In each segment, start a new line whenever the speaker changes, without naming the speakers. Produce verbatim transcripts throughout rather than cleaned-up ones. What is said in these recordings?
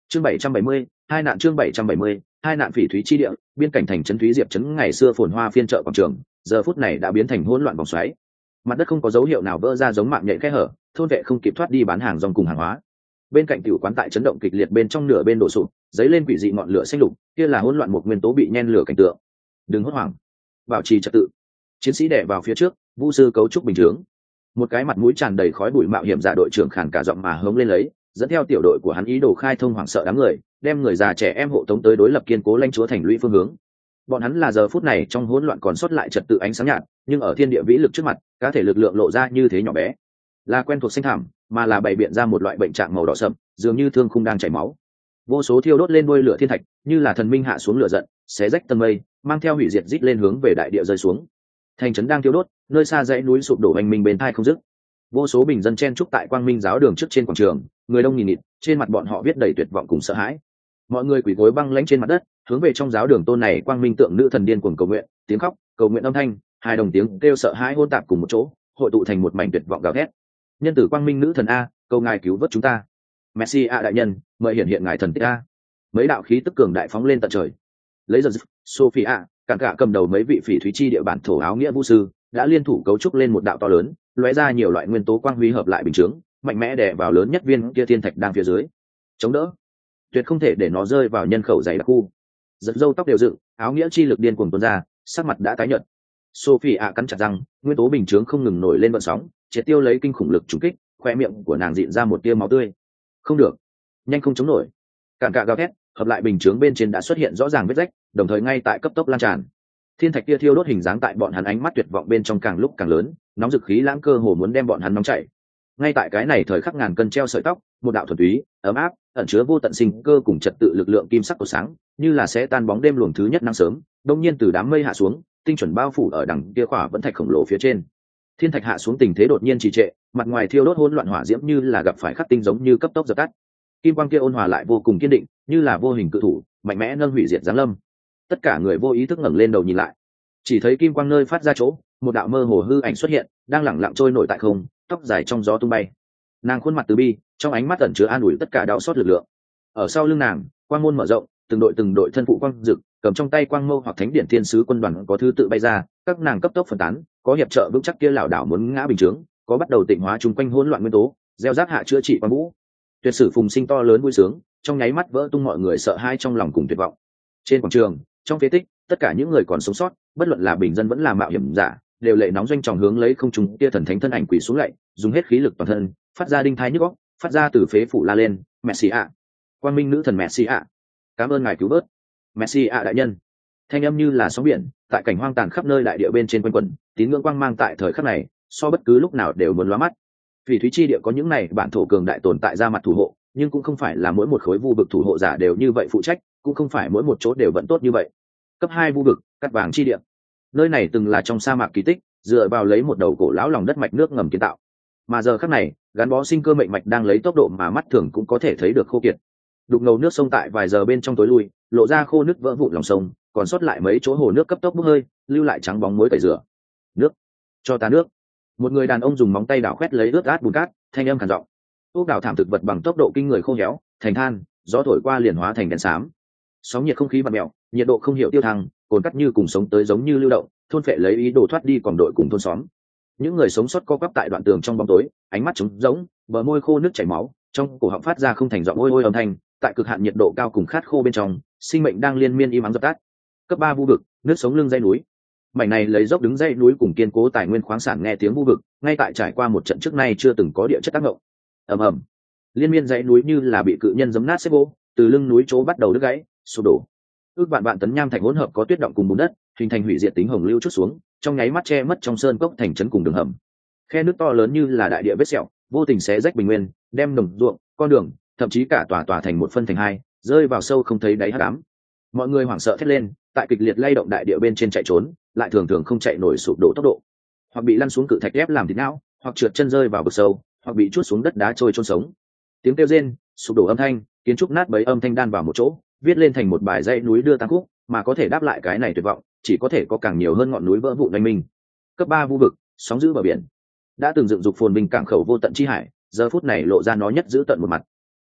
chương bảy trăm bảy mươi hai nạn chương bảy trăm bảy mươi hai nạn phỉ thúy chi địa, biên cảnh thành trấn Thúy Diệp trấn ngày xưa phồn hoa phiên chợ quảng trường, giờ phút này đã biến thành hỗn loạn vòng xoáy. Mặt đất không có dấu hiệu nào vỡ ra giống mạng nhện kẽ hở, thôn vệ không kịp thoát đi bán hàng rong cùng hàng hóa. Bên cạnh tiểu quán tại chấn động kịch liệt bên trong nửa bên đổ sụp, giấy lên quỷ dị ngọn lửa xanh lục, kia là hỗn loạn một nguyên tố bị nhen lửa cảnh tượng. Đừng hốt hoảng, bảo trì trật tự. Chiến sĩ đè vào phía trước, vu sư cấu trúc bình thường. Một cái mặt mũi tràn đầy khói bụi mạo hiểm giả đội trưởng khàn cả giọng mà hống lên lấy, dẫn theo tiểu đội của hắn ý đồ khai thông hoảng sợ đám người, đem người già trẻ em hộ tống tới đối lập kiên cố lãnh chúa thành lũy phương hướng. Bọn hắn là giờ phút này trong hỗn loạn còn sót lại trật tự ánh sáng nhạt, nhưng ở thiên địa vĩ lực trước mặt, cá thể lực lượng lộ ra như thế nhỏ bé. Là quen thuộc xanh thảm, mà là bày biện ra một loại bệnh trạng màu đỏ sậm, dường như thương khung đang chảy máu. Vô số thiêu đốt lên đuôi lửa thiên thạch, như là thần minh hạ xuống lửa giận, xé rách tầng mây, mang theo hủy diệt rít lên hướng về đại địa rơi xuống. Thành trấn đang thiêu đốt, nơi xa dãy núi sụp đổ oanh minh bên tai không dứt. Vô số bình dân chen trúc tại Quang Minh giáo đường trước trên quảng trường, người đông nghìn nghịt, trên mặt bọn họ viết đầy tuyệt vọng cùng sợ hãi. Mọi người quỳ gối băng lãnh trên mặt đất, hướng về trong giáo đường tôn này Quang Minh tượng nữ thần điên cuồng cầu nguyện, tiếng khóc, cầu nguyện âm thanh, hai đồng tiếng kêu sợ hãi hỗn tạp cùng một chỗ, hội tụ thành một mảnh tuyệt vọng gào thét. Nhân tử Quang Minh nữ thần a, cầu ngài cứu vớt chúng ta. Messi a đại nhân, mời hiện hiện ngài thần tích a. Mấy đạo khí tức cường đại phóng lên tận trời. Lấy giờ Sophia, cản cả cầm đầu mấy vị phỉ thúy chi địa bản thổ áo nghĩa vũ sư, đã liên thủ cấu trúc lên một đạo to lớn, lóe ra nhiều loại nguyên tố quang huy hợp lại bình chướng, mạnh mẽ đè vào lớn nhất viên kia thiên thạch đang phía dưới. Chống đỡ, tuyệt không thể để nó rơi vào nhân khẩu dày đặc khu. Giật râu tóc đều dựng, áo nghĩa chi lực điên cuồng tuôn ra, sắc mặt đã tái nhợt. Sophia cắn chặt răng, nguyên tố bình chướng không ngừng nổi lên vận sóng, triệt tiêu lấy kinh khủng lực trùng kích, khoe miệng của nàng dịn ra một tia máu tươi. Không được, nhanh không chống nổi. Cản cả gào thét, hợp lại bình chướng bên trên đã xuất hiện rõ ràng vết rách, đồng thời ngay tại cấp tốc lan tràn. Thiên thạch kia thiêu đốt hình dáng tại bọn hắn ánh mắt tuyệt vọng bên trong càng lúc càng lớn, nóng dực khí lãng cơ hồ muốn đem bọn hắn nóng chảy. Ngay tại cái này thời khắc ngàn cân treo sợi tóc, một đạo thuần túy, ấm áp, ẩn chứa vô tận sinh cơ cùng trật tự lực lượng kim sắc của sáng, như là sẽ tan bóng đêm luồng thứ nhất nắng sớm, đông nhiên từ đám mây hạ xuống, tinh chuẩn bao phủ ở đằng kia khỏa vẫn thạch khổng lồ phía trên. Thiên thạch hạ xuống tình thế đột nhiên trì trệ, mặt ngoài thiêu đốt hỗn loạn hỏa diễm như là gặp phải khắc tinh giống như cấp tốc dập tắt. Kim quang kia ôn hòa lại vô cùng kiên định, như là vô hình cự thủ, mạnh mẽ nâng hủy diệt giáng lâm. Tất cả người vô ý thức ngẩng lên đầu nhìn lại, chỉ thấy kim quang nơi phát ra chỗ, một đạo mơ hồ hư ảnh xuất hiện, đang lẳng lặng trôi nổi tại không, tóc dài trong gió tung bay. Nàng khuôn mặt từ bi, trong ánh mắt ẩn chứa an ủi tất cả đau xót lực lượng. Ở sau lưng nàng, quang môn mở rộng, từng đội từng đội thân phụ quang dực, cầm trong tay quang mâu hoặc thánh điện thiên sứ quân đoàn có thứ tự bay ra, các nàng cấp tốc phân tán, có hiệp trợ vững chắc kia lảo đảo muốn ngã bình chướng, có bắt đầu tịnh hóa chung quanh hỗn loạn nguyên tố, gieo rắc hạ chữa trị quang vũ. Tuyệt sử phùng sinh to lớn vui sướng, trong nháy mắt vỡ tung mọi người sợ hãi trong lòng cùng tuyệt vọng. Trên quảng trường, trong phế tích, tất cả những người còn sống sót, bất luận là bình dân vẫn là mạo hiểm giả, đều lệ nóng doanh tròng hướng lấy không trung kia thần thánh thân ảnh quỳ xuống lạy, dùng hết khí lực toàn thân, phát ra đinh thai nhức óc, phát ra từ phế phủ la lên, Messi ạ, quang minh nữ thần Messi ạ, cảm ơn ngài cứu vớt, Messi ạ đại nhân. Thanh âm như là sóng biển, tại cảnh hoang tàn khắp nơi đại địa bên trên quanh quẩn, tín ngưỡng quang mang tại thời khắc này, so bất cứ lúc nào đều muốn lóa mắt. Vì thúy chi địa có những này bản thổ cường đại tồn tại ra mặt thủ hộ, nhưng cũng không phải là mỗi một khối vu vực thủ hộ giả đều như vậy phụ trách, cũng không phải mỗi một chỗ đều vẫn tốt như vậy. Cấp hai vu vực, cắt vàng chi địa. Nơi này từng là trong sa mạc kỳ tích, dựa vào lấy một đầu cổ lão lòng đất mạch nước ngầm kiến tạo. Mà giờ khắc này, gắn bó sinh cơ mệnh mạch đang lấy tốc độ mà mắt thường cũng có thể thấy được khô kiệt. Đục ngầu nước sông tại vài giờ bên trong tối lui, lộ ra khô nước vỡ vụn lòng sông, còn sót lại mấy chỗ hồ nước cấp tốc bốc hơi, lưu lại trắng bóng muối tẩy rửa. Nước, cho ta nước. Một người đàn ông dùng móng tay đảo quét lấy ướt át bùn cát, thanh âm khàn giọng. Ốc đảo thảm thực vật bằng tốc độ kinh người khô héo, thành than, gió thổi qua liền hóa thành đèn xám. Sóng nhiệt không khí bặm mèo, nhiệt độ không hiểu tiêu thăng, cồn cắt như cùng sống tới giống như lưu động, thôn phệ lấy ý đồ thoát đi còn đội cùng thôn xóm. Những người sống sót co quắp tại đoạn tường trong bóng tối, ánh mắt trống rỗng, bờ môi khô nước chảy máu, trong cổ họng phát ra không thành giọng ôi ôi âm thanh, tại cực hạn nhiệt độ cao cùng khát khô bên trong, sinh mệnh đang liên miên im ắng dập tắt. Cấp ba vu vực, nước sống lưng dãy núi. Mảnh này lấy dốc đứng dãy núi cùng kiên cố tài nguyên khoáng sản nghe tiếng vu vực, ngay tại trải qua một trận trước nay chưa từng có địa chất tác động. Ầm ầm. Liên miên dãy núi như là bị cự nhân giấm nát xếp gỗ, từ lưng núi chỗ bắt đầu đứt gãy, sụp đổ. Ước vạn vạn tấn nham thạch hỗn hợp có tuyết động cùng bùn đất, hình thành hủy diệt tính hồng lưu chút xuống, trong nháy mắt che mất trong sơn cốc thành trấn cùng đường hầm. Khe nước to lớn như là đại địa vết sẹo, vô tình xé rách bình nguyên, đem đồng ruộng, con đường, thậm chí cả tòa tòa thành một phân thành hai, rơi vào sâu không thấy đáy hắc ám. Mọi người hoảng sợ thét lên, tại kịch liệt lay động đại địa bên trên chạy trốn, lại thường thường không chạy nổi sụp đổ tốc độ, hoặc bị lăn xuống cự thạch ép làm thịt não, hoặc trượt chân rơi vào vực sâu, hoặc bị chuốt xuống đất đá trôi chôn sống. Tiếng kêu rên, sụp đổ âm thanh, kiến trúc nát bấy âm thanh đan vào một chỗ, viết lên thành một bài dãy núi đưa tăng khúc, mà có thể đáp lại cái này tuyệt vọng, chỉ có thể có càng nhiều hơn ngọn núi vỡ vụn oanh minh. Cấp ba vu vực, sóng dữ bờ biển. Đã từng dựng dục phồn bình cảng khẩu vô tận chi hải, giờ phút này lộ ra nó nhất giữ tận một mặt.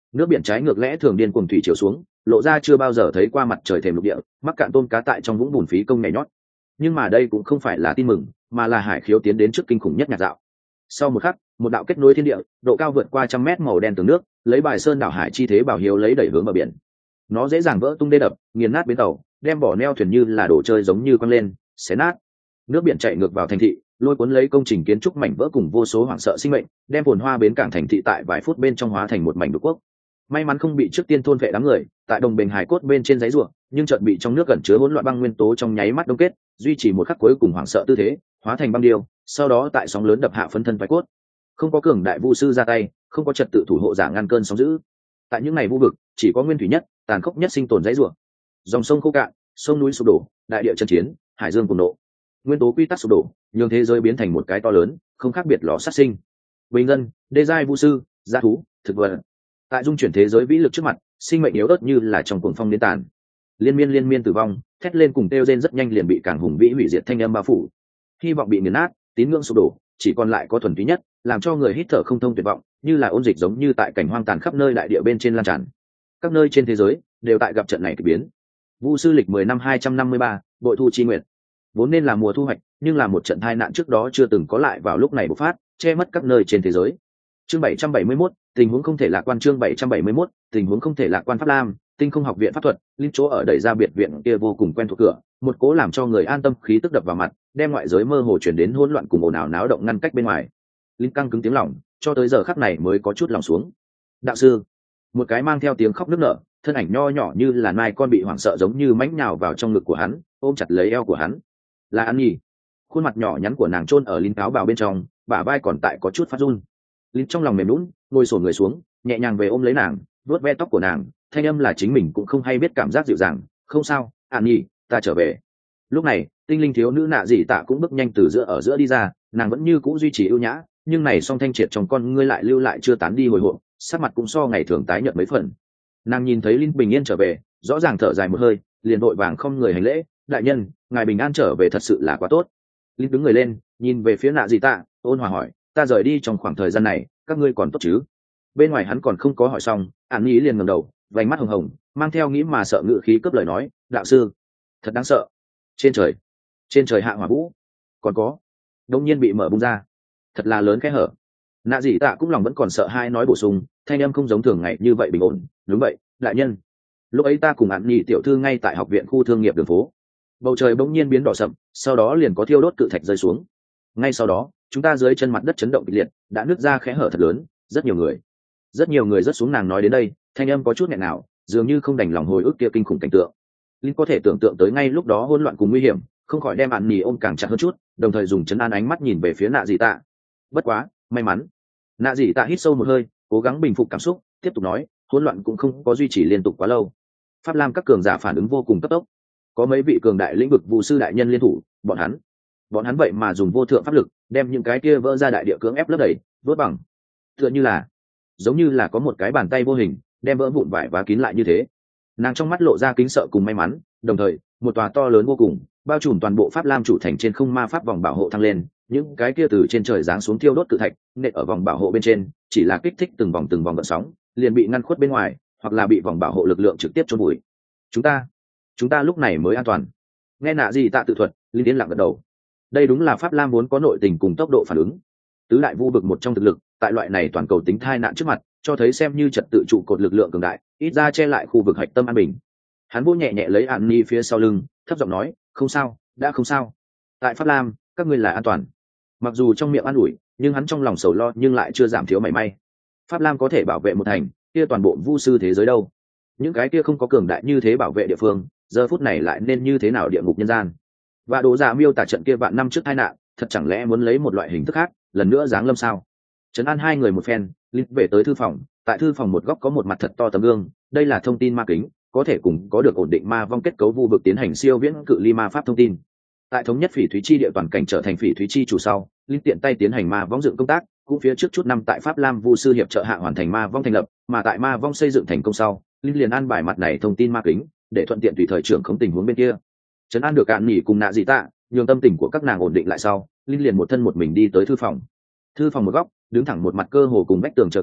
Nước biển trái ngược lẽ thường điên cuồng thủy chiều xuống, lộ ra chưa bao giờ thấy qua mặt trời thềm lục địa, mắc cạn tôm cá tại trong vũng bùn phí công nhảy nhót. Nhưng mà đây cũng không phải là tin mừng, mà là hải khiếu tiến đến trước kinh khủng nhất nhạt dạo. Sau một khắc, một đạo kết nối thiên địa, độ cao vượt qua trăm mét màu đen tường nước, lấy bài sơn đảo hải chi thế bảo hiếu lấy đẩy hướng bờ biển. Nó dễ dàng vỡ tung đê đập, nghiền nát bến tàu, đem bỏ neo thuyền như là đồ chơi giống như quăng lên, xé nát. Nước biển chạy ngược vào thành thị, lôi cuốn lấy công trình kiến trúc mảnh vỡ cùng vô số hoảng sợ sinh mệnh, đem phồn hoa bến cảng thành thị tại vài phút bên trong hóa thành một mảnh đục quốc. May mắn không bị trước tiên thôn vệ đám người, tại đồng bình hải cốt bên trên giấy ruộng, nhưng chợt bị trong nước gần chứa hỗn loạn băng nguyên tố trong nháy mắt đông kết, duy trì một khắc cuối cùng hoảng sợ tư thế, hóa thành băng điêu, sau đó tại sóng lớn đập hạ phấn thân vài cốt. Không có cường đại vu sư ra tay, không có trật tự thủ hộ giả ngăn cơn sóng dữ. Tại những ngày vu vực, chỉ có nguyên thủy nhất, tàn khốc nhất sinh tồn giấy ruộng. Dòng sông khô cạn, sông núi sụp đổ, đại địa chân chiến, hải dương cuồng nộ. Nguyên tố quy tắc sụp đổ, nhường thế giới biến thành một cái to lớn, không khác biệt lò sát sinh. Bình dân, đê giai vu sư, gia thú, thực vật. Tại dung chuyển thế giới vĩ lực trước mặt, sinh mệnh yếu ớt như là trong cuồng phong đến tàn. Liên miên liên miên tử vong, thét lên cùng kêu rên rất nhanh liền bị càng hùng vĩ hủy diệt thanh âm bao phủ. Hy vọng bị nghiền nát, tín ngưỡng sụp đổ, chỉ còn lại có thuần túy nhất, làm cho người hít thở không thông tuyệt vọng, như là ôn dịch giống như tại cảnh hoang tàn khắp nơi đại địa bên trên lan tràn. Các nơi trên thế giới đều tại gặp trận này kỳ biến. Vu sư lịch mười năm hai trăm năm mươi ba, bội thu chi nguyệt. Vốn nên là mùa thu hoạch, nhưng là một trận tai nạn trước đó chưa từng có lại vào lúc này bộc phát, che mất các nơi trên thế giới. Chương bảy trăm bảy mươi mốt, tình huống không thể lạc quan. Chương bảy trăm bảy mươi mốt, tình huống không thể lạc quan. Pháp Lam, Tinh Không Học viện pháp thuật, linh chỗ ở đẩy ra biệt viện kia vô cùng quen thuộc cửa, một cố làm cho người an tâm khí tức đập vào mặt, đem ngoại giới mơ hồ chuyển đến hỗn loạn cùng ồn ào náo động ngăn cách bên ngoài. Linh căng cứng tiếng lòng, cho tới giờ khắc này mới có chút lòng xuống. Đạo sư, một cái mang theo tiếng khóc nức nở, thân ảnh nho nhỏ như là nai con bị hoảng sợ giống như mãnh nhào vào trong ngực của hắn, ôm chặt lấy eo của hắn. Là An Nhi. Khuôn mặt nhỏ nhắn của nàng chôn ở Linh cáo bào bên trong, bả vai còn tại có chút phát run. Linh trong lòng mềm nhũn, ngồi xổm người xuống, nhẹ nhàng về ôm lấy nàng, vuốt ve tóc của nàng, thanh âm là chính mình cũng không hay biết cảm giác dịu dàng. Không sao, An Nhi, ta trở về. Lúc này, tinh linh thiếu nữ nạ dị tạ cũng bước nhanh từ giữa ở giữa đi ra, nàng vẫn như cũ duy trì ưu nhã, nhưng này song thanh triệt trong con ngươi lại lưu lại chưa tán đi hồi hộp, sắc mặt cũng so ngày thường tái nhợt mấy phần. Nàng nhìn thấy Linh bình yên trở về, rõ ràng thở dài một hơi, liền vội vàng không người hành lễ. Đại nhân, ngài bình an trở về thật sự là quá tốt. Linh đứng người lên, nhìn về phía nạ dị tạ, ôn hòa hỏi, ta rời đi trong khoảng thời gian này, các ngươi còn tốt chứ? Bên ngoài hắn còn không có hỏi xong, An Nhi liền ngẩng đầu, vành mắt hồng hồng, mang theo nghĩ mà sợ ngự khí cướp lời nói, đạo sư, thật đáng sợ. Trên trời, trên trời hạ hỏa vũ, còn có, đông nhiên bị mở bung ra, thật là lớn cái hở. Nạ dị tạ cũng lòng vẫn còn sợ hai nói bổ sung, thanh em không giống thường ngày như vậy bình ổn. Đúng vậy, đại nhân. Lúc ấy ta cùng An Nhi tiểu thư ngay tại học viện khu thương nghiệp đường phố, bầu trời bỗng nhiên biến đỏ sậm, sau đó liền có thiêu đốt cự thạch rơi xuống. Ngay sau đó, chúng ta dưới chân mặt đất chấn động kịch liệt, đã nứt ra kẽ hở thật lớn, rất nhiều người, rất nhiều người rất xuống. Nàng nói đến đây, thanh âm có chút nghẹn nào, dường như không đành lòng hồi ức kia kinh khủng cảnh tượng. Linh có thể tưởng tượng tới ngay lúc đó hỗn loạn cùng nguy hiểm, không khỏi đem An Nhi ôm càng chặt hơn chút, đồng thời dùng chấn an ánh mắt nhìn về phía nạ dị tạ. Bất quá, may mắn. Nạ dị tạ hít sâu một hơi, cố gắng bình phục cảm xúc, tiếp tục nói, hỗn loạn cũng không có duy trì liên tục quá lâu. Pháp Lam các cường giả phản ứng vô cùng cấp tốc, có mấy vị cường đại lĩnh vực vu sư đại nhân liên thủ, bọn hắn, bọn hắn vậy mà dùng vô thượng pháp lực, đem những cái kia vỡ ra đại địa cưỡng ép lấp đầy, đốt bằng, tựa như là, giống như là có một cái bàn tay vô hình, đem vỡ vụn vải và kín lại như thế. Nàng trong mắt lộ ra kính sợ cùng may mắn, đồng thời, một tòa to lớn vô cùng, bao trùm toàn bộ Pháp Lam chủ thành trên không ma pháp vòng bảo hộ thăng lên, những cái kia từ trên trời giáng xuống thiêu đốt cự thạch, nện ở vòng bảo hộ bên trên, chỉ là kích thích từng vòng từng vòng gợn sóng, liền bị ngăn khuất bên ngoài, hoặc là bị vòng bảo hộ lực lượng trực tiếp chôn vùi. Chúng ta, chúng ta lúc này mới an toàn. Nghe nạ gì tạ tự thuật, Linh tiến lặng gật đầu. Đây đúng là Pháp Lam vốn có nội tình cùng tốc độ phản ứng. Tứ đại vu vực một trong thực lực, tại loại này toàn cầu tính thai nạn trước mặt, cho thấy xem như trật tự trụ cột lực lượng cường đại, ít ra che lại khu vực hạch tâm an bình. Hắn vỗ nhẹ nhẹ lấy An Ni phía sau lưng, thấp giọng nói, không sao, đã không sao. Tại Pháp Lam, các ngươi là an toàn. Mặc dù trong miệng an ủi, nhưng hắn trong lòng sầu lo nhưng lại chưa giảm thiếu mảy may. Pháp Lam có thể bảo vệ một thành, kia toàn bộ vu sư thế giới đâu? Những cái kia không có cường đại như thế bảo vệ địa phương, giờ phút này lại nên như thế nào địa ngục nhân gian? Và Đỗ Dạ miêu tả trận kia vạn năm trước tai nạn, thật chẳng lẽ muốn lấy một loại hình thức khác, lần nữa giáng lâm sao? Trấn an hai người một phen, Linh về tới thư phòng, tại thư phòng một góc có một mặt thật to tấm gương, đây là thông tin ma kính, có thể cùng có được ổn định ma vong kết cấu vu vực tiến hành siêu viễn cự ly ma pháp thông tin. Tại thống nhất phỉ thúy chi địa toàn cảnh trở thành phỉ thúy chi chủ sau, Linh tiện tay tiến hành ma vong dựng công tác, cũng phía trước chút năm tại Pháp Lam vu sư hiệp trợ hạ hoàn thành ma vong thành lập, mà tại ma vong xây dựng thành công sau, Linh liền an bài mặt này thông tin ma kính, để thuận tiện tùy thời trưởng khống tình huống bên kia. Trấn an được Cạn Nhỉ cùng Nạ Dị Tạ, nhường tâm tình của các nàng ổn định lại sau, Linh liền một thân một mình đi tới thư phòng. Thư phòng một góc, đứng thẳng một mặt cơ hồ cùng vách tường chờ cao,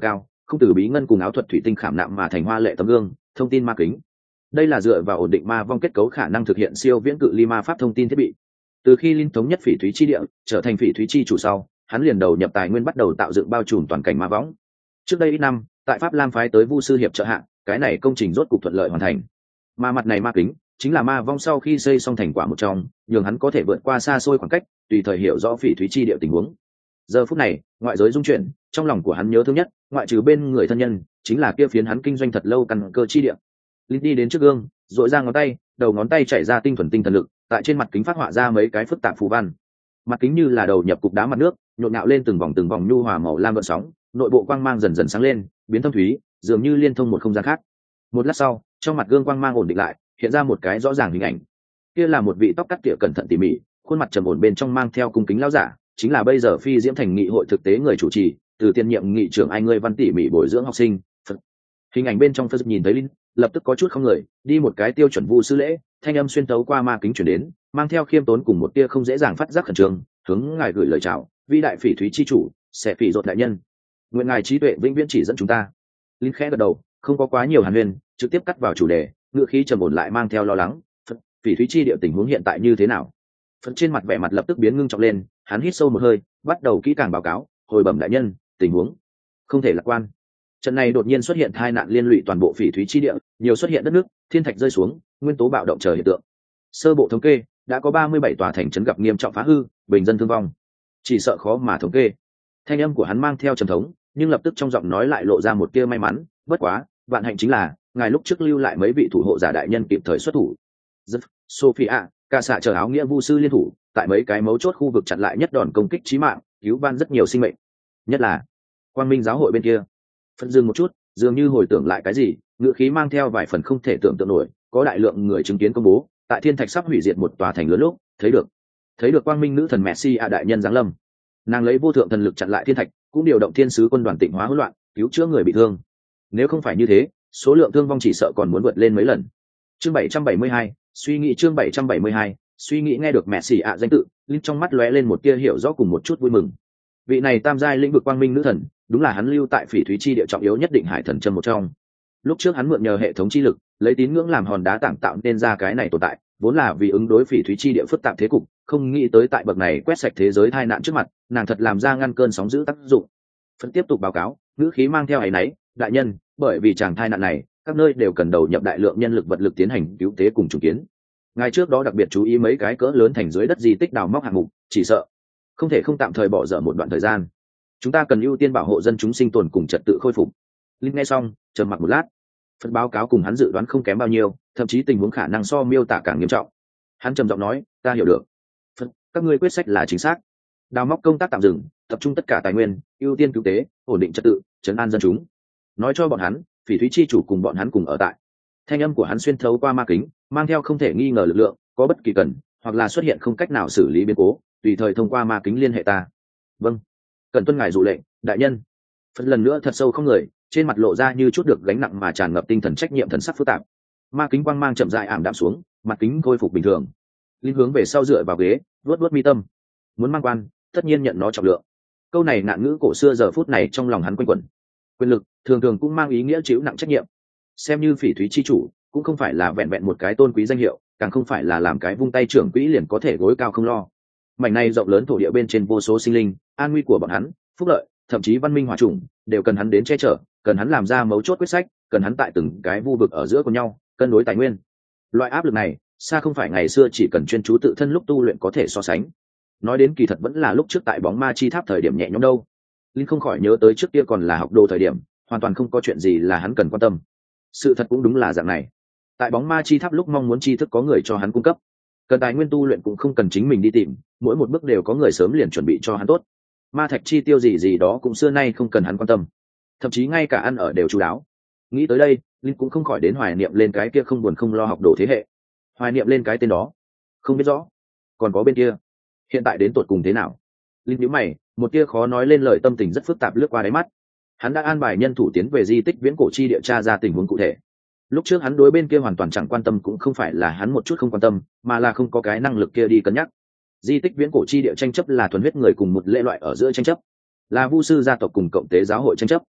không từ bí ngân cùng áo thuật thủy tinh khảm nạm mà thành hoa lệ tấm gương thông tin ma kính. Đây là dựa vào ổn định ma vong kết cấu khả năng thực hiện siêu viễn cự ly ma pháp thông tin thiết bị. Từ khi Linh thống nhất phỉ thúy chi địa trở thành phỉ thúy chi chủ sau, hắn liền đầu nhập tài nguyên bắt đầu tạo dựng bao trùm toàn cảnh ma võng. Trước đây ít năm, tại Pháp Lam phái tới Vu sư hiệp trợ hạ, cái này công trình rốt cục thuận lợi hoàn thành. Mà mặt này ma kính chính là ma vong sau khi xây xong thành quả một trong, nhường hắn có thể vượt qua xa xôi khoảng cách, tùy thời hiểu rõ phỉ thúy chi địa tình huống. Giờ phút này, ngoại giới dung chuyển, trong lòng của hắn nhớ thương nhất, ngoại trừ bên người thân nhân, chính là kia phiến hắn kinh doanh thật lâu căn cơ chi địa. Linh đi đến trước gương, duỗi ra ngón tay, đầu ngón tay chảy ra tinh thuần tinh thần lực, tại trên mặt kính phát họa ra mấy cái phức tạp phù văn. Mặt kính như là đầu nhập cục đá mặt nước, nhộn nhạo lên từng vòng từng vòng nhu hòa màu lam gợn sóng, nội bộ quang mang dần dần sáng lên, biến thâm thúy, dường như liên thông một không gian khác. Một lát sau, trong mặt gương quang mang ổn định lại, hiện ra một cái rõ ràng hình ảnh. Kia là một vị tóc cắt tỉa cẩn thận tỉ mỉ, khuôn mặt trầm ổn bên trong mang theo cung kính lão giả, chính là bây giờ phi diễm thành nghị hội thực tế người chủ trì, từ tiên nhiệm nghị trưởng ai ngươi văn tỉ mỉ bồi dưỡng học sinh. Phật. Hình ảnh bên trong Phật nhìn thấy Linh, lập tức có chút không người, đi một cái tiêu chuẩn vu sư lễ, thanh âm xuyên tấu qua ma kính chuyển đến, mang theo khiêm tốn cùng một tia không dễ dàng phát giác khẩn trương, hướng ngài gửi lời chào, vĩ đại phỉ thúy chi chủ, sẽ phỉ rột đại nhân, nguyện ngài trí tuệ vĩnh viễn chỉ dẫn chúng ta. Linh khẽ gật đầu, không có quá nhiều hàn huyên, trực tiếp cắt vào chủ đề, ngữ khí trầm ổn lại mang theo lo lắng. Phật, phỉ thúy chi địa tình huống hiện tại như thế nào? Phật trên mặt vẻ mặt lập tức biến ngưng trọng lên, hắn hít sâu một hơi, bắt đầu kỹ càng báo cáo, hồi bẩm đại nhân, tình huống không thể lạc quan. Trận này đột nhiên xuất hiện tai nạn liên lụy toàn bộ phỉ thúy chi địa, nhiều xuất hiện đất nước, thiên thạch rơi xuống, nguyên tố bạo động chờ hiện tượng. Sơ bộ thống kê, đã có ba mươi bảy tòa thành trấn gặp nghiêm trọng phá hư, bình dân thương vong. Chỉ sợ khó mà thống kê. Thanh âm của hắn mang theo trầm thống, nhưng lập tức trong giọng nói lại lộ ra một tia may mắn, bất quá, vạn hạnh chính là, ngài lúc trước lưu lại mấy vị thủ hộ giả đại nhân kịp thời xuất thủ. Rất, Sophia, cả xạ chờ áo nghĩa vu sư liên thủ, tại mấy cái mấu chốt khu vực chặn lại nhất đòn công kích chí mạng, cứu van rất nhiều sinh mệnh. Nhất là Quang Minh giáo hội bên kia. Phân dừng một chút, dường như hồi tưởng lại cái gì, ngữ khí mang theo vài phần không thể tưởng tượng nổi, có đại lượng người chứng kiến công bố, tại thiên thạch sắp hủy diệt một tòa thành lớn lúc, thấy được, thấy được Quang Minh nữ thần Messi a đại nhân giáng lâm. Nàng lấy vô thượng thần lực chặn lại thiên thạch, cũng điều động thiên sứ quân đoàn tịnh hóa hỗn loạn, cứu chữa người bị thương. Nếu không phải như thế, số lượng thương vong chỉ sợ còn muốn vượt lên mấy lần. Chương bảy trăm bảy mươi hai, suy nghĩ chương bảy trăm bảy mươi hai, suy nghĩ nghe được Messi a danh tự, linh trong mắt lóe lên một tia hiểu rõ cùng một chút vui mừng. Vị này tam giai lĩnh vực Quang Minh nữ thần, đúng là hắn lưu tại phỉ thúy chi địa trọng yếu nhất định hải thần chân một trong. Lúc trước hắn mượn nhờ hệ thống chi lực, lấy tín ngưỡng làm hòn đá tảng tạo nên ra cái này tồn tại, vốn là vì ứng đối phỉ thúy chi địa phức tạp thế cục, không nghĩ tới tại bậc này quét sạch thế giới tai nạn trước mặt, nàng thật làm ra ngăn cơn sóng dữ tác dụng. Phân tiếp tục báo cáo, ngữ khí mang theo áy náy, đại nhân, bởi vì chàng tai nạn này, các nơi đều cần đầu nhập đại lượng nhân lực vật lực tiến hành cứu tế cùng trùng kiến. Ngài trước đó đặc biệt chú ý mấy cái cỡ lớn thành dưới đất di tích đào móc hạng mục, chỉ sợ không thể không tạm thời bỏ dở một đoạn thời gian. Chúng ta cần ưu tiên bảo hộ dân chúng sinh tồn cùng trật tự khôi phục. Linh nghe xong, trầm mặc một lát. Phần báo cáo cùng hắn dự đoán không kém bao nhiêu, thậm chí tình huống khả năng so miêu tả càng nghiêm trọng. Hắn trầm giọng nói, ta hiểu được. Phần, các ngươi quyết sách là chính xác. Đào móc công tác tạm dừng, tập trung tất cả tài nguyên, ưu tiên cứu tế, ổn định trật tự, trấn an dân chúng. Nói cho bọn hắn, phỉ thúy chi chủ cùng bọn hắn cùng ở tại. Thanh âm của hắn xuyên thấu qua ma kính, mang theo không thể nghi ngờ lực lượng, có bất kỳ cần, hoặc là xuất hiện không cách nào xử lý biến cố, tùy thời thông qua ma kính liên hệ ta. Vâng, cần tuân ngài dụ lệnh, đại nhân. Phần lần nữa thật sâu không người, trên mặt lộ ra như chút được gánh nặng mà tràn ngập tinh thần trách nhiệm thần sắc phức tạp. Ma kính quang mang chậm rãi ảm đạm xuống, mặt kính khôi phục bình thường. Linh hướng về sau dựa vào ghế, vuốt vuốt mi tâm. Muốn mang quan, tất nhiên nhận nó trọng lượng. Câu này nạn ngữ cổ xưa giờ phút này trong lòng hắn quanh quẩn. Quyền lực thường thường cũng mang ý nghĩa chịu nặng trách nhiệm. Xem như phỉ thúy chi chủ, cũng không phải là vẹn vẹn một cái tôn quý danh hiệu, càng không phải là làm cái vung tay trưởng quỹ liền có thể gối cao không lo. Mảnh này rộng lớn thổ địa bên trên vô số sinh linh, an nguy của bọn hắn, phúc lợi, thậm chí văn minh hòa chủng, đều cần hắn đến che chở, cần hắn làm ra mấu chốt quyết sách, cần hắn tại từng cái vu vực ở giữa của nhau, cân đối tài nguyên. Loại áp lực này, xa không phải ngày xưa chỉ cần chuyên chú tự thân lúc tu luyện có thể so sánh. Nói đến kỳ thật vẫn là lúc trước tại bóng ma chi tháp thời điểm nhẹ nhõm đâu. Linh không khỏi nhớ tới trước kia còn là học đồ thời điểm, hoàn toàn không có chuyện gì là hắn cần quan tâm. Sự thật cũng đúng là dạng này. Tại bóng ma chi tháp lúc mong muốn tri thức có người cho hắn cung cấp, cần tài nguyên tu luyện cũng không cần chính mình đi tìm, mỗi một bước đều có người sớm liền chuẩn bị cho hắn tốt. Ma thạch chi tiêu gì gì đó cũng xưa nay không cần hắn quan tâm, thậm chí ngay cả ăn ở đều chú đáo. Nghĩ tới đây, Linh cũng không khỏi đến hoài niệm lên cái kia không buồn không lo học đồ thế hệ, hoài niệm lên cái tên đó. Không biết rõ, còn có bên kia, hiện tại đến tột cùng thế nào? Linh nhíu mày, một tia khó nói lên lời tâm tình rất phức tạp lướt qua đáy mắt. Hắn đã an bài nhân thủ tiến về di tích viễn cổ chi địa tra ra tình huống cụ thể. Lúc trước hắn đối bên kia hoàn toàn chẳng quan tâm, cũng không phải là hắn một chút không quan tâm, mà là không có cái năng lực kia đi cân nhắc. Di tích viễn cổ chi địa tranh chấp là thuần huyết người cùng một lễ loại ở giữa tranh chấp, là vu sư gia tộc cùng cộng tế giáo hội tranh chấp.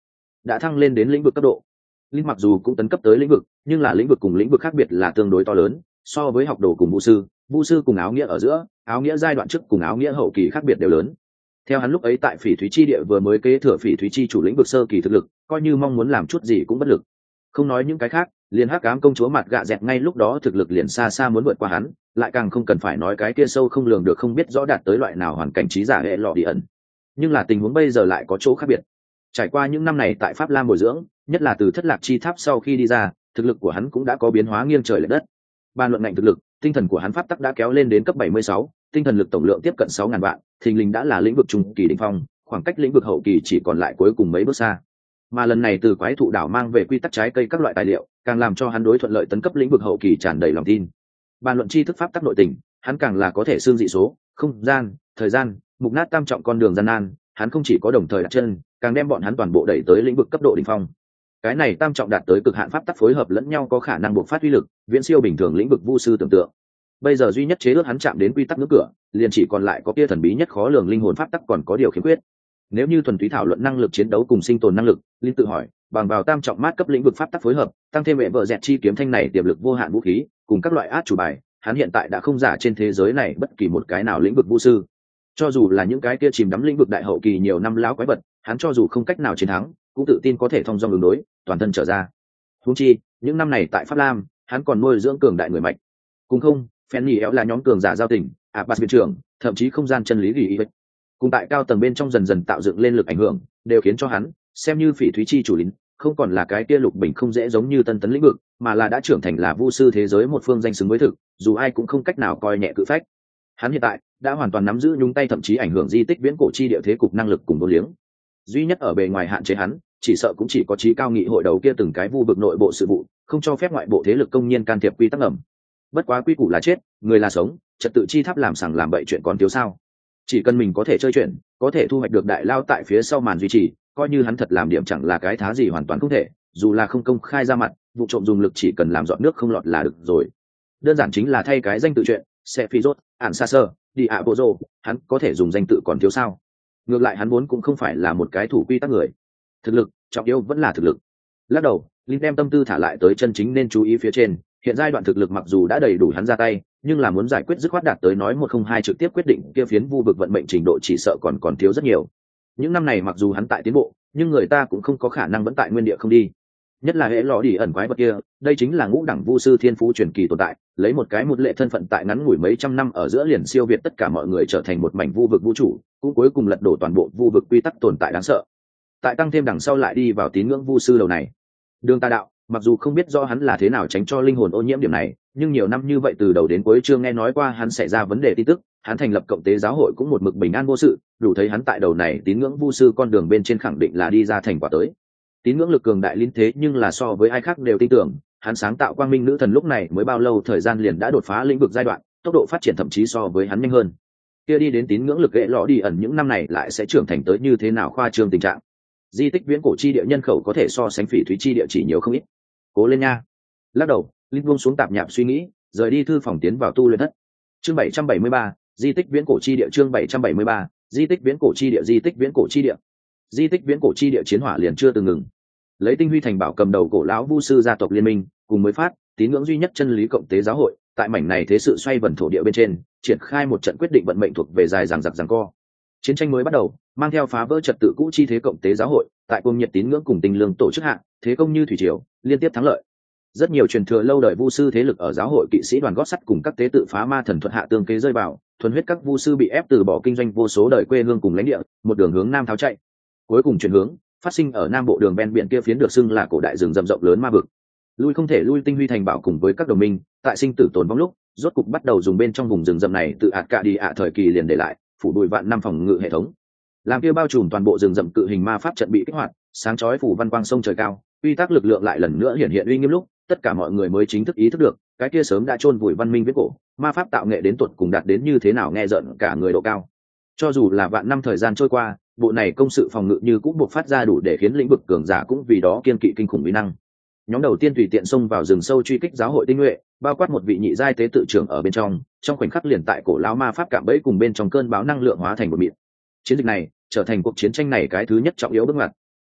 đã thăng lên đến lĩnh vực cấp độ. Linh mặc dù cũng tấn cấp tới lĩnh vực, nhưng là lĩnh vực cùng lĩnh vực khác biệt là tương đối to lớn, so với học đồ cùng vũ sư, vũ sư cùng áo nghĩa ở giữa, áo nghĩa giai đoạn trước cùng áo nghĩa hậu kỳ khác biệt đều lớn. Theo hắn lúc ấy tại Phỉ Thúy Chi địa vừa mới kế thừa Phỉ Thúy Chi chủ lĩnh vực sơ kỳ thực lực, coi như mong muốn làm chút gì cũng bất lực. Không nói những cái khác, liền Hắc Ám công chúa mặt gạ dẹt ngay lúc đó thực lực liền xa xa muốn vượt qua hắn, lại càng không cần phải nói cái kia sâu không lường được không biết rõ đạt tới loại nào hoàn cảnh trí giả hệ lọ đi ẩn. Nhưng là tình huống bây giờ lại có chỗ khác biệt. Trải qua những năm này tại Pháp Lam bồi dưỡng, nhất là từ Thất Lạc Chi Tháp sau khi đi ra, thực lực của hắn cũng đã có biến hóa nghiêng trời lệch đất. Bàn luận ngành thực lực, tinh thần của hắn pháp tắc đã kéo lên đến cấp bảy mươi sáu, tinh thần lực tổng lượng tiếp cận sáu ngàn vạn, thình lình đã là lĩnh vực trung kỳ đỉnh phong, khoảng cách lĩnh vực hậu kỳ chỉ còn lại cuối cùng mấy bước xa. Mà lần này từ quái thụ đảo mang về quy tắc trái cây các loại tài liệu, càng làm cho hắn đối thuận lợi tấn cấp lĩnh vực hậu kỳ tràn đầy lòng tin. Bàn luận tri thức pháp tắc nội tình, hắn càng là có thể xương dị số, không gian, thời gian, mục nát tam trọng con đường gian nan, hắn không chỉ có đồng thời đặt chân, càng đem bọn hắn toàn bộ đẩy tới lĩnh vực cấp độ đỉnh phong. Cái này tam trọng đạt tới cực hạn pháp tắc phối hợp lẫn nhau có khả năng bộc phát uy lực, viễn siêu bình thường lĩnh vực vu sư tưởng tượng. Bây giờ duy nhất chế ước hắn chạm đến quy tắc ngưỡng cửa, liền chỉ còn lại có kia thần bí nhất khó lường linh hồn pháp tắc còn có điều khiếm khuyết. Nếu như thuần túy thảo luận năng lực chiến đấu cùng sinh tồn năng lực, Linh tự hỏi, bằng vào tam trọng mát cấp lĩnh vực pháp tắc phối hợp, tăng thêm mẹ vợ dẹt chi kiếm thanh này tiềm lực vô hạn vũ khí, cùng các loại át chủ bài, hắn hiện tại đã không giả trên thế giới này bất kỳ một cái nào lĩnh vực vu sư. Cho dù là những cái kia chìm đắm lĩnh vực đại hậu kỳ nhiều năm lão quái vật, hắn cho dù không cách nào chiến thắng, cũng tự tin có thể thông dong ứng đối, toàn thân trở ra. Huống chi, những năm này tại Pháp Lam, hắn còn nuôi dưỡng cường đại người mạnh. Cùng không, Fanny éo là nhóm cường giả giao tình, Abbas viện trưởng, thậm chí không gian chân lý gì vậy. Cùng tại cao tầng bên trong dần dần tạo dựng lên lực ảnh hưởng, đều khiến cho hắn xem như Phỉ Thúy Chi chủ lính, không còn là cái kia lục bình không dễ giống như tân tấn lĩnh vực, mà là đã trưởng thành là vu sư thế giới một phương danh xứng với thực, dù ai cũng không cách nào coi nhẹ cự phách. Hắn hiện tại đã hoàn toàn nắm giữ nhúng tay thậm chí ảnh hưởng di tích viễn cổ chi địa thế cục năng lực cùng vô liếng. Duy nhất ở bề ngoài hạn chế hắn, chỉ sợ cũng chỉ có trí cao nghị hội đầu kia từng cái vu vực nội bộ sự vụ, không cho phép ngoại bộ thế lực công nhiên can thiệp quy tắc ẩm. Bất quá quy củ là chết, người là sống, trật tự chi tháp làm sằng làm bậy chuyện còn thiếu sao? Chỉ cần mình có thể chơi chuyện, có thể thu hoạch được đại lao tại phía sau màn duy trì, coi như hắn thật làm điểm chẳng là cái thá gì hoàn toàn không thể, dù là không công khai ra mặt, vụ trộm dùng lực chỉ cần làm dọn nước không lọt là được rồi. Đơn giản chính là thay cái danh tự chuyện, sẽ phi rốt, ản xa sơ, đi ạ bộ rồ, hắn có thể dùng danh tự còn thiếu sao? Ngược lại hắn vốn cũng không phải là một cái thủ quy tắc người. Thực lực, trọng yếu vẫn là thực lực. Lắc đầu, Linh đem tâm tư thả lại tới chân chính nên chú ý phía trên, hiện giai đoạn thực lực mặc dù đã đầy đủ hắn ra tay, nhưng là muốn giải quyết dứt khoát đạt tới nói một không hai trực tiếp quyết định kia phiến vu vực vận mệnh trình độ chỉ sợ còn còn thiếu rất nhiều. Những năm này mặc dù hắn tại tiến bộ, nhưng người ta cũng không có khả năng vẫn tại nguyên địa không đi. Nhất là hệ lọ đi ẩn quái vật kia, đây chính là ngũ đẳng vu sư thiên phú truyền kỳ tồn tại, lấy một cái một lệ thân phận tại ngắn ngủi mấy trăm năm ở giữa liền siêu việt tất cả mọi người trở thành một mảnh vu vực vũ trụ, cũng cuối cùng lật đổ toàn bộ vu vực quy tắc tồn tại đáng sợ. Tại tăng thêm đằng sau lại đi vào tín ngưỡng vu sư đầu này. Đường Tà Đạo, mặc dù không biết do hắn là thế nào tránh cho linh hồn ô nhiễm điểm này, nhưng nhiều năm như vậy từ đầu đến cuối chưa nghe nói qua hắn xảy ra vấn đề tin tức, hắn thành lập cộng tế giáo hội cũng một mực bình an vô sự, đủ thấy hắn tại đầu này tín ngưỡng vu sư con đường bên trên khẳng định là đi ra thành quả tới. Tín ngưỡng lực cường đại linh thế nhưng là so với ai khác đều tin tưởng, hắn sáng tạo quang minh nữ thần lúc này mới bao lâu thời gian liền đã đột phá lĩnh vực giai đoạn, tốc độ phát triển thậm chí so với hắn nhanh hơn. Kia đi đến tín ngưỡng lực ghệ lọ đi ẩn những năm này lại sẽ trưởng thành tới như thế nào khoa trương tình trạng. Di tích viễn cổ chi địa nhân khẩu có thể so sánh Phỉ Thúy chi địa chỉ nhiều không ít. Cố lên nha. Lắc đầu, Linh buông xuống tạp nhạp suy nghĩ, rời đi thư phòng tiến vào tu luyện thất. Chương bảy trăm bảy mươi ba, di tích viễn cổ chi địa chương bảy trăm bảy mươi ba, di tích viễn cổ chi địa di tích viễn cổ chi địa. Di tích viễn cổ chi địa chiến hỏa liền chưa từng ngừng. Lấy Tinh Huy thành bảo cầm đầu cổ lão vu sư gia tộc liên minh, cùng mới phát, tín ngưỡng duy nhất chân lý cộng tế giáo hội, tại mảnh này thế sự xoay vần thổ địa bên trên, triển khai một trận quyết định vận mệnh thuộc về dài dằng dặc giằng co. Chiến tranh mới bắt đầu, mang theo phá vỡ trật tự cũ chi thế cộng tế giáo hội, tại cung nhiệt tín ngưỡng cùng tình lương tổ chức hạ, thế công như thủy triều, liên tiếp thắng lợi. Rất nhiều truyền thừa lâu đời vu sư thế lực ở giáo hội kỵ sĩ đoàn gót sắt cùng các tế tự phá ma thần thuật hạ tương kế rơi vào, thuần huyết các vu sư bị ép từ bỏ kinh doanh vô số đời quê hương cùng lãnh địa, một đường hướng nam tháo chạy. Cuối cùng chuyển hướng, phát sinh ở nam bộ đường ven biển kia phiến được xưng là cổ đại rừng rậm rộng lớn ma vực. Lui không thể lui Tinh Huy thành bảo cùng với các đồng minh, tại sinh tử tồn vong lúc, rốt cục bắt đầu dùng bên trong vùng rừng rậm này tự ạt cả đi ạ thời kỳ liền để lại, phủ đùi vạn năm phòng ngự hệ thống. Làm kia bao trùm toàn bộ rừng rậm cự hình ma pháp trận bị kích hoạt, sáng chói phủ văn quang sông trời cao, uy tắc lực lượng lại lần nữa hiện hiện uy nghiêm lúc, tất cả mọi người mới chính thức ý thức được, cái kia sớm đã chôn vùi văn minh viết cổ, ma pháp tạo nghệ đến tuột cùng đạt đến như thế nào nghe rợn cả người độ cao. Cho dù là vạn năm thời gian trôi qua, bộ này công sự phòng ngự như cũng buộc phát ra đủ để khiến lĩnh vực cường giả cũng vì đó kiên kỵ kinh khủng uy năng. Nhóm đầu tiên tùy tiện xông vào rừng sâu truy kích giáo hội tinh nhuệ, bao quát một vị nhị giai tế tự trưởng ở bên trong, trong khoảnh khắc liền tại cổ lão ma pháp cạm bẫy cùng bên trong cơn bão năng lượng hóa thành một mịn. Chiến dịch này trở thành cuộc chiến tranh này cái thứ nhất trọng yếu bước ngoặt.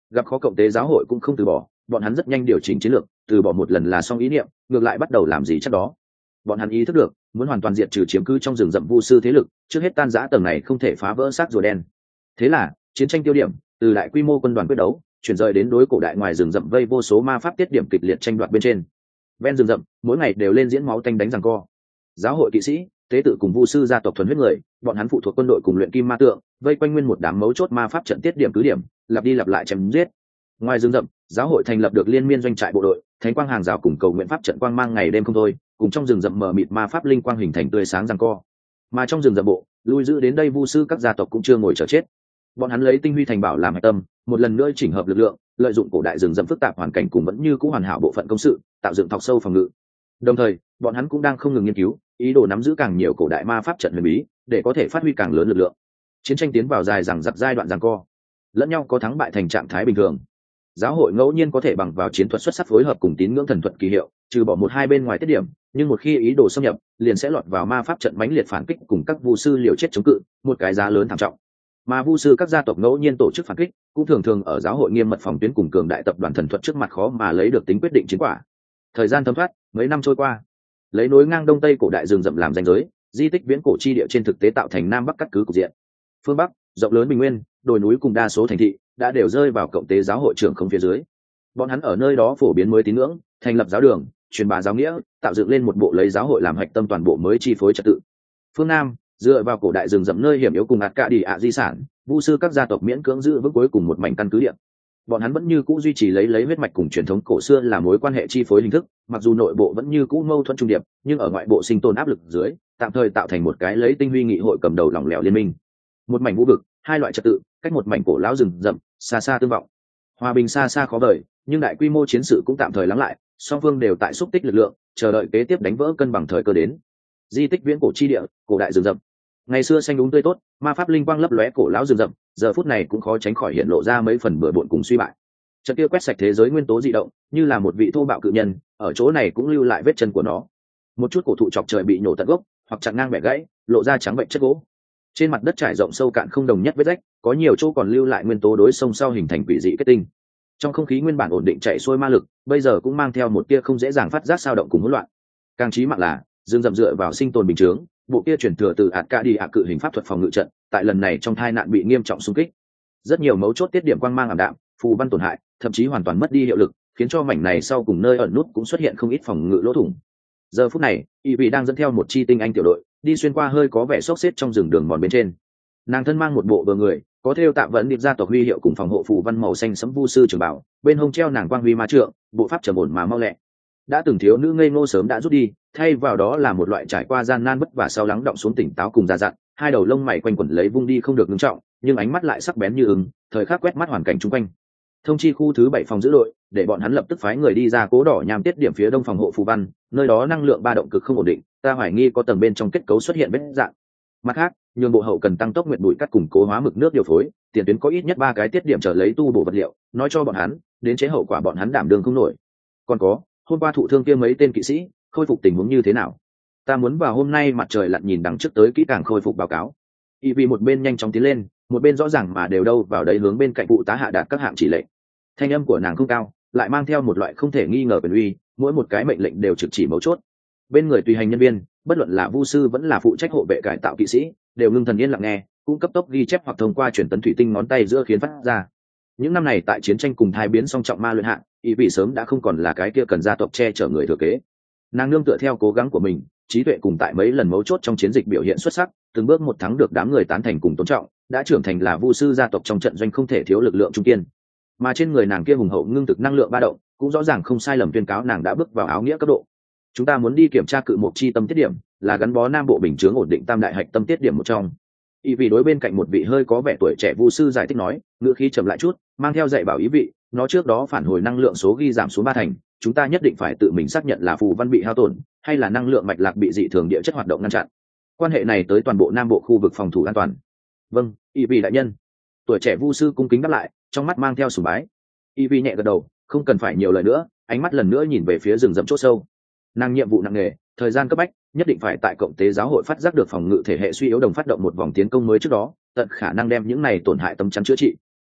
Gặp khó cộng tế giáo hội cũng không từ bỏ, bọn hắn rất nhanh điều chỉnh chiến lược, từ bỏ một lần là xong ý niệm, ngược lại bắt đầu làm gì chắc đó. Bọn hắn ý thức được, muốn hoàn toàn diệt trừ chiếm cứ trong rừng rậm vu sư thế lực, trước hết tan rã tầng này không thể phá vỡ xác rùa đen. Thế là, chiến tranh tiêu điểm từ đại quy mô quân đoàn quyết đấu, chuyển rời đến đối cổ đại ngoài rừng rậm vây vô số ma pháp tiết điểm kịch liệt tranh đoạt bên trên. Ven rừng rậm, mỗi ngày đều lên diễn máu tanh đánh giằng co. Giáo hội kỵ sĩ, tế tự cùng vu sư gia tộc thuần huyết người, bọn hắn phụ thuộc quân đội cùng luyện kim ma tượng, vây quanh nguyên một đám mấu chốt ma pháp trận tiết điểm cứ điểm, lặp đi lặp lại chém giết. Ngoài rừng rậm, giáo hội thành lập được liên miên doanh trại bộ đội, thánh quang hàng rào cùng cầu nguyện pháp trận quang mang ngày đêm không thôi, cùng trong rừng rậm mờ mịt ma pháp linh quang hình thành tươi sáng giằng co. Mà trong rừng rậm bộ, lui giữ đến đây vu sư các gia tộc cũng chưa ngồi chờ chết. Bọn hắn lấy tinh huy thành bảo làm hạch tâm, một lần nữa chỉnh hợp lực lượng, lợi dụng cổ đại rừng rậm phức tạp hoàn cảnh cùng vẫn như cũ hoàn hảo bộ phận công sự, tạo dựng thọc sâu phòng ngự. Đồng thời, bọn hắn cũng đang không ngừng nghiên cứu, ý đồ nắm giữ càng nhiều cổ đại ma pháp trận huyền bí, để có thể phát huy càng lớn lực lượng. Chiến tranh tiến vào dài dằng dặc giai đoạn giằng co, lẫn nhau có thắng bại thành trạng thái bình thường. Giáo hội ngẫu nhiên có thể bằng vào chiến thuật xuất sắc phối hợp cùng tín ngưỡng thần thuật kỳ hiệu, trừ bỏ một hai bên ngoài tiết điểm, nhưng một khi ý đồ xâm nhập, liền sẽ lọt vào ma pháp trận mãnh liệt phản kích cùng các vu sư liều chết chống cự, một cái giá lớn thảm trọng. Mà vu sư các gia tộc ngẫu nhiên tổ chức phản kích, cũng thường thường ở giáo hội nghiêm mật phòng tuyến cùng cường đại tập đoàn thần thuật trước mặt khó mà lấy được tính quyết định chiến quả. Thời gian thấm thoát, mấy năm trôi qua, lấy nối ngang đông tây cổ đại rừng rậm làm ranh giới, di tích viễn cổ chi địa trên thực tế tạo thành nam bắc cắt cứ cục diện. Phương bắc, rộng lớn bình nguyên, đồi núi cùng đa số thành thị đã đều rơi vào cộng tế giáo hội trưởng không phía dưới. Bọn hắn ở nơi đó phổ biến mới tín ngưỡng, thành lập giáo đường, truyền bá giáo nghĩa, tạo dựng lên một bộ lấy giáo hội làm hạch tâm toàn bộ mới chi phối trật tự. Phương nam, dựa vào cổ đại rừng rậm nơi hiểm yếu cùng ạt cả đi ạ di sản, vu sư các gia tộc miễn cưỡng giữ vững cuối cùng một mảnh căn cứ địa. Bọn hắn vẫn như cũ duy trì lấy lấy huyết mạch cùng truyền thống cổ xưa là mối quan hệ chi phối hình thức, mặc dù nội bộ vẫn như cũ mâu thuẫn trung điệp, nhưng ở ngoại bộ sinh tồn áp lực dưới, tạm thời tạo thành một cái lấy tinh huy nghị hội cầm đầu lỏng lẻo liên minh. Một mảnh vũ vực, hai loại trật tự, cách một mảnh cổ lão rừng rậm, xa xa tương vọng. Hòa bình xa xa khó vời, nhưng đại quy mô chiến sự cũng tạm thời lắng lại, song phương đều tại xúc tích lực lượng, chờ đợi kế tiếp đánh vỡ cân bằng thời cơ đến. Di tích viễn cổ chi địa, cổ đại rừng rậm. Ngày xưa xanh đúng tươi tốt, ma pháp linh quang lấp lóe cổ lão rừng rậm, giờ phút này cũng khó tránh khỏi hiện lộ ra mấy phần bừa bộn cùng suy bại. Trận kia quét sạch thế giới nguyên tố dị động, như là một vị thô bạo cự nhân, ở chỗ này cũng lưu lại vết chân của nó. Một chút cổ thụ chọc trời bị nhổ tận gốc, hoặc chặn ngang bẻ gãy, lộ ra trắng bệnh chất gỗ. Trên mặt đất trải rộng sâu cạn không đồng nhất vết rách, có nhiều chỗ còn lưu lại nguyên tố đối xông sau hình thành quỷ dị kết tinh. Trong không khí nguyên bản ổn định chạy xuôi ma lực, bây giờ cũng mang theo một tia không dễ dàng phát giác dao động cùng hỗn loạn. Càng chí mạng là, dương dậm dựa vào sinh tồn bình chướng, bộ kia chuyển thừa từ ạt ca đi ạ cự hình pháp thuật phòng ngự trận, tại lần này trong tai nạn bị nghiêm trọng xung kích. Rất nhiều mấu chốt tiết điểm quang mang ảm đạm, phù văn tổn hại, thậm chí hoàn toàn mất đi hiệu lực, khiến cho mảnh này sau cùng nơi ẩn nút cũng xuất hiện không ít phòng ngự lỗ thủng. Giờ phút này, y vị đang dẫn theo một chi tinh anh tiểu đội, đi xuyên qua hơi có vẻ xốc xếp trong rừng đường mòn bên trên. Nàng thân mang một bộ bờ người, có thêu tạ vẫn điệp gia tộc huy hiệu cùng phòng hộ phù văn màu xanh sẫm vu sư trường bảo, bên hông treo nàng quang huy ma trượng, bộ pháp trầm ổn mà mau lẹ. Đã từng thiếu nữ ngây ngô sớm đã rút đi, thay vào đó là một loại trải qua gian nan vất vả sau lắng động xuống tỉnh táo cùng già dặn, hai đầu lông mày quanh quẩn lấy vung đi không được ngưng trọng, nhưng ánh mắt lại sắc bén như ưng, thời khắc quét mắt hoàn cảnh chung quanh. Thông chi khu thứ bảy phòng giữ đội, để bọn hắn lập tức phái người đi ra cố đỏ nhằm tiết điểm phía đông phòng hộ phù văn, nơi đó năng lượng ba động cực không ổn định, ta hoài nghi có tầng bên trong kết cấu xuất hiện vết dạng. Mặt khác, nhường bộ hậu cần tăng tốc nguyện bụi cắt củng cố hóa mực nước điều phối, tiền tuyến có ít nhất ba cái tiết điểm trở lấy tu bổ vật liệu, nói cho bọn hắn, đến chế hậu quả bọn hắn đảm đương không nổi. Còn có, hôm qua thụ thương kia mấy tên kỵ sĩ, khôi phục tình huống như thế nào? Ta muốn vào hôm nay mặt trời lặn nhìn đằng trước tới kỹ càng khôi phục báo cáo. Y vì một bên nhanh chóng tiến lên, một bên rõ ràng mà đều đâu vào đấy hướng bên cạnh phụ tá hạ đạt các hạng chỉ lệnh. Thanh âm của nàng không cao, lại mang theo một loại không thể nghi ngờ quyền uy, mỗi một cái mệnh lệnh đều trực chỉ mấu chốt. Bên người tùy hành nhân viên, bất luận là vu sư vẫn là phụ trách hộ vệ cải tạo kỵ sĩ, đều ngưng thần yên lặng nghe, cũng cấp tốc ghi chép hoặc thông qua truyền tấn thủy tinh ngón tay giữa khiến phát ra. Những năm này tại chiến tranh cùng thai biến song trọng ma luyện hạng, ý vị sớm đã không còn là cái kia cần gia tộc che chở người thừa kế. Nàng nương tựa theo cố gắng của mình, trí tuệ cùng tại mấy lần mấu chốt trong chiến dịch biểu hiện xuất sắc, từng bước một thắng được đám người tán thành cùng tôn trọng, đã trưởng thành là vu sư gia tộc trong trận doanh không thể thiếu lực lượng trung kiên. Mà trên người nàng kia hùng hậu ngưng thực năng lượng ba động, cũng rõ ràng không sai lầm tuyên cáo nàng đã bước vào áo nghĩa cấp độ. Chúng ta muốn đi kiểm tra cự mục chi tâm tiết điểm, là gắn bó nam bộ bình chướng ổn định tam đại hạch tâm tiết điểm một trong. Ý vị đối bên cạnh một vị hơi có vẻ tuổi trẻ vu sư giải thích nói, ngữ khí chậm lại chút, mang theo dạy bảo ý vị, nó trước đó phản hồi năng lượng số ghi giảm xuống ba thành, chúng ta nhất định phải tự mình xác nhận là phù văn bị hao tổn, hay là năng lượng mạch lạc bị dị thường địa chất hoạt động ngăn chặn. Quan hệ này tới toàn bộ nam bộ khu vực phòng thủ an toàn. Vâng, ý vị đại nhân. Tuổi trẻ vu sư cung kính đáp lại, trong mắt mang theo sùng bái. Ý vị nhẹ gật đầu, không cần phải nhiều lời nữa, ánh mắt lần nữa nhìn về phía rừng rậm chỗ sâu. Nàng nhiệm vụ nặng nề, thời gian cấp bách, nhất định phải tại cộng tế giáo hội phát giác được phòng ngự thể hệ suy yếu đồng phát động một vòng tiến công mới trước đó, tận khả năng đem những này tổn hại tấm chắn chữa trị.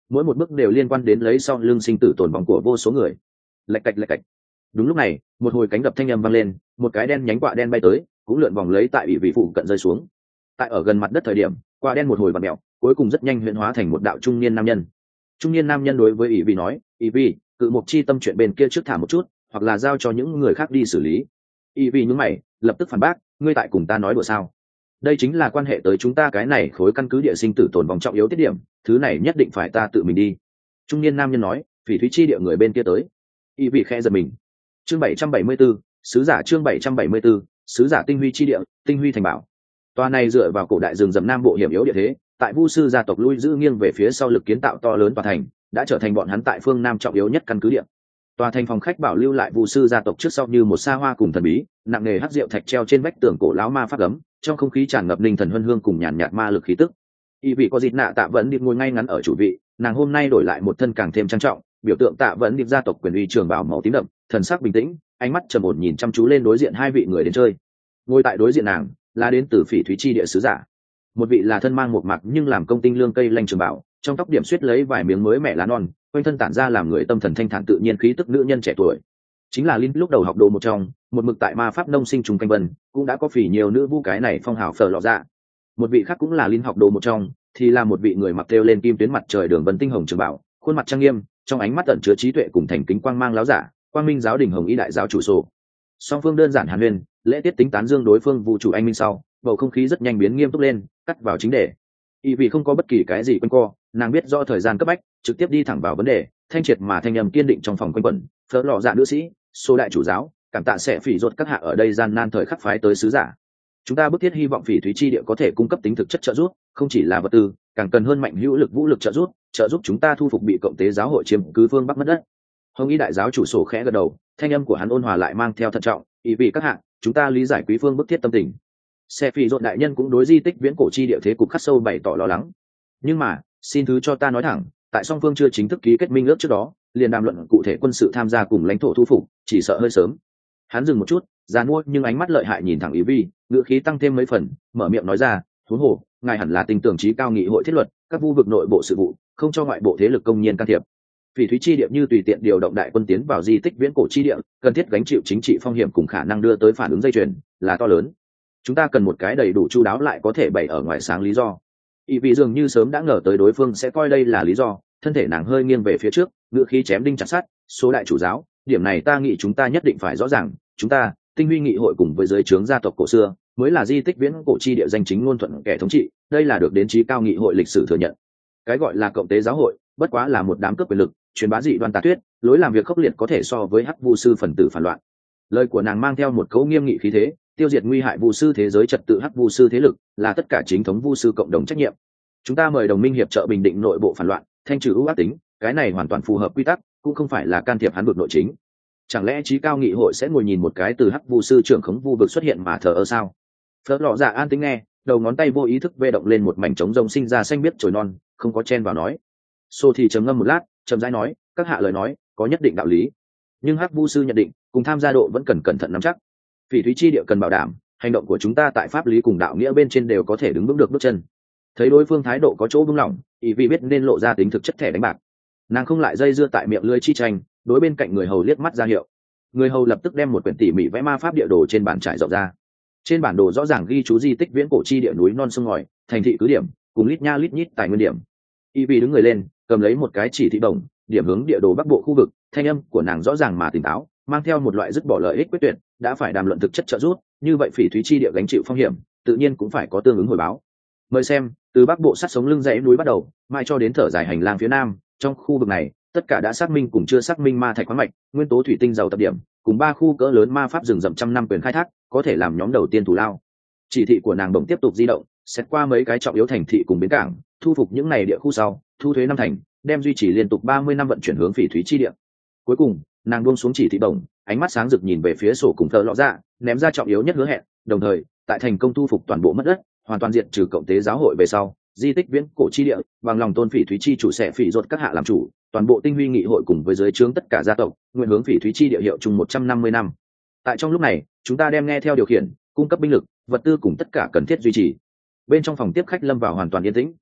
mỗi một bước đều liên quan đến lấy sau lưng sinh tử tồn vong của vô số người. Lạch cạch lạch cạch. Đúng lúc này, một hồi cánh đập thanh âm vang lên, một cái đen nhánh quạ đen bay tới, cũng lượn vòng lấy tại ỷ vị phụ cận rơi xuống. Tại ở gần mặt đất thời điểm, quạ đen một hồi vặn mèo, cuối cùng rất nhanh huyễn hóa thành một đạo trung niên nam nhân. Trung niên nam nhân đối với ỷ vị nói, ỷ vị, cự mục chi tâm chuyện bên kia trước thả một chút, hoặc là giao cho những người khác đi xử lý. Ỷ vị nhướng mày, lập tức phản bác, ngươi tại cùng ta nói đùa sao? Đây chính là quan hệ tới chúng ta cái này khối căn cứ địa sinh tử tồn vong trọng yếu tiết điểm, thứ này nhất định phải ta tự mình đi. Trung niên nam nhân nói, phỉ thúy chi địa người bên kia tới. Ỷ vị khẽ giật mình. Chương bảy trăm bảy mươi 74, sứ giả chương bảy trăm bảy mươi 74, sứ giả tinh huy chi địa, tinh huy thành bảo. Tòa này dựa vào cổ đại rừng rậm nam bộ hiểm yếu địa thế, tại Vu sư gia tộc lui giữ nghiêng về phía sau lực kiến tạo to lớn tòa thành, đã trở thành bọn hắn tại phương nam trọng yếu nhất căn cứ địa. Tòa thành phòng khách bảo lưu lại Vu sư gia tộc trước sau như một xa hoa cùng thần bí, nặng nề hắc rượu thạch treo trên vách tường cổ lão ma pháp ấm, trong không khí tràn ngập linh thần huân hương cùng nhàn nhạt ma lực khí tức. Y vị có dịp nạ tạ vẫn điệp ngồi ngay ngắn ở chủ vị, nàng hôm nay đổi lại một thân càng thêm trang trọng, biểu tượng tạ vẫn điệp gia tộc quyền uy trường bảo màu tím đậm, thần sắc bình tĩnh, ánh mắt trầm ổn nhìn chăm chú lên đối diện hai vị người đến chơi. Ngồi tại đối diện nàng là đến từ phỉ thúy chi địa sứ giả. Một vị là thân mang một mặc nhưng làm công tinh lương cây lanh trường bảo, trong tóc điểm suýt lấy vài miếng mới mẻ lá non, quanh thân tản ra làm người tâm thần thanh thản tự nhiên khí tức nữ nhân trẻ tuổi. Chính là Linh lúc đầu học đồ một trong, một mực tại ma pháp nông sinh trùng canh vân, cũng đã có phỉ nhiều nữ vu cái này phong hào phở lọ dạ. Một vị khác cũng là Linh học đồ một trong, thì là một vị người mặc thêu lên kim tuyến mặt trời đường vân tinh hồng trường bảo, khuôn mặt trang nghiêm, trong ánh mắt ẩn chứa trí tuệ cùng thành kính quang mang láo giả, quang minh giáo đình hồng y đại giáo chủ sổ. Song phương đơn giản hàn huyên, lễ tiết tính tán dương đối phương vũ trụ anh minh sau, bầu không khí rất nhanh biến nghiêm túc lên, cắt vào chính đề. Y vì không có bất kỳ cái gì quanh co, nàng biết do thời gian cấp bách, trực tiếp đi thẳng vào vấn đề, thanh triệt mà thanh âm kiên định trong phòng quanh quẩn. Phở lọ dạ nữ sĩ, số đại chủ giáo, cảm tạ sẽ phỉ ruột các hạ ở đây gian nan thời khắc phái tới sứ giả. Chúng ta bức thiết hy vọng phỉ thúy chi địa có thể cung cấp tính thực chất trợ giúp, không chỉ là vật tư, càng cần hơn mạnh hữu lực vũ lực trợ giúp, trợ giúp chúng ta thu phục bị cộng tế giáo hội chiếm cứ phương bắc mất đất. Hồng y đại giáo chủ sổ khẽ gật đầu, thanh âm của hắn ôn hòa lại mang theo thận trọng, ý vì các hạ, chúng ta lý giải quý phương bức thiết tâm tình. Xe phỉ ruột đại nhân cũng đối di tích viễn cổ chi địa thế cục khắc sâu bày tỏ lo lắng. Nhưng mà, xin thứ cho ta nói thẳng, tại song phương chưa chính thức ký kết minh ước trước đó, liền đàm luận cụ thể quân sự tham gia cùng lãnh thổ thu phục, chỉ sợ hơi sớm. Hắn dừng một chút, giàn mua nhưng ánh mắt lợi hại nhìn thẳng ý vi, ngữ khí tăng thêm mấy phần, mở miệng nói ra, huống hồ, ngài hẳn là tình tưởng trí cao nghị hội thiết luật, các vu vực nội bộ sự vụ, không cho ngoại bộ thế lực công nhiên can thiệp. Phỉ thúy chi địa như tùy tiện điều động đại quân tiến vào di tích viễn cổ chi địa, cần thiết gánh chịu chính trị phong hiểm cùng khả năng đưa tới phản ứng dây chuyền là to lớn. Chúng ta cần một cái đầy đủ chu đáo lại có thể bày ở ngoài sáng lý do. Ý vị dường như sớm đã ngờ tới đối phương sẽ coi đây là lý do, thân thể nàng hơi nghiêng về phía trước, ngữ khí chém đinh chặt sắt, số đại chủ giáo, điểm này ta nghĩ chúng ta nhất định phải rõ ràng, chúng ta, tinh huy nghị hội cùng với giới trướng gia tộc cổ xưa, mới là di tích viễn cổ chi địa danh chính ngôn thuận kẻ thống trị, đây là được đến trí cao nghị hội lịch sử thừa nhận. Cái gọi là cộng tế giáo hội, bất quá là một đám cướp quyền lực, truyền bá dị đoan tà thuyết, lối làm việc khốc liệt có thể so với hắc vu sư phần tử phản loạn. Lời của nàng mang theo một cấu nghiêm nghị khí thế, tiêu diệt nguy hại vu sư thế giới trật tự hắc vu sư thế lực, là tất cả chính thống vu sư cộng đồng trách nhiệm. Chúng ta mời đồng minh hiệp trợ bình định nội bộ phản loạn, thanh trừ ưu ác tính, cái này hoàn toàn phù hợp quy tắc, cũng không phải là can thiệp hắn vực nội chính. Chẳng lẽ trí cao nghị hội sẽ ngồi nhìn một cái từ hắc vu sư trưởng khống vu vực xuất hiện mà thờ ơ sao? Phớt lọ dạ an tính nghe, đầu ngón tay vô ý thức vê động lên một mảnh trống rông sinh ra xanh biếc chồi non, không có chen vào nói. Xô thì trầm ngâm một lát, trầm rãi nói, các hạ lời nói có nhất định đạo lý, nhưng hắc vu sư nhận định cùng tham gia độ vẫn cần cẩn thận nắm chắc. Phỉ thúy chi địa cần bảo đảm hành động của chúng ta tại pháp lý cùng đạo nghĩa bên trên đều có thể đứng vững được bước chân. Thấy đối phương thái độ có chỗ buông lỏng, ý vị biết nên lộ ra tính thực chất thẻ đánh bạc. Nàng không lại dây dưa tại miệng lưỡi chi tranh, đối bên cạnh người hầu liếc mắt ra hiệu. Người hầu lập tức đem một quyển tỉ mỉ vẽ ma pháp địa đồ trên bản trải rộng ra. Trên bản đồ rõ ràng ghi chú di tích viễn cổ chi địa núi non sông ngòi, thành thị cứ điểm, cùng lít nha lít nhít tài nguyên điểm. Y vị đứng người lên, cầm lấy một cái chỉ thị đồng, điểm hướng địa đồ bắc bộ khu vực, thanh âm của nàng rõ ràng mà tỉnh táo, mang theo một loại dứt bỏ lợi ích quyết tuyệt, đã phải đàm luận thực chất trợ giúp, như vậy phỉ thúy chi địa gánh chịu phong hiểm, tự nhiên cũng phải có tương ứng hồi báo. Mời xem, từ bắc bộ sát sống lưng dãy núi bắt đầu, mai cho đến thở dài hành lang phía nam, trong khu vực này, tất cả đã xác minh cùng chưa xác minh ma thạch khoáng mạch, nguyên tố thủy tinh giàu tập điểm, cùng ba khu cỡ lớn ma pháp rừng rậm trăm năm quyền khai thác, có thể làm nhóm đầu tiên thủ lao. Chỉ thị của nàng đồng tiếp tục di động, xét qua mấy cái trọng yếu thành thị cùng bến cảng, thu phục những này địa khu sau, thu thuế năm thành, đem duy trì liên tục ba mươi năm vận chuyển hướng phỉ thúy chi địa. Cuối cùng, nàng buông xuống chỉ thị bổng, ánh mắt sáng rực nhìn về phía sổ cùng thợ lọ dạ, ném ra trọng yếu nhất hứa hẹn, đồng thời, tại thành công thu phục toàn bộ mất đất, hoàn toàn diệt trừ cộng tế giáo hội về sau, di tích viễn cổ chi địa, bằng lòng tôn phỉ thúy chi chủ sẽ phỉ ruột các hạ làm chủ, toàn bộ tinh huy nghị hội cùng với giới trướng tất cả gia tộc, nguyện hướng phỉ thúy chi địa hiệu chung một trăm năm mươi năm. Tại trong lúc này, chúng ta đem nghe theo điều khiển, cung cấp binh lực, vật tư cùng tất cả cần thiết duy trì. Bên trong phòng tiếp khách lâm vào hoàn toàn yên tĩnh.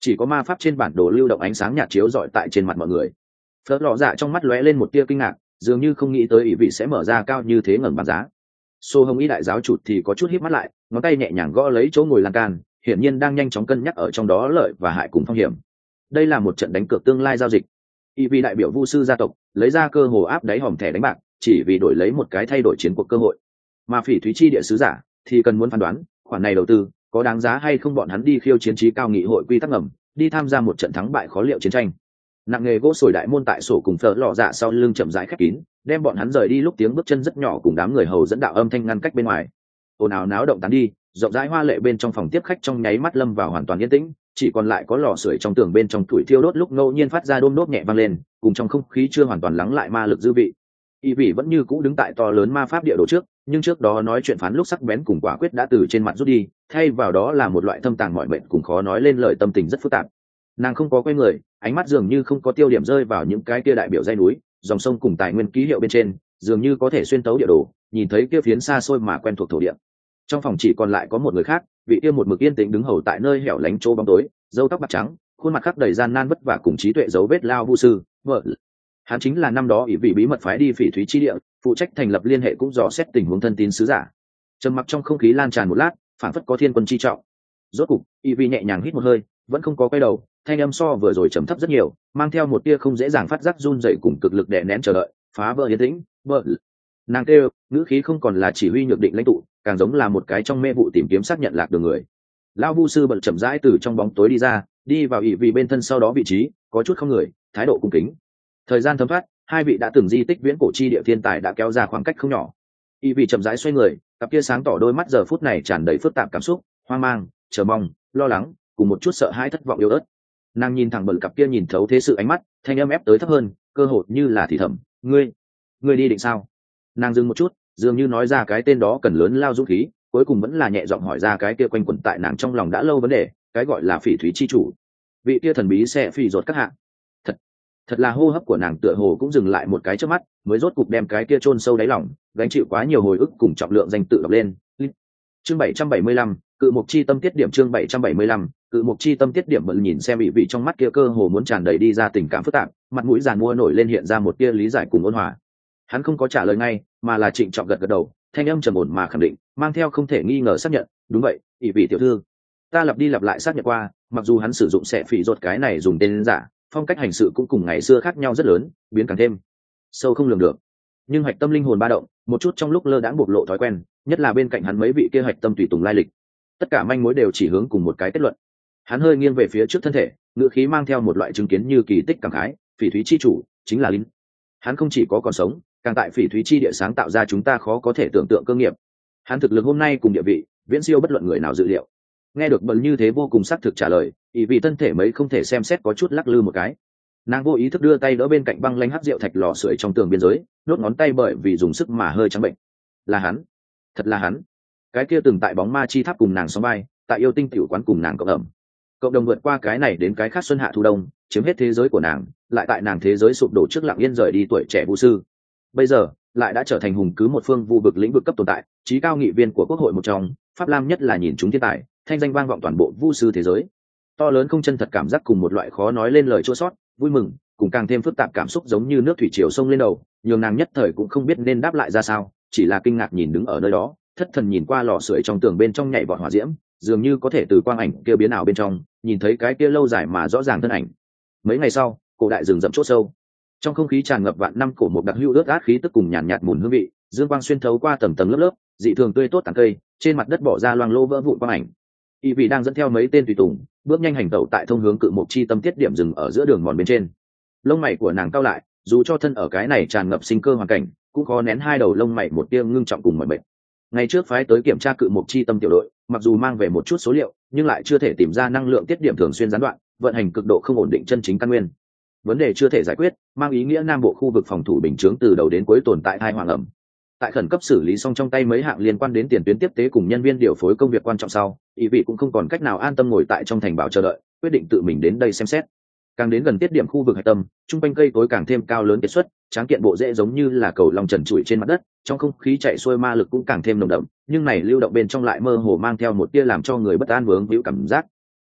chỉ có ma pháp trên bản đồ lưu động ánh sáng nhạt chiếu rọi tại trên mặt mọi người. Phớt lọ dạ trong mắt lóe lên một tia kinh ngạc, dường như không nghĩ tới ý vị sẽ mở ra cao như thế ngẩng bảng giá. Xô Hồng Y đại giáo chủ thì có chút híp mắt lại, ngón tay nhẹ nhàng gõ lấy chỗ ngồi lan can, hiển nhiên đang nhanh chóng cân nhắc ở trong đó lợi và hại cùng phong hiểm. Đây là một trận đánh cược tương lai giao dịch. Y vì đại biểu vu sư gia tộc lấy ra cơ hồ áp đáy hòm thẻ đánh bạc, chỉ vì đổi lấy một cái thay đổi chiến cuộc cơ hội. Mà Phỉ Thúy Chi địa sứ giả thì cần muốn phán đoán khoản này đầu tư có đáng giá hay không, bọn hắn đi khiêu chiến trí cao nghị hội quy tắc ngầm, đi tham gia một trận thắng bại khó liệu chiến tranh. Nặng nghề gỗ sồi đại môn tại sổ cùng Phở lò dạ sau lưng chậm rãi khép kín, đem bọn hắn rời đi lúc tiếng bước chân rất nhỏ cùng đám người hầu dẫn đạo âm thanh ngăn cách bên ngoài. Ồn ào náo động tán đi, rộng rãi hoa lệ bên trong phòng tiếp khách trong nháy mắt lâm vào hoàn toàn yên tĩnh, chỉ còn lại có lò sưởi trong tường bên trong tuổi thiêu đốt lúc ngẫu nhiên phát ra đôm đốp nhẹ vang lên, cùng trong không khí chưa hoàn toàn lắng lại ma lực dư vị. Y vị vẫn như cũ đứng tại to lớn ma pháp địa đồ trước, nhưng trước đó nói chuyện phán lúc sắc bén cùng quả quyết đã từ trên mặt rút đi, thay vào đó là một loại thâm tàng mọi mệnh cùng khó nói lên lời tâm tình rất phức tạp. Nàng không có quay người, ánh mắt dường như không có tiêu điểm rơi vào những cái kia đại biểu dãy núi, dòng sông cùng tài nguyên ký hiệu bên trên, dường như có thể xuyên tấu địa đồ, nhìn thấy kia phiến xa xôi mà quen thuộc thổ địa. Trong phòng chỉ còn lại có một người khác, vị kia một mực yên tĩnh đứng hầu tại nơi hẻo lánh chỗ bóng tối, râu tóc bạc trắng, khuôn mặt khắc đầy gian nan vất vả cùng trí tuệ dấu vết lao vu sư. Vợ hắn chính là năm đó ỷ vị bí mật phái đi Phỉ Thúy Chi địa, phụ trách thành lập liên hệ cũng dò xét tình huống thân tín sứ giả. Trầm mặc trong không khí lan tràn một lát, phản phất có thiên quân chi trọng. Rốt cục ỷ vị nhẹ nhàng hít một hơi, vẫn không có quay đầu, thanh âm so vừa rồi trầm thấp rất nhiều, mang theo một tia không dễ dàng phát giác run rẩy cùng cực lực đè nén chờ đợi, phá vỡ yên tĩnh. Vợ nàng kêu, ngữ khí không còn là chỉ huy nhược định lãnh tụ, càng giống là một cái trong mê vụ tìm kiếm xác nhận lạc đường người. Lão vu sư bận chậm rãi từ trong bóng tối đi ra, đi vào ỷ vị bên thân sau đó vị trí, có chút không người, thái độ cung kính. Thời gian thấm thoát, hai vị đã từng di tích viễn cổ chi địa thiên tài đã kéo ra khoảng cách không nhỏ. ỷ vị chậm rãi xoay người, cặp kia sáng tỏ đôi mắt giờ phút này tràn đầy phức tạp cảm xúc, hoang mang, chờ mong, lo lắng, cùng một chút sợ hãi thất vọng yếu ớt. Nàng nhìn thẳng bận cặp kia nhìn thấu thế sự ánh mắt, thanh âm ép tới thấp hơn, cơ hồ như là thì thầm, ngươi ngươi đi định sao? Nàng dừng một chút, dường như nói ra cái tên đó cần lớn lao dũng khí, cuối cùng vẫn là nhẹ giọng hỏi ra cái kia quanh quẩn tại nàng trong lòng đã lâu vấn đề, cái gọi là Phỉ Thúy chi chủ, vị kia thần bí sẽ phỉ rột các hạ. Thật, thật là hô hấp của nàng tựa hồ cũng dừng lại một cái trước mắt, mới rốt cục đem cái kia chôn sâu đáy lòng, gánh chịu quá nhiều hồi ức cùng trọng lượng danh tự đọc lên. Chương bảy trăm bảy mươi lăm, cự mục chi tâm tiết điểm. Chương bảy trăm bảy mươi lăm, cự mục chi tâm tiết điểm. Bận nhìn xem bị vị trong mắt kia cơ hồ muốn tràn đầy đi ra tình cảm phức tạp, mặt mũi giàn mua nổi lên hiện ra một tia lý giải cùng ôn hòa. Hắn không có trả lời ngay, mà là trịnh trọng gật gật đầu, thanh âm trầm ổn mà khẳng định, mang theo không thể nghi ngờ xác nhận, đúng vậy, ỷ vị tiểu thư, ta lặp đi lặp lại xác nhận qua, mặc dù hắn sử dụng xẻ phỉ rột cái này dùng tên giả, phong cách hành sự cũng cùng ngày xưa khác nhau rất lớn, biến càng thêm sâu không lường được, nhưng hạch tâm linh hồn ba động, một chút trong lúc lơ đãng bộc lộ thói quen, nhất là bên cạnh hắn mấy vị kia hạch tâm tùy tùng lai lịch, tất cả manh mối đều chỉ hướng cùng một cái kết luận. Hắn hơi nghiêng về phía trước thân thể, ngựa khí mang theo một loại chứng kiến như kỳ tích cảm khái, Phỉ Thúy chi chủ chính là Linh. Hắn không chỉ có còn sống, càng tại Phỉ Thúy chi địa sáng tạo ra chúng ta khó có thể tưởng tượng cơ nghiệp. Hắn thực lực hôm nay cùng địa vị viễn siêu bất luận người nào dự liệu. Nghe được bận như thế vô cùng xác thực trả lời, ý vì thân thể mấy không thể xem xét có chút lắc lư một cái. Nàng vô ý thức đưa tay đỡ bên cạnh băng lanh hắc rượu thạch lò sưởi trong tường biên giới, đốt ngón tay bởi vì dùng sức mà hơi trắng bệnh. Là hắn, thật là hắn. Cái kia từng tại bóng ma chi tháp cùng nàng sóng vai, tại yêu tinh tiểu quán cùng nàng cộng ẩm. Cộng đồng vượt qua cái này đến cái khác xuân hạ thu đông, chiếm hết thế giới của nàng, lại tại nàng thế giới sụp đổ trước lặng yên rời đi tuổi trẻ vu sư. Bây giờ lại đã trở thành hùng cứ một phương vu vực lĩnh vực cấp tồn tại, trí cao nghị viên của quốc hội một trong, Pháp Lam nhất là nhìn chúng thiên tài, thanh danh vang vọng toàn bộ vu sư thế giới. To lớn không chân thật cảm giác cùng một loại khó nói lên lời chua sót, vui mừng, cùng càng thêm phức tạp cảm xúc giống như nước thủy triều sông lên đầu, nhường nàng nhất thời cũng không biết nên đáp lại ra sao, chỉ là kinh ngạc nhìn đứng ở nơi đó, thất thần nhìn qua lò sưởi trong tường bên trong nhảy vọt hỏa diễm, dường như có thể từ quang ảnh kia biến ảo bên trong, nhìn thấy cái kia lâu dài mà rõ ràng thân ảnh. Mấy ngày sau, cổ đại rừng rậm chỗ sâu, trong không khí tràn ngập vạn năm cổ một đặc hữu ướt át khí tức cùng nhàn nhạt mùn hương vị, dương quang xuyên thấu qua tầng tầng lớp lớp, dị thường tươi tốt tàn cây, trên mặt đất bỏ ra loang lô vỡ vụn quang ảnh. Y vị đang dẫn theo mấy tên tùy tùng, bước nhanh hành tẩu tại thông hướng cự mục chi tâm tiết điểm dừng ở giữa đường mòn bên trên. Lông mày của nàng cau lại, dù cho thân ở cái này tràn ngập sinh cơ hoàn cảnh, cũng khó nén hai đầu lông mày một tia ngưng trọng cùng mỏi mệt. Ngày trước phái tới kiểm tra cự mục chi tâm tiểu đội, mặc dù mang về một chút số liệu, nhưng lại chưa thể tìm ra năng lượng tiết điểm thường xuyên gián đoạn, vận hành cực độ không ổn định chân chính căn nguyên. Vấn đề chưa thể giải quyết, mang ý nghĩa nam bộ khu vực phòng thủ bình chướng từ đầu đến cuối tồn tại hai hoàng ẩm. Tại khẩn cấp xử lý xong trong tay mấy hạng liên quan đến tiền tuyến tiếp tế cùng nhân viên điều phối công việc quan trọng sau, ý vị cũng không còn cách nào an tâm ngồi tại trong thành bảo chờ đợi, quyết định tự mình đến đây xem xét. Càng đến gần tiết điểm khu vực hạch tâm, trung quanh cây cối càng thêm cao lớn kết xuất, tráng kiện bộ rễ giống như là cầu long trần trụi trên mặt đất, trong không khí chạy xuôi ma lực cũng càng thêm nồng đậm, nhưng này lưu động bên trong lại mơ hồ mang theo một tia làm cho người bất an vướng víu cảm giác.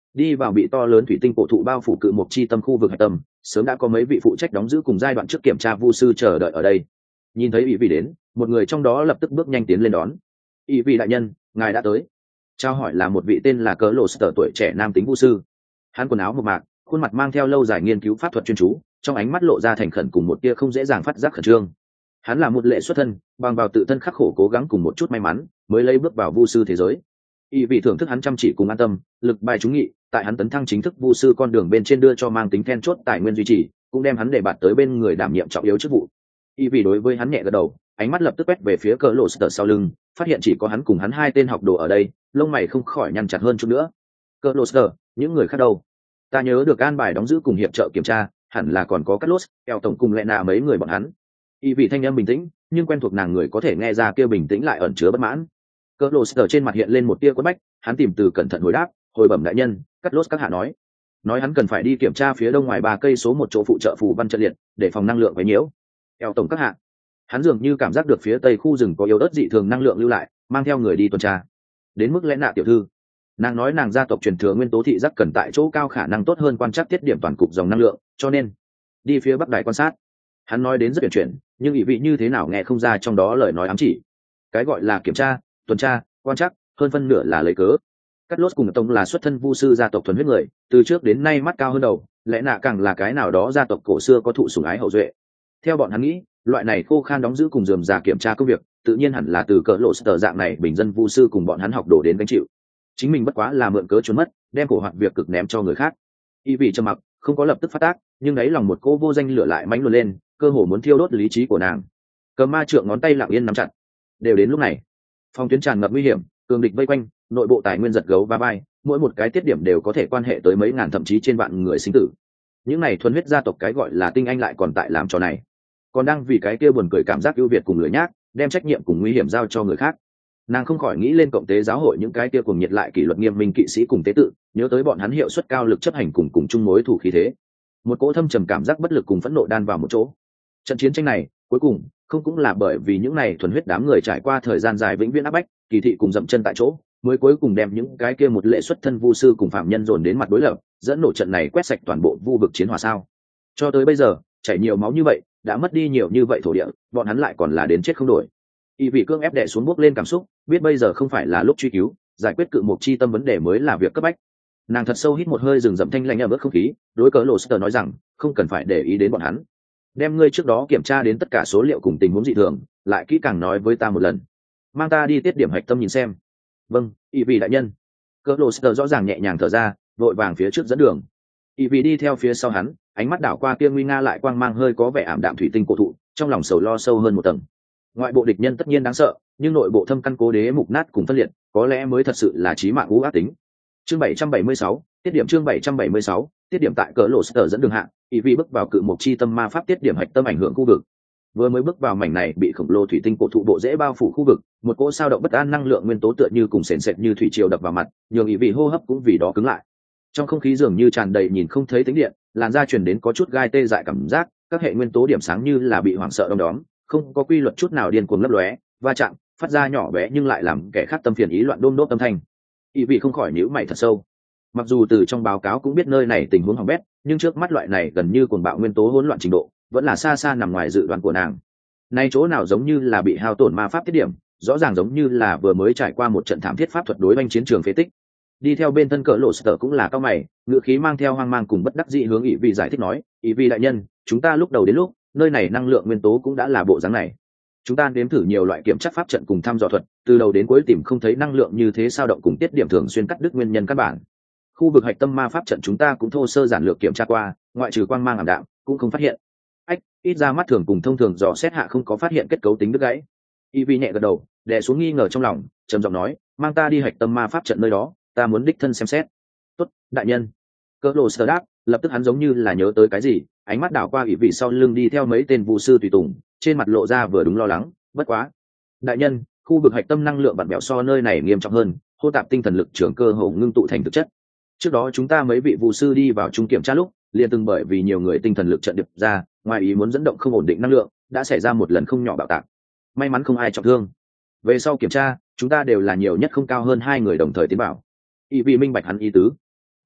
Đi vào bị to lớn thủy tinh cổ thụ bao phủ cự một chi tâm khu vực hạch tâm, sớm đã có mấy vị phụ trách đóng giữ cùng giai đoạn trước kiểm tra vu sư chờ đợi ở đây. Nhìn thấy ý vị đến, một người trong đó lập tức bước nhanh tiến lên đón. Ý vị đại nhân, ngài đã tới. Trao hỏi là một vị tên là Cớ Lộ Sở tuổi trẻ nam tính vu sư. Hắn quần áo mộc mạc, khuôn mặt mang theo lâu dài nghiên cứu pháp thuật chuyên chú, trong ánh mắt lộ ra thành khẩn cùng một tia không dễ dàng phát giác khẩn trương. Hắn là một lệ xuất thân, bằng vào tự thân khắc khổ cố gắng cùng một chút may mắn, mới lấy bước vào vu sư thế giới. Ý vị thưởng thức hắn chăm chỉ cùng an tâm, lực bài trúng nghị, tại hắn tấn thăng chính thức vu sư con đường bên trên đưa cho mang tính then chốt tài nguyên duy trì, cũng đem hắn để bạt tới bên người đảm nhiệm trọng yếu chức vụ. Ý vị đối với hắn nhẹ gật đầu, ánh mắt lập tức quét về phía Cớ Lộ Sở sau lưng, phát hiện chỉ có hắn cùng hắn hai tên học đồ ở đây, lông mày không khỏi nhăn chặt hơn chút nữa. Cớ Lộ Sở, những người khác đâu? Ta nhớ được an bài đóng giữ cùng hiệp trợ kiểm tra, hẳn là còn có Carlos, eo tổng cùng lẹ nạ mấy người bọn hắn. Ý vị thanh âm bình tĩnh, nhưng quen thuộc nàng người có thể nghe ra kia bình tĩnh lại ẩn chứa bất mãn. Cớ Lộ Sở trên mặt hiện lên một tia quất bách, hắn tìm từ cẩn thận hồi đáp, hồi bẩm đại nhân, Carlos các hạ nói, nói hắn cần phải đi kiểm tra phía đông ngoài ba cây số một chỗ phụ trợ phù văn trận liệt, để phòng năng lượng quấy nhiễu. Eo tổng các hạ, hắn dường như cảm giác được phía tây khu rừng có yếu ớt dị thường năng lượng lưu lại, mang theo người đi tuần tra. Đến mức lẽ nạ tiểu thư, nàng nói nàng gia tộc truyền thừa nguyên tố thị giác cần tại chỗ cao khả năng tốt hơn quan trắc tiết điểm toàn cục dòng năng lượng, cho nên đi phía bắc đài quan sát. Hắn nói đến rất tuyển chuyển, nhưng ý vị như thế nào nghe không ra trong đó lời nói ám chỉ. Cái gọi là kiểm tra, tuần tra, quan trắc, hơn phân nửa là lấy cớ. Cát Lốt cùng Tông là xuất thân vu sư gia tộc thuần huyết người, từ trước đến nay mắt cao hơn đầu, lẽ nạ càng là cái nào đó gia tộc cổ xưa có thụ sủng ái hậu duệ. Theo bọn hắn nghĩ, loại này khô khan đóng giữ cùng dườm già kiểm tra công việc, tự nhiên hẳn là từ Cớ Lộ Sở dạng này bình dân vu sư cùng bọn hắn học đổ đến gánh chịu. Chính mình bất quá là mượn cớ trốn mất, đem cổ hoạt việc cực ném cho người khác. Y vị trầm mặc, không có lập tức phát tác, nhưng đáy lòng một cô vô danh lửa lại mãnh luồn lên, cơ hồ muốn thiêu đốt lý trí của nàng. Cầm ma trượng ngón tay lặng yên nắm chặt. Đều đến lúc này, phong tuyến tràn ngập nguy hiểm, cường địch vây quanh, nội bộ tài nguyên giật gấu va vai, mỗi một cái tiết điểm đều có thể quan hệ tới mấy ngàn thậm chí trên vạn người sinh tử. Những này thuần huyết gia tộc cái gọi là tinh anh lại còn tại làm trò này, còn đang vì cái kia buồn cười cảm giác ưu việt cùng lười nhác, đem trách nhiệm cùng nguy hiểm giao cho người khác. Nàng không khỏi nghĩ lên cộng tế giáo hội những cái kia cùng nhiệt lại kỷ luật nghiêm minh kỵ sĩ cùng tế tự, nhớ tới bọn hắn hiệu suất cao lực chấp hành cùng cùng chung mối thù khí thế. Một cỗ thâm trầm cảm giác bất lực cùng phẫn nộ đan vào một chỗ. Trận chiến tranh này, cuối cùng, không cũng là bởi vì những này thuần huyết đám người trải qua thời gian dài vĩnh viễn áp bách, kỳ thị cùng dậm chân tại chỗ, mới cuối cùng đem những cái kia một lệ xuất thân vu sư cùng phạm nhân dồn đến mặt đối lập, dẫn nổ trận này quét sạch toàn bộ vu vực chiến hòa sao? Cho tới bây giờ, chảy nhiều máu như vậy, đã mất đi nhiều như vậy thổ địa, bọn hắn lại còn là đến chết không đổi. Y vị cương ép đè xuống bước lên cảm xúc, biết bây giờ không phải là lúc truy cứu, giải quyết cự một chi tâm vấn đề mới là việc cấp bách. Nàng thật sâu hít một hơi rừng rậm thanh lạnh ở bớt không khí, đối Cớ Lộ Sở nói rằng, không cần phải để ý đến bọn hắn. Đem ngươi trước đó kiểm tra đến tất cả số liệu cùng tình huống dị thường, lại kỹ càng nói với ta một lần. Mang ta đi tiết điểm hạch tâm nhìn xem. Vâng, Y vị đại nhân. Cớ Lộ Sở rõ ràng nhẹ nhàng thở ra, vội vàng phía trước dẫn đường. Y vị đi theo phía sau hắn, ánh mắt đảo qua kia nguy nga lại quang mang hơi có vẻ ảm đạm thủy tinh cổ thụ, trong lòng sầu lo sâu hơn một tầng. Ngoại bộ địch nhân tất nhiên đáng sợ, nhưng nội bộ thâm căn cố đế mục nát cùng phân liệt, có lẽ mới thật sự là chí mạng u ác tính. Chương bảy trăm bảy mươi sáu, tiết điểm chương bảy trăm bảy mươi sáu, tiết điểm tại Cớ Lộ Sở dẫn đường hạ, ý vị bước vào cự một chi tâm ma pháp tiết điểm hạch tâm ảnh hưởng khu vực. Vừa mới bước vào mảnh này bị khổng lồ thủy tinh cổ thụ bộ dễ bao phủ khu vực, một cỗ sao động bất an năng lượng nguyên tố tựa như cùng sền sệt như thủy triều đập vào mặt, nhường ý vị hô hấp cũng vì đó cứng lại. Trong không khí dường như tràn đầy nhìn không thấy tính điện, làn da truyền đến có chút gai tê dại cảm giác, các hệ nguyên tố điểm sáng như là bị hoảng sợ đom đóm, không có quy luật chút nào điên cuồng lấp lóe, va chạm, phát ra nhỏ bé nhưng lại làm kẻ khác tâm phiền ý loạn đôm đốt âm thanh. Ý vị không khỏi nhíu mày thật sâu. Mặc dù từ trong báo cáo cũng biết nơi này tình huống hỏng bét, nhưng trước mắt loại này gần như cuồng bạo nguyên tố hỗn loạn trình độ, vẫn là xa xa nằm ngoài dự đoán của nàng. Nay chỗ nào giống như là bị hao tổn ma pháp tiết điểm, rõ ràng giống như là vừa mới trải qua một trận thảm thiết pháp thuật đối binh chiến trường phế tích. Đi theo bên thân Cớ Lộ Sở cũng là cao mày, ngữ khí mang theo hoang mang cùng bất đắc dĩ hướng Ý vị giải thích nói, Ý vị đại nhân, chúng ta lúc đầu đến lúc, nơi này năng lượng nguyên tố cũng đã là bộ dáng này. Chúng ta nếm thử nhiều loại kiểm tra pháp trận cùng thăm dò thuật, từ đầu đến cuối tìm không thấy năng lượng như thế sao động cùng tiết điểm thường xuyên cắt đứt nguyên nhân căn bản. Khu vực hạch tâm ma pháp trận chúng ta cũng thô sơ giản lược kiểm tra qua, ngoại trừ quang mang ảm đạm, cũng không phát hiện. Ách, ít ra mắt thường cùng thông thường dò xét hạ không có phát hiện kết cấu tính đứt gãy. Y Vi nhẹ gật đầu, đè xuống nghi ngờ trong lòng, trầm giọng nói, mang ta đi hạch tâm ma pháp trận nơi đó, ta muốn đích thân xem xét. Tốt, đại nhân. Cớ Lộ Sở đáp, lập tức hắn giống như là nhớ tới cái gì, ánh mắt đảo qua ủy vị sau lưng đi theo mấy tên vu sư tùy tùng, trên mặt lộ ra vừa đúng lo lắng, bất quá. Đại nhân, khu vực hạch tâm năng lượng bạt bẽo so nơi này nghiêm trọng hơn, hô tạp tinh thần lực trưởng cơ hồ ngưng tụ thành thực chất. Trước đó chúng ta mấy vị vu sư đi vào trung kiểm tra lúc, liền từng bởi vì nhiều người tinh thần lực trận điệp ra, ngoài ý muốn dẫn động không ổn định năng lượng, đã xảy ra một lần không nhỏ bạo tạc. May mắn không ai trọng thương. Về sau kiểm tra, chúng ta đều là nhiều nhất không cao hơn hai người đồng thời tiến vào. Y vị minh bạch hắn ý tứ.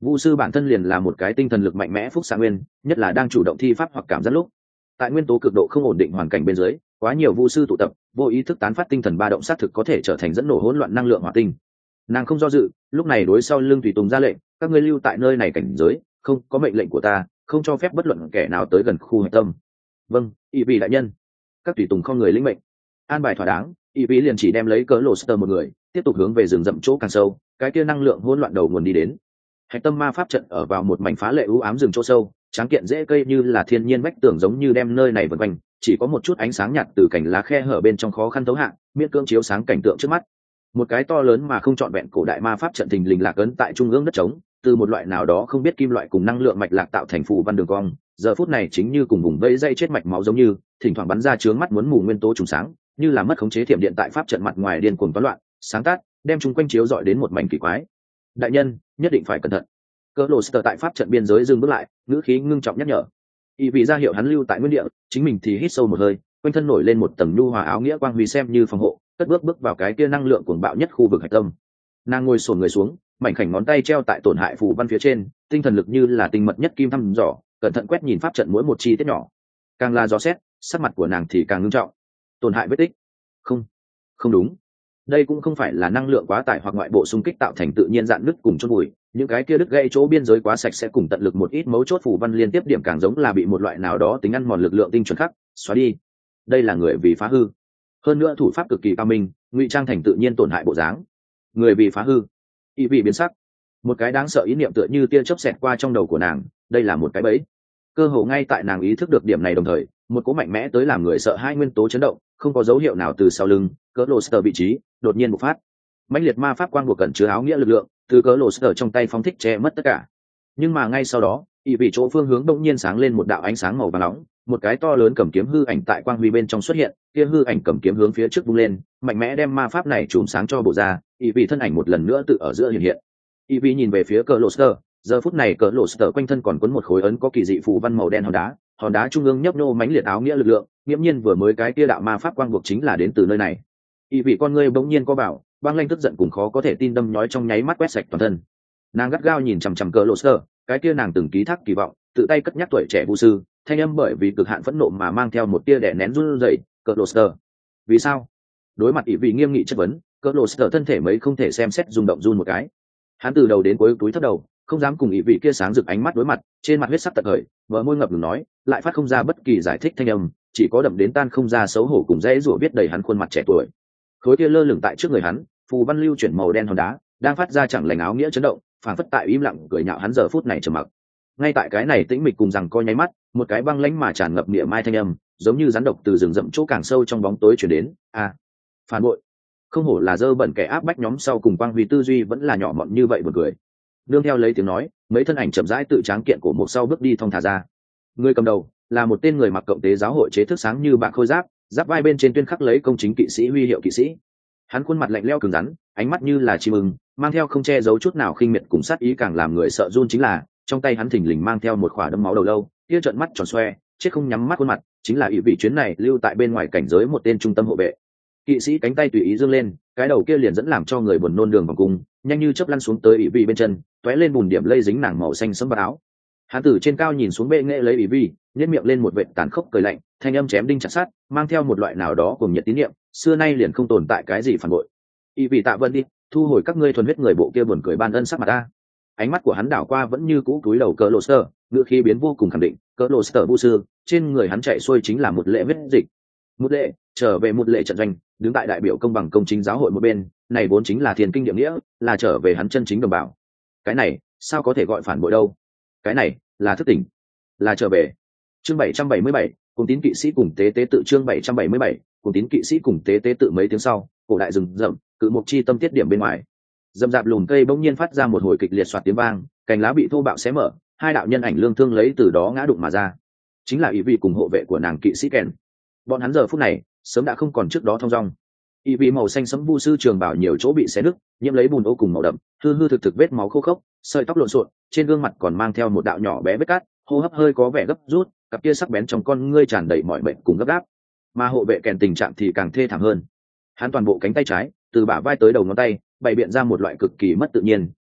Vu sư bản thân liền là một cái tinh thần lực mạnh mẽ phúc xạ nguyên, nhất là đang chủ động thi pháp hoặc cảm giác lúc. Tại nguyên tố cực độ không ổn định hoàn cảnh bên dưới, quá nhiều vu sư tụ tập, vô ý thức tán phát tinh thần ba động sát thực có thể trở thành dẫn nổ hỗn loạn năng lượng hỏa tinh. Nàng không do dự, lúc này đối sau lưng tùy tùng ra lệnh, các ngươi lưu tại nơi này cảnh giới, không có mệnh lệnh của ta, không cho phép bất luận kẻ nào tới gần khu hạch tâm. Vâng, ý vị đại nhân. Các tùy tùng không người lĩnh mệnh. An bài thỏa đáng, ý vị liền chỉ đem lấy cớ lộ sơ một người, tiếp tục hướng về rừng rậm chỗ càng sâu, cái kia năng lượng hỗn loạn đầu nguồn đi đến. Hạch tâm ma pháp trận ở vào một mảnh phá lệ u ám rừng chỗ sâu, tráng kiện dễ cây như là thiên nhiên vách tường giống như đem nơi này vần quanh, chỉ có một chút ánh sáng nhạt từ cành lá khe hở bên trong khó khăn thấu hạn, miễn cưỡng chiếu sáng cảnh tượng trước mắt. Một cái to lớn mà không trọn vẹn cổ đại ma pháp trận thình lình lạc ấn tại trung ương đất trống, từ một loại nào đó không biết kim loại cùng năng lượng mạch lạc tạo thành phù văn đường cong, giờ phút này chính như cùng vùng vây dây chết mạch máu giống như, thỉnh thoảng bắn ra chướng mắt muốn mù nguyên tố trùng sáng, như là mất khống chế thiểm điện tại pháp trận mặt ngoài điên cuồng toán loạn, sáng tác, đem chúng quanh chiếu dọi đến một mảnh kỳ quái. Đại nhân, nhất định phải cẩn thận. Cỡ lộ sờ tại pháp trận biên giới dừng bước lại, ngữ khí ngưng trọng nhắc nhở. Ý vị ra hiệu hắn lưu tại nguyên địa, chính mình thì hít sâu một hơi, quanh thân nổi lên một tầng nhu hòa áo nghĩa quang huy xem như phòng hộ, cất bước bước vào cái kia năng lượng cuồng bạo nhất khu vực hạch tâm. Nàng ngồi xổm người xuống, mảnh khảnh ngón tay treo tại tổn hại phù văn phía trên, tinh thần lực như là tinh mật nhất kim thăm dò, cẩn thận quét nhìn pháp trận mỗi một chi tiết nhỏ. Càng là dò xét, sắc mặt của nàng thì càng ngưng trọng. Tổn hại vết tích. Không, không đúng. Đây cũng không phải là năng lượng quá tải hoặc ngoại bộ xung kích tạo thành tự nhiên dạn nứt cùng chôn bụi, những cái kia đứt gãy chỗ biên giới quá sạch sẽ cùng tận lực một ít mấu chốt phù văn liên tiếp điểm càng giống là bị một loại nào đó tính ăn mòn lực lượng tinh chuẩn khắc xóa đi. Đây là người vì phá hư, hơn nữa thủ pháp cực kỳ cao minh, ngụy trang thành tự nhiên tổn hại bộ dáng. Người vì phá hư. Ý vị biến sắc, một cái đáng sợ ý niệm tựa như tia chớp xẹt qua trong đầu của nàng, đây là một cái bẫy. Cơ hồ ngay tại nàng ý thức được điểm này đồng thời, một cỗ mạnh mẽ tới làm người sợ hai nguyên tố chấn động, không có dấu hiệu nào từ sau lưng cỡ lộ sờ vị trí đột nhiên bộc phát. Mãnh liệt ma pháp quang buộc cẩn chứa áo nghĩa lực lượng từ cỡ lộ sờ trong tay phóng thích che mất tất cả. Nhưng mà ngay sau đó, ý vị chỗ phương hướng đông nhiên sáng lên một đạo ánh sáng màu vàng nóng, một cái to lớn cầm kiếm hư ảnh tại quang huy bên trong xuất hiện, kia hư ảnh cầm kiếm hướng phía trước vung lên, mạnh mẽ đem ma pháp này trùm sáng cho bộ ra, ý vị thân ảnh một lần nữa tự ở giữa hiện hiện. Ý vị nhìn về phía cỡ lộ sờ, giờ phút này cỡ lộ sờ quanh thân còn quấn một khối ấn có kỳ dị phù văn màu đen hòn đá, hòn đá trung ương nhấp nhô mãnh liệt áo nghĩa lực lượng, nghiễm nhiên vừa mới cái kia đạo ma pháp quang buộc chính là đến từ nơi này. Ý vị con ngươi bỗng nhiên co bảo, băng lanh tức giận cùng khó có thể tin đâm nhói trong nháy mắt quét sạch toàn thân. Nàng gắt gao nhìn chằm chằm cỡ lộ sờ, cái kia nàng từng ký thác kỳ vọng, tự tay cất nhắc tuổi trẻ vu sư, thanh âm bởi vì cực hạn phẫn nộ mà mang theo một tia đè nén run rẩy. Cỡ lộ sờ, vì sao? Đối mặt ý vị nghiêm nghị chất vấn, cỡ lộ sờ thân thể mấy không thể xem xét rung động run một cái. Hắn từ đầu đến cuối túi thấp đầu, không dám cùng ý vị kia sáng rực ánh mắt đối mặt, trên mặt huyết sắc tận khởi, bờ môi ngập ngừng nói, lại phát không ra bất kỳ giải thích thanh âm, chỉ có đậm đến tan không ra xấu hổ cùng dễ rủa biết đầy hắn khuôn mặt trẻ tuổi. Khối kia lơ lửng tại trước người hắn, phù văn lưu chuyển màu đen hòn đá, đang phát ra chẳng lành áo nghĩa chấn động, phản phất tại im lặng cười nhạo hắn giờ phút này trầm mặc. Ngay tại cái này tĩnh mịch cùng rằng co nháy mắt, một cái băng lãnh mà tràn ngập niệm mai thanh âm, giống như rắn độc từ rừng rậm chỗ càng sâu trong bóng tối truyền đến, "A, phản bội." Không hổ là dơ bẩn kẻ áp bách nhóm sau cùng quang huy tư duy vẫn là nhỏ mọn như vậy buồn cười. Nương theo lấy tiếng nói, mấy thân ảnh chậm rãi tự tráng kiện của một sau bước đi thong thả ra. Người cầm đầu là một tên người mặc cộng tế giáo hội chế thức sáng như bạc khôi giáp, giáp vai bên trên tuyên khắc lấy công chính kỵ sĩ huy hiệu kỵ sĩ. Hắn khuôn mặt lạnh lẽo cứng rắn, ánh mắt như là chim ưng, mang theo không che giấu chút nào khinh miệt cùng sát ý càng làm người sợ run chính là, trong tay hắn thình lình mang theo một khỏa đấm máu đầu lâu, kia trợn mắt tròn xoe, chết không nhắm mắt khuôn mặt, chính là ý vị chuyến này lưu tại bên ngoài cảnh giới một tên trung tâm hộ vệ. Kỵ sĩ cánh tay tùy ý giương lên, cái đầu kia liền dẫn làm cho người buồn nôn đường vòng cung, nhanh như chớp lăn xuống tới ý vị bên chân, tóe lên bùn điểm lây dính nàng màu xanh sẫm vào áo. Hắn từ trên cao nhìn xuống bệ nghệ lấy ý vị, nhếch miệng lên một vệt tàn khốc cười lạnh, thanh âm chém đinh chặt sắt, mang theo một loại nào đó cùng nhiệt tín niệm, xưa nay liền không tồn tại cái gì phản bội. Ý vị tạ vân đi, thu hồi các ngươi thuần huyết người bộ kia buồn cười ban ân sắc mặt ta. Ánh mắt của hắn đảo qua vẫn như cũ túi đầu cỡ lộ sờ, ngữ khí biến vô cùng khẳng định, cỡ lộ sờ bu sư, trên người hắn chạy xuôi chính là một lệ vết dịch. Một lệ, trở về một lệ trận doanh, đứng tại đại biểu công bằng công chính giáo hội một bên, này vốn chính là thiên kinh địa nghĩa, là trở về hắn chân chính đồng bào. Cái này, sao có thể gọi phản bội đâu? Cái này, là thức tỉnh, là trở về. Chương bảy trăm bảy mươi bảy, cùng tín kỵ sĩ cùng tế tế tự chương bảy trăm bảy mươi bảy, cùng tín kỵ sĩ cùng tế tế tự mấy tiếng sau, cổ đại rừng rậm, cự mục chi tâm tiết điểm bên ngoài. Dầm dạp lùm cây bỗng nhiên phát ra một hồi kịch liệt xoạt tiếng vang, cành lá bị thô bạo xé mở, hai đạo nhân ảnh lương thương lấy từ đó ngã đụng mà ra. Chính là ý vị cùng hộ vệ của nàng kỵ sĩ kèn. Bọn hắn giờ phút này sớm đã không còn trước đó thong dong. Ý vị màu xanh sẫm vu sư trường bảo nhiều chỗ bị xé nứt, nhiễm lấy bùn ô cùng màu đậm, hư hư thực thực vết máu khô khốc, sợi tóc lộn xộn, trên gương mặt còn mang theo một đạo nhỏ bé vết cát, hô hấp hơi có vẻ gấp rút, cặp kia sắc bén trong con ngươi tràn đầy mọi bệnh cùng gấp gáp. Mà hộ vệ kèn tình trạng thì càng thê thảm hơn. Hắn toàn bộ cánh tay trái, từ bả vai tới đầu ngón tay, bày biện ra một loại cực kỳ mất tự nhiên,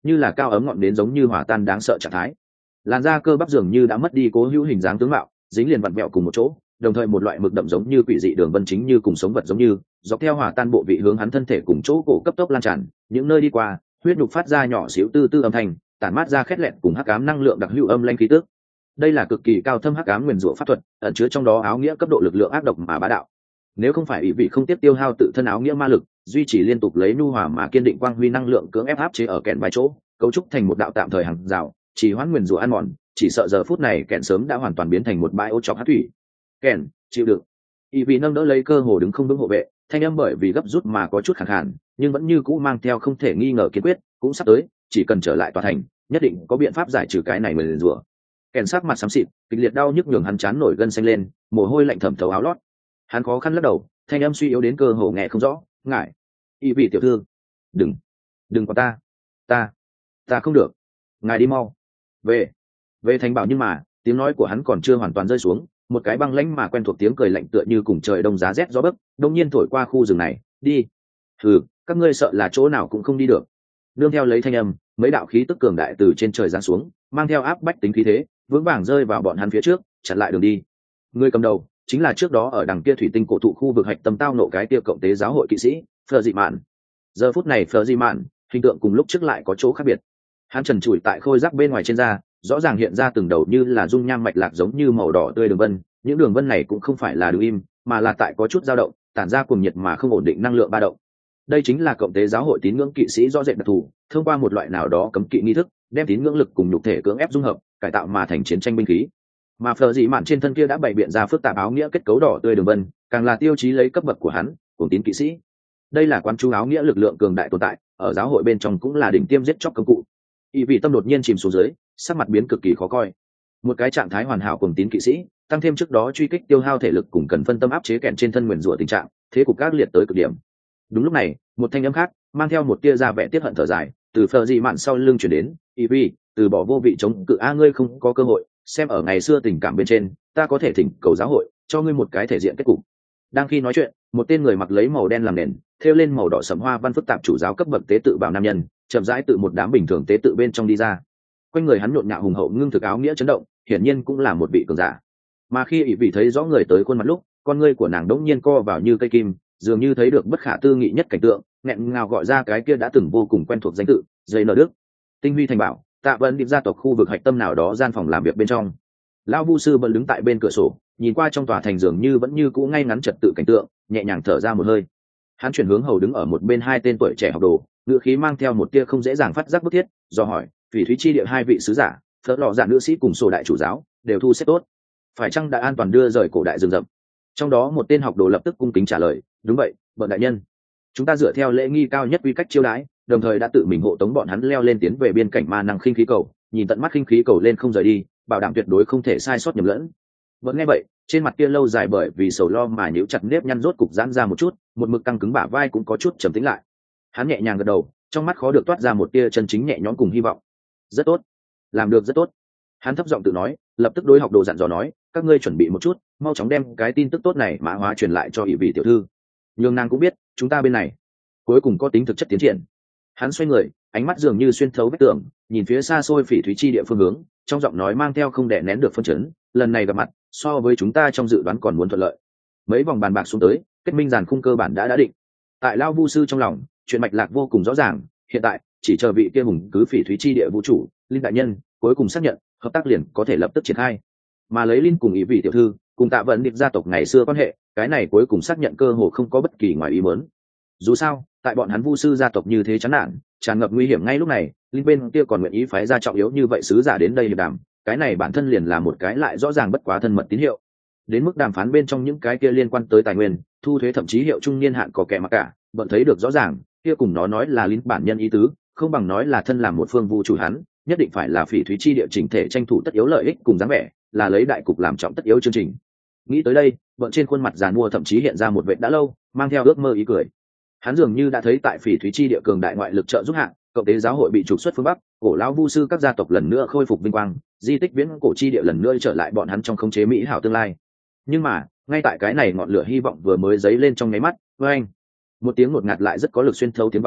như là cao ấm ngọn đến giống như hỏa tan đáng sợ trạng thái. Làn da cơ bắp dường như đã mất đi cố hữu hình dáng tướng mạo, dính liền vặn vẹo cùng một chỗ, đồng thời một loại mực đậm giống như quỷ dị đường vân chính như cùng sống vật giống như dọc theo hỏa tan bộ vị hướng hắn thân thể cùng chỗ cổ cấp tốc lan tràn, những nơi đi qua huyết nhục phát ra nhỏ xíu tư tư âm thanh, tản mát ra khét lẹn cùng hắc ám năng lượng đặc hữu âm lanh khí tức. Đây là cực kỳ cao thâm hắc ám nguyên rủa pháp thuật, ẩn chứa trong đó áo nghĩa cấp độ lực lượng ác độc mà bá đạo. Nếu không phải ý vị không tiếp tiêu hao tự thân áo nghĩa ma lực, duy trì liên tục lấy nhu hòa mà kiên định quang huy năng lượng cưỡng ép áp chế ở kẹn vài chỗ, cấu trúc thành một đạo tạm thời hàng rào, chỉ hoãn nguyên rủa ăn mòn, chỉ sợ giờ phút này kẹn sớm đã hoàn toàn biến thành một bãi ô chọc hắc thủy. Kẹn, chịu đựng. Ý vị nâng đỡ lấy cơ hồ đứng không vững hộ vệ, thanh âm bởi vì gấp rút mà có chút khàn khàn, nhưng vẫn như cũ mang theo không thể nghi ngờ kiên quyết, cũng sắp tới, chỉ cần trở lại tòa thành, nhất định có biện pháp giải trừ cái này nguyền rủa. Kèn sắc mặt xám xịt, kịch liệt đau nhức nhường hắn chán nổi gân xanh lên, mồ hôi lạnh thẩm thấu áo lót. Hắn khó khăn lắc đầu, thanh âm suy yếu đến cơ hồ nghe không rõ, ngại. Y vị tiểu thư, đừng, đừng có ta, ta, ta không được, ngài đi mau, về, về thành bảo. Nhưng mà tiếng nói của hắn còn chưa hoàn toàn rơi xuống, một cái băng lãnh mà quen thuộc tiếng cười lạnh tựa như cùng trời đông giá rét gió bấc, đông nhiên thổi qua khu rừng này. Đi, ừ, các ngươi sợ là chỗ nào cũng không đi được. Nương theo lấy thanh âm, mấy đạo khí tức cường đại từ trên trời giáng xuống, mang theo áp bách tính khí thế, vững vàng rơi vào bọn hắn phía trước, chặn lại đường đi. Người cầm đầu chính là trước đó ở đằng kia thủy tinh cổ thụ khu vực hạch tâm tao nộ cái kia cộng tế giáo hội kỵ sĩ Phở Dị Mạn. Giờ phút này Phở Dị Mạn hình tượng cùng lúc trước lại có chỗ khác biệt. Hắn trần trụi tại khôi giáp bên ngoài trên da, rõ ràng hiện ra từng đầu như là dung nham mạch lạc giống như màu đỏ tươi đường vân. Những đường vân này cũng không phải là đứng im, mà là tại có chút dao động, tản ra cuồng nhiệt mà không ổn định năng lượng ba động. Đây chính là cộng tế giáo hội tín ngưỡng kỵ sĩ rõ rệt đặc thù, thông qua một loại nào đó cấm kỵ nghi thức, đem tín ngưỡng lực cùng nhục thể cưỡng ép dung hợp, cải tạo mà thành chiến tranh binh khí. Mà Phở Dị Mạn trên thân kia đã bày biện ra phức tạp áo nghĩa kết cấu đỏ tươi đường vân, càng là tiêu chí lấy cấp bậc của hắn, cùng tín kỵ sĩ. Đây là quán chú áo nghĩa lực lượng cường đại tồn tại, ở giáo hội bên trong cũng là đỉnh tiêm giết chóc công cụ. Y vị tâm đột nhiên chìm xuống dưới, sắc mặt biến cực kỳ khó coi. Một cái trạng thái hoàn hảo cùng tín kỵ sĩ, tăng thêm trước đó truy kích tiêu hao thể lực cùng cần phân tâm áp chế kẹn trên thân nguyền rủa tình trạng, thế cục các liệt tới cực điểm. Đúng lúc này, một thanh âm khác mang theo một tia ra vẻ tiết hận thở dài từ Phở Dị Mạn sau lưng chuyển đến. Y vị, từ bỏ vô vị chống cự a, ngươi không có cơ hội, xem ở ngày xưa tình cảm bên trên, ta có thể thỉnh cầu giáo hội cho ngươi một cái thể diện kết cục. Đang khi nói chuyện, một tên người mặc lấy màu đen làm nền, thêu lên màu đỏ sẫm hoa văn phức tạp chủ giáo cấp bậc tế tự bảo nam nhân, chậm rãi từ một đám bình thường tế tự bên trong đi ra. Quanh người hắn nhộn nhạo hùng hậu ngưng thực áo nghĩa chấn động, hiển nhiên cũng là một vị cường giả. Mà khi ỷ vị thấy rõ người tới khuôn mặt lúc, con ngươi của nàng đống nhiên co vào như cây kim, dường như thấy được bất khả tư nghị nhất cảnh tượng, nghẹn ngào gọi ra cái kia đã từng vô cùng quen thuộc danh tự, dây nợ đức. Tinh huy thành bảo, Tạ Vẫn Điệp gia tộc khu vực hạch tâm nào đó gian phòng làm việc bên trong. Lão vu sư vẫn đứng tại bên cửa sổ, nhìn qua trong tòa thành dường như vẫn như cũ ngay ngắn trật tự cảnh tượng, nhẹ nhàng thở ra một hơi. Hắn chuyển hướng hầu đứng ở một bên hai tên tuổi trẻ học đồ, ngữ khí mang theo một tia không dễ dàng phát giác bức thiết, do hỏi, Phỉ Thúy chi địa hai vị sứ giả, Phớt Lọ Dạ nữ sĩ cùng sổ đại chủ giáo, đều thu xếp tốt, phải chăng đã an toàn đưa rời cổ đại rừng rậm? Trong đó một tên học đồ lập tức cung kính trả lời, đúng vậy, bậc đại nhân. Chúng ta dựa theo lễ nghi cao nhất quy cách chiêu đãi, đồng thời đã tự mình hộ tống bọn hắn leo lên tiến về biên cảnh ma năng khinh khí cầu, nhìn tận mắt khinh khí cầu lên không rời đi, bảo đảm tuyệt đối không thể sai sót nhầm lẫn. Vẫn nghe vậy, trên mặt kia lâu dài bởi vì sầu lo mà nhíu chặt nếp nhăn rốt cục giãn ra một chút, một mực căng cứng bả vai cũng có chút trầm tĩnh lại. Hắn nhẹ nhàng gật đầu, trong mắt khó được toát ra một tia chân chính nhẹ nhõm cùng hy vọng. Rất tốt, làm được rất tốt. Hắn thấp giọng tự nói, lập tức đối học đồ dặn dò nói, các ngươi chuẩn bị một chút, mau chóng đem cái tin tức tốt này mã hóa truyền lại cho ỷ vị tiểu thư. Nhưng nàng cũng biết, chúng ta bên này cuối cùng có tính thực chất tiến triển. Hắn xoay người, ánh mắt dường như xuyên thấu vách tường, nhìn phía xa xôi Phỉ Thúy chi địa phương hướng, trong giọng nói mang theo không đè nén được phân chấn, lần này gặp mặt, so với chúng ta trong dự đoán còn muốn thuận lợi. Mấy vòng bàn bạc xuống tới, kết minh giàn khung cơ bản đã đã định. Tại Lao Vu sư trong lòng, chuyện mạch lạc vô cùng rõ ràng, hiện tại chỉ chờ vị kia hùng cứ Phỉ Thúy chi địa vũ chủ, Linh đại nhân, cuối cùng xác nhận, hợp tác liền có thể lập tức triển khai. Mà lấy Linh cùng ý vị tiểu thư, cùng Tạ Vẫn Điệp gia tộc ngày xưa quan hệ, cái này cuối cùng xác nhận cơ hồ không có bất kỳ ngoài ý muốn. Dù sao, tại bọn hắn Vu sư gia tộc như thế chán nản, tràn ngập nguy hiểm ngay lúc này, Linh bên kia còn nguyện ý phái ra trọng yếu như vậy sứ giả đến đây hiệp đàm, cái này bản thân liền là một cái lại rõ ràng bất quá thân mật tín hiệu. Đến mức đàm phán bên trong những cái kia liên quan tới tài nguyên, thu thuế thậm chí hiệu trung niên hạn có kẻ mà cả, bọn thấy được rõ ràng, kia cùng nó nói là Linh bản nhân ý tứ, không bằng nói là thân làm một phương vu chủ hắn, nhất định phải là Phỉ Thúy chi địa chỉnh thể tranh thủ tất yếu lợi ích cùng dáng vẻ, là lấy đại cục làm trọng tất yếu chương trình. Nghĩ tới đây, bọn trên khuôn mặt giàn mua thậm chí hiện ra một vệt đã lâu, mang theo ước mơ ý cười. Hắn dường như đã thấy tại Phỉ Thúy chi địa cường đại ngoại lực trợ giúp hạng, cộng tế giáo hội bị trục xuất phương bắc, cổ lão vu sư các gia tộc lần nữa khôi phục vinh quang, di tích viễn cổ chi địa lần nữa trở lại bọn hắn trong khống chế mỹ hảo tương lai. Nhưng mà, ngay tại cái này ngọn lửa hy vọng vừa mới dấy lên trong nháy mắt, với anh, một tiếng ngột ngạt lại rất có lực xuyên thấu tiếng vang,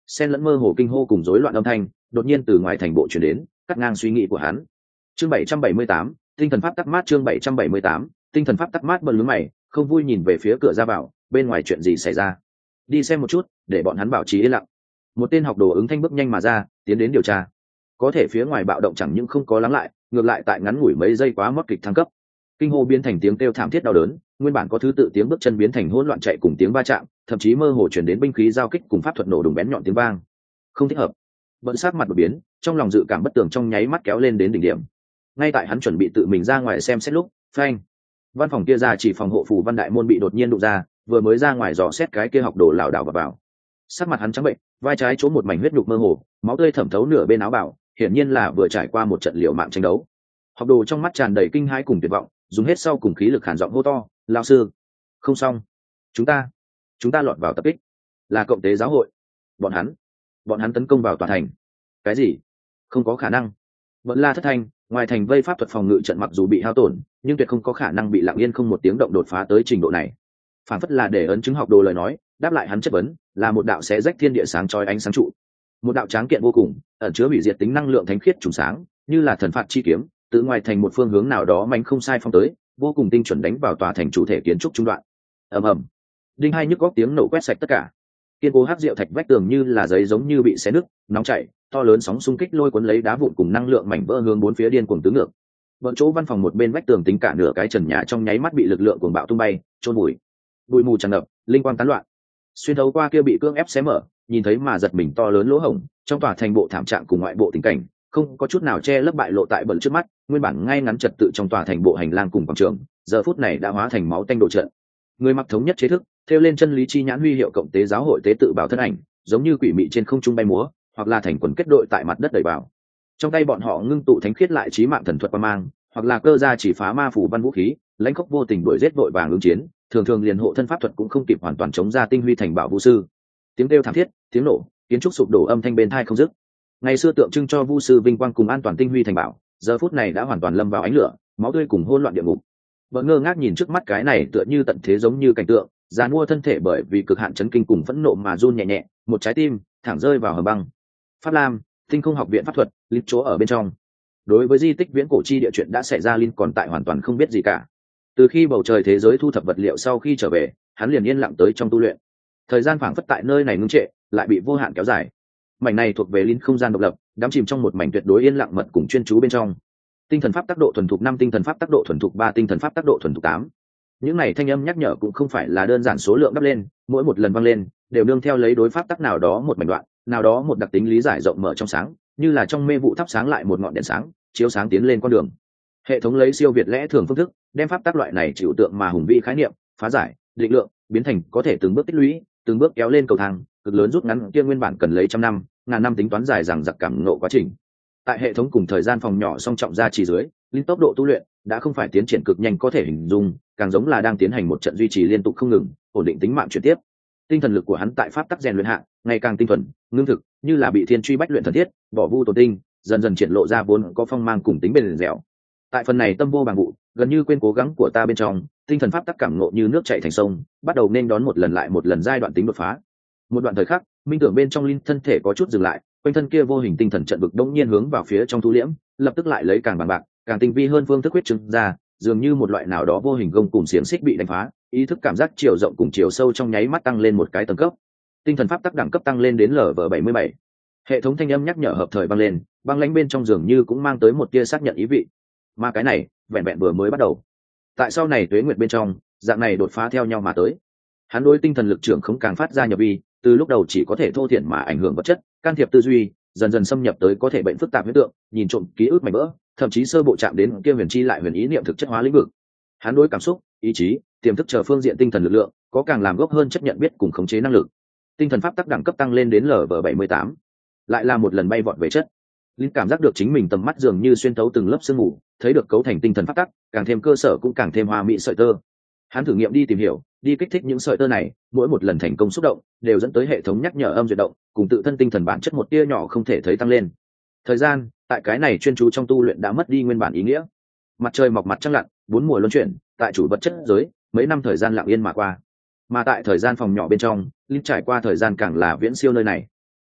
xen lẫn mơ hồ kinh hô cùng rối loạn âm thanh đột nhiên từ ngoài thành bộ chuyển đến, cắt ngang suy nghĩ của hắn. Chương bảy trăm bảy mươi tám, tinh thần pháp tắc mát. Chương bảy trăm bảy mươi tám, tinh thần pháp tắc mát. Bận lướng mày, không vui nhìn về phía cửa ra vào, bên ngoài chuyện gì xảy ra? Đi xem một chút, để bọn hắn bảo trì yên lặng. Một tên học đồ ứng thanh bước nhanh mà ra, tiến đến điều tra. Có thể phía ngoài bạo động chẳng những không có lắng lại, ngược lại tại ngắn ngủi mấy giây quá mất kịch thăng cấp. Kinh hô biến thành tiếng kêu thảm thiết đau đớn, nguyên bản có thứ tự tiếng bước chân biến thành hỗn loạn chạy cùng tiếng va chạm, thậm chí mơ hồ chuyển đến binh khí giao kích cùng pháp thuật nổ đùng bén nhọn tiếng vang. Không thích hợp. Bận sát mặt đột biến, trong lòng dự cảm bất tường trong nháy mắt kéo lên đến đỉnh điểm. Ngay tại hắn chuẩn bị tự mình ra ngoài xem xét lúc, phanh, văn phòng kia ra chỉ phòng hộ phủ văn đại môn bị đột nhiên đụng ra, vừa mới ra ngoài dò xét cái kia học đồ lảo đảo vào vào. Sắc mặt hắn trắng bệnh, vai trái chỗ một mảnh huyết nhục mơ hồ, máu tươi thẩm thấu nửa bên áo bào, hiển nhiên là vừa trải qua một trận liều mạng tranh đấu. Học đồ trong mắt tràn đầy kinh hãi cùng tuyệt vọng, dùng hết sau cùng khí lực hàn giọng hô to, "Lão sư, không xong, chúng ta, chúng ta lọt vào tập kích, là cộng tế giáo hội, bọn hắn, bọn hắn tấn công vào tòa thành." Cái gì? Không có khả năng. Vẫn la thất thanh, ngoài thành vây pháp thuật phòng ngự trận mặc dù bị hao tổn, nhưng tuyệt không có khả năng bị lặng yên không một tiếng động đột phá tới trình độ này. Phản phất là để ấn chứng học đồ lời nói, đáp lại hắn chất vấn, là một đạo xé rách thiên địa sáng chói ánh sáng trụ. Một đạo tráng kiện vô cùng, ẩn chứa hủy diệt tính năng lượng thánh khiết trùng sáng, như là thần phạt chi kiếm, từ ngoài thành một phương hướng nào đó manh không sai phong tới, vô cùng tinh chuẩn đánh vào tòa thành chủ thể kiến trúc trung đoạn. Ầm ầm. Đinh hai nhức góc tiếng nổ quét sạch tất cả. Kiên cố hắc diệu thạch vách tường như là giấy giống như bị xé nứt, nóng chảy, to lớn sóng xung kích lôi cuốn lấy đá vụn cùng năng lượng mảnh vỡ hướng bốn phía điên cuồng tứ ngược. Bọn chỗ văn phòng một bên vách tường tính cả nửa cái trần nhà trong nháy mắt bị lực lượng cuồng bạo tung bay, trôn bụi. Bụi mù tràn ngập, linh quang tán loạn. Xuyên thấu qua kia bị cưỡng ép xé mở, nhìn thấy mà giật mình to lớn lỗ hổng, trong tòa thành bộ thảm trạng cùng ngoại bộ tình cảnh, không có chút nào che lấp bại lộ tại bẩn trước mắt, nguyên bản ngay ngắn trật tự trong tòa thành bộ hành lang cùng quảng trường, giờ phút này đã hóa thành máu tanh đổ trận. Người mặc thống nhất chế thức, theo lên chân lý chi nhãn huy hiệu cộng tế giáo hội tế tự bảo thân ảnh, giống như quỷ mị trên không trung bay múa, hoặc là thành quần kết đội tại mặt đất đẩy vào. Trong tay bọn họ ngưng tụ thánh khiết lại chí mạng thần thuật qua mang, hoặc là cơ gia chỉ phá ma phủ văn vũ khí, lãnh khốc vô tình đuổi giết vội vàng ứng chiến, thường thường liền hộ thân pháp thuật cũng không kịp hoàn toàn chống ra tinh huy thành bảo vu sư. Tiếng kêu thảm thiết, tiếng nổ, kiến trúc sụp đổ âm thanh bên tai không dứt. Ngày xưa tượng trưng cho vu sư vinh quang cùng an toàn tinh huy thành bảo, giờ phút này đã hoàn toàn lâm vào ánh lửa, máu tươi cùng hỗn loạn địa ngục. Vợ ngơ ngác nhìn trước mắt cái này tựa như tận thế giống như cảnh tượng, già mua thân thể bởi vì cực hạn chấn kinh cùng phẫn nộ mà run nhẹ nhẹ, một trái tim thẳng rơi vào hầm băng. Pháp Lam, Tinh không học viện pháp thuật, Linh chỗ ở bên trong. Đối với di tích viễn cổ chi địa chuyện đã xảy ra, Linh còn tại hoàn toàn không biết gì cả. Từ khi bầu trời thế giới thu thập vật liệu sau khi trở về, hắn liền yên lặng tới trong tu luyện. Thời gian phảng phất tại nơi này ngưng trệ, lại bị vô hạn kéo dài. Mảnh này thuộc về Linh không gian độc lập, đắm chìm trong một mảnh tuyệt đối yên lặng mật cùng chuyên chú bên trong. Tinh thần pháp tác độ thuần thục năm, tinh thần pháp tác độ thuần thục ba, tinh thần pháp tác độ thuần thục tám. Những này thanh âm nhắc nhở cũng không phải là đơn giản số lượng đắp lên, mỗi một lần vang lên đều nương theo lấy đối pháp tắc nào đó một mảnh đoạn, nào đó một đặc tính lý giải rộng mở trong sáng, như là trong mê vụ thắp sáng lại một ngọn đèn sáng, chiếu sáng tiến lên con đường. Hệ thống lấy siêu việt lẽ thường phương thức, đem pháp tắc loại này chịu tượng mà hùng vĩ khái niệm, phá giải, định lượng, biến thành có thể từng bước tích lũy, từng bước kéo lên cầu thang, cực lớn rút ngắn kia nguyên bản cần lấy trăm năm, ngàn năm tính toán dài rằng giặc cảm ngộ quá trình. Tại hệ thống cùng thời gian phòng nhỏ song trọng ra chỉ dưới, linh tốc độ tu luyện đã không phải tiến triển cực nhanh có thể hình dung, càng giống là đang tiến hành một trận duy trì liên tục không ngừng, ổn định tính mạng chuyển tiếp. Tinh thần lực của hắn tại pháp tắc rèn luyện hạ, ngày càng tinh thuần, ngưng thực, như là bị thiên truy bách luyện thần thiết, bỏ vu tổ tinh, dần dần triển lộ ra vốn có phong mang cùng tính bền dẻo. Tại phần này tâm vô bằng vụ, gần như quên cố gắng của ta bên trong, tinh thần pháp tắc cảm ngộ như nước chảy thành sông, bắt đầu nên đón một lần lại một lần giai đoạn tính đột phá. Một đoạn thời khắc, minh tưởng bên trong linh thân thể có chút dừng lại, quanh thân kia vô hình tinh thần trận vực đông nhiên hướng vào phía trong thu liễm, lập tức lại lấy càng bằng bạc, càng tinh vi hơn phương thức huyết trưng ra, dường như một loại nào đó vô hình gông cùng xiềng xích bị đánh phá, ý thức cảm giác chiều rộng cùng chiều sâu trong nháy mắt tăng lên một cái tầng cấp. Tinh thần pháp tắc đẳng cấp tăng lên đến lv bảy mươi bảy. Hệ thống thanh âm nhắc nhở hợp thời vang lên, băng lãnh bên trong dường như cũng mang tới một tia xác nhận ý vị. Mà cái này, vẹn vẹn vừa mới bắt đầu. Tại sau này tuế nguyệt bên trong, dạng này đột phá theo nhau mà tới. Hắn đối tinh thần lực trưởng không càng phát ra nhập vi, từ lúc đầu chỉ có thể thô thiển mà ảnh hưởng vật chất, can thiệp tư duy, dần dần xâm nhập tới có thể bệnh phức tạp huyết tượng, nhìn trộm ký ức mảnh vỡ, thậm chí sơ bộ chạm đến kia huyền chi lại huyền ý niệm thực chất hóa lĩnh vực. Hắn đối cảm xúc, ý chí, tiềm thức chờ phương diện tinh thần lực lượng, có càng làm gốc hơn chấp nhận biết cùng khống chế năng lực. Tinh thần pháp tắc đẳng cấp tăng lên đến lv bảy mươi tám, lại là một lần bay vọt về chất. Linh cảm giác được chính mình tầm mắt dường như xuyên thấu từng lớp sương mù, thấy được cấu thành tinh thần pháp tắc, càng thêm cơ sở cũng càng thêm hoa mỹ sợi tơ. Hắn thử nghiệm đi tìm hiểu, đi kích thích những sợi tơ này, mỗi một lần thành công xúc động, đều dẫn tới hệ thống nhắc nhở âm duyệt động, cùng tự thân tinh thần bản chất một tia nhỏ không thể thấy tăng lên. Thời gian, tại cái này chuyên chú trong tu luyện đã mất đi nguyên bản ý nghĩa. Mặt trời mọc mặt trăng lặn, bốn mùa luân chuyển, tại chủ vật chất giới, mấy năm thời gian lặng yên mà qua. Mà tại thời gian phòng nhỏ bên trong, Linh trải qua thời gian càng là viễn siêu nơi này.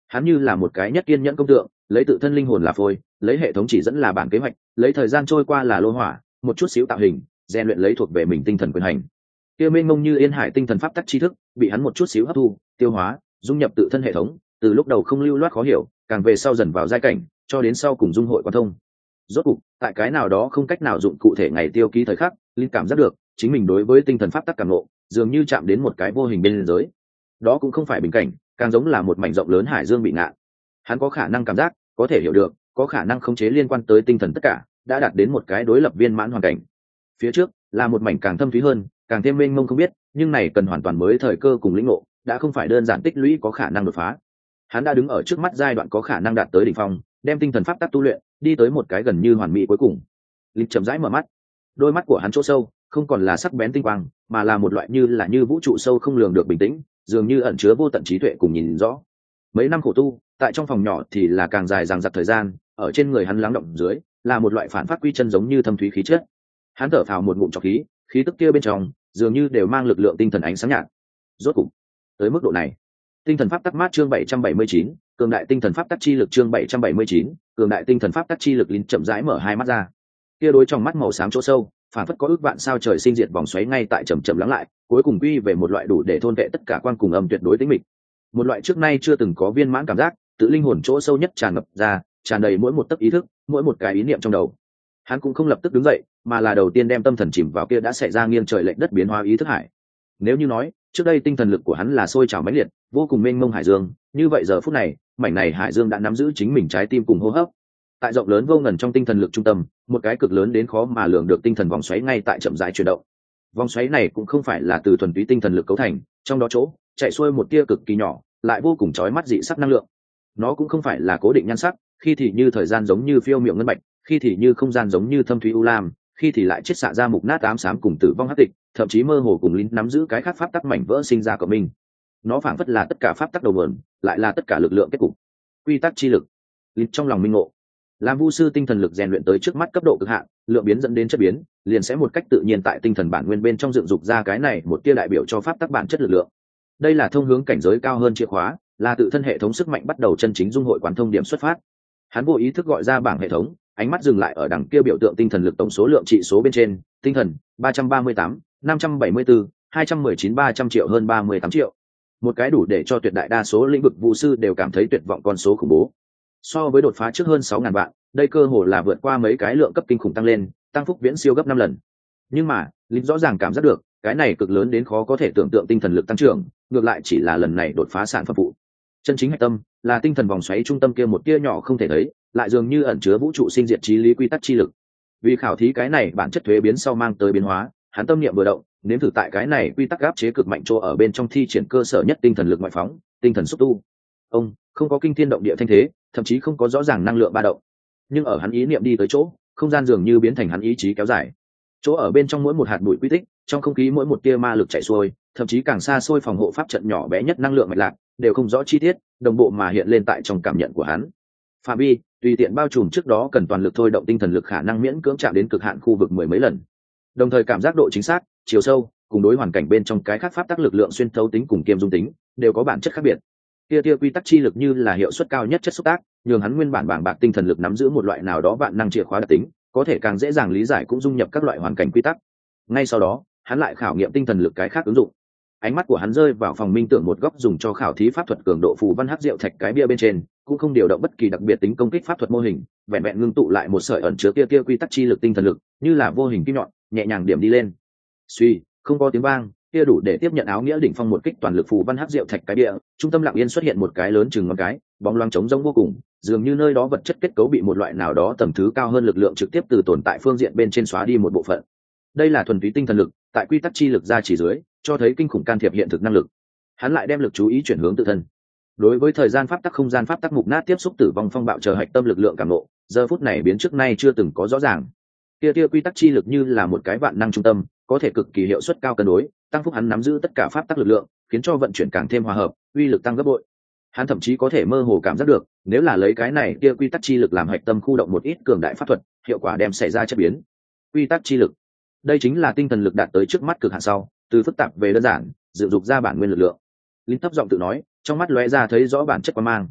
Hắn như là một cái nhất kiên nhẫn công tượng, lấy tự thân linh hồn là phôi, lấy hệ thống chỉ dẫn là bản kế hoạch, lấy thời gian trôi qua là lô hỏa, một chút xíu tạo hình, rèn luyện lấy thuộc về mình tinh thần quyền hành. Kia mênh mông như yên hải tinh thần pháp tắc tri thức, bị hắn một chút xíu hấp thu, tiêu hóa, dung nhập tự thân hệ thống, từ lúc đầu không lưu loát khó hiểu, càng về sau dần vào giai cảnh, cho đến sau cùng dung hội quan thông. Rốt cục, tại cái nào đó không cách nào dụng cụ thể ngày tiêu ký thời khắc, linh cảm giác được, chính mình đối với tinh thần pháp tắc cảm ngộ, dường như chạm đến một cái vô hình bên giới. Đó cũng không phải bình cảnh, càng giống là một mảnh rộng lớn hải dương bị ngạn. Hắn có khả năng cảm giác, có thể hiểu được, có khả năng khống chế liên quan tới tinh thần tất cả, đã đạt đến một cái đối lập viên mãn hoàn cảnh. Phía trước là một mảnh càng thâm thúy hơn, càng thêm mênh mông không biết, nhưng này cần hoàn toàn mới thời cơ cùng lĩnh ngộ, đã không phải đơn giản tích lũy có khả năng đột phá. Hắn đã đứng ở trước mắt giai đoạn có khả năng đạt tới đỉnh phong, đem tinh thần pháp tắc tu luyện, đi tới một cái gần như hoàn mỹ cuối cùng. Lịch chậm rãi mở mắt, đôi mắt của hắn chỗ sâu, không còn là sắc bén tinh quang, mà là một loại như là như vũ trụ sâu không lường được bình tĩnh, dường như ẩn chứa vô tận trí tuệ cùng nhìn rõ. Mấy năm khổ tu, tại trong phòng nhỏ thì là càng dài dằng dặc thời gian, ở trên người hắn lắng động dưới, là một loại phản phát quy chân giống như thâm thúy khí chất. Hắn thở phào một ngụm trọc khí, khí tức kia bên trong, dường như đều mang lực lượng tinh thần ánh sáng nhạt. Rốt cục, tới mức độ này, tinh thần pháp tắc mát chương bảy trăm bảy mươi chín, cường đại tinh thần pháp tắc chi lực chương bảy trăm bảy mươi chín, cường đại tinh thần pháp tắc chi lực linh chậm rãi mở hai mắt ra. Kia đối trong mắt màu xám chỗ sâu, phản phất có ước vạn sao trời sinh diệt vòng xoáy ngay tại chậm chậm lắng lại, cuối cùng quy về một loại đủ để thôn vệ tất cả quan cùng âm tuyệt đối tĩnh mịch. Một loại trước nay chưa từng có viên mãn cảm giác, tự linh hồn chỗ sâu nhất tràn ngập ra, tràn đầy mỗi một tấc ý thức, mỗi một cái ý niệm trong đầu. Hắn cũng không lập tức đứng dậy, mà là đầu tiên đem tâm thần chìm vào kia đã xảy ra nghiêng trời lệch đất biến hóa ý thức hải. Nếu như nói, trước đây tinh thần lực của hắn là sôi trào mãnh liệt, vô cùng mênh mông hải dương, như vậy giờ phút này, mảnh này hải dương đã nắm giữ chính mình trái tim cùng hô hấp. Tại rộng lớn vô ngần trong tinh thần lực trung tâm, một cái cực lớn đến khó mà lường được tinh thần vòng xoáy ngay tại chậm rãi chuyển động. Vòng xoáy này cũng không phải là từ thuần túy tinh thần lực cấu thành, trong đó chỗ chạy xuôi một tia cực kỳ nhỏ, lại vô cùng chói mắt dị sắc năng lượng. Nó cũng không phải là cố định nhan sắc, khi thì như thời gian giống như phiêu miệu ngân bạch, khi thì như không gian giống như thâm thúy u lam, khi thì lại chiết xạ ra mục nát ám xám cùng tử vong hắc tịch, thậm chí mơ hồ cùng lính nắm giữ cái khác pháp tắc mảnh vỡ sinh ra của mình. Nó phảng phất là tất cả pháp tắc đầu nguồn, lại là tất cả lực lượng kết cục. Quy tắc chi lực. Lính trong lòng minh ngộ, làm vu sư tinh thần lực rèn luyện tới trước mắt cấp độ cực hạn, lượng biến dẫn đến chất biến, liền sẽ một cách tự nhiên tại tinh thần bản nguyên bên trong dựng dục ra cái này một tia đại biểu cho pháp tắc bản chất lực lượng. Đây là thông hướng cảnh giới cao hơn chìa khóa, là tự thân hệ thống sức mạnh bắt đầu chân chính dung hội quán thông điểm xuất phát. Hắn vô ý thức gọi ra bảng hệ thống, ánh mắt dừng lại ở đằng kia biểu tượng tinh thần lực tổng số lượng trị số bên trên, tinh thần ba trăm ba mươi tám, năm trăm bảy mươi bốn, hai trăm mười chín ba trăm triệu hơn ba mươi tám triệu. Một cái đủ để cho tuyệt đại đa số lĩnh vực vu sư đều cảm thấy tuyệt vọng con số khủng bố. So với đột phá trước hơn sáu ngàn vạn, đây cơ hồ là vượt qua mấy cái lượng cấp kinh khủng tăng lên, tăng phúc viễn siêu gấp năm lần. Nhưng mà, linh rõ ràng cảm giác được, cái này cực lớn đến khó có thể tưởng tượng tinh thần lực tăng trưởng, ngược lại chỉ là lần này đột phá sản phẩm phụ. Chân chính hạch tâm là tinh thần vòng xoáy trung tâm kia một tia nhỏ không thể thấy, lại dường như ẩn chứa vũ trụ sinh diệt trí lý quy tắc chi lực. Vì khảo thí cái này bản chất thuế biến sau mang tới biến hóa, hắn tâm niệm vừa động, nếm thử tại cái này quy tắc áp chế cực mạnh chỗ ở bên trong thi triển cơ sở nhất tinh thần lực ngoại phóng, tinh thần xúc tu. Ông không có kinh thiên động địa thanh thế, thậm chí không có rõ ràng năng lượng ba động, nhưng ở hắn ý niệm đi tới chỗ, không gian dường như biến thành hắn ý chí kéo dài. Chỗ ở bên trong mỗi một hạt bụi quy tích, trong không khí mỗi một tia ma lực chạy xuôi, thậm chí càng xa xôi phòng hộ pháp trận nhỏ bé nhất năng lượng mạch lạc, đều không rõ chi tiết, đồng bộ mà hiện lên tại trong cảm nhận của hắn. Phạm vi tùy tiện bao trùm trước đó cần toàn lực thôi động tinh thần lực khả năng miễn cưỡng chạm đến cực hạn khu vực mười mấy lần. Đồng thời cảm giác độ chính xác, chiều sâu, cùng đối hoàn cảnh bên trong cái khác pháp tắc lực lượng xuyên thấu tính cùng kiêm dung tính, đều có bản chất khác biệt. Tia tia quy tắc chi lực như là hiệu suất cao nhất chất xúc tác, nhường hắn nguyên bản bảng bạc tinh thần lực nắm giữ một loại nào đó vạn năng chìa khóa đặc tính, có thể càng dễ dàng lý giải cũng dung nhập các loại hoàn cảnh quy tắc. Ngay sau đó, hắn lại khảo nghiệm tinh thần lực cái khác ứng dụng. Ánh mắt của hắn rơi vào phòng minh tưởng một góc dùng cho khảo thí pháp thuật cường độ phù văn hắc diệu thạch cái bia bên trên, cũng không điều động bất kỳ đặc biệt tính công kích pháp thuật mô hình, vẹn vẹn ngưng tụ lại một sợi ẩn chứa tia tia quy tắc chi lực tinh thần lực, như là vô hình kim nhọn, nhẹ nhàng điểm đi lên. Suy, không có tiếng vang, kia đủ để tiếp nhận áo nghĩa đỉnh phong một kích toàn lực phù văn hắc diệu thạch cái bia, trung tâm lặng yên xuất hiện một cái lớn chừng ngón cái, bóng loáng trống rỗng vô cùng, dường như nơi đó vật chất kết cấu bị một loại nào đó tầng thứ cao hơn lực lượng trực tiếp từ tồn tại phương diện bên trên xóa đi một bộ phận. Đây là thuần túy tinh thần lực, tại quy tắc chi lực ra chỉ dưới, cho thấy kinh khủng can thiệp hiện thực năng lực. Hắn lại đem lực chú ý chuyển hướng tự thân. Đối với thời gian pháp tắc không gian pháp tắc mục nát tiếp xúc tử vong phong bạo chờ hạch tâm lực lượng cảm ngộ, giờ phút này biến trước nay chưa từng có rõ ràng. Kia kia quy tắc chi lực như là một cái vạn năng trung tâm, có thể cực kỳ hiệu suất cao cân đối, tăng phúc hắn nắm giữ tất cả pháp tắc lực lượng, khiến cho vận chuyển càng thêm hòa hợp, uy lực tăng gấp bội. Hắn thậm chí có thể mơ hồ cảm giác được, nếu là lấy cái này kia quy tắc chi lực làm hạch tâm khu động một ít cường đại pháp thuật, hiệu quả đem xảy ra chất biến. Quy tắc chi lực, đây chính là tinh thần lực đạt tới trước mắt cực hạn sau, từ phức tạp về đơn giản, dự dục ra bản nguyên lực lượng. Linh thấp giọng tự nói, trong mắt lóe ra thấy rõ bản chất quan mang.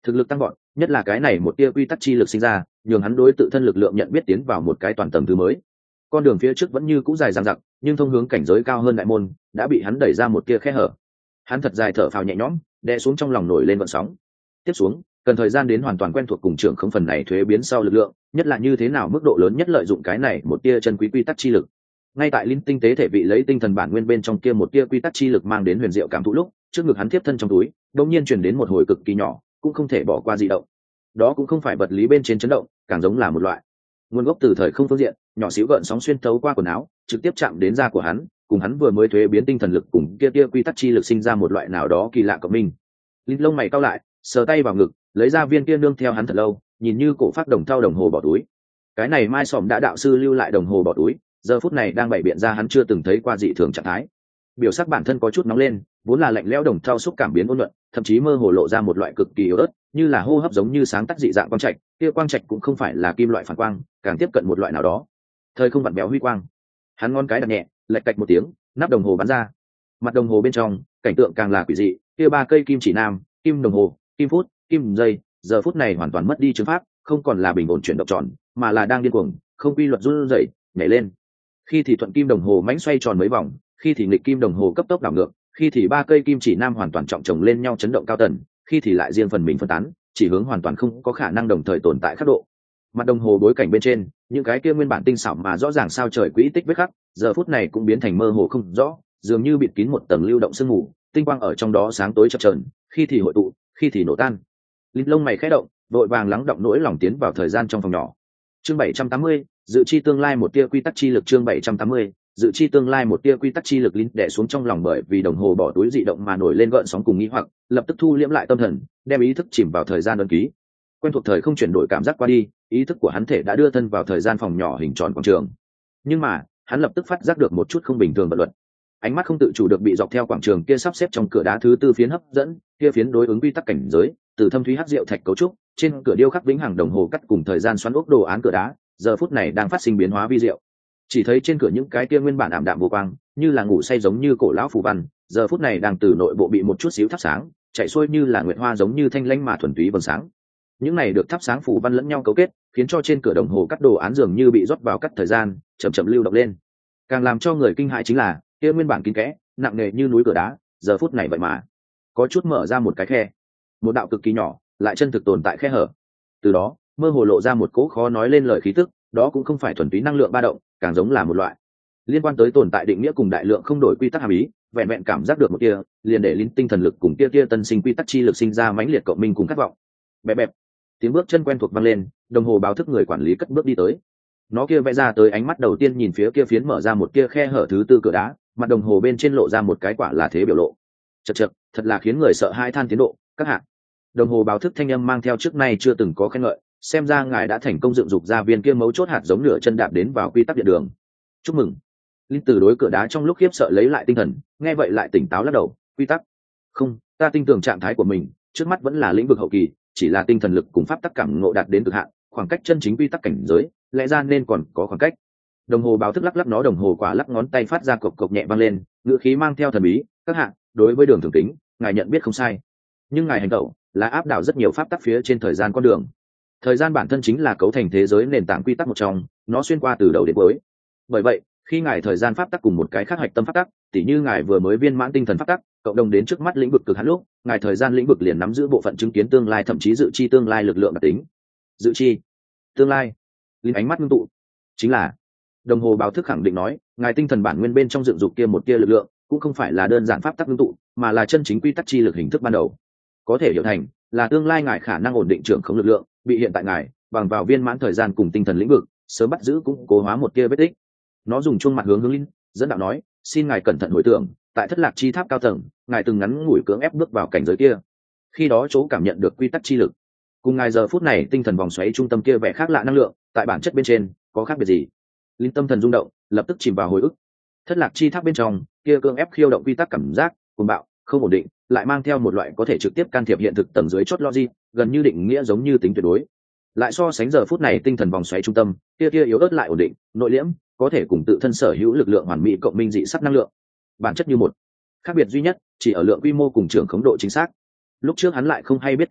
thực lực tăng vọt, nhất là cái này một tia quy tắc chi lực sinh ra, nhường hắn đối tự thân lực lượng nhận biết tiến vào một cái toàn tầng thứ mới. Con đường phía trước vẫn như cũ dài dằng dặc, nhưng thông hướng cảnh giới cao hơn đại môn đã bị hắn đẩy ra một tia khe hở. Hắn thật dài thở phào nhẹ nhõm, đè xuống trong lòng nổi lên vận sóng. Tiếp xuống, cần thời gian đến hoàn toàn quen thuộc cùng trưởng không phần này thuế biến sau lực lượng, nhất là như thế nào mức độ lớn nhất lợi dụng cái này một tia chân quý quy tắc chi lực. Ngay tại linh tinh tế thể vị lấy tinh thần bản nguyên bên trong kia một tia quy tắc chi lực mang đến huyền diệu cảm thụ lúc, trước ngực hắn tiếp thân trong túi, đột nhiên truyền đến một hồi cực kỳ nhỏ, cũng không thể bỏ qua dị động. Đó cũng không phải vật lý bên trên chấn động, càng giống là một loại nguồn gốc từ thời không phương diện, nhỏ xíu gợn sóng xuyên thấu qua quần áo, trực tiếp chạm đến da của hắn, cùng hắn vừa mới thuế biến tinh thần lực cùng kia tia quy tắc chi lực sinh ra một loại nào đó kỳ lạ cộng minh. Linh lông mày cau lại, sờ tay vào ngực, lấy ra viên kia nương theo hắn thật lâu, nhìn như cổ phát đồng thau đồng hồ bỏ túi. Cái này mai sòm đã đạo sư lưu lại đồng hồ bỏ túi, giờ phút này đang bày biện ra hắn chưa từng thấy qua dị thường trạng thái. Biểu sắc bản thân có chút nóng lên, vốn là lạnh lẽo đồng thau xúc cảm biến ôn nhuận, thậm chí mơ hồ lộ ra một loại cực kỳ yếu ớt, như là hô hấp giống như sáng tắt dị dạng quang trạch, kia quang trạch cũng không phải là kim loại phản quang, càng tiếp cận một loại nào đó. Thời không vặn béo huy quang. Hắn ngón cái đặt nhẹ, lạch cạch một tiếng, nắp đồng hồ bắn ra. Mặt đồng hồ bên trong, cảnh tượng càng là quỷ dị, kia ba cây kim chỉ nam, kim đồng hồ, kim phút, kim giây, giờ phút này hoàn toàn mất đi chứng pháp, không còn là bình ổn chuyển động tròn, mà là đang điên cuồng, không quy luật run rẩy, nhảy lên. Khi thì thuận kim đồng hồ mãnh xoay tròn mấy vòng, khi thì nghịch kim đồng hồ cấp tốc đảo ngược, khi thì ba cây kim chỉ nam hoàn toàn trọng chồng lên nhau chấn động cao tần, khi thì lại riêng phần mình phân tán, chỉ hướng hoàn toàn không có khả năng đồng thời tồn tại khắc độ. Mặt đồng hồ bối cảnh bên trên, những cái kia nguyên bản tinh xảo mà rõ ràng sao trời quỹ tích vết khắc, giờ phút này cũng biến thành mơ hồ không rõ, dường như bịt kín một tầng lưu động sương mù, tinh quang ở trong đó sáng tối chập chờn, khi thì hội tụ, khi thì nổ tan. Linh lông mày khẽ động, vội vàng lắng động nỗi lòng tiến vào thời gian trong phòng nhỏ. Chương bảy trăm tám mươi, dự chi tương lai một tia quy tắc chi lực. Chương bảy trăm tám mươi, dự chi tương lai một tia quy tắc chi lực. Linh đè xuống trong lòng bởi vì đồng hồ bỏ túi dị động mà nổi lên gợn sóng cùng nghi hoặc, lập tức thu liễm lại tâm thần, đem ý thức chìm vào thời gian đơn ký. Quen thuộc thời không chuyển đổi cảm giác qua đi, ý thức của hắn thể đã đưa thân vào thời gian phòng nhỏ hình tròn quảng trường. Nhưng mà, hắn lập tức phát giác được một chút không bình thường vật luật. Ánh mắt không tự chủ được bị dọc theo quảng trường kia sắp xếp trong cửa đá thứ tư phiến hấp dẫn, kia phiến đối ứng quy tắc cảnh giới, từ thâm thúy hắc diệu thạch cấu trúc, trên cửa điêu khắc vĩnh hằng đồng hồ cắt cùng thời gian xoắn ốc đồ án cửa đá, giờ phút này đang phát sinh biến hóa vi diệu. Chỉ thấy trên cửa những cái kia nguyên bản ảm đạm vô quang, như là ngủ say giống như cổ lão phù văn, giờ phút này đang từ nội bộ bị một chút xíu thắp sáng, chạy xuôi như là nguyệt hoa giống như thanh lãnh mà thuần túy vầng sáng. Những này được thắp sáng phù văn lẫn nhau cấu kết, khiến cho trên cửa đồng hồ cắt đồ án dường như bị rót vào cắt thời gian, chậm chậm lưu động lên. Càng làm cho người kinh hãi chính là, kia nguyên bản kín kẽ, nặng nề như núi cửa đá, giờ phút này vậy mà có chút mở ra một cái khe, một đạo cực kỳ nhỏ, lại chân thực tồn tại khe hở. Từ đó, mơ hồ lộ ra một cỗ khó nói lên lời khí tức, đó cũng không phải thuần túy năng lượng ba động, càng giống là một loại liên quan tới tồn tại định nghĩa cùng đại lượng không đổi quy tắc hàm ý, vẹn vẹn cảm giác được một tia, liền để linh tinh thần lực cùng tia tia tân sinh quy tắc chi lực sinh ra mãnh liệt cộng minh cùng khát vọng. Bẹp bẹp, tiếng bước chân quen thuộc vang lên, đồng hồ báo thức người quản lý cất bước đi tới. Nó kia vẽ ra tới ánh mắt đầu tiên nhìn phía kia phiến mở ra một kia khe hở thứ tư cửa đá, mặt đồng hồ bên trên lộ ra một cái quả là thế biểu lộ. Chậc chậc, thật là khiến người sợ hãi than tiến độ, các hạ. Đồng hồ báo thức thanh âm mang theo trước nay chưa từng có khen ngợi, xem ra ngài đã thành công dựng dục ra viên kia mấu chốt hạt giống nửa chân đạp đến vào quy tắc điện đường. Chúc mừng. Linh từ đối cửa đá trong lúc khiếp sợ lấy lại tinh thần, nghe vậy lại tỉnh táo lắc đầu, quy tắc. Không, ta tin tưởng trạng thái của mình, trước mắt vẫn là lĩnh vực hậu kỳ, chỉ là tinh thần lực cùng pháp tắc cảm ngộ đạt đến cực hạn, khoảng cách chân chính quy tắc cảnh giới, lẽ ra nên còn có khoảng cách. Đồng hồ báo thức lắc lắc nó đồng hồ quả lắc ngón tay phát ra cộc cộc nhẹ vang lên, ngữ khí mang theo thần bí, các hạ, đối với đường thường tính, ngài nhận biết không sai. Nhưng ngài hành động là áp đảo rất nhiều pháp tắc phía trên thời gian con đường. Thời gian bản thân chính là cấu thành thế giới nền tảng quy tắc một trong, nó xuyên qua từ đầu đến cuối. Bởi vậy, khi ngài thời gian pháp tắc cùng một cái khác hạch tâm pháp tắc, tỉ như ngài vừa mới viên mãn tinh thần pháp tắc, cộng đồng đến trước mắt lĩnh vực cực hạn lúc, ngài thời gian lĩnh vực liền nắm giữ bộ phận chứng kiến tương lai, thậm chí dự chi tương lai lực lượng đặc tính. Dự chi tương lai. Linh ánh mắt ngưng tụ, chính là đồng hồ báo thức khẳng định nói, ngài tinh thần bản nguyên bên trong dựng dục kia một tia lực lượng, cũng không phải là đơn giản pháp tắc ngưng tụ, mà là chân chính quy tắc chi lực hình thức ban đầu. Có thể hiểu thành là tương lai ngài khả năng ổn định trưởng khống lực lượng, bị hiện tại ngài bằng vào viên mãn thời gian cùng tinh thần lĩnh vực sớm bắt giữ cũng cố hóa một tia vết tích. Nó dùng chuông mặt hướng hướng linh dẫn đạo nói, xin ngài cẩn thận hồi tưởng, tại thất lạc chi tháp cao tầng, ngài từng ngắn ngủi cưỡng ép bước vào cảnh giới kia, khi đó chỗ cảm nhận được quy tắc chi lực cùng ngài giờ phút này tinh thần vòng xoáy trung tâm kia vẻ khác lạ năng lượng, tại bản chất bên trên có khác biệt gì? Linh tâm thần rung động, lập tức chìm vào hồi ức. Thất lạc chi tháp bên trong kia cưỡng ép khiêu động quy tắc cảm giác cuồng bạo, không ổn định, lại mang theo một loại có thể trực tiếp can thiệp hiện thực tầng dưới chót logic, gần như định nghĩa giống như tính tuyệt đối. Lại so sánh giờ phút này tinh thần vòng xoáy trung tâm, kia kia yếu ớt lại ổn định, nội liễm, có thể cùng tự thân sở hữu lực lượng hoàn mỹ cộng minh dị sắc năng lượng. Bản chất như một. Khác biệt duy nhất chỉ ở lượng quy mô cùng trưởng khống độ chính xác. Lúc trước hắn lại không hay biết cảm giác,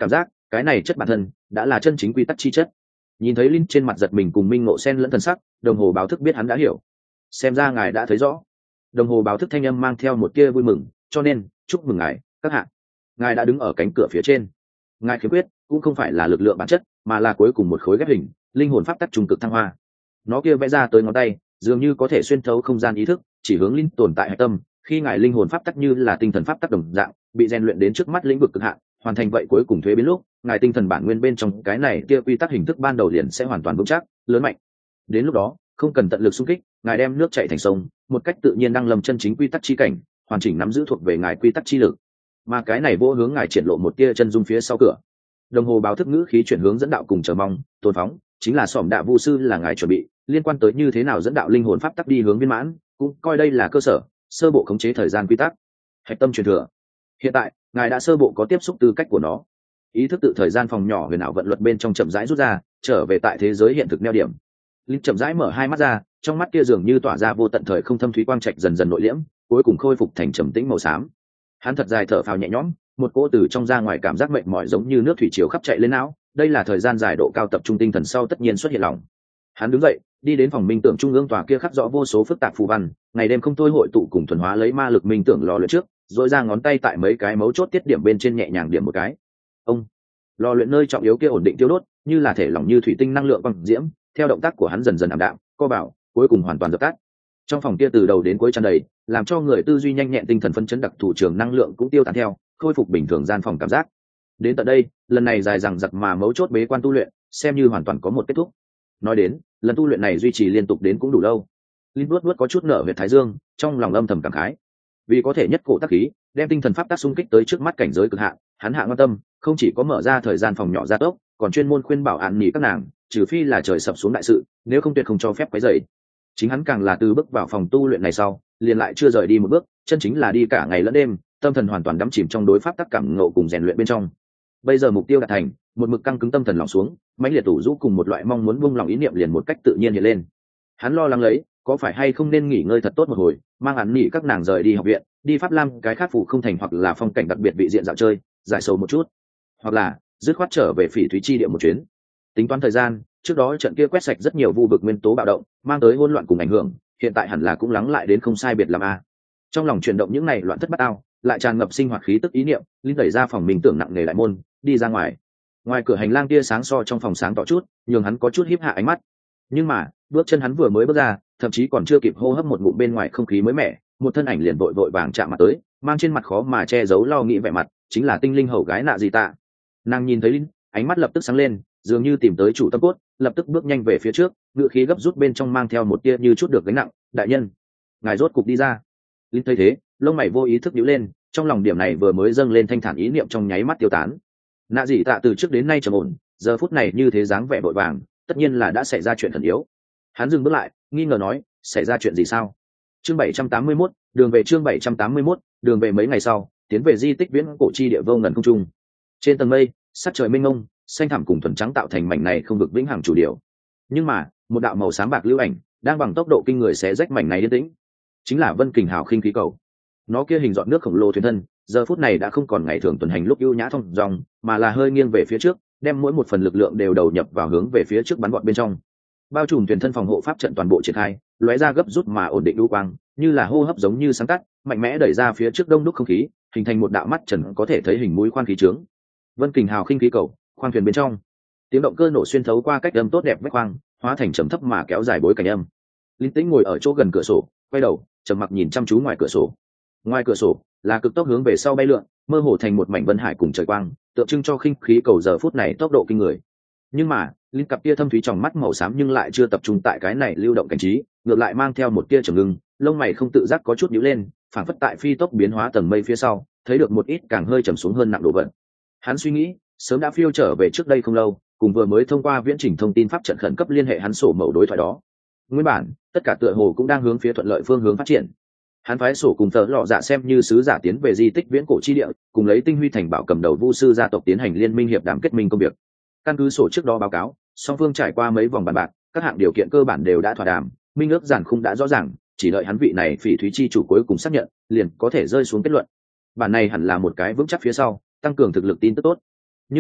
cái này chất bản thân đã là chân chính quy tắc chi chất. Nhìn thấy Linh trên mặt giật mình cùng minh ngộ sen lẫn thần sắc, đồng hồ báo thức biết hắn đã hiểu. Xem ra ngài đã thấy rõ. Đồng hồ báo thức thanh âm mang theo một tia vui mừng, cho nên chúc mừng ngài các hạ. Ngài đã đứng ở cánh cửa phía trên. Ngài khiếm khuyết cũng không phải là lực lượng bản chất, mà là cuối cùng một khối ghép hình, linh hồn pháp tắc trung cực thăng hoa. Nó kia vẽ ra tới ngón tay, dường như có thể xuyên thấu không gian ý thức, chỉ hướng linh tồn tại hạch tâm. Khi ngài linh hồn pháp tắc như là tinh thần pháp tắc đồng dạng, bị rèn luyện đến trước mắt lĩnh vực cực hạn, hoàn thành vậy cuối cùng thuế biến lúc, ngài tinh thần bản nguyên bên trong cái này kia quy tắc hình thức ban đầu liền sẽ hoàn toàn vững chắc, lớn mạnh. Đến lúc đó, không cần tận lực xung kích, ngài đem nước chảy thành sông, một cách tự nhiên đăng lâm chân chính quy tắc chi cảnh, hoàn chỉnh nắm giữ thuộc về ngài quy tắc chi lực. Mà cái này vô hướng ngài triển lộ một tia chân dung phía sau cửa. Đồng hồ báo thức ngữ khí chuyển hướng dẫn đạo cùng chờ mong, tôn phóng, chính là Sỏm Đạ Vu sư là ngài chuẩn bị, liên quan tới như thế nào dẫn đạo linh hồn pháp tắc đi hướng viên mãn, cũng coi đây là cơ sở, sơ bộ khống chế thời gian quy tắc, hạch tâm truyền thừa. Hiện tại, ngài đã sơ bộ có tiếp xúc tư cách của nó. Ý thức tự thời gian phòng nhỏ huyền ảo vận luật bên trong chậm rãi rút ra, trở về tại thế giới hiện thực neo điểm. Linh chậm rãi mở hai mắt ra, trong mắt kia dường như tỏa ra vô tận thời không thâm thúy quang trạch dần dần nội liễm, cuối cùng khôi phục thành trầm tĩnh màu xám. Hắn thật dài thở phào nhẹ nhõm, một cỗ từ trong ra ngoài cảm giác mệt mỏi giống như nước thủy triều khắp chạy lên não, đây là thời gian dài độ cao tập trung tinh thần sau tất nhiên xuất hiện lòng. Hắn đứng dậy, đi đến phòng minh tưởng trung ương tòa kia khắc rõ vô số phức tạp phù văn, ngày đêm không thôi hội tụ cùng thuần hóa lấy ma lực minh tưởng lò luyện trước, rồi ra ngón tay tại mấy cái mấu chốt tiết điểm bên trên nhẹ nhàng điểm một cái. Ông lò luyện nơi trọng yếu kia ổn định tiêu đốt, như là thể lỏng như thủy tinh năng lượng quang diễm, theo động tác của hắn dần dần ảm đạm, co bảo, cuối cùng hoàn toàn dập tắt. Trong phòng kia từ đầu đến cuối tràn đầy, làm cho người tư duy nhanh nhẹn tinh thần phân chấn đặc thủ trường năng lượng cũng tiêu tán theo, khôi phục bình thường gian phòng cảm giác. Đến tận đây, lần này dài dằng dặc mà mấu chốt bế quan tu luyện, xem như hoàn toàn có một kết thúc. Nói đến, lần tu luyện này duy trì liên tục đến cũng đủ lâu. Linh vuốt vuốt có chút nở huyệt thái dương, trong lòng âm thầm cảm khái. Vì có thể nhất cổ tác khí, đem tinh thần pháp tác xung kích tới trước mắt cảnh giới cực hạn, hắn hạ quan tâm, không chỉ có mở ra thời gian phòng nhỏ gia tốc, còn chuyên môn khuyên bảo án nghỉ các nàng, trừ phi là trời sập xuống đại sự, nếu không tuyệt không cho phép quấy rầy. Chính hắn càng là từ bước vào phòng tu luyện này sau, liền lại chưa rời đi một bước, chân chính là đi cả ngày lẫn đêm, tâm thần hoàn toàn đắm chìm trong đối pháp tác cảm ngộ cùng rèn luyện bên trong. Bây giờ mục tiêu đạt thành, một mực căng cứng tâm thần lỏng xuống, mãnh liệt tủ rũ cùng một loại mong muốn buông lòng ý niệm liền một cách tự nhiên hiện lên. Hắn lo lắng lấy, có phải hay không nên nghỉ ngơi thật tốt một hồi, mang án nghỉ các nàng rời đi học viện, đi Pháp Lam cái khác phụ không thành hoặc là phong cảnh đặc biệt vị diện dạo chơi, giải sầu một chút, hoặc là dứt khoát trở về Phỉ Thúy Chi địa một chuyến. Tính toán thời gian, trước đó trận kia quét sạch rất nhiều vu vực nguyên tố bạo động, mang tới hỗn loạn cùng ảnh hưởng, hiện tại hẳn là cũng lắng lại đến không sai biệt lắm a. Trong lòng chuyển động những này loạn thất bát ao, lại tràn ngập sinh hoạt khí tức ý niệm, linh đẩy ra phòng mình tưởng nặng nề lại môn, đi ra ngoài. Ngoài cửa hành lang tia sáng so trong phòng sáng tỏ chút, nhường hắn có chút híp hạ ánh mắt. Nhưng mà, bước chân hắn vừa mới bước ra, thậm chí còn chưa kịp hô hấp một ngụm bên ngoài không khí mới mẻ, một thân ảnh liền vội vội vàng chạm mặt tới, mang trên mặt khó mà che giấu lo nghĩ vẻ mặt, chính là tinh linh hầu gái Nạ Dị Tạ. Nàng nhìn thấy linh, ánh mắt lập tức sáng lên, dường như tìm tới chủ tâm cốt, lập tức bước nhanh về phía trước, ngựa khí gấp rút bên trong mang theo một tia như chút được gánh nặng. Đại nhân, ngài rốt cục đi ra. Linh thấy thế, lông mày vô ý thức nhíu lên, trong lòng điểm này vừa mới dâng lên thanh thản ý niệm trong nháy mắt tiêu tán. Nạ Dị Tạ từ trước đến nay trầm ổn, giờ phút này như thế dáng vẻ vội vàng, tất nhiên là đã xảy ra chuyện thần yếu. Hắn dừng bước lại, nghi ngờ nói, xảy ra chuyện gì sao? Chương bảy trăm tám mươi mốt, đường về chương bảy trăm tám mươi mốt, đường về mấy ngày sau, tiến về di tích viễn cổ chi địa vô ngần không trung. Trên tầng mây, sắc trời mênh mông, xanh thẳm cùng thuần trắng tạo thành mảnh này không vực vĩnh hằng chủ điều. Nhưng mà, một đạo màu xám bạc lưu ảnh, đang bằng tốc độ kinh người xé rách mảnh này yên tĩnh. Chính là Vân Kình Hào khinh khí cầu. Nó kia hình dọn nước khổng lồ thuyền thân, giờ phút này đã không còn ngày thường tuần hành lúc ưu nhã thông dòng, mà là hơi nghiêng về phía trước, đem mỗi một phần lực lượng đều đầu nhập vào hướng về phía trước bắn gọn bên trong. Bao trùm thuyền thân phòng hộ pháp trận toàn bộ triển khai, lóe ra gấp rút mà ổn định đu quang, như là hô hấp giống như sáng tắt, mạnh mẽ đẩy ra phía trước đông đúc không khí, hình thành một đạo mắt trần có thể thấy hình mũi khoan khí trướng. Vân Kình Hào khinh khí cầu, khoang thuyền bên trong, tiếng động cơ nổ xuyên thấu qua cách âm tốt đẹp vách khoang, hóa thành trầm thấp mà kéo dài bối cảnh âm. Linh Tĩnh ngồi ở chỗ gần cửa sổ, quay đầu, trầm mặc nhìn chăm chú ngoài cửa sổ. Ngoài cửa sổ là cực tốc hướng về sau bay lượn, mơ hồ thành một mảnh vân hải cùng trời quang, tượng trưng cho khinh khí cầu giờ phút này tốc độ kinh người. Nhưng mà, Linh cặp tia thâm thúy trong mắt màu xám nhưng lại chưa tập trung tại cái này lưu động cảnh trí, ngược lại mang theo một tia trầm ngưng, lông mày không tự giác có chút nhíu lên, phảng phất tại phi tốc biến hóa tầng mây phía sau, thấy được một ít càng hơi trầm xuống hơn nặng độ vận. Hắn suy nghĩ, sớm đã phiêu trở về trước đây không lâu, cùng vừa mới thông qua viễn trình thông tin pháp trận khẩn cấp liên hệ hắn sổ mẫu đối thoại đó. Nguyên bản, tất cả tựa hồ cũng đang hướng phía thuận lợi phương hướng phát triển. Hắn phái sổ cùng tờ lọ dạ xem như sứ giả tiến về di tích viễn cổ chi địa, cùng lấy tinh huy thành bảo cầm đầu vu sư gia tộc tiến hành liên minh hiệp đàm kết minh công việc. Căn cứ sổ trước đó báo cáo, song phương trải qua mấy vòng bàn bạc, các hạng điều kiện cơ bản đều đã thỏa đàm, minh ước giản khung đã rõ ràng, chỉ đợi hắn vị này Phỉ Thúy chi chủ cuối cùng xác nhận, liền có thể rơi xuống kết luận. Bản này hẳn là một cái vững chắc phía sau, tăng cường thực lực tin tức tốt. Nhưng mà,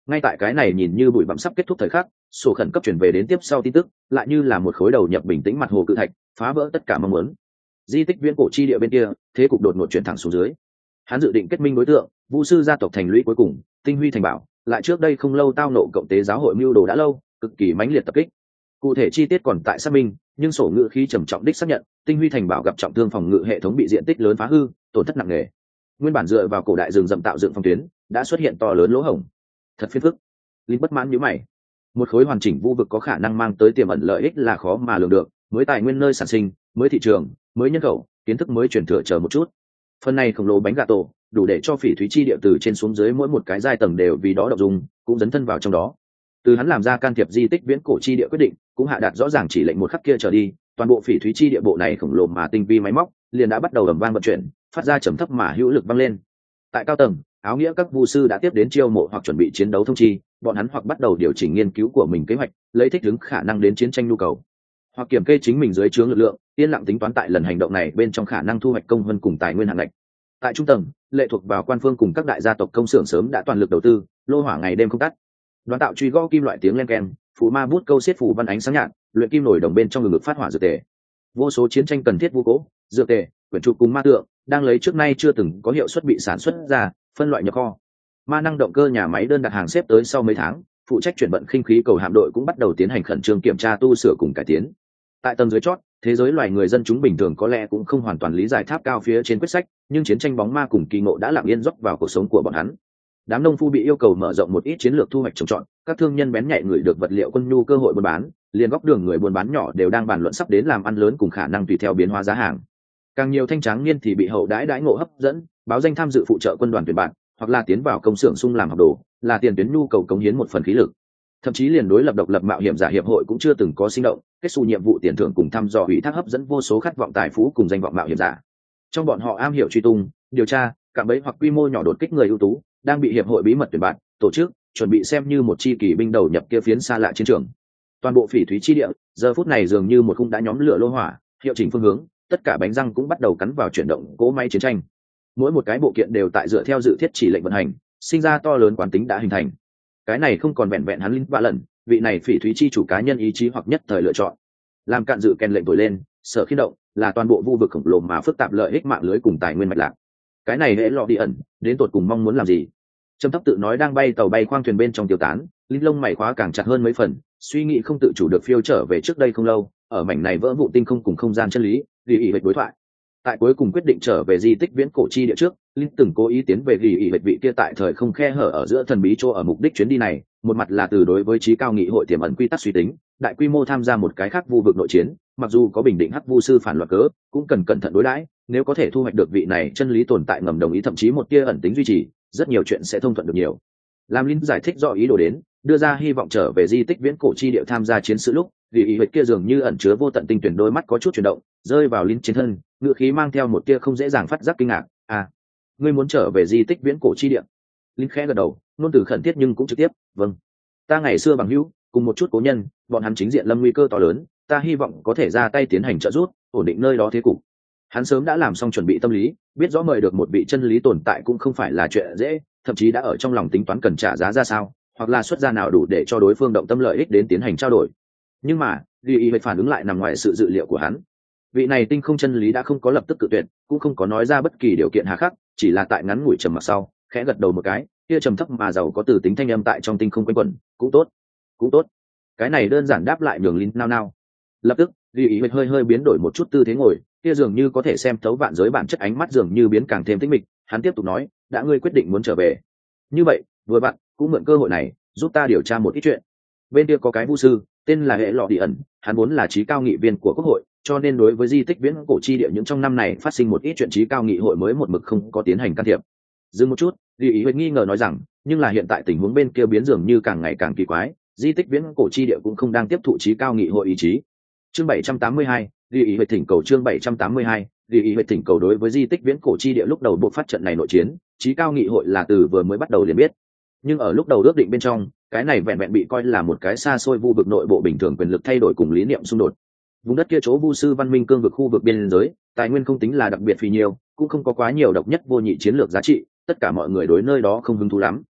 Ngay tại cái này nhìn như bụi bặm sắp kết thúc thời khắc, sổ khẩn cấp chuyển về đến tiếp sau tin tức lại như là một khối đầu nhập bình tĩnh mặt hồ cự thạch, phá vỡ tất cả mong muốn. Di tích viễn cổ chi địa bên kia thế cục đột ngột chuyển thẳng xuống dưới. Hắn dự định kết minh đối tượng vu sư gia tộc thành lũy cuối cùng tinh huy thành bảo lại trước đây không lâu tao nộ cộng tế giáo hội mưu đồ đã lâu, cực kỳ mãnh liệt tập kích. Cụ thể chi tiết còn tại xác minh, nhưng sổ ngự khí trầm trọng đích xác nhận tinh huy thành bảo gặp trọng thương, phòng ngự hệ thống bị diện tích lớn phá hư, tổn thất nặng nề. Nguyên bản dựa vào cổ đại rừng rậm tạo dựng phòng tuyến đã xuất hiện to lớn lỗ hổng. Thật phiền phức. Linh bất mãn nhíu mày. Một khối hoàn chỉnh vu vực có khả năng mang tới tiềm ẩn lợi ích là khó mà lường được, mới tài nguyên nơi sản sinh, mới thị trường, mới nhân khẩu, kiến thức mới truyền thừa chờ một chút. Phần này khổng lồ bánh gà tổ đủ để cho phỉ thúy chi địa từ trên xuống dưới mỗi một cái giai tầng đều vì đó đọc dùng, cũng dấn thân vào trong đó. Từ hắn làm ra can thiệp di tích viễn cổ chi địa quyết định, cũng hạ đạt rõ ràng chỉ lệnh một khắc kia trở đi, toàn bộ phỉ thúy chi địa bộ này khổng lồ mà tinh vi máy móc liền đã bắt đầu ầm vang vận chuyển, phát ra trầm thấp mà hữu lực vang lên. Tại cao tầng, áo nghĩa các vu sư đã tiếp đến chiêu mộ hoặc chuẩn bị chiến đấu thông chi, bọn hắn hoặc bắt đầu điều chỉnh nghiên cứu của mình kế hoạch, lấy thích ứng khả năng đến chiến tranh nhu cầu, hoặc kiểm kê chính mình dưới trướng lực lượng, yên lặng tính toán tại lần hành động này bên trong khả năng thu hoạch công hơn cùng tài nguyên hạng ngạch. Tại trung tầng, lệ thuộc vào quan phương cùng các đại gia tộc công xưởng sớm đã toàn lực đầu tư, lô hỏa ngày đêm không tắt. Đoán tạo truy gõ kim loại tiếng len keng, phù ma bút câu xiết phù văn ánh sáng nhạt, luyện kim nổi đồng bên trong ngực ngực phát hỏa dược tề. Vô số chiến tranh cần thiết vu cố, dược tề, quyển trục cùng ma tượng đang lấy trước nay chưa từng có hiệu suất bị sản xuất ra, phân loại nhập kho. Ma năng động cơ nhà máy đơn đặt hàng xếp tới sau mấy tháng, phụ trách chuyển vận khinh khí cầu hạm đội cũng bắt đầu tiến hành khẩn trương kiểm tra tu sửa cùng cải tiến. Tại tầng dưới chót, thế giới loài người dân chúng bình thường có lẽ cũng không hoàn toàn lý giải tháp cao phía trên quyết sách, nhưng chiến tranh bóng ma cùng kỳ ngộ đã lặng yên rót vào cuộc sống của bọn hắn. Đám nông phu bị yêu cầu mở rộng một ít chiến lược thu hoạch trồng trọt, các thương nhân bén nhạy người được vật liệu quân nhu cơ hội buôn bán, liền góc đường người buôn bán nhỏ đều đang bàn luận sắp đến làm ăn lớn cùng khả năng tùy theo biến hóa giá hàng. Càng nhiều thanh tráng niên thì bị hậu đãi đãi ngộ hấp dẫn, báo danh tham dự phụ trợ quân đoàn tuyển bạn, hoặc là tiến vào công xưởng sung làm học đồ, là tiền tuyến nhu cầu cống hiến một phần khí lực. Thậm chí liền đối lập độc lập mạo hiểm giả hiệp hội cũng chưa từng có sinh động, kết xu nhiệm vụ tiền thưởng cùng thăm dò ủy thác hấp dẫn vô số khát vọng tài phú cùng danh vọng mạo hiểm giả. Trong bọn họ am hiểu truy tung, điều tra, cạm bẫy hoặc quy mô nhỏ đột kích người ưu tú, đang bị hiệp hội bí mật tuyển bạn, tổ chức, chuẩn bị xem như một chi kỳ binh đầu nhập kia phiến xa lạ chiến trường. Toàn bộ phỉ thúy chi địa, giờ phút này dường như một khung đã nhóm lửa lô hỏa, hiệu chỉnh phương hướng, tất cả bánh răng cũng bắt đầu cắn vào chuyển động cỗ máy chiến tranh. Mỗi một cái bộ kiện đều tại dựa theo dự thiết chỉ lệnh vận hành, sinh ra to lớn quán tính đã hình thành. Cái này không còn vẹn vẹn hắn linh vạ lần, vị này phỉ thúy chi chủ cá nhân ý chí hoặc nhất thời lựa chọn. Làm cạn dự kèn lệnh thổi lên, sở khiên động là toàn bộ vu vực khổng lồ mà phức tạp lợi ích mạng lưới cùng tài nguyên mạch lạc. Cái này hễ lọ đi ẩn, đến tột cùng mong muốn làm gì? Trầm thấp tự nói đang bay tàu bay khoang thuyền bên trong tiêu tán, linh lông mày khóa càng chặt hơn mấy phần, suy nghĩ không tự chủ được phiêu trở về trước đây không lâu, ở mảnh này vỡ vụ tinh không cùng không gian chân lý, vì ý hệt đối thoại. Tại cuối cùng quyết định trở về di tích viễn cổ chi địa trước, linh từng cố ý tiến về vì ý hệt vị kia tại thời không khe hở ở giữa thần bí chỗ ở mục đích chuyến đi này, một mặt là từ đối với trí cao nghị hội tiềm ẩn quy tắc suy tính, đại quy mô tham gia một cái khác vu vực nội chiến, mặc dù có bình định hắc vu sư phản loạt cớ, cũng cần cẩn thận đối đãi, nếu có thể thu hoạch được vị này chân lý tồn tại ngầm đồng ý thậm chí một tia ẩn tính duy trì, rất nhiều chuyện sẽ thông thuận được nhiều. Làm linh giải thích rõ ý đồ đến, đưa ra hy vọng trở về di tích viễn cổ chi địa tham gia chiến sự lúc, vì ý huyệt kia dường như ẩn chứa vô tận tinh tuyển, đôi mắt có chút chuyển động, rơi vào linh trên thân, ngựa khí mang theo một tia không dễ dàng phát giác kinh ngạc. À, ngươi muốn trở về di tích viễn cổ chi địa? Linh khẽ gật đầu, ngôn từ khẩn thiết nhưng cũng trực tiếp. Vâng, ta ngày xưa bằng hữu cùng một chút cố nhân, bọn hắn chính diện lâm nguy cơ to lớn, ta hy vọng có thể ra tay tiến hành trợ giúp, ổn định nơi đó thế cục. Hắn sớm đã làm xong chuẩn bị tâm lý, biết rõ mời được một vị chân lý tồn tại cũng không phải là chuyện dễ, thậm chí đã ở trong lòng tính toán cần trả giá ra sao, hoặc là xuất ra nào đủ để cho đối phương động tâm lợi ích đến tiến hành trao đổi. Nhưng mà vì ý phản ứng lại nằm ngoài sự dự liệu của hắn. Vị này tinh không chân lý đã không có lập tức cự tuyệt, cũng không có nói ra bất kỳ điều kiện hà khắc, chỉ là tại ngắn ngủi trầm mặc sau khẽ gật đầu một cái, kia trầm thấp mà giàu có từ tính thanh âm tại trong tinh không quanh quẩn. Cũng tốt, cũng tốt. Cái này đơn giản đáp lại nhường linh nao nao. Lập tức vì ý hơi hơi biến đổi một chút tư thế ngồi, kia dường như có thể xem thấu vạn giới bản chất ánh mắt dường như biến càng thêm tĩnh mịch. Hắn tiếp tục nói, đã ngươi quyết định muốn trở về, như vậy vừa bạn cũng mượn cơ hội này giúp ta điều tra một ít chuyện. Bên kia có cái vu sư tên là hệ lọ đi ẩn, hắn vốn là trí cao nghị viên của quốc hội, cho nên đối với di tích viễn cổ chi địa những trong năm này phát sinh một ít chuyện trí cao nghị hội mới một mực không có tiến hành can thiệp. Dừng một chút, vì ý nghi ngờ nói rằng, nhưng là hiện tại tình huống bên kia biến dường như càng ngày càng kỳ quái, di tích viễn cổ chi địa cũng không đang tiếp thụ trí cao nghị hội ý chí. Chương bảy trăm tám mươi hai, vì ý thỉnh cầu chương bảy trăm tám mươi hai, vì ý thỉnh cầu đối với di tích viễn cổ chi địa lúc đầu buộc phát trận này nội chiến, trí cao nghị hội là từ vừa mới bắt đầu liền biết. Nhưng ở lúc đầu ước định bên trong, cái này vẹn vẹn bị coi là một cái xa xôi vu vực nội bộ bình thường quyền lực thay đổi cùng lý niệm xung đột. Vùng đất kia chỗ vu sư văn minh cương vực khu vực biên giới, tài nguyên không tính là đặc biệt phì nhiều, cũng không có quá nhiều độc nhất vô nhị chiến lược giá trị, tất cả mọi người đối nơi đó không hứng thú lắm.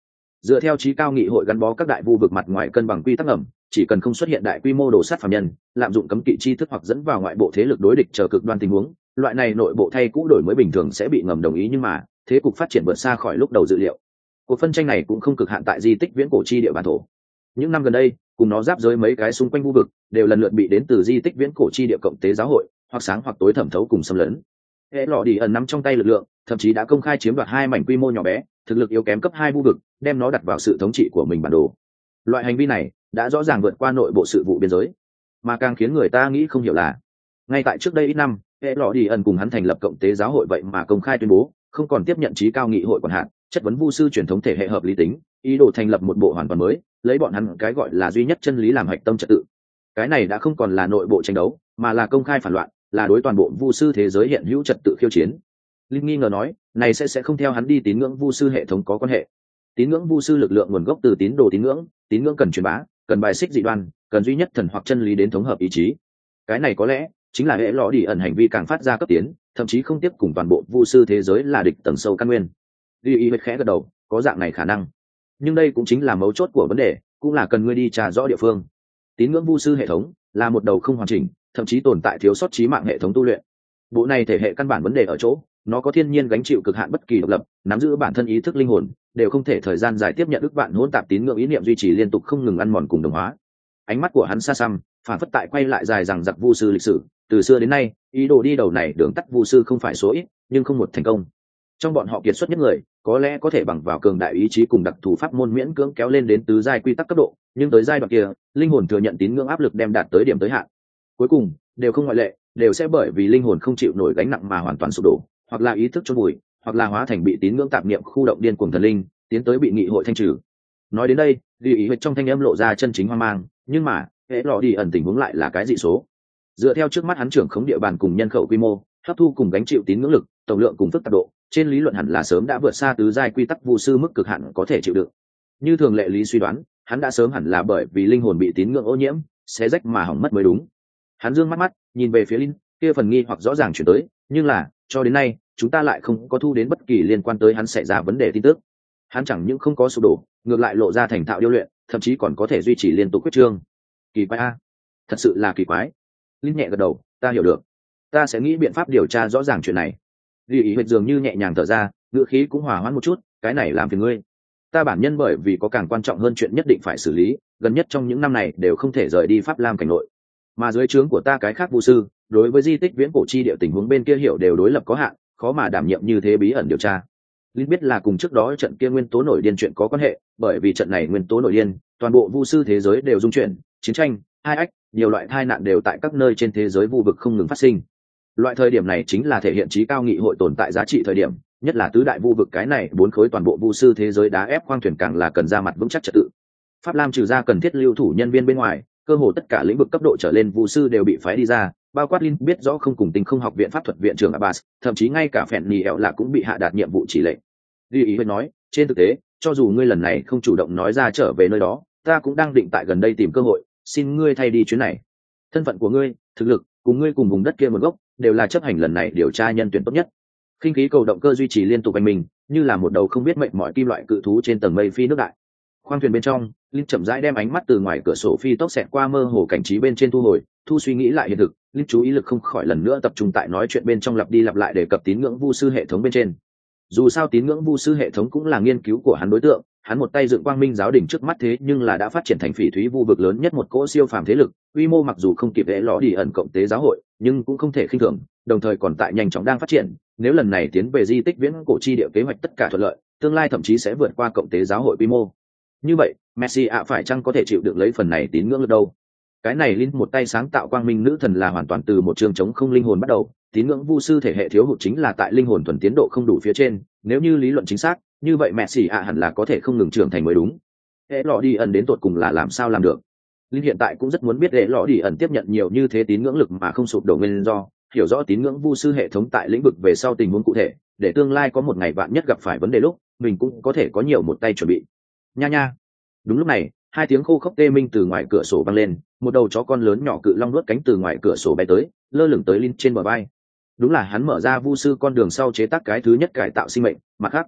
Dựa theo trí cao nghị hội gắn bó các đại vu vực mặt ngoài cân bằng quy tắc ẩm, chỉ cần không xuất hiện đại quy mô đồ sát phạm nhân, lạm dụng cấm kỵ chi thức hoặc dẫn vào ngoại bộ thế lực đối địch chờ cực đoan tình huống, loại này nội bộ thay cũ đổi mới bình thường sẽ bị ngầm đồng ý, nhưng mà thế cục phát triển vượt xa khỏi lúc đầu dự liệu. Cuộc phân tranh này cũng không cực hạn tại di tích viễn cổ chi địa bản thổ. Những năm gần đây, cùng nó giáp giới mấy cái xung quanh vu vực đều lần lượt bị đến từ di tích viễn cổ chi địa cộng tế giáo hội hoặc sáng hoặc tối thẩm thấu cùng xâm lấn. Hệ lọ đi ẩn nắm trong tay lực lượng, thậm chí đã công khai chiếm đoạt hai mảnh quy mô nhỏ bé, thực lực yếu kém cấp hai vu vực, đem nó đặt vào sự thống trị của mình bản đồ. Loại hành vi này đã rõ ràng vượt qua nội bộ sự vụ biên giới, mà càng khiến người ta nghĩ không hiểu là ngay tại trước đây ít năm, hệ lọ đi ẩn cùng hắn thành lập cộng tế giáo hội vậy mà công khai tuyên bố không còn tiếp nhận trí cao nghị hội quản hạt, chất vấn vu sư truyền thống thể hệ hợp lý tính, ý đồ thành lập một bộ hoàn toàn mới, lấy bọn hắn cái gọi là duy nhất chân lý làm hạch tâm trật tự. Cái này đã không còn là nội bộ tranh đấu, mà là công khai phản loạn, là đối toàn bộ vu sư thế giới hiện hữu trật tự khiêu chiến. Linh nghi ngờ nói, này sẽ sẽ không theo hắn đi tín ngưỡng vu sư hệ thống có quan hệ. Tín ngưỡng vu sư lực lượng nguồn gốc từ tín đồ tín ngưỡng, tín ngưỡng cần truyền bá, cần bài xích dị đoan, cần duy nhất thần hoặc chân lý đến thống hợp ý chí. Cái này có lẽ chính là hệ lọ đi ẩn hành vi càng phát ra cấp tiến, thậm chí không tiếp cùng toàn bộ vu sư thế giới là địch tầng sâu căn nguyên. Đi ý khẽ gật đầu, có dạng này khả năng, nhưng đây cũng chính là mấu chốt của vấn đề, cũng là cần ngươi đi trà rõ địa phương. Tín ngưỡng vu sư hệ thống là một đầu không hoàn chỉnh, thậm chí tồn tại thiếu sót chí mạng hệ thống tu luyện. Bộ này thể hệ căn bản vấn đề ở chỗ nó có thiên nhiên gánh chịu cực hạn bất kỳ độc lập, nắm giữ bản thân ý thức linh hồn, đều không thể thời gian dài tiếp nhận ức vạn hỗn tạp tín ngưỡng ý niệm duy trì liên tục không ngừng ăn mòn cùng đồng hóa. Ánh mắt của hắn xa xăm, phản phất tại quay lại dài rằng giặc vu sư lịch sử, từ xưa đến nay, ý đồ đi đầu này đường tắt vu sư không phải số ít, nhưng không một thành công. Trong bọn họ kiệt xuất nhất người, có lẽ có thể bằng vào cường đại ý chí cùng đặc thù pháp môn miễn cưỡng kéo lên đến tứ giai quy tắc cấp độ, nhưng tới giai đoạn kia, linh hồn thừa nhận tín ngưỡng áp lực đem đạt tới điểm tới hạn. Cuối cùng, đều không ngoại lệ, đều sẽ bởi vì linh hồn không chịu nổi gánh nặng mà hoàn toàn sụp đổ, hoặc là ý thức chôn vùi, hoặc là hóa thành bị tín ngưỡng tạp niệm khu động điên cuồng thần linh, tiến tới bị nghị hội thanh trừ. Nói đến đây, Lý Ý Huyệt trong thanh âm lộ ra chân chính hoang mang, nhưng mà, hệ lọ đi ẩn tình huống lại là cái dị số. Dựa theo trước mắt hắn trưởng khống địa bàn cùng nhân khẩu quy mô, hấp thu cùng gánh chịu tín ngưỡng lực, tổng lượng cùng phức tạp độ, trên lý luận hẳn là sớm đã vượt xa tứ giai quy tắc vu sư mức cực hạn có thể chịu đựng. Như thường lệ lý suy đoán, hắn đã sớm hẳn là bởi vì linh hồn bị tín ngưỡng ô nhiễm, xé rách mà hỏng mất mới đúng. Hắn dương mắt mắt, nhìn về phía Linh, kia phần nghi hoặc rõ ràng chuyển tới, nhưng là, cho đến nay, chúng ta lại không có thu đến bất kỳ liên quan tới hắn xảy ra vấn đề tin tức. Hắn chẳng những không có sụp đổ, ngược lại lộ ra thành thạo điêu luyện, thậm chí còn có thể duy trì liên tục quyết trương. Kỳ quái a, thật sự là kỳ quái. Linh nhẹ gật đầu, ta hiểu được, ta sẽ nghĩ biện pháp điều tra rõ ràng chuyện này. Lý Ý Huyệt dường như nhẹ nhàng thở ra, ngữ khí cũng hòa hoãn một chút, cái này làm phiền ngươi. Ta bản nhân bởi vì có càng quan trọng hơn chuyện nhất định phải xử lý, gần nhất trong những năm này đều không thể rời đi Pháp Lam cảnh nội. Mà dưới trướng của ta cái khác vu sư, đối với di tích viễn cổ chi địa tình huống bên kia hiểu đều đối lập có hạn, khó mà đảm nhiệm như thế bí ẩn điều tra. Linh biết là cùng trước đó trận kia nguyên tố nổi điên chuyện có quan hệ, bởi vì trận này nguyên tố nổi điên, toàn bộ vu sư thế giới đều rung chuyển, chiến tranh, hai ách, nhiều loại tai nạn đều tại các nơi trên thế giới vu vực không ngừng phát sinh. Loại thời điểm này chính là thể hiện trí cao nghị hội tồn tại giá trị thời điểm, nhất là tứ đại vu vực cái này bốn khối toàn bộ vu sư thế giới đá ép khoang thuyền càng là cần ra mặt vững chắc trật tự. Pháp Lam trừ ra cần thiết lưu thủ nhân viên bên ngoài, cơ hồ tất cả lĩnh vực cấp độ trở lên vu sư đều bị phái đi ra, bao quát Linh biết rõ không cùng tình không học viện pháp thuật viện trưởng Abbas, thậm chí ngay cả phèn nì ẹo là cũng bị hạ đạt nhiệm vụ chỉ lệnh. Lý Ý Huyệt nói, trên thực tế, cho dù ngươi lần này không chủ động nói ra trở về nơi đó, ta cũng đang định tại gần đây tìm cơ hội, xin ngươi thay đi chuyến này. Thân phận của ngươi, thực lực, cùng ngươi cùng vùng đất kia một gốc, đều là chấp hành lần này điều tra nhân tuyển tốt nhất. Khinh khí cầu động cơ duy trì liên tục anh mình, như là một đầu không biết mệnh mọi kim loại cự thú trên tầng mây phi nước đại. Khoang thuyền bên trong, Linh chậm rãi đem ánh mắt từ ngoài cửa sổ phi tốc xẹt qua mơ hồ cảnh trí bên trên thu hồi, thu suy nghĩ lại hiện thực. Linh chú ý lực không khỏi lần nữa tập trung tại nói chuyện bên trong, lặp đi lặp lại đề cập tín ngưỡng vu sư hệ thống bên trên. Dù sao tín ngưỡng vu sư hệ thống cũng là nghiên cứu của hắn đối tượng, hắn một tay dựng quang minh giáo đỉnh trước mắt, thế nhưng là đã phát triển thành phỉ thúy vu vực lớn nhất một cỗ siêu phàm thế lực, quy mô mặc dù không kịp vẽ lõ đi ẩn cộng tế giáo hội, nhưng cũng không thể khinh thường, đồng thời còn tại nhanh chóng đang phát triển. Nếu lần này tiến về di tích viễn cổ chi địa kế hoạch tất cả thuận lợi, tương lai thậm chí sẽ vượt qua cộng tế giáo hội quy mô. Như vậy, Messi ạ phải chăng có thể chịu được lấy phần này tín ngưỡng được đâu? Cái này Linh một tay sáng tạo quang minh nữ thần là hoàn toàn từ một trường chống không linh hồn bắt đầu, tín ngưỡng vu sư thể hệ thiếu hụt chính là tại linh hồn thuần tiến độ không đủ phía trên. Nếu như lý luận chính xác, như vậy Messi ạ hẳn là có thể không ngừng trưởng thành mới đúng. Hệ lọ đi ẩn đến tột cùng là làm sao làm được? Linh hiện tại cũng rất muốn biết hệ lọ đi ẩn tiếp nhận nhiều như thế tín ngưỡng lực mà không sụp đổ nguyên do, hiểu rõ tín ngưỡng vu sư hệ thống tại lĩnh vực về sau tình huống cụ thể, để tương lai có một ngày bạn nhất gặp phải vấn đề lúc, mình cũng có thể có nhiều một tay chuẩn bị. Nha nha. Đúng lúc này, hai tiếng khô khốc tê minh từ ngoài cửa sổ vang lên, một đầu chó con lớn nhỏ cự long nuốt cánh từ ngoài cửa sổ bay tới, lơ lửng tới Linh trên bờ vai. Đúng là hắn mở ra vu sư con đường sau chế tác cái thứ nhất cải tạo sinh mệnh, mặt khác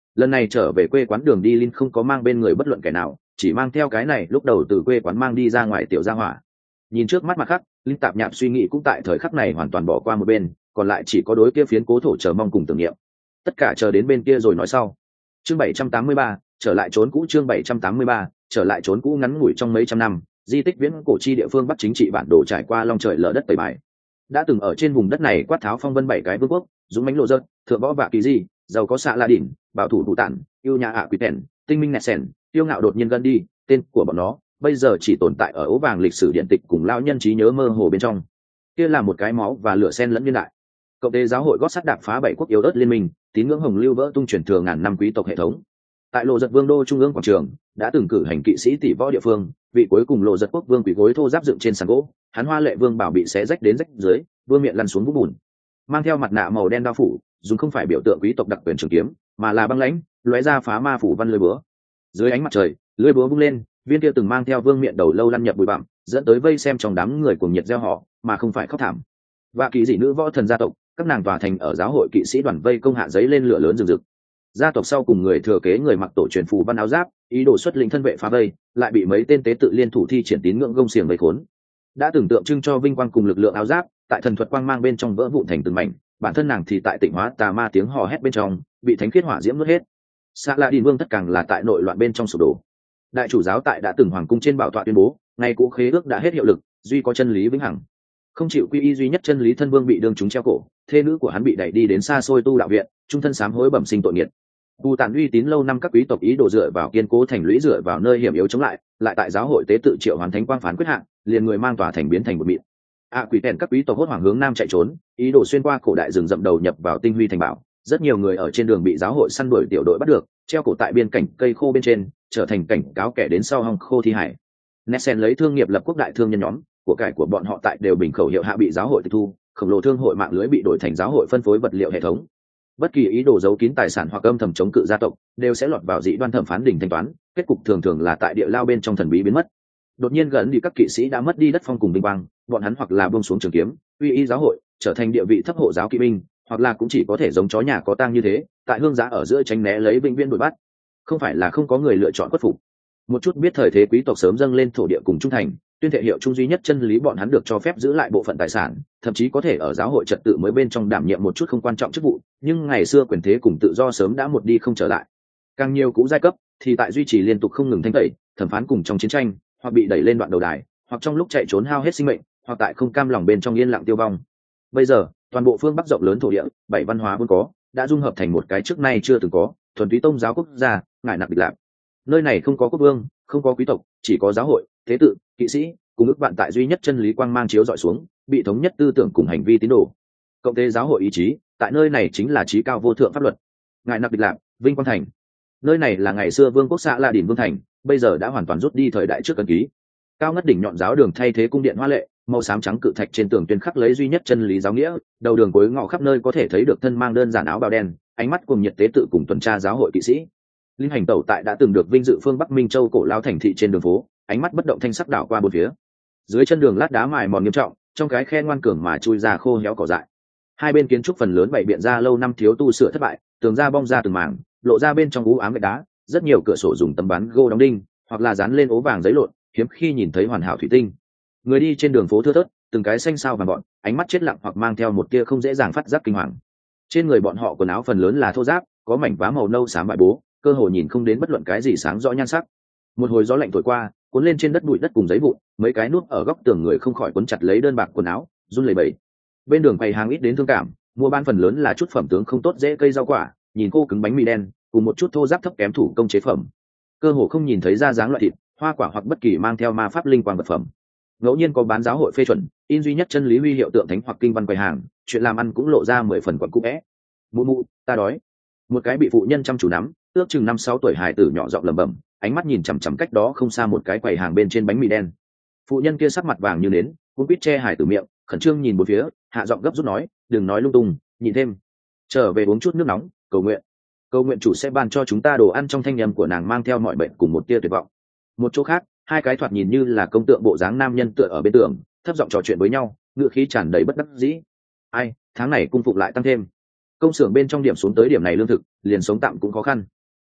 lần này trở về quê quán đường đi linh không có mang bên người bất luận kẻ nào, chỉ mang theo cái này lúc đầu từ quê quán mang đi ra ngoài tiểu gia hỏa. Nhìn trước mắt mặt khắc, linh tạp nhạp suy nghĩ cũng tại thời khắc này hoàn toàn bỏ qua một bên, còn lại chỉ có đối kia phiến cố thổ chờ mong cùng tưởng niệm. Tất cả chờ đến bên kia rồi nói sau. Chương bảy trăm tám mươi ba, trở lại trốn cũ. Chương bảy trăm tám mươi ba, trở lại trốn cũ. Ngắn ngủi trong mấy trăm năm, di tích viễn cổ chi địa phương Bắc chính trị bản đồ trải qua long trời lở đất tẩy bài. Đã từng ở trên vùng đất này quát tháo phong vân bảy cái vương quốc, dũng mãnh lộ dơ, thượng võ vạ kỳ di, giàu có xạ la đỉnh, bảo thủ thủ tản, yêu nhà ạ quỷ tèn, tinh minh nẹt sèn, tiêu ngạo đột nhiên gần đi, tên của bọn nó bây giờ chỉ tồn tại ở ố vàng lịch sử điện tịch cùng lao nhân trí nhớ mơ hồ bên trong. Kia là một cái máu và lửa sen lẫn niên đại. Cộng tế giáo hội gót sắt đạp phá bảy quốc yếu ớt liên minh, tín ngưỡng hồng lưu vỡ tung truyền thừa ngàn năm quý tộc hệ thống. Tại lộ giật vương đô trung ương quảng trường đã từng cử hành kỵ sĩ tỷ võ địa phương, vị cuối cùng lộ giật quốc vương quỳ gối thô giáp dựng trên sàn gỗ, hắn hoa lệ vương bảo bị xé rách đến rách dưới, vương miệng lăn xuống vũng bùn, mang theo mặt nạ màu đen đao phủ, dùng không phải biểu tượng quý tộc đặc quyền trường kiếm, mà là băng lãnh lóe ra phá ma phủ văn lưỡi búa. Dưới ánh mặt trời, lưỡi búa vung lên, viên kia từng mang theo vương miệng đầu lâu lăn nhập bụi bặm, dẫn tới vây xem trong đám người cuồng nhiệt reo hò, mà không phải khóc thảm. Và kỳ dị nữ võ thần gia tộc, các nàng tòa thành ở giáo hội kỵ sĩ đoàn vây công hạ giấy lên lửa lớn rừng rực. Gia tộc sau cùng người thừa kế người mặc tổ truyền phù văn áo giáp, ý đồ xuất lĩnh thân vệ phá vây, lại bị mấy tên tế tự liên thủ thi triển tín ngưỡng gông xiềng vây khốn. Đã tưởng tượng trưng cho vinh quang cùng lực lượng áo giáp, tại thần thuật quang mang bên trong vỡ vụn thành từng mảnh, bản thân nàng thì tại tịnh hóa tà ma tiếng hò hét bên trong, bị thánh khiết hỏa diễm nuốt hết. Sa La Đin Vương tất càng là tại nội loạn bên trong sụp đổ. Đại chủ giáo tại đã từng hoàng cung trên bảo tọa tuyên bố, ngày cũ khế ước đã hết hiệu lực, duy có chân lý vĩnh hằng. Không chịu quy y duy nhất chân lý thân vương bị đương chúng treo cổ, thê nữ của hắn bị đẩy đi đến xa xôi tu đạo viện, trung thân sám hối bẩm sinh tội nghiệt. Tu tàn uy tín lâu năm các quý tộc ý đồ dựa vào kiên cố thành lũy dựa vào nơi hiểm yếu chống lại, lại tại giáo hội tế tự triệu hoàn thánh quang phán quyết hạn, liền người mang tòa thành biến thành một mịn. À, quỷ tèn các quý tộc hốt hoảng hướng nam chạy trốn, ý đồ xuyên qua cổ đại rừng rậm đầu nhập vào tinh huy thành bảo. Rất nhiều người ở trên đường bị giáo hội săn đuổi tiểu đội bắt được, treo cổ tại biên cảnh cây khô bên trên, trở thành cảnh cáo kẻ đến sau hong khô thi hải. Nessen lấy thương nghiệp lập quốc đại thương nhân nhóm, của cải của bọn họ tại đều bình khẩu hiệu hạ bị giáo hội tịch thu, khổng lồ thương hội mạng lưới bị đổi thành giáo hội phân phối vật liệu hệ thống. Bất kỳ ý đồ giấu kín tài sản hoặc âm thầm chống cự gia tộc đều sẽ lọt vào dị đoan thẩm phán đình thanh toán, kết cục thường thường là tại địa lao bên trong thần bí biến mất. Đột nhiên gần đi các kỵ sĩ đã mất đi đất phong cùng vinh quang, bọn hắn hoặc là buông xuống trường kiếm, uy y giáo hội, trở thành địa vị thấp hộ giáo kỵ binh, hoặc là cũng chỉ có thể giống chó nhà có tang như thế, tại hương giá ở giữa tránh né lấy vĩnh viễn đuổi bắt. Không phải là không có người lựa chọn khuất phục. Một chút biết thời thế quý tộc sớm dâng lên thổ địa cùng trung thành, tuyên thệ hiệu trung duy nhất chân lý, bọn hắn được cho phép giữ lại bộ phận tài sản, thậm chí có thể ở giáo hội trật tự mới bên trong đảm nhiệm một chút không quan trọng chức vụ, nhưng ngày xưa quyền thế cùng tự do sớm đã một đi không trở lại. Càng nhiều cũ giai cấp thì tại duy trì liên tục không ngừng thanh tẩy, thẩm phán cùng trong chiến tranh, hoặc bị đẩy lên đoạn đầu đài, hoặc trong lúc chạy trốn hao hết sinh mệnh, hoặc tại không cam lòng bên trong yên lặng tiêu vong. Bây giờ, toàn bộ phương Bắc rộng lớn thổ địa, bảy văn hóa vốn có, đã dung hợp thành một cái trước nay chưa từng có, thuần túy tôn giáo quốc gia, ngải nặc địch lạc. Nơi này không có quốc vương, không có quý tộc, chỉ có giáo hội, thế tự, kỵ sĩ, cùng ước bạn tại duy nhất chân lý quang mang chiếu dọi xuống, bị thống nhất tư tưởng cùng hành vi tín đồ. Cộng tế giáo hội ý chí, tại nơi này chính là chí cao vô thượng pháp luật. Ngài nặc địch lạc, vinh quang thành. Nơi này là ngày xưa vương quốc xã La Đỉnh Vương thành, bây giờ đã hoàn toàn rút đi thời đại trước cân ký. Cao ngất đỉnh nhọn giáo đường thay thế cung điện hoa lệ, màu xám trắng cự thạch trên tường tuyên khắc lấy duy nhất chân lý giáo nghĩa, đầu đường cuối ngõ khắp nơi có thể thấy được thân mang đơn giản áo bào đen, ánh mắt cùng nhiệt tế tự cùng tuần tra giáo hội kỵ sĩ. Linh hành tẩu tại đã từng được vinh dự phương Bắc Minh Châu cổ lao thành thị trên đường phố, ánh mắt bất động thanh sắc đảo qua bốn phía. Dưới chân đường lát đá mài mòn nghiêm trọng, trong cái khe ngoan cường mà chui ra khô héo cỏ dại. Hai bên kiến trúc phần lớn bày biện ra lâu năm thiếu tu sửa thất bại, tường ra bong ra từng mảng, lộ ra bên trong u ám gạch đá, rất nhiều cửa sổ dùng tấm ván gỗ đóng đinh, hoặc là dán lên ố vàng giấy lộn, hiếm khi nhìn thấy hoàn hảo thủy tinh. Người đi trên đường phố thưa thớt, từng cái xanh xao vàng gọn, ánh mắt chết lặng hoặc mang theo một tia không dễ dàng phát giác kinh hoàng. Trên người bọn họ quần áo phần lớn là thô ráp, có mảnh vá màu nâu xám bại bố, cơ hồ nhìn không đến bất luận cái gì sáng rõ nhan sắc. Một hồi gió lạnh thổi qua, cuốn lên trên đất bụi đất cùng giấy vụn, mấy cái nút ở góc tường người không khỏi cuốn chặt lấy đơn bạc quần áo, run lẩy bẩy. Bên đường bày hàng ít đến thương cảm, mua bán phần lớn là chút phẩm tướng không tốt dễ cây rau quả, nhìn khô cứng bánh mì đen, cùng một chút thô ráp thấp kém thủ công chế phẩm. Cơ hồ không nhìn thấy ra dáng loại thịt, hoa quả hoặc bất kỳ mang theo ma pháp linh quang vật phẩm. Ngẫu nhiên có bán giáo hội phê chuẩn, in duy nhất chân lý huy hiệu tượng thánh hoặc kinh văn quầy hàng, chuyện làm ăn cũng lộ ra mười phần quặn cũ é. Mụ mụ, ta đói. Một cái bị phụ nhân chăm chú nắm, ước chừng năm sáu tuổi hài tử nhỏ giọng lẩm bẩm, ánh mắt nhìn chằm chằm cách đó không xa một cái quầy hàng bên trên bánh mì đen. Phụ nhân kia sắc mặt vàng như nến, cuống quýt che hài tử miệng, khẩn trương nhìn một phía, hạ giọng gấp rút nói, đừng nói lung tung, nhìn thêm. Trở về uống chút nước nóng, cầu nguyện. Cầu nguyện chủ sẽ ban cho chúng ta đồ ăn. Trong thanh âm của nàng mang theo mọi bệnh cùng một tia tuyệt vọng. Một chỗ khác, hai cái thoạt nhìn như là công tượng bộ dáng nam nhân tựa ở bên tường, thấp giọng trò chuyện với nhau, ngựa khí tràn đầy bất đắc dĩ. Ai, tháng này cung phục lại tăng thêm. Công xưởng bên trong điểm xuống tới điểm này lương thực, liền sống tạm cũng khó khăn.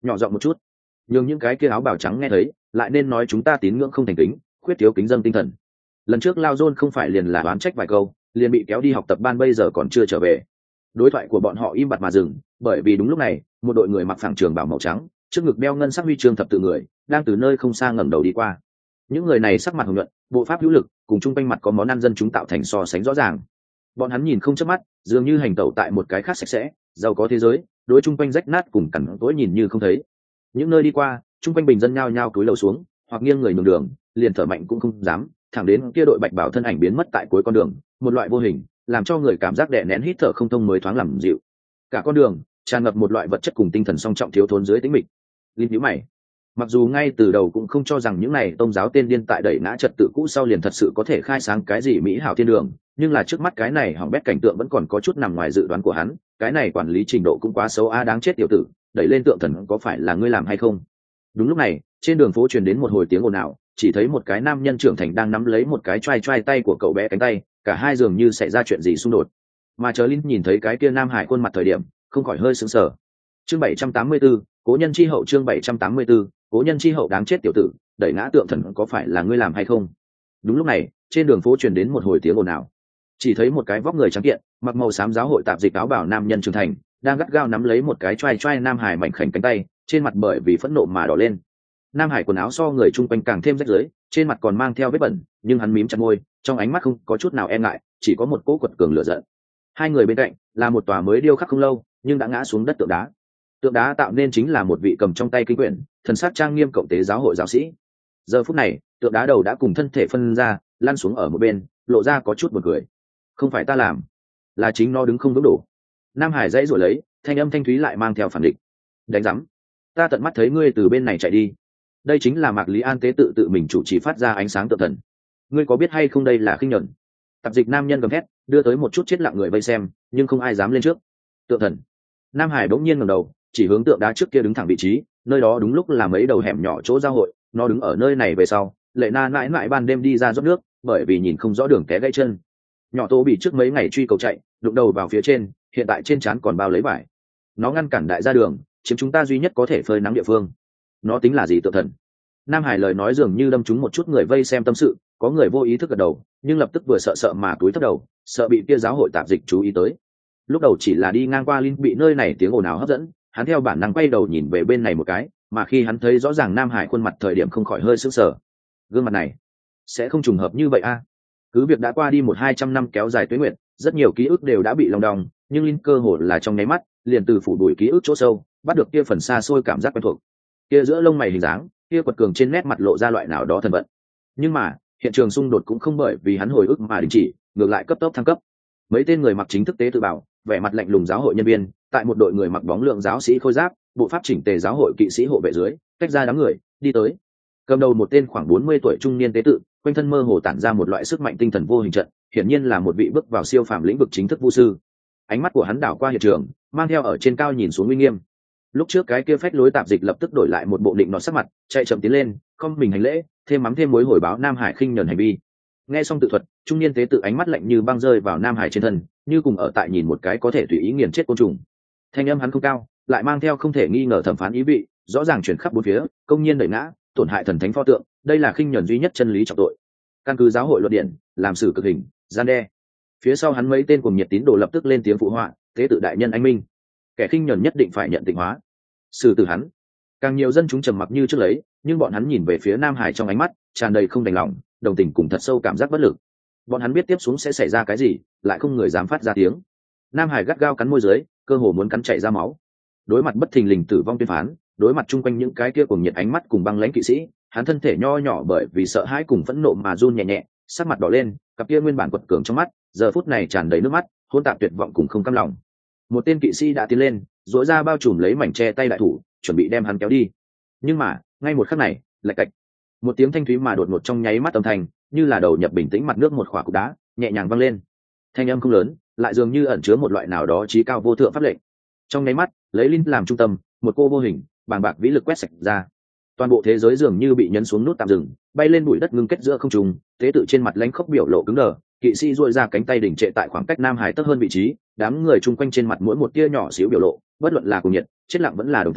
nhỏ giọng một chút, nhưng những cái kia áo bào trắng nghe thấy lại nên nói chúng ta tín ngưỡng không thành kính, khuyết thiếu kính dân tinh thần. Lần trước Lao Dôn không phải liền là oán trách vài câu liền bị kéo đi học tập ban, bây giờ còn chưa trở về. Đối thoại của bọn họ im bặt mà dừng, bởi vì đúng lúc này một đội người mặc phẳng trường bào màu trắng, trước ngực đeo ngân sắc huy chương thập tự người đang từ nơi không xa ngẩng đầu đi qua. Những người này sắc mặt hồng nhuận, bộ pháp hữu lực, cùng chung quanh mặt có món ăn dân chúng tạo thành so sánh rõ ràng. Bọn hắn nhìn không chớp mắt, dường như hành tẩu tại một cái khác sạch sẽ giàu có thế giới, đối chung quanh rách nát cùng cằn cỗi nhìn như không thấy. Những nơi đi qua, chung quanh bình dân nhao nhao cúi đầu xuống, hoặc nghiêng người nhường đường, liền thở mạnh cũng không dám, thẳng đến kia đội bạch bảo thân ảnh biến mất tại cuối con đường, một loại vô hình làm cho người cảm giác đè nén hít thở không thông mới thoáng làm dịu. Cả con đường tràn ngập một loại vật chất cùng tinh thần song trọng thiếu thốn dưới tĩnh mịch. Linh nhíu mày, mặc dù ngay từ đầu cũng không cho rằng những này tôn giáo tên điên tại đẩy ngã trật tự cũ sau liền thật sự có thể khai sáng cái gì mỹ hảo thiên đường, nhưng là trước mắt cái này hỏng bét cảnh tượng vẫn còn có chút nằm ngoài dự đoán của hắn. Cái này quản lý trình độ cũng quá xấu a, đáng chết tiểu tử, đẩy lên tượng thần có phải là ngươi làm hay không? Đúng lúc này trên đường phố truyền đến một hồi tiếng ồn ào, chỉ thấy một cái nam nhân trưởng thành đang nắm lấy một cái choai choai tay của cậu bé cánh tay, cả hai dường như xảy ra chuyện gì xung đột. Mà chờ Linh nhìn thấy cái kia nam hải khuôn mặt thời điểm không khỏi hơi sững sờ. Chương bảy trăm tám mươi tư, cố nhân chi hậu. Chương bảy trăm tám mươi tư, cố nhân chi hậu. Đáng chết tiểu tử, đẩy ngã tượng thần có phải là ngươi làm hay không? Đúng lúc này trên đường phố truyền đến một hồi tiếng ồn ào, chỉ thấy một cái vóc người trắng kiện, mặc màu xám giáo hội tạp dịch áo bảo nam nhân trưởng thành đang gắt gao nắm lấy một cái choai choai nam hải mảnh khảnh cánh tay, trên mặt bởi vì phẫn nộ mà đỏ lên. Nam hải quần áo so người chung quanh càng thêm rách rưới, trên mặt còn mang theo vết bẩn, nhưng hắn mím chặt môi, trong ánh mắt không có chút nào e ngại, chỉ có một cỗ quật cường lửa giận. Hai người bên cạnh là một tòa mới điêu khắc không lâu nhưng đã ngã xuống đất tượng đá. Tượng đá tạo nên chính là một vị cầm trong tay kinh quyển, thần sắc trang nghiêm cộng tế giáo hội giáo sĩ. Giờ phút này tượng đá đầu đã cùng thân thể phân ra, lăn xuống ở một bên, lộ ra có chút buồn cười. Không phải ta làm, là chính nó đứng không vững đổ. Nam hải dãy rồi lấy, thanh âm thanh thúy lại mang theo phản định. Đánh rắm, ta tận mắt thấy ngươi từ bên này chạy đi. Đây chính là Mạc Lý An tế tự tự mình chủ trì phát ra ánh sáng tượng thần, ngươi có biết hay không đây là khinh nhẫn? Tạp dịch nam nhân gầm thét, đưa tới một chút chết lặng người vây xem, nhưng không ai dám lên trước. Tượng thần. Nam hải bỗng nhiên ngẩng đầu, chỉ hướng tượng đá trước kia đứng thẳng vị trí, nơi đó đúng lúc là mấy đầu hẻm nhỏ chỗ giao hội, nó đứng ở nơi này về sau, Lệ Na mãi mãi ban đêm đi ra rót nước, bởi vì nhìn không rõ đường té gãy chân. Nhỏ Tô bị trước mấy ngày truy cầu chạy, đụng đầu vào phía trên, hiện tại trên trán còn bao lấy vải. Nó ngăn cản đại gia đường, chiếm chúng ta duy nhất có thể phơi nắng địa phương. Nó tính là gì tượng thần? Nam hải lời nói dường như đâm trúng một chút người vây xem tâm sự, có người vô ý thức gật đầu, nhưng lập tức vừa sợ sợ mà cúi thấp đầu, sợ bị kia giáo hội tạp dịch chú ý tới. Lúc đầu chỉ là đi ngang qua Linh bị nơi này tiếng ồn ào hấp dẫn, hắn theo bản năng quay đầu nhìn về bên này một cái, mà khi hắn thấy rõ ràng Nam hải khuôn mặt thời điểm không khỏi hơi sững sờ. Gương mặt này sẽ không trùng hợp như vậy a? À? Cứ việc đã qua đi một hai trăm năm kéo dài tuế nguyện, rất nhiều ký ức đều đã bị lòng đong, nhưng Linh cơ hồ là trong nháy mắt liền từ phủ đuổi ký ức chỗ sâu bắt được kia phần xa xôi cảm giác quen thuộc. Kia giữa lông mày hình dáng, kia quật cường trên nét mặt lộ ra loại nào đó thần vận. Nhưng mà hiện trường xung đột cũng không bởi vì hắn hồi ức mà đình chỉ, ngược lại cấp tốc thăng cấp. Mấy tên người mặc chính thức tế tự bảo, vẻ mặt lạnh lùng giáo hội nhân viên, tại một đội người mặc bóng lượng giáo sĩ khôi giáp, bộ pháp chỉnh tề giáo hội kỵ sĩ hộ vệ dưới, tách ra đám người đi tới. Cầm đầu một tên khoảng bốn mươi tuổi trung niên tế tự, quanh thân mơ hồ tản ra một loại sức mạnh tinh thần vô hình trận, hiển nhiên là một vị bước vào siêu phàm lĩnh vực chính thức vu sư. Ánh mắt của hắn đảo qua hiện trường, mang theo ở trên cao nhìn xuống uy nghiêm. Lúc trước cái kia phách lối tạp dịch lập tức đổi lại một bộ định nọ sắc mặt, chạy chậm tiến lên, không mình hành lễ, thêm mắm thêm muối hồi báo Nam Hải khinh nhẫn hành vi. Nghe xong tự thuật, trung niên tế tự ánh mắt lạnh như băng rơi vào Nam Hải trên thân, như cùng ở tại nhìn một cái có thể tùy ý nghiền chết côn trùng. Thanh âm hắn không cao, lại mang theo không thể nghi ngờ thẩm phán ý vị, rõ ràng chuyển khắp bốn phía, công nhiên đẩy ngã, tổn hại thần thánh pho tượng, đây là khinh nhẫn duy nhất chân lý trọng tội. Căn cứ giáo hội luật điện, làm xử cực hình, gian đe. Phía sau hắn mấy tên cùng nhiệt tín đồ lập tức lên tiếng phụ họa, tế tự đại nhân anh minh, kẻ khinh nhẫn nhất định phải nhận tịnh hóa. Xử tử hắn. Càng nhiều dân chúng trầm mặc như trước lấy, nhưng bọn hắn nhìn về phía Nam Hải trong ánh mắt tràn đầy không đành lòng, đồng tình cùng thật sâu cảm giác bất lực. Bọn hắn biết tiếp xuống sẽ xảy ra cái gì, lại không người dám phát ra tiếng. Nam Hải gắt gao cắn môi dưới, cơ hồ muốn cắn chảy ra máu. Đối mặt bất thình lình tử vong tuyên phán, đối mặt chung quanh những cái kia cùng nhiệt ánh mắt cùng băng lãnh kỵ sĩ, hắn thân thể nho nhỏ bởi vì sợ hãi cùng phẫn nộ mà run nhẹ nhẹ, sắc mặt đỏ lên, cặp kia nguyên bản quật cường trong mắt giờ phút này tràn đầy nước mắt, hỗn tạp tuyệt vọng cùng không cam lòng. Một tên kỵ sĩ đã tiến lên, duỗi ra bao trùm lấy mảnh tre tay đại thủ, chuẩn bị đem hắn kéo đi. Nhưng mà ngay một khắc này, lạch cạch, một tiếng thanh thúy mà đột ngột trong nháy mắt âm thanh, như là đầu nhập bình tĩnh mặt nước một khỏa cục đá, nhẹ nhàng vang lên. Thanh âm không lớn, lại dường như ẩn chứa một loại nào đó trí cao vô thượng pháp lệnh. Trong nháy mắt, lấy Linh làm trung tâm, một cô vô hình bàng bạc vĩ lực quét sạch ra. Toàn bộ thế giới dường như bị nhấn xuống nút tạm dừng, bay lên bụi đất ngưng kết giữa không trung. Tế tự trên mặt lãnh khốc biểu lộ cứng đờ, kỵ sĩ duỗi ra cánh tay đỉnh trệ tại khoảng cách Nam Hải tấp hơn vị trí. Đám người chung quanh trên mặt mỗi một tia nhỏ xíu biểu lộ, bất luận là cuồng nhiệt, chết lặng vẫn là đồng tình,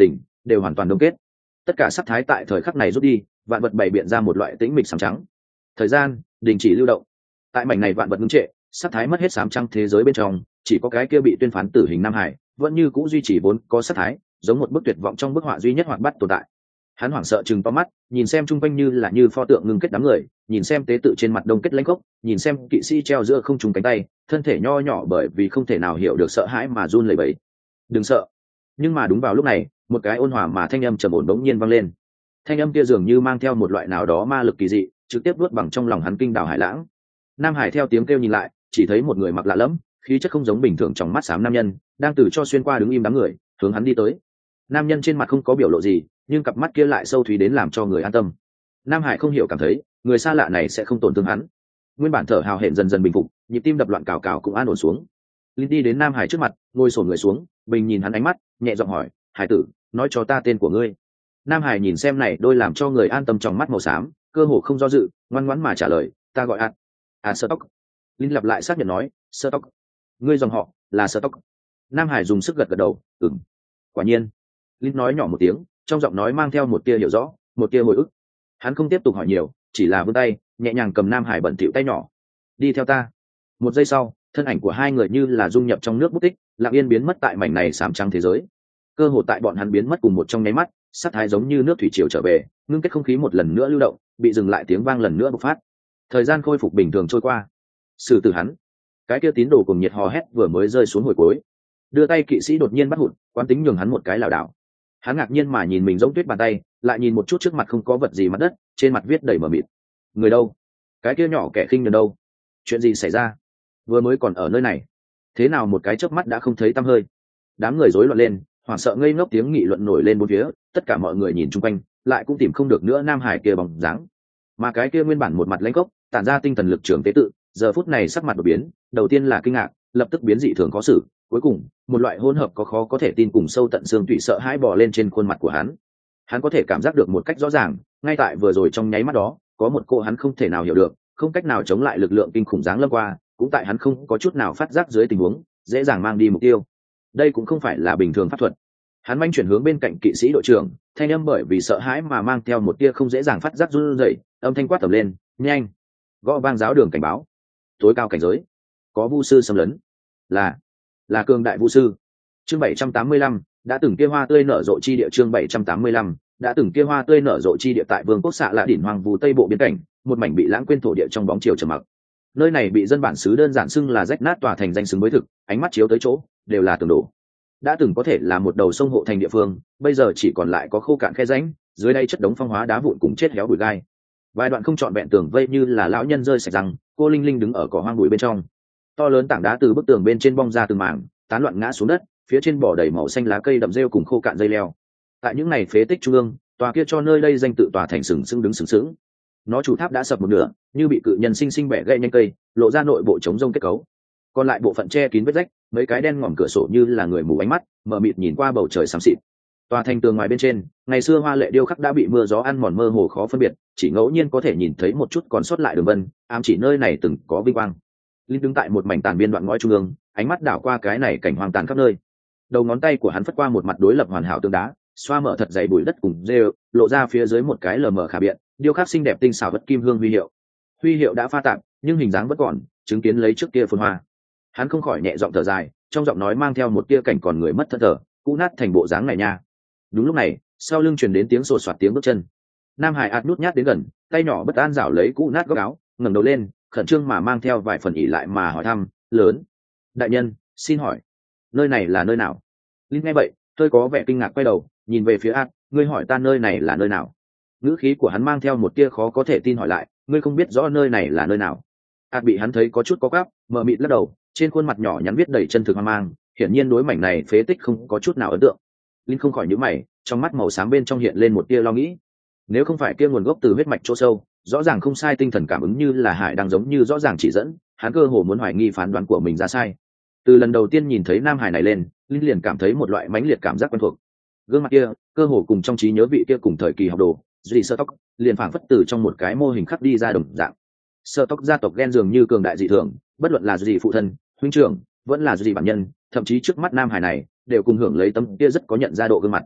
đều hoàn toàn đông kết. Tất cả sắc thái tại thời khắc này rút đi, vạn vật bày biện ra một loại tĩnh mịch sám trắng. Thời gian đình chỉ lưu động. Tại mảnh này vạn vật ngưng trệ, sắc thái mất hết sám trắng thế giới bên trong, chỉ có cái kia bị tuyên phán tử hình Nam Hải vẫn như cũ duy trì vốn có sắc thái, giống một bức tuyệt vọng trong bức họa duy nhất hoạt bát tồn tại. Hắn hoảng sợ chừng to mắt, nhìn xem chung quanh như là như pho tượng ngưng kết đám người, nhìn xem tế tự trên mặt đông kết lãnh gốc, nhìn xem kỵ sĩ treo giữa không trung cánh tay, thân thể nho nhỏ bởi vì không thể nào hiểu được sợ hãi mà run lẩy bẩy. Đừng sợ. Nhưng mà đúng vào lúc này, một cái ôn hòa mà thanh âm trầm ổn bỗng nhiên vang lên. Thanh âm kia dường như mang theo một loại nào đó ma lực kỳ dị, trực tiếp vuốt bằng trong lòng hắn kinh đảo hải lãng. Nam Hải theo tiếng kêu nhìn lại, chỉ thấy một người mặc lạ lẫm, khí chất không giống bình thường trong mắt xám nam nhân, đang từ cho xuyên qua đứng im đám người, hướng hắn đi tới. Nam nhân trên mặt không có biểu lộ gì, nhưng cặp mắt kia lại sâu thúy đến làm cho người an tâm. Nam Hải không hiểu cảm thấy, người xa lạ này sẽ không tổn thương hắn. Nguyên bản thở hào hển dần dần bình phục, nhịp tim đập loạn cào cào cũng an ổn xuống. Linh đi đến Nam Hải trước mặt, ngồi xổm người xuống, bình nhìn hắn ánh mắt, nhẹ giọng hỏi, "Hải tử, nói cho ta tên của ngươi." Nam Hải nhìn xem này đôi làm cho người an tâm trong mắt màu xám, cơ hồ không do dự, ngoan ngoãn mà trả lời, "Ta gọi Át." "À, Sơ Tóc." Linh lặp lại xác nhận nói, "Sơ Tóc." "Ngươi dòng họ là Sơ Tóc?" Nam Hải dùng sức gật gật đầu, "Ừm." Quả nhiên. Linh nói nhỏ một tiếng, trong giọng nói mang theo một tia hiểu rõ, một tia hồi ức. Hắn không tiếp tục hỏi nhiều, chỉ là vươn tay, nhẹ nhàng cầm Nam Hải bẩn thỉu tay nhỏ. "Đi theo ta." Một giây sau, thân ảnh của hai người như là dung nhập trong nước bút tích, lặng yên biến mất tại mảnh này xám trắng thế giới. Cơ hồ tại bọn hắn biến mất cùng một trong nháy mắt, sát thái giống như nước thủy triều trở về, ngưng kết không khí một lần nữa lưu động, bị dừng lại tiếng vang lần nữa bộc phát. Thời gian khôi phục bình thường trôi qua. Xử tử hắn. Cái kia tín đồ cùng nhiệt hò hét vừa mới rơi xuống hồi cuối, đưa tay kỵ sĩ đột nhiên bắt hụt, quán tính nhường hắn một cái lảo đảo. Hắn ngạc nhiên mà nhìn mình giống tuyết bàn tay, lại nhìn một chút trước mặt không có vật gì mặt đất, trên mặt viết đầy mờ mịt. Người đâu? Cái kia nhỏ kẻ khinh nhường đâu? Chuyện gì xảy ra? Vừa mới còn ở nơi này, thế nào một cái chớp mắt đã không thấy tăm hơi? Đám người rối loạn lên, hoảng sợ ngây ngốc tiếng nghị luận nổi lên bốn phía, tất cả mọi người nhìn chung quanh, lại cũng tìm không được nữa Nam Hải kia bóng dáng. Mà cái kia nguyên bản một mặt lãnh gốc, tản ra tinh thần lực trưởng tế tự, giờ phút này sắc mặt đổi biến, đầu tiên là kinh ngạc, lập tức biến dị thường khó xử, cuối cùng, một loại hỗn hợp có khó có thể tin cùng sâu tận xương tủy sợ hãi bò lên trên khuôn mặt của hắn. Hắn có thể cảm giác được một cách rõ ràng, ngay tại vừa rồi trong nháy mắt đó, có một cô hắn không thể nào hiểu được, không cách nào chống lại lực lượng kinh khủng giáng lâm qua, cũng tại hắn không có chút nào phát giác dưới tình huống, dễ dàng mang đi mục tiêu. Đây cũng không phải là bình thường pháp thuật. Hắn manh chuyển hướng bên cạnh kỵ sĩ đội trưởng, thanh âm bởi vì sợ hãi mà mang theo một tia không dễ dàng phát giác run rẩy, âm thanh quát tầm lên, "Nhanh!" Gõ vang giáo đường cảnh báo. Tối cao cảnh giới, có vu sư xâm lấn. Là, là cường đại vu sư. Chương bảy trăm tám mươi lăm, đã từng kia hoa tươi nở rộ chi địa. Chương bảy trăm tám mươi lăm, đã từng kia hoa tươi nở rộ chi địa tại vương quốc xạ lạ đỉnh hoàng vu tây bộ biên cảnh, một mảnh bị lãng quên thổ địa trong bóng chiều trầm mặc. Nơi này bị dân bản xứ đơn giản xưng là rách nát tòa thành danh xứng với thực, ánh mắt chiếu tới chỗ đều là tường đổ. Đã từng có thể là một đầu sông hộ thành địa phương, bây giờ chỉ còn lại có khô cạn khe rãnh, dưới đây chất đống phong hóa đá vụn cùng chết héo bụi gai. Vài đoạn không trọn vẹn tường vây như là lão nhân rơi sạch răng, cô linh linh đứng ở cỏ hoang bụi bên trong. To lớn tảng đá từ bức tường bên trên bong ra từng mảng, tán loạn ngã xuống đất, phía trên bỏ đầy màu xanh lá cây đậm rêu cùng khô cạn dây leo. Tại những này phế tích trung ương, tòa kia cho nơi đây danh tự tòa thành sừng sững đứng sừng sững. Nó chủ tháp đã sập một nửa, như bị cự nhân sinh sinh bẻ gãy nhanh cây, lộ ra nội bộ chống rông kết cấu. Còn lại bộ phận che kín vết rách, mấy cái đen ngòm cửa sổ như là người mù ánh mắt, mờ mịt nhìn qua bầu trời xám xịt. Tòa thành tường ngoài bên trên, ngày xưa hoa lệ điêu khắc đã bị mưa gió ăn mòn mơ hồ khó phân biệt, chỉ ngẫu nhiên có thể nhìn thấy một chút còn sót lại đường vân, ám chỉ nơi này từng có vinh quang. Linh đứng tại một mảnh tàn biên đoạn ngõ trung ương, ánh mắt đảo qua cái này cảnh hoang tàn khắp nơi. Đầu ngón tay của hắn phất qua một mặt đối lập hoàn hảo tường đá, xoa mở thật dày bụi đất cùng rêu, lộ ra phía dưới một cái lờ mờ khả biện, điêu khắc xinh đẹp tinh xảo vật kim hương huy hiệu. Huy hiệu đã pha tạp, nhưng hình dáng vẫn còn, chứng kiến lấy trước kia phồn hoa. Hắn không khỏi nhẹ giọng thở dài, trong giọng nói mang theo một tia cảnh còn người mất thân thở, cũ nát thành bộ dáng này nha. Đúng lúc này, sau lưng truyền đến tiếng sột soạt tiếng bước chân. Nam Hải ạt nút nhát đến gần, tay nhỏ bất an rảo lấy cũ nát góc áo, ngẩng đầu lên, khẩn trương mà mang theo vài phần ỉ lại mà hỏi thăm, "Lớn, đại nhân, xin hỏi, nơi này là nơi nào?" Linh nghe vậy, tôi có vẻ kinh ngạc quay đầu, nhìn về phía ạt, "Ngươi hỏi ta nơi này là nơi nào?" Ngữ khí của hắn mang theo một tia khó có thể tin hỏi lại, "Ngươi không biết rõ nơi này là nơi nào?" ạt bị hắn thấy có chút có gáp, mờ mịt lắc đầu, trên khuôn mặt nhỏ nhắn viết đầy chân thực hoang mang, hiển nhiên đối mảnh này phế tích không có chút nào ấn tượng. Linh không khỏi nhíu mày, trong mắt màu xám bên trong hiện lên một tia lo nghĩ. Nếu không phải kia nguồn gốc từ huyết mạch chỗ sâu, rõ ràng không sai tinh thần cảm ứng như là hải đang giống như rõ ràng chỉ dẫn, hắn cơ hồ muốn hoài nghi phán đoán của mình ra sai. Từ lần đầu tiên nhìn thấy Nam Hải này lên, Linh liền cảm thấy một loại mãnh liệt cảm giác quen thuộc. Gương mặt kia, cơ hồ cùng trong trí nhớ vị kia cùng thời kỳ học đồ, Duy Sơ Tóc, liền phảng phất từ trong một cái mô hình khắc đi ra đồng dạng. Sơ Tóc gia tộc ghen dường như cường đại dị thường, bất luận là Duy phụ thân, huynh trưởng, vẫn là Duy bản nhân, thậm chí trước mắt Nam Hải này, đều cùng hưởng lấy tấm kia rất có nhận ra độ gương mặt.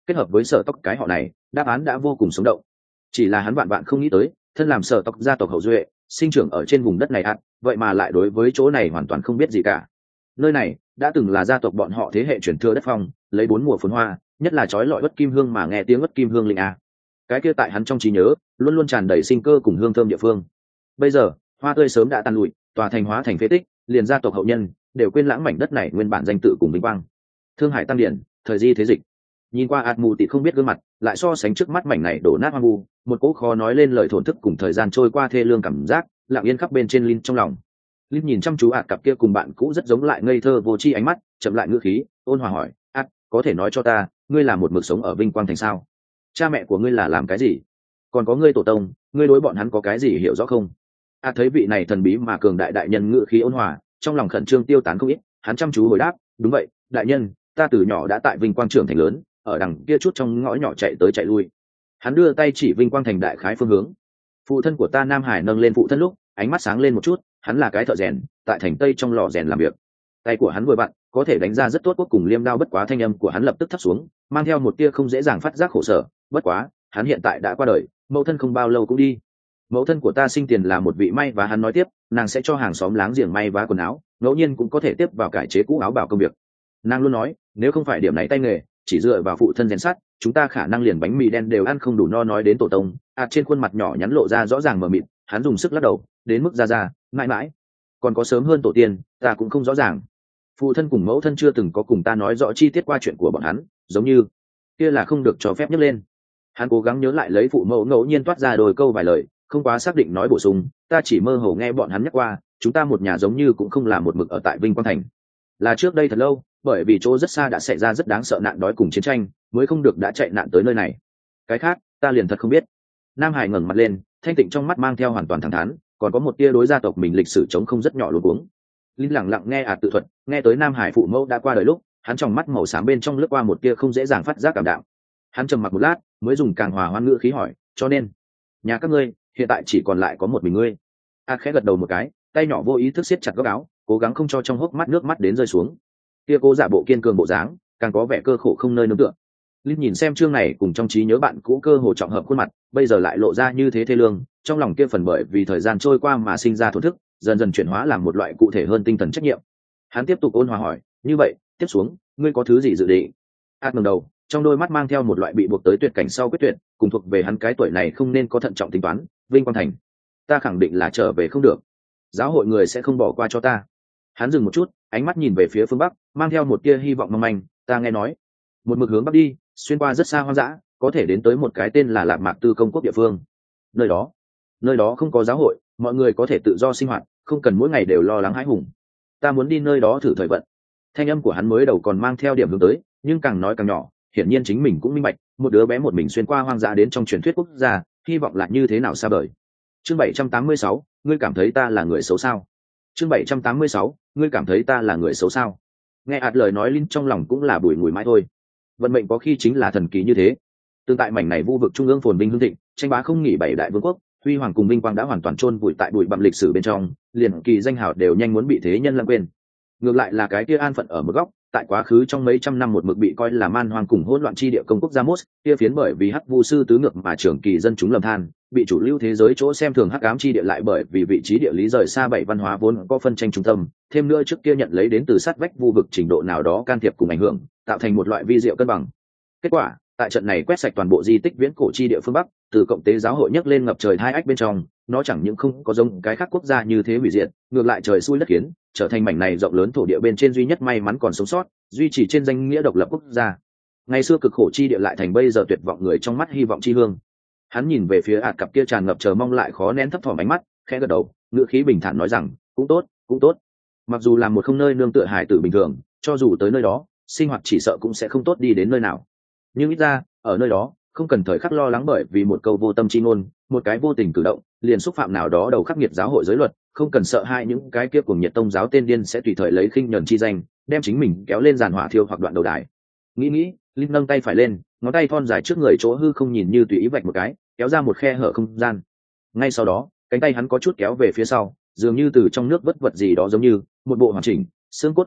kết hợp với sở tộc cái họ này, đáp án đã vô cùng sống động. Chỉ là hắn vạn vạn không nghĩ tới, thân làm sở tộc gia tộc hậu duệ, sinh trưởng ở trên vùng đất này ạt, vậy mà lại đối với chỗ này hoàn toàn không biết gì cả. Nơi này đã từng là gia tộc bọn họ thế hệ truyền thừa đất phong, lấy bốn mùa phồn hoa, nhất là chói lọi bất kim hương mà nghe tiếng bất kim hương linh a. Cái kia tại hắn trong trí nhớ, luôn luôn tràn đầy sinh cơ cùng hương thơm địa phương. Bây giờ, hoa tươi sớm đã tan lụi, tòa thành hóa thành phế tích, liền gia tộc hậu nhân đều quên lãng mảnh đất này nguyên bản danh tự cùng vinh quang. Thương Hải Tăng Điển, thời di thế dịch. Nhìn qua ạt mù tịt không biết gương mặt, lại so sánh trước mắt mảnh này đổ nát hoang vu, một cỗ khó nói lên lời thổn thức cùng thời gian trôi qua thê lương cảm giác, lặng yên khắp bên trên Linh trong lòng. Linh nhìn chăm chú ạt cặp kia cùng bạn cũ rất giống lại ngây thơ vô tri ánh mắt, chậm lại ngữ khí, ôn hòa hỏi, ạt, có thể nói cho ta, ngươi là một mực sống ở Vinh Quang thành sao? Cha mẹ của ngươi là làm cái gì? Còn có ngươi tổ tông, ngươi đối bọn hắn có cái gì hiểu rõ không? ạt thấy vị này thần bí mà cường đại đại nhân ngữ khí ôn hòa, trong lòng khẩn trương tiêu tán không ít, hắn chăm chú hồi đáp, đúng vậy, đại nhân, ta từ nhỏ đã tại Vinh Quang trưởng thành lớn, ở đằng kia chút trong ngõ nhỏ chạy tới chạy lui. Hắn đưa tay chỉ Vinh Quang thành đại khái phương hướng. Phụ thân của ta Nam Hải nâng lên phụ thân lúc, ánh mắt sáng lên một chút, hắn là cái thợ rèn, tại thành Tây trong lò rèn làm việc. Tay của hắn vừa vặn, có thể đánh ra rất tốt quốc cùng liêm đao, bất quá thanh âm của hắn lập tức thấp xuống, mang theo một tia không dễ dàng phát giác khổ sở, bất quá, hắn hiện tại đã qua đời, mẫu thân không bao lâu cũng đi. Mẫu thân của ta sinh tiền là một vị may, và hắn nói tiếp, nàng sẽ cho hàng xóm láng giềng may vá quần áo, ngẫu nhiên cũng có thể tiếp vào cải chế cũ áo bảo công việc. Nàng luôn nói, nếu không phải điểm này tay nghề, chỉ dựa vào phụ thân rèn sắt, chúng ta khả năng liền bánh mì đen đều ăn không đủ no. Nói đến tổ tông, ạt trên khuôn mặt nhỏ nhắn lộ ra rõ ràng mờ mịt, hắn dùng sức lắc đầu, đến mức ra ra, mãi mãi, còn có sớm hơn tổ tiên, ta cũng không rõ ràng. Phụ thân cùng mẫu thân chưa từng có cùng ta nói rõ chi tiết qua chuyện của bọn hắn, giống như kia là không được cho phép nhắc lên. Hắn cố gắng nhớ lại, lấy phụ mẫu ngẫu nhiên toát ra đôi câu vài lời, không quá xác định nói bổ sung, ta chỉ mơ hồ nghe bọn hắn nhắc qua, chúng ta một nhà giống như cũng không là một mực ở tại Vinh Quang thành, là trước đây thật lâu, bởi vì chỗ rất xa đã xảy ra rất đáng sợ nạn đói cùng chiến tranh, mới không được đã chạy nạn tới nơi này. Cái khác ta liền thật không biết. Nam Hải ngẩng mặt lên, thanh tịnh trong mắt mang theo hoàn toàn thẳng thắn, còn có một tia đối gia tộc mình lịch sử chống không rất nhỏ luống cuống. Linh lặng lặng nghe ạt tự thuật, nghe tới Nam Hải phụ mẫu đã qua đời lúc, hắn trong mắt màu xám bên trong lướt qua một tia không dễ dàng phát giác cảm đạm. Hắn trầm mặc một lát, mới dùng càng hòa hoan ngữ khí hỏi, cho nên nhà các ngươi hiện tại chỉ còn lại có một mình ngươi? ạt khẽ gật đầu một cái, tay nhỏ vô ý thức siết chặt góc áo, cố gắng không cho trong hốc mắt nước mắt đến rơi xuống. Kia cô giả bộ kiên cường bộ dáng, càng có vẻ cơ khổ không nơi nương tựa. Linh nhìn xem chương này cùng trong trí nhớ bạn cũ cơ hồ trọng hợp khuôn mặt, bây giờ lại lộ ra như thế thê lương, trong lòng kia phần bởi vì thời gian trôi qua mà sinh ra thổn thức, dần dần chuyển hóa làm một loại cụ thể hơn tinh thần trách nhiệm. Hắn tiếp tục ôn hòa hỏi, như vậy, tiếp xuống, ngươi có thứ gì dự định? ạt ngẩng đầu, trong đôi mắt mang theo một loại bị buộc tới tuyệt cảnh sau quyết tuyệt, cùng thuộc về hắn cái tuổi này không nên có thận trọng tính toán. Vinh Quang thành, ta khẳng định là trở về không được, giáo hội người sẽ không bỏ qua cho ta. Hắn dừng một chút, ánh mắt nhìn về phía phương bắc, mang theo một tia hy vọng mong manh, ta nghe nói, một mực hướng bắc đi, xuyên qua rất xa hoang dã, có thể đến tới một cái tên là Lạc Mạc Tư công quốc địa phương. Nơi đó, nơi đó không có giáo hội, mọi người có thể tự do sinh hoạt, không cần mỗi ngày đều lo lắng hãi hùng. Ta muốn đi nơi đó thử thời vận. Thanh âm của hắn mới đầu còn mang theo điểm hướng tới, nhưng càng nói càng nhỏ, hiển nhiên chính mình cũng minh bạch, một đứa bé một mình xuyên qua hoang dã đến trong truyền thuyết quốc gia, hy vọng là như thế nào xa vời. Chương bảy trăm tám mươi sáu, ngươi cảm thấy ta là người xấu sao? Chương bảy trăm tám mươi sáu, ngươi cảm thấy ta là người xấu sao? Nghe ạt lời nói, Linh trong lòng cũng là bùi ngùi mãi thôi. Vận mệnh có khi chính là thần kỳ như thế. Tương tại mảnh này vu vực trung ương phồn vinh hưng thịnh, tranh bá không nghỉ bảy đại vương quốc, huy hoàng cùng vinh quang đã hoàn toàn chôn vùi tại bụi bặm lịch sử bên trong, liền kỳ danh hào đều nhanh muốn bị thế nhân lãng quên. Ngược lại là cái kia an phận ở một góc, tại quá khứ trong mấy trăm năm một mực bị coi là man hoang cùng hỗn loạn chi địa công quốc Samos, kia phiến bởi vì hắc vu sư tứ ngược mà trưởng kỳ dân chúng lầm than, bị chủ lưu thế giới chỗ xem thường hắc ám chi địa, lại bởi vì vị trí địa lý rời xa bảy văn hóa vốn có phân tranh trung tâm, thêm nữa trước kia nhận lấy đến từ sát vách vu vực trình độ nào đó can thiệp cùng ảnh hưởng, tạo thành một loại vi diệu cân bằng. Kết quả, tại trận này quét sạch toàn bộ di tích viễn cổ chi địa phương Bắc, từ cộng tế giáo hội nhấc lên ngập trời hai ách bên trong, nó chẳng những không có giống cái khác quốc gia như thế hủy diệt, ngược lại trời xui đất khiến, trở thành mảnh này rộng lớn thổ địa bên trên duy nhất may mắn còn sống sót, duy trì trên danh nghĩa độc lập quốc gia. Ngày xưa cực khổ chi địa lại thành bây giờ tuyệt vọng người trong mắt hy vọng chi hương. Hắn nhìn về phía ạt cặp kia tràn ngập chờ mong lại khó nén thấp thỏm ánh mắt, khẽ gật đầu, ngữ khí bình thản nói rằng, cũng tốt, cũng tốt. Mặc dù là một không nơi nương tựa hài tử bình thường, cho dù tới nơi đó, sinh hoạt chỉ sợ cũng sẽ không tốt đi đến nơi nào. Nhưng ít ra, ở nơi đó, không cần thời khắc lo lắng bởi vì một câu vô tâm chi ngôn, một cái vô tình cử động, liền xúc phạm nào đó đầu khắc nghiệt giáo hội giới luật, không cần sợ hai những cái kia cuồng nhiệt tông giáo tên điên sẽ tùy thời lấy khinh nhẫn chi danh, đem chính mình kéo lên giàn hỏa thiêu hoặc đoạn đầu đài. Nghĩ nghĩ, Linh nâng tay phải lên, ngón tay thon dài trước người chỗ hư không nhìn như tùy ý vạch một cái, kéo ra một khe hở không gian. Ngay sau đó, cánh tay hắn có chút kéo về phía sau, dường như từ trong nước vất vật gì đó giống như một bộ hoàn chỉnh xương cốt trắng bệnh,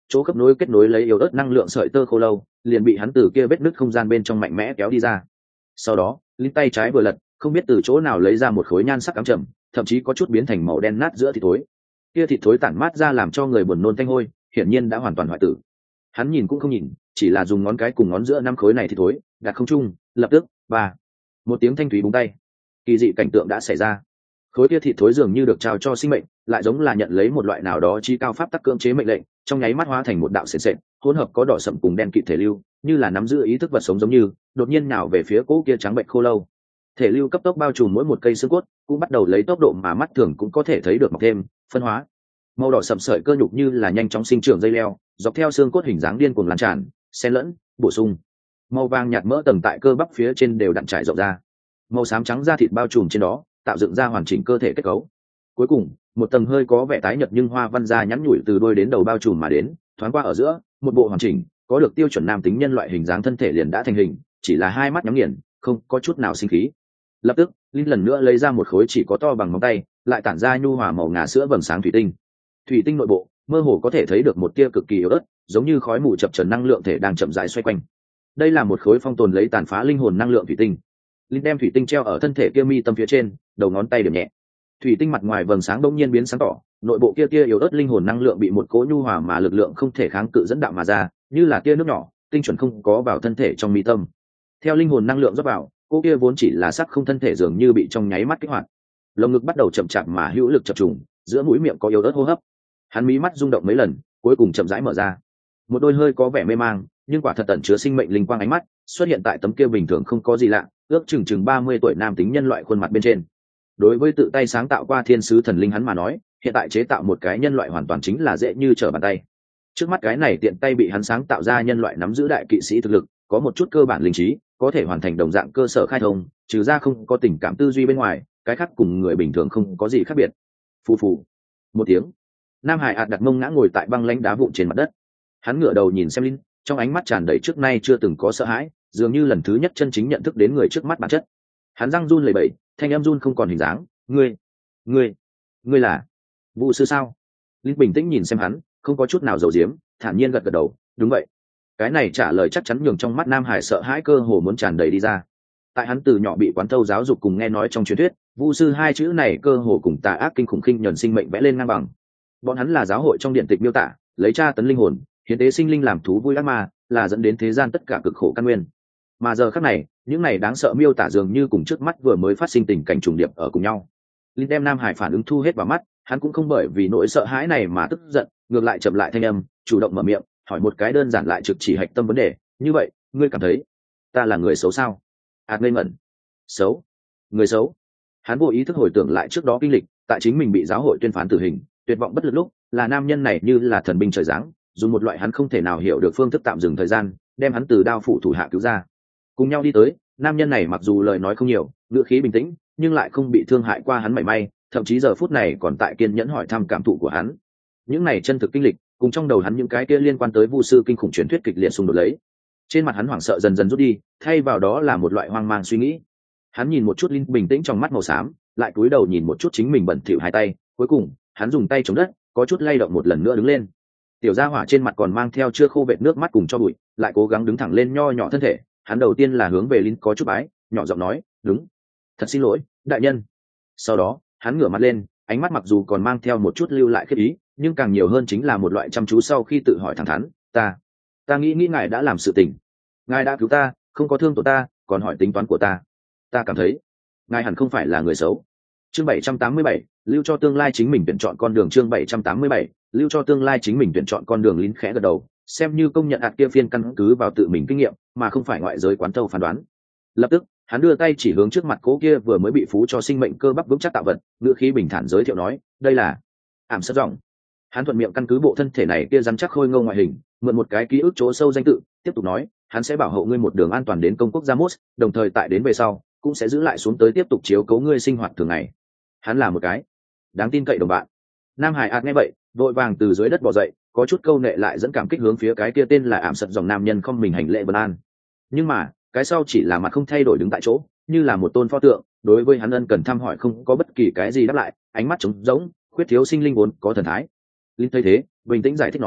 chỗ cấp nối kết nối lấy yếu ớt năng lượng sợi tơ khô lâu liền bị hắn từ kia vết nứt không gian bên trong mạnh mẽ kéo đi ra. Sau đó linh tay trái vừa lật, không biết từ chỗ nào lấy ra một khối nhan sắc ám trầm, thậm chí có chút biến thành màu đen nát giữa thịt thối. Kia thịt thối tản mát ra làm cho người buồn nôn tanh hôi, hiển nhiên đã hoàn toàn hoại tử. Hắn nhìn cũng không nhìn, chỉ là dùng ngón cái cùng ngón giữa năm khối này thịt thối đặt không trung, lập tức ba một tiếng thanh thúy búng tay, kỳ dị cảnh tượng đã xảy ra. Khối kia thịt thối dường như được trao cho sinh mệnh, lại giống là nhận lấy một loại nào đó chi cao pháp tắc cưỡng chế mệnh lệnh, trong nháy mắt hóa thành một đạo sền sệt, hỗn hợp có đỏ sậm cùng đen kịt thể lưu, như là nắm giữ ý thức vật sống giống như, đột nhiên nào về phía cỗ kia trắng bệnh khô lâu. Thể lưu cấp tốc bao trùm mỗi một cây xương cốt, cũng bắt đầu lấy tốc độ mà mắt thường cũng có thể thấy được mọc thêm, phân hóa. Màu đỏ sậm sợi cơ nhục như là nhanh chóng sinh trưởng dây leo, dọc theo xương cốt hình dáng điên cuồng lan tràn, xen lẫn, bổ sung. Màu vàng nhạt mỡ tầng tại cơ bắp phía trên đều đặn trải rộng ra. Màu xám trắng da thịt bao trùm trên đó, tạo dựng ra hoàn chỉnh cơ thể kết cấu. Cuối cùng, một tầng hơi có vẻ tái nhợt nhưng hoa văn da nhắn nhủi từ đuôi đến đầu bao trùm mà đến, thoáng qua ở giữa, một bộ hoàn chỉnh, có được tiêu chuẩn nam tính nhân loại hình dáng thân thể liền đã thành hình, chỉ là hai mắt nhắm nghiền, không có chút nào sinh khí. Lập tức, Linh lần nữa lấy ra một khối chỉ có to bằng ngón tay, lại tản ra nhu hòa màu ngà sữa vầng sáng thủy tinh. Thủy tinh nội bộ, mơ hồ có thể thấy được một tia cực kỳ yếu ớt, giống như khói mù chập chờn năng lượng thể đang chậm rãi xoay quanh. Đây là một khối phong tồn lấy tàn phá linh hồn năng lượng thủy tinh. Linh đem thủy tinh treo ở thân thể kia mi tâm phía trên, đầu ngón tay điểm nhẹ. Thủy tinh mặt ngoài vầng sáng bỗng nhiên biến sáng tỏ, nội bộ kia tia yếu ớt linh hồn năng lượng bị một cỗ nhu hòa mà lực lượng không thể kháng cự dẫn đạo mà ra, như là tia nước nhỏ, tinh chuẩn không có vào thân thể trong mi tâm. Theo linh hồn năng lượng rót vào, cô kia vốn chỉ là sắc không thân thể dường như bị trong nháy mắt kích hoạt. Lồng ngực bắt đầu chậm chạp mà hữu lực chập trùng, giữa mũi miệng có yếu ớt hô hấp. Hắn mí mắt rung động mấy lần, cuối cùng chậm rãi mở ra. Một đôi hơi có vẻ mê mang, nhưng quả thật tẩn chứa sinh mệnh linh quang ánh mắt xuất hiện tại tấm kia bình thường không có gì lạ, ước chừng chừng ba mươi tuổi nam tính nhân loại khuôn mặt bên trên. Đối với tự tay sáng tạo qua thiên sứ thần linh hắn mà nói, hiện tại chế tạo một cái nhân loại hoàn toàn chính là dễ như trở bàn tay. Trước mắt cái này tiện tay bị hắn sáng tạo ra nhân loại nắm giữ đại kỵ sĩ thực lực, có một chút cơ bản linh trí, có thể hoàn thành đồng dạng cơ sở khai thông, trừ ra không có tình cảm tư duy bên ngoài, cái khác cùng người bình thường không có gì khác biệt. Phù phù một tiếng, Nam Hải ạt đặt mông ngã ngồi tại băng lãnh đá vụn trên mặt đất. Hắn ngửa đầu nhìn xem Linh, trong ánh mắt tràn đầy trước nay chưa từng có sợ hãi, dường như lần thứ nhất chân chính nhận thức đến người trước mắt bản chất. Hắn răng run lẩy bẩy, thanh em run không còn hình dáng. Ngươi, ngươi, ngươi là Vu sư sao? Linh bình tĩnh nhìn xem hắn, không có chút nào giấu giếm, thản nhiên gật gật đầu. Đúng vậy. Cái này trả lời chắc chắn nhường trong mắt Nam Hải sợ hãi cơ hồ muốn tràn đầy đi ra. Tại hắn từ nhỏ bị quán thâu giáo dục cùng nghe nói trong truyền thuyết, Vu sư hai chữ này cơ hồ cùng tà ác kinh khủng khinh nhẫn sinh mệnh vẽ lên ngang bằng. Bọn hắn là giáo hội trong điện tịch miêu tả, lấy tra tấn linh hồn, hiến tế sinh linh làm thú vui ác ma, là dẫn đến thế gian tất cả cực khổ căn nguyên. Mà giờ khắc này, những này đáng sợ miêu tả dường như cùng trước mắt vừa mới phát sinh tình cảnh trùng điệp ở cùng nhau. Linh đem Nam Hải phản ứng thu hết vào mắt, hắn cũng không bởi vì nỗi sợ hãi này mà tức giận, ngược lại chậm lại thanh âm, chủ động mở miệng, hỏi một cái đơn giản lại trực chỉ hạch tâm vấn đề. Như vậy, ngươi cảm thấy ta là người xấu sao? Ảt ngây ngẩn. Xấu? Người xấu? Hắn vô ý thức hồi tưởng lại trước đó kinh lịch, tại chính mình bị giáo hội tuyên phán tử hình, tuyệt vọng bất lực lúc, là nam nhân này như là thần binh trời giáng, dùng một loại hắn không thể nào hiểu được phương thức tạm dừng thời gian, đem hắn từ đao phủ thủ hạ cứu ra. Cùng nhau đi tới, nam nhân này mặc dù lời nói không nhiều, ngữ khí bình tĩnh, nhưng lại không bị thương hại qua hắn mảy may, thậm chí giờ phút này còn tại kiên nhẫn hỏi thăm cảm thụ của hắn. Những này chân thực kinh lịch, cùng trong đầu hắn những cái kia liên quan tới vu sư kinh khủng truyền thuyết kịch liệt xung đột lấy. Trên mặt hắn hoảng sợ dần dần rút đi, thay vào đó là một loại hoang mang suy nghĩ. Hắn nhìn một chút Linh bình tĩnh trong mắt màu xám, lại cúi đầu nhìn một chút chính mình bẩn thỉu hai tay, cuối cùng, hắn dùng tay chống đất, có chút lay động một lần nữa đứng lên. Tiểu gia hỏa trên mặt còn mang theo chưa khô vệt nước mắt cùng cho bụi, lại cố gắng đứng thẳng lên nho nhỏ thân thể. Hắn đầu tiên là hướng về Linh có chút bái, nhỏ giọng nói, "Đúng, thật xin lỗi, đại nhân." Sau đó, hắn ngửa mặt lên, ánh mắt mặc dù còn mang theo một chút lưu lại khiếp ý, nhưng càng nhiều hơn chính là một loại chăm chú sau khi tự hỏi thẳng thắn, "Ta, ta nghĩ nghĩ ngài đã làm sự tình, ngài đã cứu ta, không có thương tổn ta, còn hỏi tính toán của ta. Ta cảm thấy, ngài hẳn không phải là người xấu." Chương bảy trăm tám mươi bảy, lưu cho tương lai chính mình tuyển chọn con đường. Chương bảy trăm tám mươi bảy, lưu cho tương lai chính mình tuyển chọn con đường. Lín khẽ gật đầu, xem như công nhận hạt kia phiên căn cứ vào tự mình kinh nghiệm, mà không phải ngoại giới quán thâu phán đoán. Lập tức, hắn đưa tay chỉ hướng trước mặt cố kia vừa mới bị phú cho sinh mệnh cơ bắp vững chắc tạo vật, ngữ khí bình thản giới thiệu nói, "Đây là ảm sất rộng." Hắn thuận miệng căn cứ bộ thân thể này kia rắn chắc khôi ngô ngoại hình, mượn một cái ký ức chỗ sâu danh tự, tiếp tục nói, "Hắn sẽ bảo hộ ngươi một đường an toàn đến công quốc Ramos, đồng thời tại đến về sau, cũng sẽ giữ lại xuống tới tiếp tục chiếu cố ngươi sinh hoạt thường ngày." Hắn là một cái đáng tin cậy đồng bạn. Nam Hải ạt nghe vậy, vội vàng từ dưới đất bò dậy, có chút câu nệ lại dẫn cảm kích hướng phía cái kia tên là ảm sật dòng nam nhân không mình hành lễ vân an. Nhưng mà cái sau chỉ là mặt không thay đổi đứng tại chỗ, như là một tôn pho tượng, đối với hắn ân cần thăm hỏi không có bất kỳ cái gì đáp lại, ánh mắt trống rỗng, khuyết thiếu sinh linh vốn có thần thái. Linh thấy thế, bình tĩnh giải thích nói,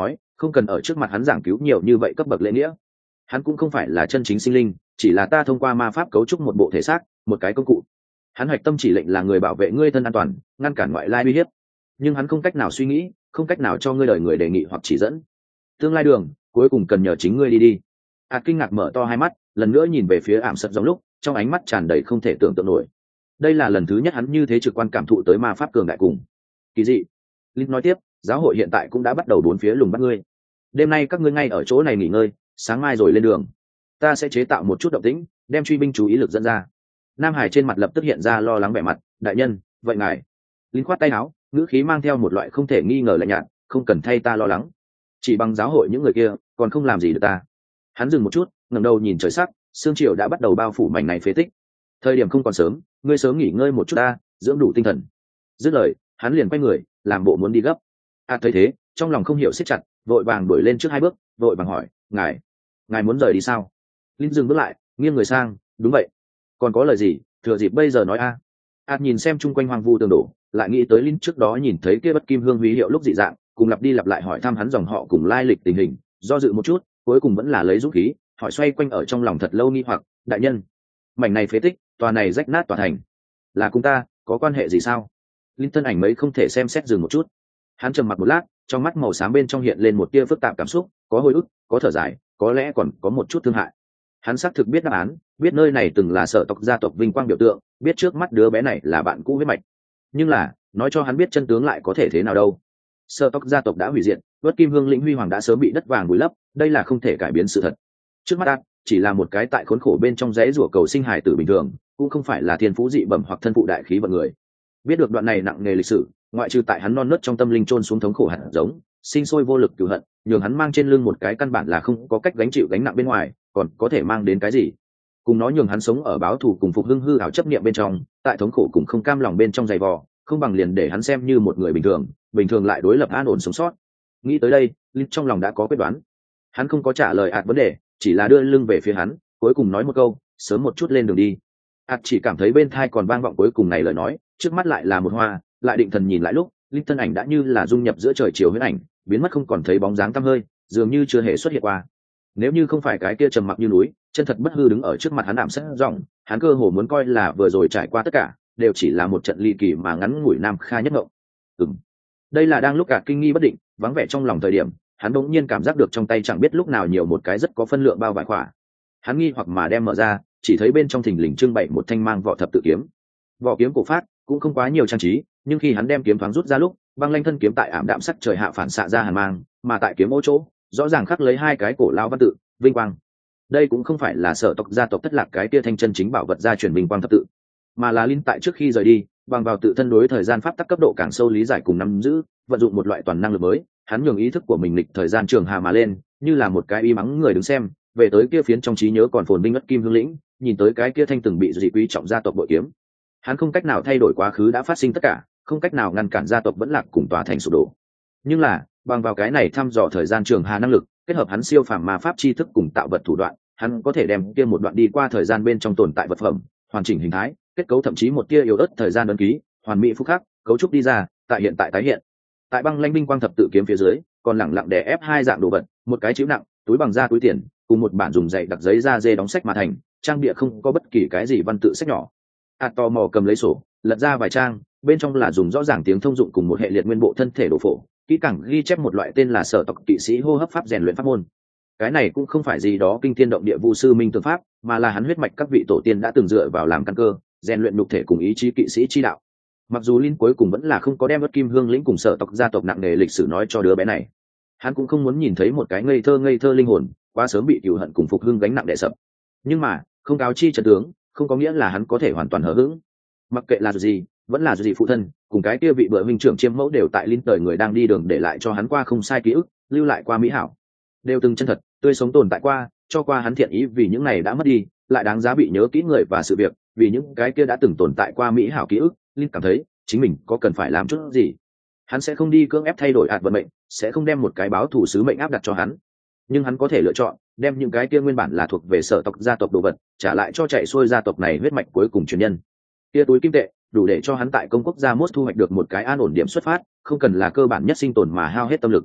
không cần ở trước mặt hắn giảng cứu nhiều như vậy cấp bậc lễ nghĩa. Hắn cũng không phải là chân chính sinh linh, chỉ là ta thông qua ma pháp cấu trúc một bộ thể xác, một cái công cụ. Hắn hoạch tâm chỉ lệnh là người bảo vệ ngươi thân an toàn, ngăn cản ngoại lai uy hiếp, nhưng hắn không cách nào suy nghĩ, không cách nào cho ngươi đời người đề nghị hoặc chỉ dẫn. Tương lai đường cuối cùng cần nhờ chính ngươi đi đi. Ạt kinh ngạc mở to hai mắt, lần nữa nhìn về phía ảm sật giống lúc, trong ánh mắt tràn đầy không thể tưởng tượng nổi. Đây là lần thứ nhất hắn như thế trực quan cảm thụ tới ma pháp cường đại cùng kỳ dị. Linh nói tiếp, giáo hội hiện tại cũng đã bắt đầu bốn phía lùng bắt ngươi. Đêm nay các ngươi ngay ở chỗ này nghỉ ngơi, sáng mai rồi lên đường. Ta sẽ chế tạo một chút động tĩnh, đem truy binh chú ý lực dẫn ra. Nam Hải trên mặt lập tức hiện ra lo lắng vẻ mặt. Đại nhân, vậy ngài? Linh khoát tay áo, ngữ khí mang theo một loại không thể nghi ngờ lạnh nhạt. Không cần thay ta lo lắng, chỉ bằng giáo hội những người kia còn không làm gì được ta. Hắn dừng một chút, ngẩng đầu nhìn trời sắc, sương chiều đã bắt đầu bao phủ mảnh này phế tích. Thời điểm không còn sớm, ngươi sớm nghỉ ngơi một chút ta, dưỡng đủ tinh thần. Dứt lời, hắn liền quay người, làm bộ muốn đi gấp. À thấy thế, trong lòng không hiểu siết chặt, vội vàng đuổi lên trước hai bước, vội vàng hỏi, ngài, ngài muốn rời đi sao? Linh dừng bước lại, nghiêng người sang, đúng vậy. Còn có lời gì, thừa dịp bây giờ nói a. À. nhìn xem chung quanh hoang vu tường đổ, lại nghĩ tới Linh trước đó nhìn thấy kia bất kim hương huy hiệu lúc dị dạng, cùng lặp đi lặp lại hỏi thăm hắn dòng họ cùng lai lịch tình hình, do dự một chút, cuối cùng vẫn là lấy dũng khí, hỏi xoay quanh ở trong lòng thật lâu nghi hoặc, đại nhân, mảnh này phế tích, tòa này rách nát tòa thành, là cùng ta có quan hệ gì sao? Linh thân ảnh mấy không thể xem xét dừng một chút. Hắn trầm mặc một lát, trong mắt màu xám bên trong hiện lên một tia phức tạp cảm xúc, có hồi ức, có thở dài, có lẽ còn có một chút thương hại. Hắn xác thực biết đáp án, biết nơi này từng là sở tộc gia tộc vinh quang biểu tượng, biết trước mắt đứa bé này là bạn cũ huyết mạch. Nhưng là, nói cho hắn biết chân tướng lại có thể thế nào đâu? Sở tộc gia tộc đã hủy diệt, Vất Kim Hương lĩnh huy hoàng đã sớm bị đất vàng vùi lấp, đây là không thể cải biến sự thật. Trước mắt Ác chỉ là một cái tại khốn khổ bên trong rẫy rủa cầu sinh hài tử bình thường, cũng không phải là thiên phú dị bẩm hoặc thân phụ đại khí vận người. Biết được đoạn này nặng nề lịch sử, ngoại trừ tại hắn non nớt trong tâm linh chôn xuống thống khổ hạt giống, sinh sôi vô lực cừu hận, nhường hắn mang trên lưng một cái căn bản là không có cách gánh chịu gánh nặng bên ngoài, còn có thể mang đến cái gì? Cùng nó nhường hắn sống ở báo thù cùng phục hưng hư ảo chấp niệm bên trong, tại thống khổ cùng không cam lòng bên trong dày vò, không bằng liền để hắn xem như một người bình thường, bình thường lại đối lập an ổn sống sót. Nghĩ tới đây, Linh trong lòng đã có quyết đoán. Hắn không có trả lời ạt vấn đề, chỉ là đưa lưng về phía hắn, cuối cùng nói một câu, sớm một chút lên đường đi. ạt chỉ cảm thấy bên thai còn vang vọng cuối cùng này lời nói, trước mắt lại là một hoa, lại định thần nhìn lại lúc, Linh thân ảnh đã như là dung nhập giữa trời chiều huyễn ảnh, biến mất không còn thấy bóng dáng tăm hơi, dường như chưa hề xuất hiện qua. Nếu như không phải cái kia trầm mặc như núi, chân thật bất hư đứng ở trước mặt hắn đạm sét giọng, hắn cơ hồ muốn coi là vừa rồi trải qua tất cả đều chỉ là một trận ly kỳ mà ngắn ngủi nam kha nhất ngộng. Ừm, đây là đang lúc cả kinh nghi bất định, vắng vẻ trong lòng thời điểm, hắn bỗng nhiên cảm giác được trong tay chẳng biết lúc nào nhiều một cái rất có phân lượng bao vải khỏa. Hắn nghi hoặc mà đem mở ra, chỉ thấy bên trong thình lình trưng bày một thanh mang vỏ thập tự kiếm. Vỏ kiếm cổ phát, cũng không quá nhiều trang trí, nhưng khi hắn đem kiếm thoáng rút ra lúc, băng lanh thân kiếm tại ảm đạm sắc trời hạ phản xạ ra hàn mang, mà tại kiếm ô chỗ, rõ ràng khắc lấy hai cái cổ lao văn tự, vinh quang. Đây cũng không phải là sở tộc gia tộc thất lạc cái tia thanh chân chính bảo vật gia truyền vinh quang thập tự, mà là Linh tại trước khi rời đi, bằng vào tự thân đối thời gian pháp tắc cấp độ càng sâu lý giải cùng nắm giữ, vận dụng một loại toàn năng lực mới, hắn nhường ý thức của mình lịch thời gian trường hà mà lên, như là một cái y mắng người đứng xem, về tới kia phiến trong trí nhớ còn phồn binh ngất kim hương lĩnh, nhìn tới cái kia thanh từng bị dị quý trọng gia tộc bội kiếm. Hắn không cách nào thay đổi quá khứ đã phát sinh tất cả, không cách nào ngăn cản gia tộc vẫn lạc cùng tòa thành sụp đổ. Nhưng là, bằng vào cái này thăm dò thời gian trường hà năng lực, kết hợp hắn siêu phàm ma pháp tri thức cùng tạo vật thủ đoạn, hắn có thể đem kia một đoạn đi qua thời gian bên trong tồn tại vật phẩm, hoàn chỉnh hình thái, kết cấu thậm chí một tia yếu ớt thời gian ấn ký, hoàn mỹ phúc khắc, cấu trúc đi ra, tại hiện tại tái hiện. Tại băng lanh binh quang thập tự kiếm phía dưới, còn lẳng lặng đè ép hai dạng đồ vật, một cái chịu nặng, túi bằng da túi tiền, cùng một bản dùng dày đặc giấy da dê đóng sách mà thành, trang bìa không có bất kỳ cái gì văn tự sách nhỏ. Hạt to mò cầm lấy sổ, lật ra vài trang, bên trong là dùng rõ ràng tiếng thông dụng cùng một hệ liệt nguyên bộ thân thể đồ phổ, kỹ càng ghi chép một loại tên là sở tộc kỵ sĩ hô hấp pháp rèn luyện pháp môn. Cái này cũng không phải gì đó kinh thiên động địa vu sư minh tương pháp, mà là hắn huyết mạch các vị tổ tiên đã từng dựa vào làm căn cơ, rèn luyện nhục thể cùng ý chí kỵ sĩ chi đạo. Mặc dù Linh cuối cùng vẫn là không có đem Bất Kim Hương lĩnh cùng sở tộc gia tộc nặng nề lịch sử nói cho đứa bé này, hắn cũng không muốn nhìn thấy một cái ngây thơ ngây thơ linh hồn quá sớm bị cừu hận cùng phục hưng gánh nặng đè sập. Nhưng mà, không cáo chi trận tướng, không có nghĩa là hắn có thể hoàn toàn hờ hững. Mặc kệ là gì, vẫn là gì phụ thân, cùng cái kia vị bợ huynh trưởng chiêm mẫu đều tại Linh đời người đang đi đường để lại cho hắn qua không sai ký ức, lưu lại qua mỹ hảo, đều từng chân thật, tươi sống tồn tại qua, cho qua hắn thiện ý, vì những này đã mất đi, lại đáng giá bị nhớ kỹ người và sự việc, vì những cái kia đã từng tồn tại qua mỹ hảo ký ức, Linh cảm thấy chính mình có cần phải làm chút gì. Hắn sẽ không đi cưỡng ép thay đổi hạt vận mệnh, sẽ không đem một cái báo thù sứ mệnh áp đặt cho hắn, nhưng hắn có thể lựa chọn đem những cái kia nguyên bản là thuộc về sở tộc gia tộc đồ vật trả lại cho chạy xuôi gia tộc này huyết mạch cuối cùng truyền nhân. Kia túi kim tệ đủ để cho hắn tại công quốc gia mốt thu hoạch được một cái an ổn điểm xuất phát, không cần là cơ bản nhất sinh tồn mà hao hết tâm lực.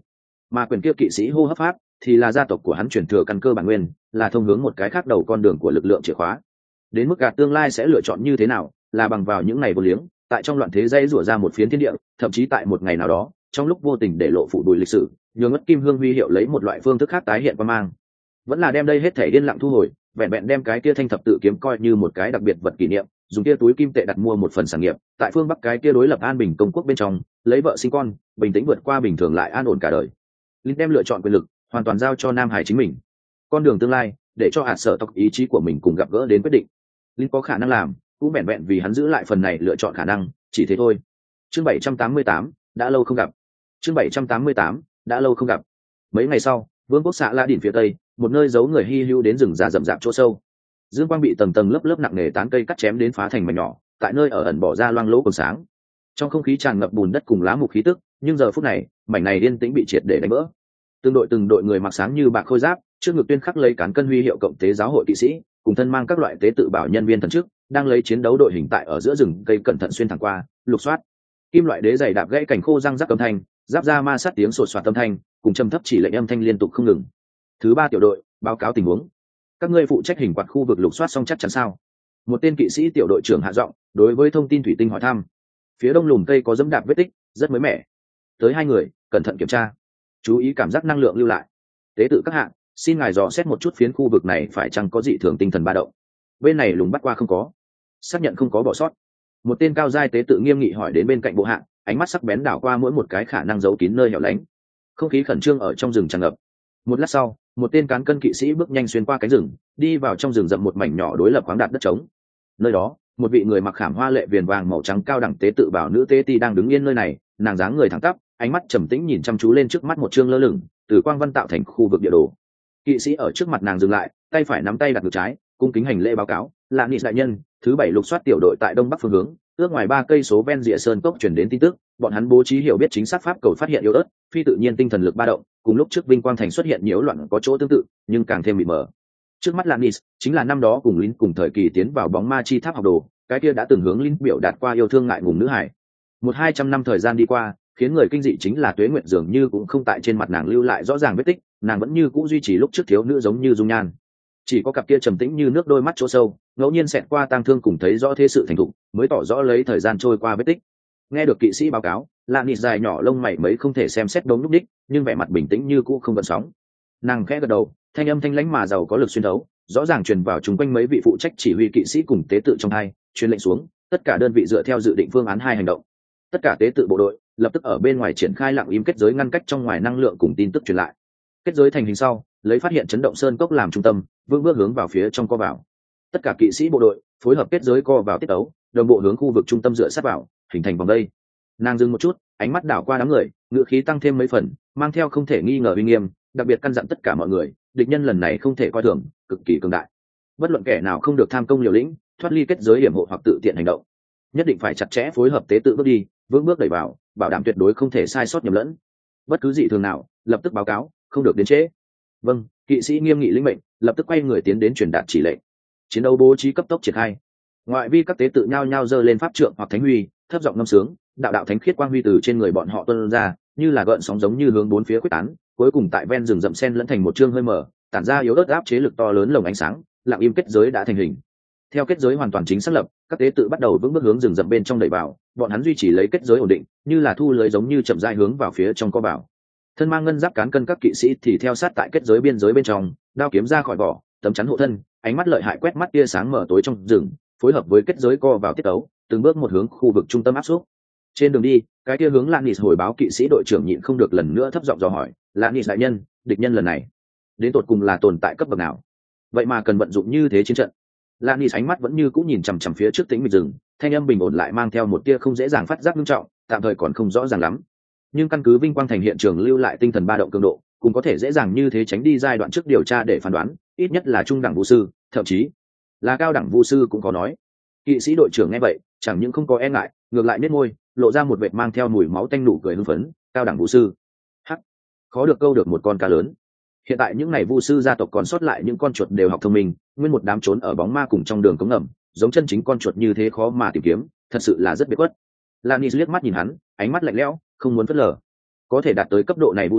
mà quyền kia kỵ sĩ hô hấp pháp thì là gia tộc của hắn truyền thừa căn cơ bản nguyên, là thông hướng một cái khác đầu con đường của lực lượng chìa khóa. Đến mức gạt tương lai sẽ lựa chọn như thế nào, là bằng vào những ngày vô liếng tại trong loạn thế dây rủa ra một phiến thiên địa, thậm chí tại một ngày nào đó trong lúc vô tình để lộ phụ đùi lịch sử, nhường ngất kim hương huy hiệu lấy một loại phương thức khác tái hiện qua mang. Vẫn là đem đây hết thể điên lặng thu hồi, vẹn vẹn đem cái kia thanh thập tự kiếm coi như một cái đặc biệt vật kỷ niệm, dùng kia túi kim tệ đặt mua một phần sản nghiệp tại phương bắc cái kia đối lập an bình công quốc bên trong, lấy vợ sinh con, bình tĩnh vượt qua bình thường lại an ổn cả đời. Linh đem lựa chọn quyền lực hoàn toàn giao cho Nam Hải chính mình, con đường tương lai để cho hạt sở tộc ý chí của mình cùng gặp gỡ đến quyết định. Linh có khả năng làm, cũng vẹn vẹn vì hắn giữ lại phần này lựa chọn khả năng, chỉ thế thôi. Chương bảy trăm tám mươi tám, đã lâu không gặp. Chương bảy trăm tám mươi tám, đã lâu không gặp. Mấy ngày sau, vương quốc xạ La đỉnh phía tây, một nơi giấu người hy hữu đến rừng già rậm rạp chỗ sâu. Dương quang bị tầng tầng lớp lớp nặng nề tán cây cắt chém đến phá thành mảnh nhỏ, tại nơi ở ẩn bỏ ra loang lỗ còn sáng. Trong không khí tràn ngập bùn đất cùng lá mục khí tức, nhưng giờ phút này, mảnh này yên tĩnh bị triệt để đánh vỡ. Từng đội từng đội người mặc sáng như bạc khôi giáp, trước ngực tuyên khắc lấy cán cân huy hiệu cộng tế giáo hội kỵ sĩ, cùng thân mang các loại tế tự bảo nhân viên thần chức, đang lấy chiến đấu đội hình tại ở giữa rừng cây cẩn thận xuyên thẳng qua, lục soát. Kim loại đế dày đạp gãy cảnh khô răng rắc âm thanh, giáp ra ma sát tiếng sột soạt âm thanh, cùng trầm thấp chỉ lệnh âm thanh liên tục không ngừng. Thứ ba tiểu đội, báo cáo tình huống. Các ngươi phụ trách hình quạt khu vực lục soát xong chắc chắn sao? Một tên kỵ sĩ tiểu đội trưởng hạ giọng, đối với thông tin thủy tinh hỏi thăm. Phía đông lùm cây có dẫm đạp vết tích, rất mới mẻ. Tới hai người, cẩn thận kiểm tra, chú ý cảm giác năng lượng lưu lại. Tế tự các hạng, xin ngài dò xét một chút phiến khu vực này phải chăng có dị thường tinh thần ba động. Bên này lùng bắt qua không có, xác nhận không có bỏ sót. Một tên cao giai tế tự nghiêm nghị hỏi đến bên cạnh bộ hạng, ánh mắt sắc bén đảo qua mỗi một cái khả năng giấu kín nơi hẻo lánh. Không khí khẩn trương ở trong rừng tràn ngập. Một lát sau, một tên cán cân kỵ sĩ bước nhanh xuyên qua cánh rừng, đi vào trong rừng rậm một mảnh nhỏ đối lập khoáng đạt đất trống. Nơi đó, một vị người mặc khảm hoa lệ viền vàng màu trắng cao đẳng tế tự bảo nữ tế ti đang đứng yên nơi này, nàng dáng người thẳng tắp, ánh mắt trầm tĩnh nhìn chăm chú lên trước mắt một chương lơ lửng từ quang văn tạo thành khu vực địa đồ. Kỵ sĩ ở trước mặt nàng dừng lại, tay phải nắm tay đặt ngược trái, cung kính hành lễ báo cáo, là nghị đại nhân, thứ bảy lục soát tiểu đội tại đông bắc phương hướng, ước ngoài ba cây số ven rìa sơn cốc chuyển đến tin tức, bọn hắn bố trí hiểu biết chính xác pháp cầu phát hiện yếu ớt, phi tự nhiên tinh thần lực ba động, cùng lúc trước Vinh Quang Thành xuất hiện nhiễu loạn có chỗ tương tự, nhưng càng thêm bị mờ. Trước mắt Lanis chính là năm đó cùng Linh cùng thời kỳ tiến vào bóng ma chi tháp học đồ, cái kia đã từng hướng Linh biểu đạt qua yêu thương ngại ngùng nữ hải. Một hai trăm năm thời gian đi qua, khiến người kinh dị chính là Tuế Nguyệt dường như cũng không tại trên mặt nàng lưu lại rõ ràng vết tích, nàng vẫn như cũ duy trì lúc trước thiếu nữ giống như dung nhan. Chỉ có cặp kia trầm tĩnh như nước đôi mắt chỗ sâu, ngẫu nhiên xẹt qua tang thương cùng thấy rõ thế sự thành thục, mới tỏ rõ lấy thời gian trôi qua vết tích. Nghe được kỵ sĩ báo cáo, Lanis dài nhỏ lông mày mấy không thể xem xét đống lúc đích, nhưng vẻ mặt bình tĩnh như cũ không gợn sóng. Nàng khẽ gật đầu, thanh âm thanh lãnh mà giàu có lực xuyên thấu, rõ ràng truyền vào chúng quanh mấy vị phụ trách chỉ huy kỵ sĩ cùng tế tự trong hai, truyền lệnh xuống, tất cả đơn vị dựa theo dự định phương án hai hành động. Tất cả tế tự bộ đội lập tức ở bên ngoài triển khai lặng im kết giới ngăn cách trong ngoài năng lượng cùng tin tức truyền lại. Kết giới thành hình sau, lấy phát hiện chấn động sơn cốc làm trung tâm, vững bước hướng vào phía trong co vào. Tất cả kỵ sĩ bộ đội phối hợp kết giới co vào tiết ấu, đồng bộ hướng khu vực trung tâm dựa sát vào, hình thành vòng đây. Nàng dừng một chút, ánh mắt đảo qua đám người, ngựa khí tăng thêm mấy phần, mang theo không thể nghi ngờ uy nghiêm, đặc biệt căn dặn tất cả mọi người, địch nhân lần này không thể coi thường, cực kỳ cường đại. Bất luận kẻ nào không được tham công liều lĩnh, thoát ly kết giới hiểm hộ hoặc tự tiện hành động, nhất định phải chặt chẽ phối hợp tế tự bước đi, vững bước đẩy vào, bảo đảm tuyệt đối không thể sai sót nhầm lẫn. Bất cứ gì thường nào, lập tức báo cáo, không được đến trễ. Vâng, kỵ sĩ nghiêm nghị lĩnh mệnh, lập tức quay người tiến đến truyền đạt chỉ lệnh. Chiến đấu bố trí cấp tốc triển khai. Ngoại vi các tế tự nhao nhao giơ lên pháp trượng hoặc thánh huy, thấp giọng ngâm sướng, đạo đạo thánh khiết quang huy từ trên người bọn họ tuôn ra, như là gợn sóng giống như hướng bốn phía quyết tán, cuối cùng tại ven rừng rậm sen lẫn thành một chương hơi mở, tản ra yếu ớt áp chế lực to lớn lồng ánh sáng, lặng im kết giới đã thành hình. Theo kết giới hoàn toàn chính xác lập, các tế tự bắt đầu vững bước hướng rừng rậm bên trong đẩy vào, bọn hắn duy trì lấy kết giới ổn định, như là thu lưới giống như chậm rãi hướng vào phía trong co vào. Thân mang ngân giáp cán cân các kỵ sĩ thì theo sát tại kết giới biên giới bên trong, đao kiếm ra khỏi vỏ, tấm chắn hộ thân, ánh mắt lợi hại quét mắt tia sáng mở tối trong rừng, phối hợp với kết giới co vào tiết tấu, từng bước một hướng khu vực trung tâm áp xúc. Trên đường đi, cái tia hướng Lanis hồi báo kỵ sĩ đội trưởng nhịn không được lần nữa thấp giọng dò hỏi, Lanis đại nhân, địch nhân lần này đến tột cùng là tồn tại cấp bậc nào? Vậy mà cần vận dụng như thế chiến trận. Lanis ánh mắt vẫn như cũng nhìn chằm chằm phía trước tĩnh mịch rừng, thanh âm bình ổn lại mang theo một tia không dễ dàng phát giác nghiêm trọng, tạm thời còn không rõ ràng lắm. Nhưng căn cứ Vinh Quang Thành hiện trường lưu lại tinh thần ba động cường độ, cũng có thể dễ dàng như thế tránh đi giai đoạn trước điều tra để phán đoán, ít nhất là trung đẳng vũ sư, thậm chí là cao đẳng vũ sư cũng có nói. Kỵ sĩ đội trưởng nghe vậy, chẳng những không có e ngại, ngược lại nhếch môi, lộ ra một vệt mang theo mùi máu tanh nụ cười hưng phấn, cao đẳng vũ sư. Hắc, khó được câu được một con cá lớn. Hiện tại những ngày vu sư gia tộc còn sót lại những con chuột đều học thông minh, nguyên một đám trốn ở bóng ma cùng trong đường cống ngầm, giống chân chính con chuột như thế khó mà tìm kiếm, thật sự là rất biệt khuất. Lanis liếc mắt nhìn hắn, ánh mắt lạnh lẽo, không muốn phớt lờ. Có thể đạt tới cấp độ này vu sư,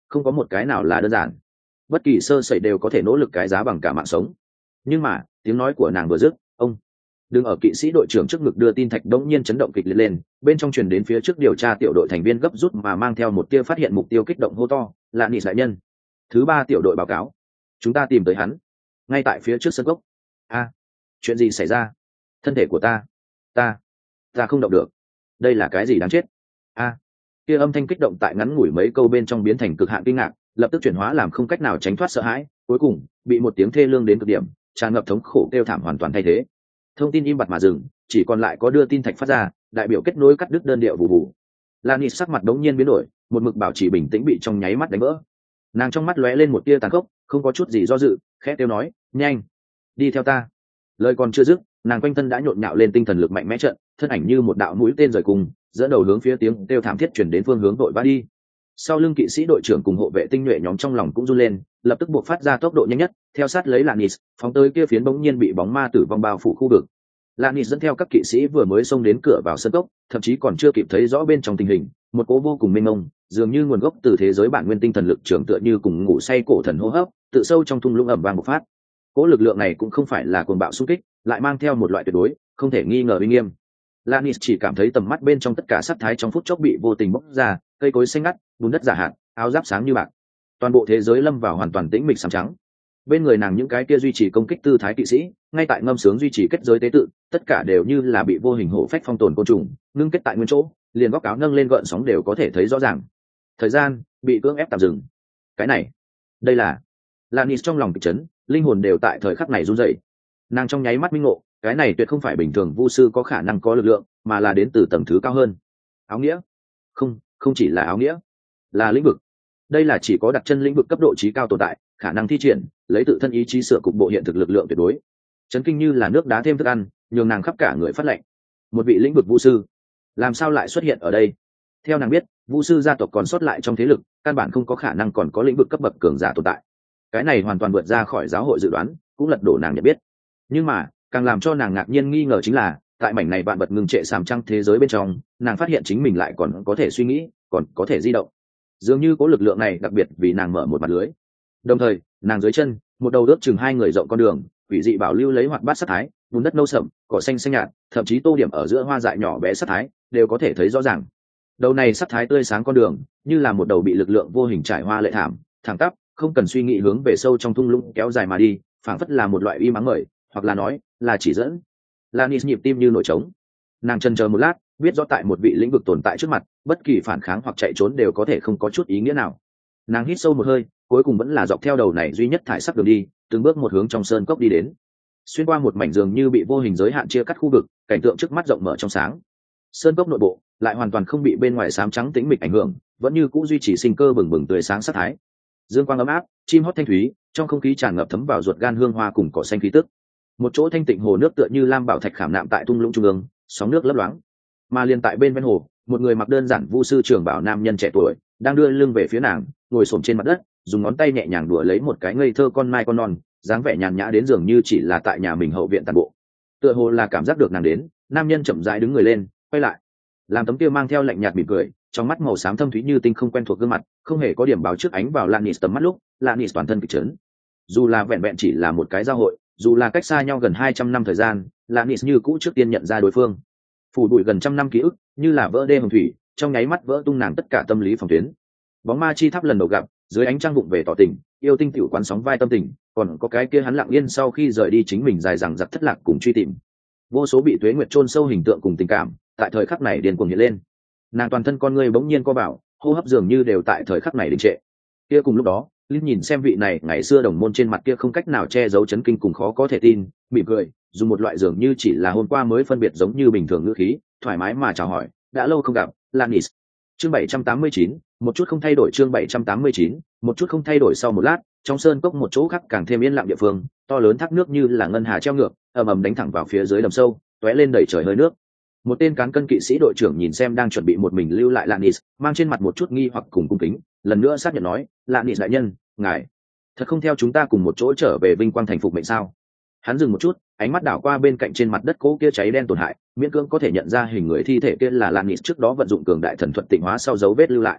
không có một cái nào là đơn giản, bất kỳ sơ sẩy đều có thể nỗ lực cái giá bằng cả mạng sống. Nhưng mà tiếng nói của nàng vừa dứt, ông đừng ở kỵ sĩ đội trưởng trước ngực đưa tin thạch đống nhiên chấn động kịch liệt lên, bên trong truyền đến phía trước điều tra tiểu đội thành viên gấp rút mà mang theo một tia phát hiện mục tiêu kích động hô to, là nị đại nhân. Thứ ba tiểu đội báo cáo, chúng ta tìm tới hắn ngay tại phía trước sân gốc. A, chuyện gì xảy ra? Thân thể của ta ta ta không động được, đây là cái gì đáng chết? A, kia âm thanh kích động tại ngắn ngủi mấy câu bên trong biến thành cực hạn kinh ngạc, lập tức chuyển hóa làm không cách nào tránh thoát sợ hãi, cuối cùng bị một tiếng thê lương đến cực điểm tràn ngập thống khổ kêu thảm hoàn toàn thay thế. Thông tin im bặt mà dừng, chỉ còn lại có đưa tin thạch phát ra, đại biểu kết nối cắt đứt đơn điệu vụ vụ. Lani sắc mặt đống nhiên biến đổi, một mực bảo trì bình tĩnh bị trong nháy mắt đánh vỡ. Nàng trong mắt lóe lên một tia tàn khốc, không có chút gì do dự, khẽ kêu nói, nhanh, đi theo ta. Lời còn chưa dứt, nàng quanh thân đã nhộn nhạo lên tinh thần lực mạnh mẽ trận, thân ảnh như một đạo mũi tên rời cùng, dẫn đầu hướng phía tiếng kêu thảm thiết chuyển đến phương hướng đội ba đi. Sau lưng kỵ sĩ đội trưởng cùng hộ vệ tinh nhuệ nhóm trong lòng cũng run lên, lập tức buộc phát ra tốc độ nhanh nhất, theo sát lấy Lanis, phóng tới kia phiến bỗng nhiên bị bóng ma tử vong bao phủ khu vực. Lanis dẫn theo các kỵ sĩ vừa mới xông đến cửa vào sân cốc, thậm chí còn chưa kịp thấy rõ bên trong tình hình, một cỗ vô cùng mênh mông, dường như nguồn gốc từ thế giới bản nguyên tinh thần lực trưởng tựa như cùng ngủ say cổ thần hô hấp, tự sâu trong thung lũng ẩm vang bộc phát. Cỗ lực lượng này cũng không phải là cuồng bạo xung kích, lại mang theo một loại tuyệt đối, không thể nghi ngờ uy nghiêm. Lanis chỉ cảm thấy tầm mắt bên trong tất cả sắc thái trong phút chốc bị vô tình bốc ra, cây cối xanh ngắt, bùn đất giả hạt, áo giáp sáng như bạc. Toàn bộ thế giới lâm vào hoàn toàn tĩnh mịch sám trắng. Bên người nàng những cái kia duy trì công kích tư thái kỵ sĩ, ngay tại ngâm sướng duy trì kết giới tế tự, tất cả đều như là bị vô hình hổ phách phong tồn côn trùng, ngưng kết tại nguyên chỗ, liền góc áo nâng lên gợn sóng đều có thể thấy rõ ràng. Thời gian bị cưỡng ép tạm dừng. Cái này, đây là Lanis trong lòng kịch chấn, linh hồn đều tại thời khắc này run rẩy. Nàng trong nháy mắt minh ngộ, cái này tuyệt không phải bình thường vu sư có khả năng có lực lượng, mà là đến từ tầng thứ cao hơn. Áo nghĩa? Không, không chỉ là áo nghĩa, là lĩnh vực. Đây là chỉ có đặt chân lĩnh vực cấp độ trí cao tồn tại, khả năng thi triển, lấy tự thân ý chí sửa cục bộ hiện thực lực lượng tuyệt đối. Chấn kinh như là nước đá thêm thức ăn, nhường nàng khắp cả người phát lạnh. Một vị lĩnh vực vu sư, làm sao lại xuất hiện ở đây? Theo nàng biết, vu sư gia tộc còn sót lại trong thế lực, căn bản không có khả năng còn có lĩnh vực cấp bậc cường giả tồn tại. Cái này hoàn toàn vượt ra khỏi giáo hội dự đoán, cũng lật đổ nàng nhận biết. Nhưng mà, càng làm cho nàng ngạc nhiên nghi ngờ chính là, tại mảnh này vạn vật ngừng trệ sàm trăng thế giới bên trong, nàng phát hiện chính mình lại còn có thể suy nghĩ, còn có thể di động. Dường như có lực lượng này đặc biệt vì nàng mở một mặt lưới. Đồng thời, nàng dưới chân, một đầu ước chừng hai người rộng con đường, quỷ dị bảo lưu lấy hoạt bát sắc thái, bùn đất nâu sậm, cỏ xanh xanh nhạt, thậm chí tô điểm ở giữa hoa dại nhỏ bé sắc thái, đều có thể thấy rõ ràng. Đầu này sắc thái tươi sáng con đường, như là một đầu bị lực lượng vô hình trải hoa lệ thảm, thẳng tắp, không cần suy nghĩ hướng về sâu trong thung lũng kéo dài mà đi, phảng phất là một loại uy mắng mời, hoặc là nói, là chỉ dẫn. Lanis nhịp tim như nổi trống. Nàng chần chờ một lát, biết rõ tại một vị lĩnh vực tồn tại trước mặt, bất kỳ phản kháng hoặc chạy trốn đều có thể không có chút ý nghĩa nào. Nàng hít sâu một hơi, cuối cùng vẫn là dọc theo đầu này duy nhất thải sắc đường đi, từng bước một hướng trong sơn cốc đi đến. Xuyên qua một mảnh dường như bị vô hình giới hạn chia cắt khu vực, cảnh tượng trước mắt rộng mở trong sáng. Sơn cốc nội bộ lại hoàn toàn không bị bên ngoài xám trắng tĩnh mịch ảnh hưởng, vẫn như cũ duy trì sinh cơ bừng bừng tươi sáng sắc thái. Dương quang ấm áp, chim hót thanh thúy, trong không khí tràn ngập thấm vào ruột gan hương hoa cùng cỏ xanh khí tức. Một chỗ thanh tịnh hồ nước tựa như lam bảo thạch khảm nạm tại thung lũng trung ương, sóng nước lấp loáng. Mà liền tại bên ven hồ, một người mặc đơn giản vu sư trưởng bảo nam nhân trẻ tuổi, đang đưa lưng về phía nàng, ngồi xổm trên mặt đất, dùng ngón tay nhẹ nhàng đùa lấy một cái ngây thơ con mai con non, dáng vẻ nhàn nhã đến dường như chỉ là tại nhà mình hậu viện tàn bộ. Tựa hồ là cảm giác được nàng đến, nam nhân chậm rãi đứng người lên, quay lại, làm tấm kia mang theo lạnh nhạt mỉm cười, trong mắt màu xám thâm thúy như tinh không quen thuộc gương mặt, không hề có điểm báo trước ánh vào Lanis tầm mắt lúc, Lanis toàn thân kịch chấn. Dù là vẹn vẹn chỉ là một cái giao hội, dù là cách xa nhau gần hai trăm năm thời gian, Lanis như cũ trước tiên nhận ra đối phương. Phủ bụi gần trăm năm ký ức, như là vỡ đê hồng thủy, trong nháy mắt vỡ tung nàng tất cả tâm lý phòng tuyến. Bóng ma chi tháp lần đầu gặp, dưới ánh trăng vụng về tỏ tình, yêu tinh tiểu quán sóng vai tâm tình, còn có cái kia hắn lặng yên sau khi rời đi chính mình dài dằng dặc thất lạc cùng truy tìm. Vô số bị tuế nguyệt chôn sâu hình tượng cùng tình cảm, tại thời khắc này điên cuồng hiện lên. Nàng toàn thân con người bỗng nhiên co bảo, hô hấp dường như đều tại thời khắc này đình trệ. Kia cùng lúc đó, Linh nhìn xem vị này ngày xưa đồng môn trên mặt kia không cách nào che giấu chấn kinh cùng khó có thể tin, mỉm cười, dùng một loại dường như chỉ là hôm qua mới phân biệt giống như bình thường ngữ khí, thoải mái mà chào hỏi, đã lâu không gặp, Lanis. Chương bảy trăm tám mươi chín, một chút không thay đổi chương bảy trăm tám mươi chín, một chút không thay đổi sau một lát, trong sơn cốc một chỗ khác càng thêm yên lặng địa phương, to lớn thác nước như là ngân hà treo ngược, ầm ầm đánh thẳng vào phía dưới đầm sâu, tóe lên đầy trời hơi nước. Một tên cán cân kỵ sĩ đội trưởng nhìn xem đang chuẩn bị một mình lưu lại Lanis, mang trên mặt một chút nghi hoặc cùng cung kính, lần nữa xác nhận nói, Lanis đại nhân, ngài thật không theo chúng ta cùng một chỗ trở về vinh quang thành phục mệnh sao? Hắn dừng một chút, ánh mắt đảo qua bên cạnh trên mặt đất cố kia cháy đen tổn hại, miễn cưỡng có thể nhận ra hình người thi thể kia là Lanis trước đó vận dụng cường đại thần thuật tịnh hóa sau dấu vết lưu lại.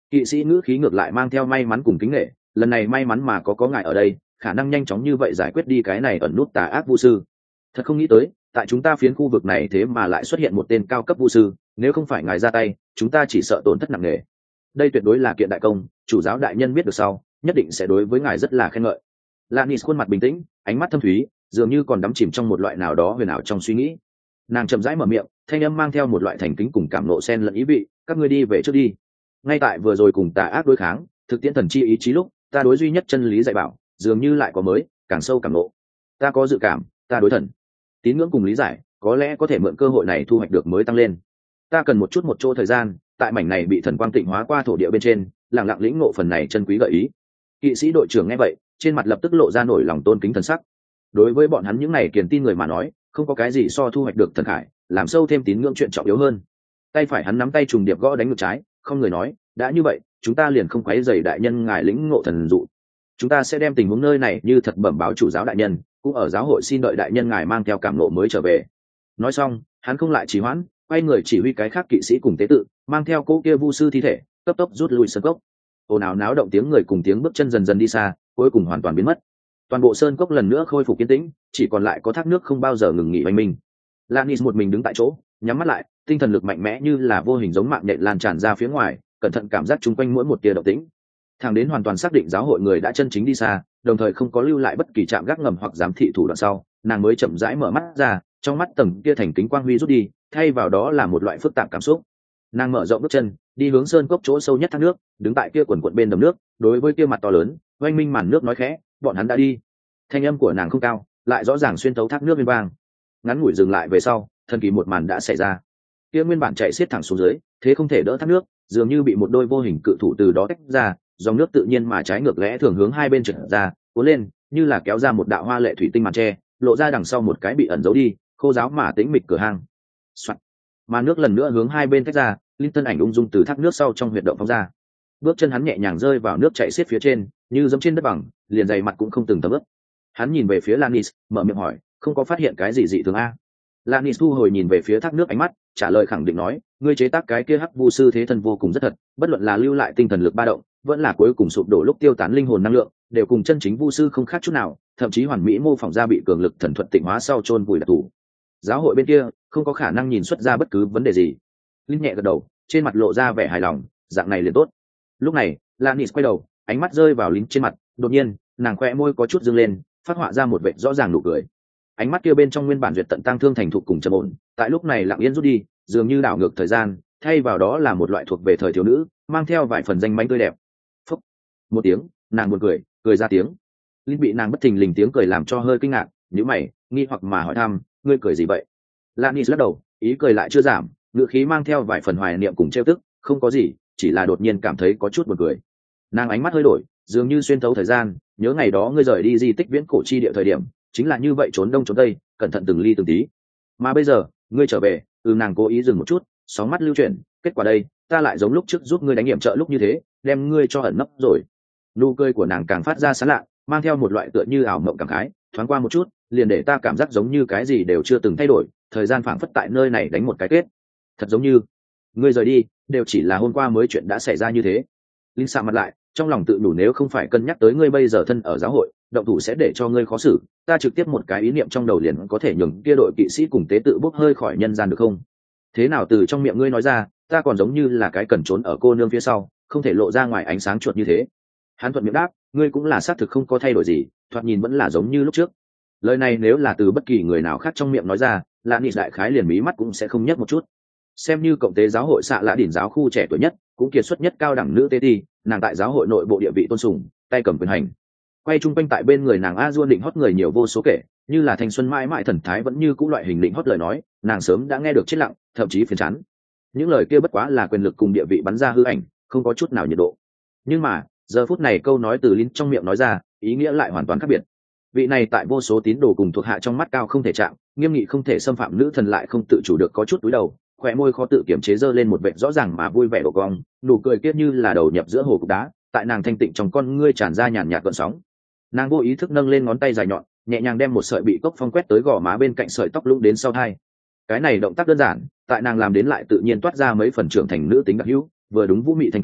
Kỵ sĩ ngữ khí ngược lại mang theo may mắn cùng kính nghệ, lần này may mắn mà có có ngài ở đây, khả năng nhanh chóng như vậy giải quyết đi cái này ẩn nút tà ác vu sư. Thật không nghĩ tới, tại chúng ta phiến khu vực này thế mà lại xuất hiện một tên cao cấp vu sư, nếu không phải ngài ra tay, chúng ta chỉ sợ tổn thất nặng nề. Đây tuyệt đối là kiện đại công, chủ giáo đại nhân biết được sau, nhất định sẽ đối với ngài rất là khen ngợi. Lannis khuôn mặt bình tĩnh, ánh mắt thâm thúy, dường như còn đắm chìm trong một loại nào đó huyền ảo trong suy nghĩ. Nàng chậm rãi mở miệng, thanh âm mang theo một loại thành kính cùng cảm nộ xen lẫn ý vị, các ngươi đi về trước đi. Ngay tại vừa rồi cùng tà ác đối kháng, thực tiễn thần chi ý chí lúc, ta đối duy nhất chân lý dạy bảo, dường như lại có mới, càng sâu cảm nộ. Ta có dự cảm, ta đối thần tín ngưỡng cùng lý giải, có lẽ có thể mượn cơ hội này thu hoạch được mới tăng lên. Ta cần một chút một chỗ thời gian, tại mảnh này bị thần quang tịnh hóa qua thổ địa bên trên, lặng lặng lĩnh ngộ phần này chân quý gợi ý. Kỵ sĩ đội trưởng nghe vậy, trên mặt lập tức lộ ra nổi lòng tôn kính thần sắc. Đối với bọn hắn những này kiền tin người mà nói, không có cái gì so thu hoạch được thần khải, làm sâu thêm tín ngưỡng chuyện trọng yếu hơn. Tay phải hắn nắm tay trùng điệp gõ đánh ngực trái, không người nói, đã như vậy, chúng ta liền không quấy rầy đại nhân ngài lĩnh ngộ thần dụ. Chúng ta sẽ đem tình huống nơi này như thật bẩm báo chủ giáo đại nhân, cũng ở giáo hội xin đợi đại nhân ngài mang theo cảm ngộ mới trở về. Nói xong, hắn không lại trì hoãn, quay người chỉ huy cái khác kỵ sĩ cùng tế tự, mang theo cô kia vu sư thi thể, cấp tốc rút lui sơn cốc. Ồn ào náo động tiếng người cùng tiếng bước chân dần dần đi xa, cuối cùng hoàn toàn biến mất. Toàn bộ sơn cốc lần nữa khôi phục yên tĩnh, chỉ còn lại có thác nước không bao giờ ngừng nghỉ oanh minh. Lannis một mình đứng tại chỗ, nhắm mắt lại, tinh thần lực mạnh mẽ như là vô hình giống mạng nhện lan tràn ra phía ngoài, cẩn thận cảm giác chung quanh mỗi một tia động tĩnh. Thẳng đến hoàn toàn xác định giáo hội người đã chân chính đi xa, đồng thời không có lưu lại bất kỳ trạm gác ngầm hoặc giám thị thủ đoạn sau, nàng mới chậm rãi mở mắt ra, trong mắt tầng kia thành kính quang huy rút đi, thay vào đó là một loại phức tạp cảm xúc. Nàng mở rộng bước chân, đi hướng sơn cốc chỗ sâu nhất thác nước, đứng tại kia quần quần bên đầm nước, đối với kia mặt to lớn, oanh minh màn nước nói khẽ, bọn hắn đã đi. Thanh âm của nàng không cao, lại rõ ràng xuyên thấu thác nước bên vang. Ngắn ngủi dừng lại về sau, thần kỳ một màn đã xảy ra. Kia nguyên bản chạy xiết thẳng xuống dưới, thế không thể đỡ thác nước, dường như bị một đôi vô hình cự thủ từ đó tách ra, dòng nước tự nhiên mà trái ngược lẽ thường hướng hai bên trượt ra, cuốn lên, như là kéo ra một đạo hoa lệ thủy tinh màn tre, lộ ra đằng sau một cái bị ẩn giấu đi, khô giáo mà tĩnh mịch cửa hang. Soạt. Màn nước lần nữa hướng hai bên tách ra, linh thân ảnh ung dung từ thác nước sau trong huyệt động phóng ra. Bước chân hắn nhẹ nhàng rơi vào nước chảy xiết phía trên, như dẫm trên đất bằng, liền dày mặt cũng không từng tầm ướp. Hắn nhìn về phía Lannis, mở miệng hỏi, không có phát hiện cái gì dị thường a? Lannis thu hồi nhìn về phía thác nước ánh mắt, trả lời khẳng định nói, ngươi chế tác cái kia hắc vu sư thế thân vô cùng rất thật, bất luận là lưu lại tinh thần lực ba động, vẫn là cuối cùng sụp đổ lúc tiêu tán linh hồn năng lượng, đều cùng chân chính vu sư không khác chút nào, thậm chí hoàn mỹ mô phỏng ra bị cường lực thần thuật tịnh hóa sau chôn vùi đặc thủ. Giáo hội bên kia không có khả năng nhìn xuất ra bất cứ vấn đề gì. Linh nhẹ gật đầu, trên mặt lộ ra vẻ hài lòng, dạng này liền tốt. Lúc này, Lannis quay đầu, ánh mắt rơi vào Linh trên mặt, đột nhiên, nàng khẽ môi có chút dương lên, phát họa ra một vẻ rõ ràng nụ cười. Ánh mắt kia bên trong nguyên bản duyệt tận tăng thương thành thục cùng trầm ổn, tại lúc này lặng yên rút đi, dường như đảo ngược thời gian, thay vào đó là một loại thuộc về thời thiếu nữ, mang theo vài phần danh mánh tươi đẹp. Phúc. Một tiếng, nàng buồn cười, cười ra tiếng. Linh bị nàng bất thình lình tiếng cười làm cho hơi kinh ngạc, nhíu mày, nghi hoặc mà hỏi thăm, ngươi cười gì vậy? Lannis lắc đầu, ý cười lại chưa giảm, ngữ khí mang theo vài phần hoài niệm cùng trêu tức, không có gì, chỉ là đột nhiên cảm thấy có chút buồn cười. Nàng ánh mắt hơi đổi, dường như xuyên thấu thời gian, nhớ ngày đó ngươi rời đi di tích viễn cổ chi địa thời điểm, chính là như vậy trốn đông trốn tây, cẩn thận từng ly từng tí. Mà bây giờ, ngươi trở về, ừ nàng cố ý dừng một chút, sóng mắt lưu chuyển, kết quả đây, ta lại giống lúc trước giúp ngươi đánh nghiệm trợ lúc như thế, đem ngươi cho ẩn nấp rồi. Nụ cười của nàng càng phát ra sán lạ, mang theo một loại tựa như ảo mộng cảm khái, thoáng qua một chút, liền để ta cảm giác giống như cái gì đều chưa từng thay đổi, thời gian phảng phất tại nơi này đánh một cái kết. Thật giống như, ngươi rời đi, đều chỉ là hôm qua mới chuyện đã xảy ra như thế. Linh sạm mặt lại, trong lòng tự đủ nếu không phải cân nhắc tới ngươi bây giờ thân ở giáo hội, động thủ sẽ để cho ngươi khó xử, ta trực tiếp một cái ý niệm trong đầu liền có thể nhường kia đội kỵ sĩ cùng tế tự bốc hơi khỏi nhân gian được không? Thế nào từ trong miệng ngươi nói ra, ta còn giống như là cái cần trốn ở cô nương phía sau, không thể lộ ra ngoài ánh sáng chuột như thế. Hắn thuận miệng đáp, ngươi cũng là xác thực không có thay đổi gì, thoạt nhìn vẫn là giống như lúc trước. Lời này nếu là từ bất kỳ người nào khác trong miệng nói ra, Lannis đại khái liền mí mắt cũng sẽ không nhấc một chút. Xem như cộng tế giáo hội xạ lã đỉnh giáo khu trẻ tuổi nhất, cũng kiệt xuất nhất cao đẳng nữ tế ti, nàng tại giáo hội nội bộ địa vị tôn sùng, tay cầm quyền hành. Quay chung quanh tại bên người nàng a duôn định hót người nhiều vô số kể, như là thanh xuân mãi mãi thần thái vẫn như cũ loại hình định hót lời nói, nàng sớm đã nghe được chết lặng, thậm chí phiền chán. Những lời kia bất quá là quyền lực cùng địa vị bắn ra hư ảnh, không có chút nào nhiệt độ. Nhưng mà giờ phút này câu nói từ Linh trong miệng nói ra, ý nghĩa lại hoàn toàn khác biệt. Vị này tại vô số tín đồ cùng thuộc hạ trong mắt cao không thể chạm, nghiêm nghị không thể xâm phạm nữ thần lại không tự chủ được có chút túi đầu, khỏe môi khó tự kiểm chế giơ lên một vẻ rõ ràng mà vui vẻ độ cong, nụ cười kiết như là đầu nhập giữa hồ cục đá, tại nàng thanh tịnh trong con ngươi tràn ra nhàn nhạt gợn sóng. Nàng vô ý thức nâng lên ngón tay dài nhọn, nhẹ nhàng đem một sợi bị cốc phong quét tới gò má bên cạnh sợi tóc lũng đến sau hai. Cái này động tác đơn giản, tại nàng làm đến lại tự nhiên toát ra mấy phần trưởng thành nữ tính đặc hữu, vừa đúng vũ mị thành tao,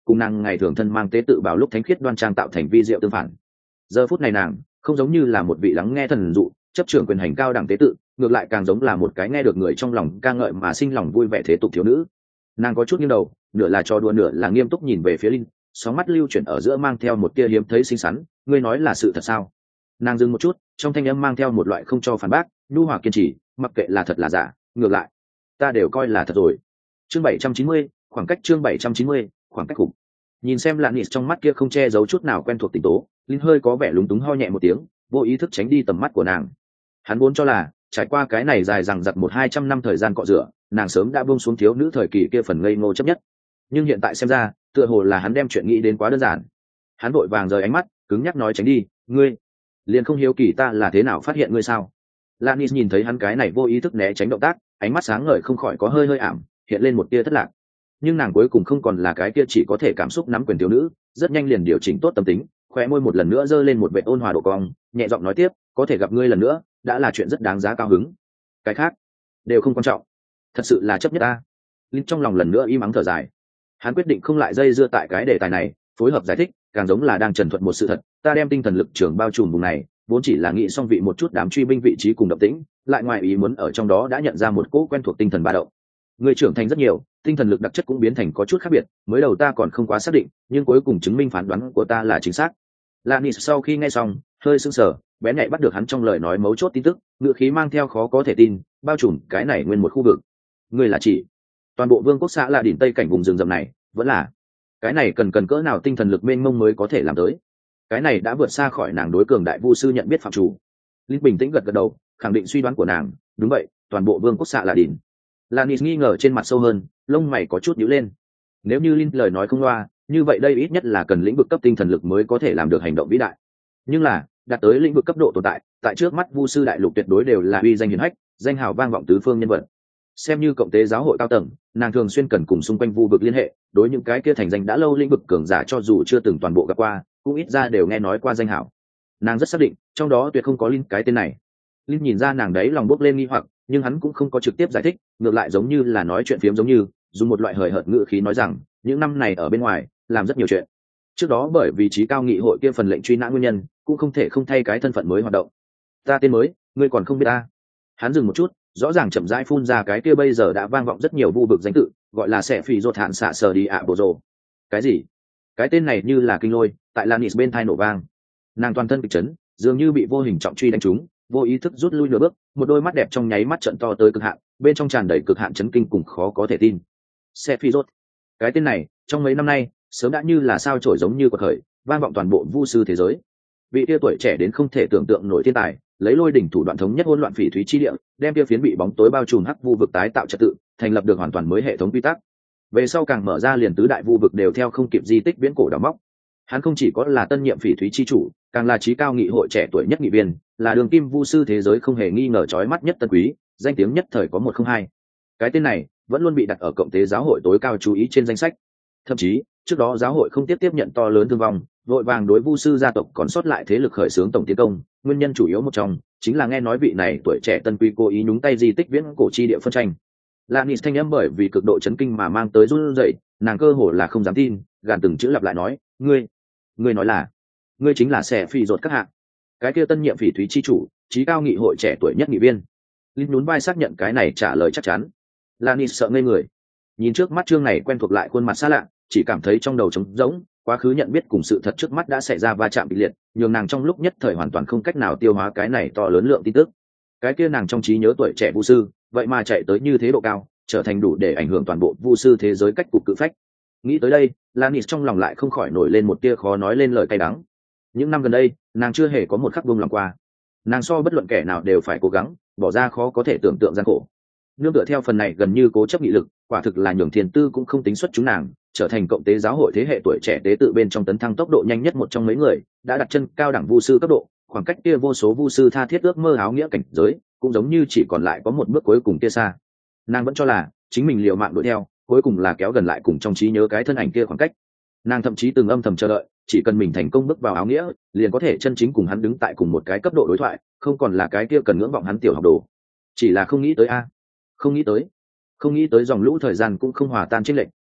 cùng nàng ngày thường thân mang tế tự vào lúc thánh khiết đoan trang tạo thành vi diệu tương phản. Giờ phút này nàng không giống như là một vị lắng nghe thần dụ chấp trưởng quyền hành cao đẳng tế tự, ngược lại càng giống là một cái nghe được người trong lòng ca ngợi mà sinh lòng vui vẻ thế tục thiếu nữ. Nàng có chút nghiêng đầu, nửa là trò đùa nửa là nghiêm túc nhìn về phía Linh, sóng mắt lưu chuyển ở giữa mang theo một tia hiếm thấy xinh xắn. Ngươi nói là sự thật sao? Nàng dừng một chút, trong thanh âm mang theo một loại không cho phản bác, nhu hòa kiên trì, mặc kệ là thật là giả, ngược lại ta đều coi là thật rồi. Chương bảy trăm chín mươi, khoảng cách chương bảy trăm chín mươi, khoảng cách khủng. Nhìn xem Lạn Nịt trong mắt kia không che giấu chút nào quen thuộc tình tố, Linh hơi có vẻ lúng túng ho nhẹ một tiếng, vô ý thức tránh đi tầm mắt của nàng. Hắn vốn cho là trải qua cái này dài dằng dặc một hai trăm năm thời gian cọ rửa, nàng sớm đã buông xuống thiếu nữ thời kỳ kia phần ngây ngô chấp nhất. Nhưng hiện tại xem ra, tựa hồ là hắn đem chuyện nghĩ đến quá đơn giản. Hắn vội vàng rời ánh mắt, cứng nhắc nói tránh đi, ngươi liền không hiếu kỳ ta là thế nào phát hiện ngươi sao? Lannis nhìn thấy hắn cái này vô ý thức né tránh động tác, ánh mắt sáng ngời không khỏi có hơi hơi ảm, hiện lên một tia thất lạc. Nhưng nàng cuối cùng không còn là cái kia chỉ có thể cảm xúc nắm quyền thiếu nữ, rất nhanh liền điều chỉnh tốt tâm tính, khóe môi một lần nữa giơ lên một vệt ôn hòa độ cong, nhẹ giọng nói tiếp, có thể gặp ngươi lần nữa, đã là chuyện rất đáng giá cao hứng. Cái khác đều không quan trọng. Thật sự là chấp nhất ta. Linh trong lòng lần nữa im ắng thở dài. Hắn quyết định không lại dây dưa tại cái đề tài này, phối hợp giải thích, càng giống là đang trần thuật một sự thật. Ta đem tinh thần lực trường bao trùm vùng này, vốn chỉ là nghĩ xong vị một chút đám truy binh vị trí cùng động tĩnh, lại ngoài ý muốn ở trong đó đã nhận ra một cỗ quen thuộc tinh thần ba động. Người trưởng thành rất nhiều, tinh thần lực đặc chất cũng biến thành có chút khác biệt, mới đầu ta còn không quá xác định, nhưng cuối cùng chứng minh phán đoán của ta là chính xác. Lannis sau khi nghe xong, hơi sững sờ, bé nhạy bắt được hắn trong lời nói mấu chốt tin tức, ngựa khí mang theo khó có thể tin, bao trùm cái này nguyên một khu vực. Người là chỉ toàn bộ vương quốc xã là đỉnh tây cảnh vùng rừng rậm này, vẫn là cái này cần cần cỡ nào tinh thần lực mênh mông mới có thể làm tới. Cái này đã vượt xa khỏi nàng đối cường đại vu sư nhận biết phạm chủ. Linh bình tĩnh gật gật đầu, khẳng định suy đoán của nàng, đúng vậy, toàn bộ vương quốc xã là đỉnh. Lannis nghi ngờ trên mặt sâu hơn, lông mày có chút nhíu lên. Nếu như Linh lời nói không loa, như vậy đây ít nhất là cần lĩnh vực cấp tinh thần lực mới có thể làm được hành động vĩ đại. Nhưng là, đạt tới lĩnh vực cấp độ tồn tại, tại trước mắt vu sư đại lục tuyệt đối đều là uy danh hiển hách, danh hào vang vọng tứ phương nhân vật. Xem như cộng tế giáo hội cao tầng, nàng thường xuyên cần cùng xung quanh vu vực liên hệ, đối những cái kia thành danh đã lâu lĩnh vực cường giả cho dù chưa từng toàn bộ gặp qua, cũng ít ra đều nghe nói qua danh hào. Nàng rất xác định, trong đó tuyệt không có Linh cái tên này. Linh nhìn ra nàng đấy lòng bốc lên nghi hoặc, nhưng hắn cũng không có trực tiếp giải thích, ngược lại giống như là nói chuyện phiếm giống như, dùng một loại hời hợt ngữ khí nói rằng, những năm này ở bên ngoài, làm rất nhiều chuyện. Trước đó bởi vì trí cao nghị hội kia phần lệnh truy nã nguyên nhân, cũng không thể không thay cái thân phận mới hoạt động. Ta tên mới, ngươi còn không biết ta. Hắn dừng một chút, rõ ràng chậm rãi phun ra cái kia bây giờ đã vang vọng rất nhiều vu vực danh tự, gọi là sẽ phì rột hạn xạ sờ đi ạ bộ rồ. Cái gì? Cái tên này như là kinh lôi, tại Lannis bên thai nổ vang. Nàng toàn thân bị chấn, dường như bị vô hình trọng truy đánh trúng, vô ý thức rút lui nửa bước, một đôi mắt đẹp trong nháy mắt trận to tới cực hạn, bên trong tràn đầy cực hạn chấn kinh cùng khó có thể tin. Sẽ phì rột. Cái tên này, trong mấy năm nay, sớm đã như là sao chổi giống như quật khởi, vang vọng toàn bộ vu sư thế giới. Vị tia tuổi trẻ đến không thể tưởng tượng nổi thiên tài, lấy lôi đỉnh thủ đoạn thống nhất hỗn loạn phỉ thúy chi địa, đem tia phiến bị bóng tối bao trùm hắc vu vực tái tạo trật tự, thành lập được hoàn toàn mới hệ thống quy tắc. Về sau càng mở ra liền tứ đại vu vực đều theo không kịp di tích viễn cổ đào móc. Hắn không chỉ có là tân nhiệm phỉ thúy chi chủ, càng là trí cao nghị hội trẻ tuổi nhất nghị viên, là đường kim vu sư thế giới không hề nghi ngờ chói mắt nhất tân quý, danh tiếng nhất thời có một không hai. Cái tên này vẫn luôn bị đặt ở cộng tế giáo hội tối cao chú ý trên danh sách. Thậm chí trước đó giáo hội không tiếp tiếp nhận to lớn thương vong, vội vàng đối vu sư gia tộc còn sót lại thế lực khởi xướng tổng tiến công, nguyên nhân chủ yếu một trong chính là nghe nói vị này tuổi trẻ tân quý cố ý nhúng tay di tích viễn cổ chi địa phân tranh. Lannis thanh âm bởi vì cực độ chấn kinh mà mang tới run rẩy, nàng cơ hồ là không dám tin, gàn từng chữ lặp lại nói, ngươi, ngươi nói là, ngươi chính là sẽ phi rột các hạng, cái kia tân nhiệm phỉ thúy chi chủ, trí cao nghị hội trẻ tuổi nhất nghị viên. Linh nhún vai xác nhận cái này trả lời chắc chắn. Lannis sợ ngây người, nhìn trước mắt chương này quen thuộc lại khuôn mặt xa lạ, chỉ cảm thấy trong đầu trống rỗng, quá khứ nhận biết cùng sự thật trước mắt đã xảy ra va chạm kịch liệt, nhường nàng trong lúc nhất thời hoàn toàn không cách nào tiêu hóa cái này to lớn lượng tin tức. Cái kia nàng trong trí nhớ tuổi trẻ vu sư, vậy mà chạy tới như thế độ cao, trở thành đủ để ảnh hưởng toàn bộ vu sư thế giới cách cục cự phách. Nghĩ tới đây, Lannis trong lòng lại không khỏi nổi lên một tia khó nói lên lời cay đắng. Những năm gần đây, nàng chưa hề có một khắc buông lòng qua. Nàng so bất luận kẻ nào đều phải cố gắng, bỏ ra khó có thể tưởng tượng gian khổ. Nương tựa theo phần này gần như cố chấp nghị lực, quả thực là nhường thiên tư cũng không tính xuất chúng nàng, trở thành cộng tế giáo hội thế hệ tuổi trẻ tế tự bên trong tấn thăng tốc độ nhanh nhất một trong mấy người, đã đặt chân cao đẳng vu sư cấp độ, khoảng cách kia vô số vu sư tha thiết ước mơ áo nghĩa cảnh giới, cũng giống như chỉ còn lại có một bước cuối cùng kia xa. Nàng vẫn cho là chính mình liều mạng đuổi theo, cuối cùng là kéo gần lại cùng trong trí nhớ cái thân ảnh kia khoảng cách. Nàng thậm chí từng âm thầm chờ đợi, chỉ cần mình thành công bước vào áo nghĩa, liền có thể chân chính cùng hắn đứng tại cùng một cái cấp độ đối thoại, không còn là cái kia cần ngưỡng vọng hắn tiểu học đồ. Chỉ là không nghĩ tới a, không nghĩ tới, không nghĩ tới dòng lũ thời gian cũng không hòa tan chênh lệch,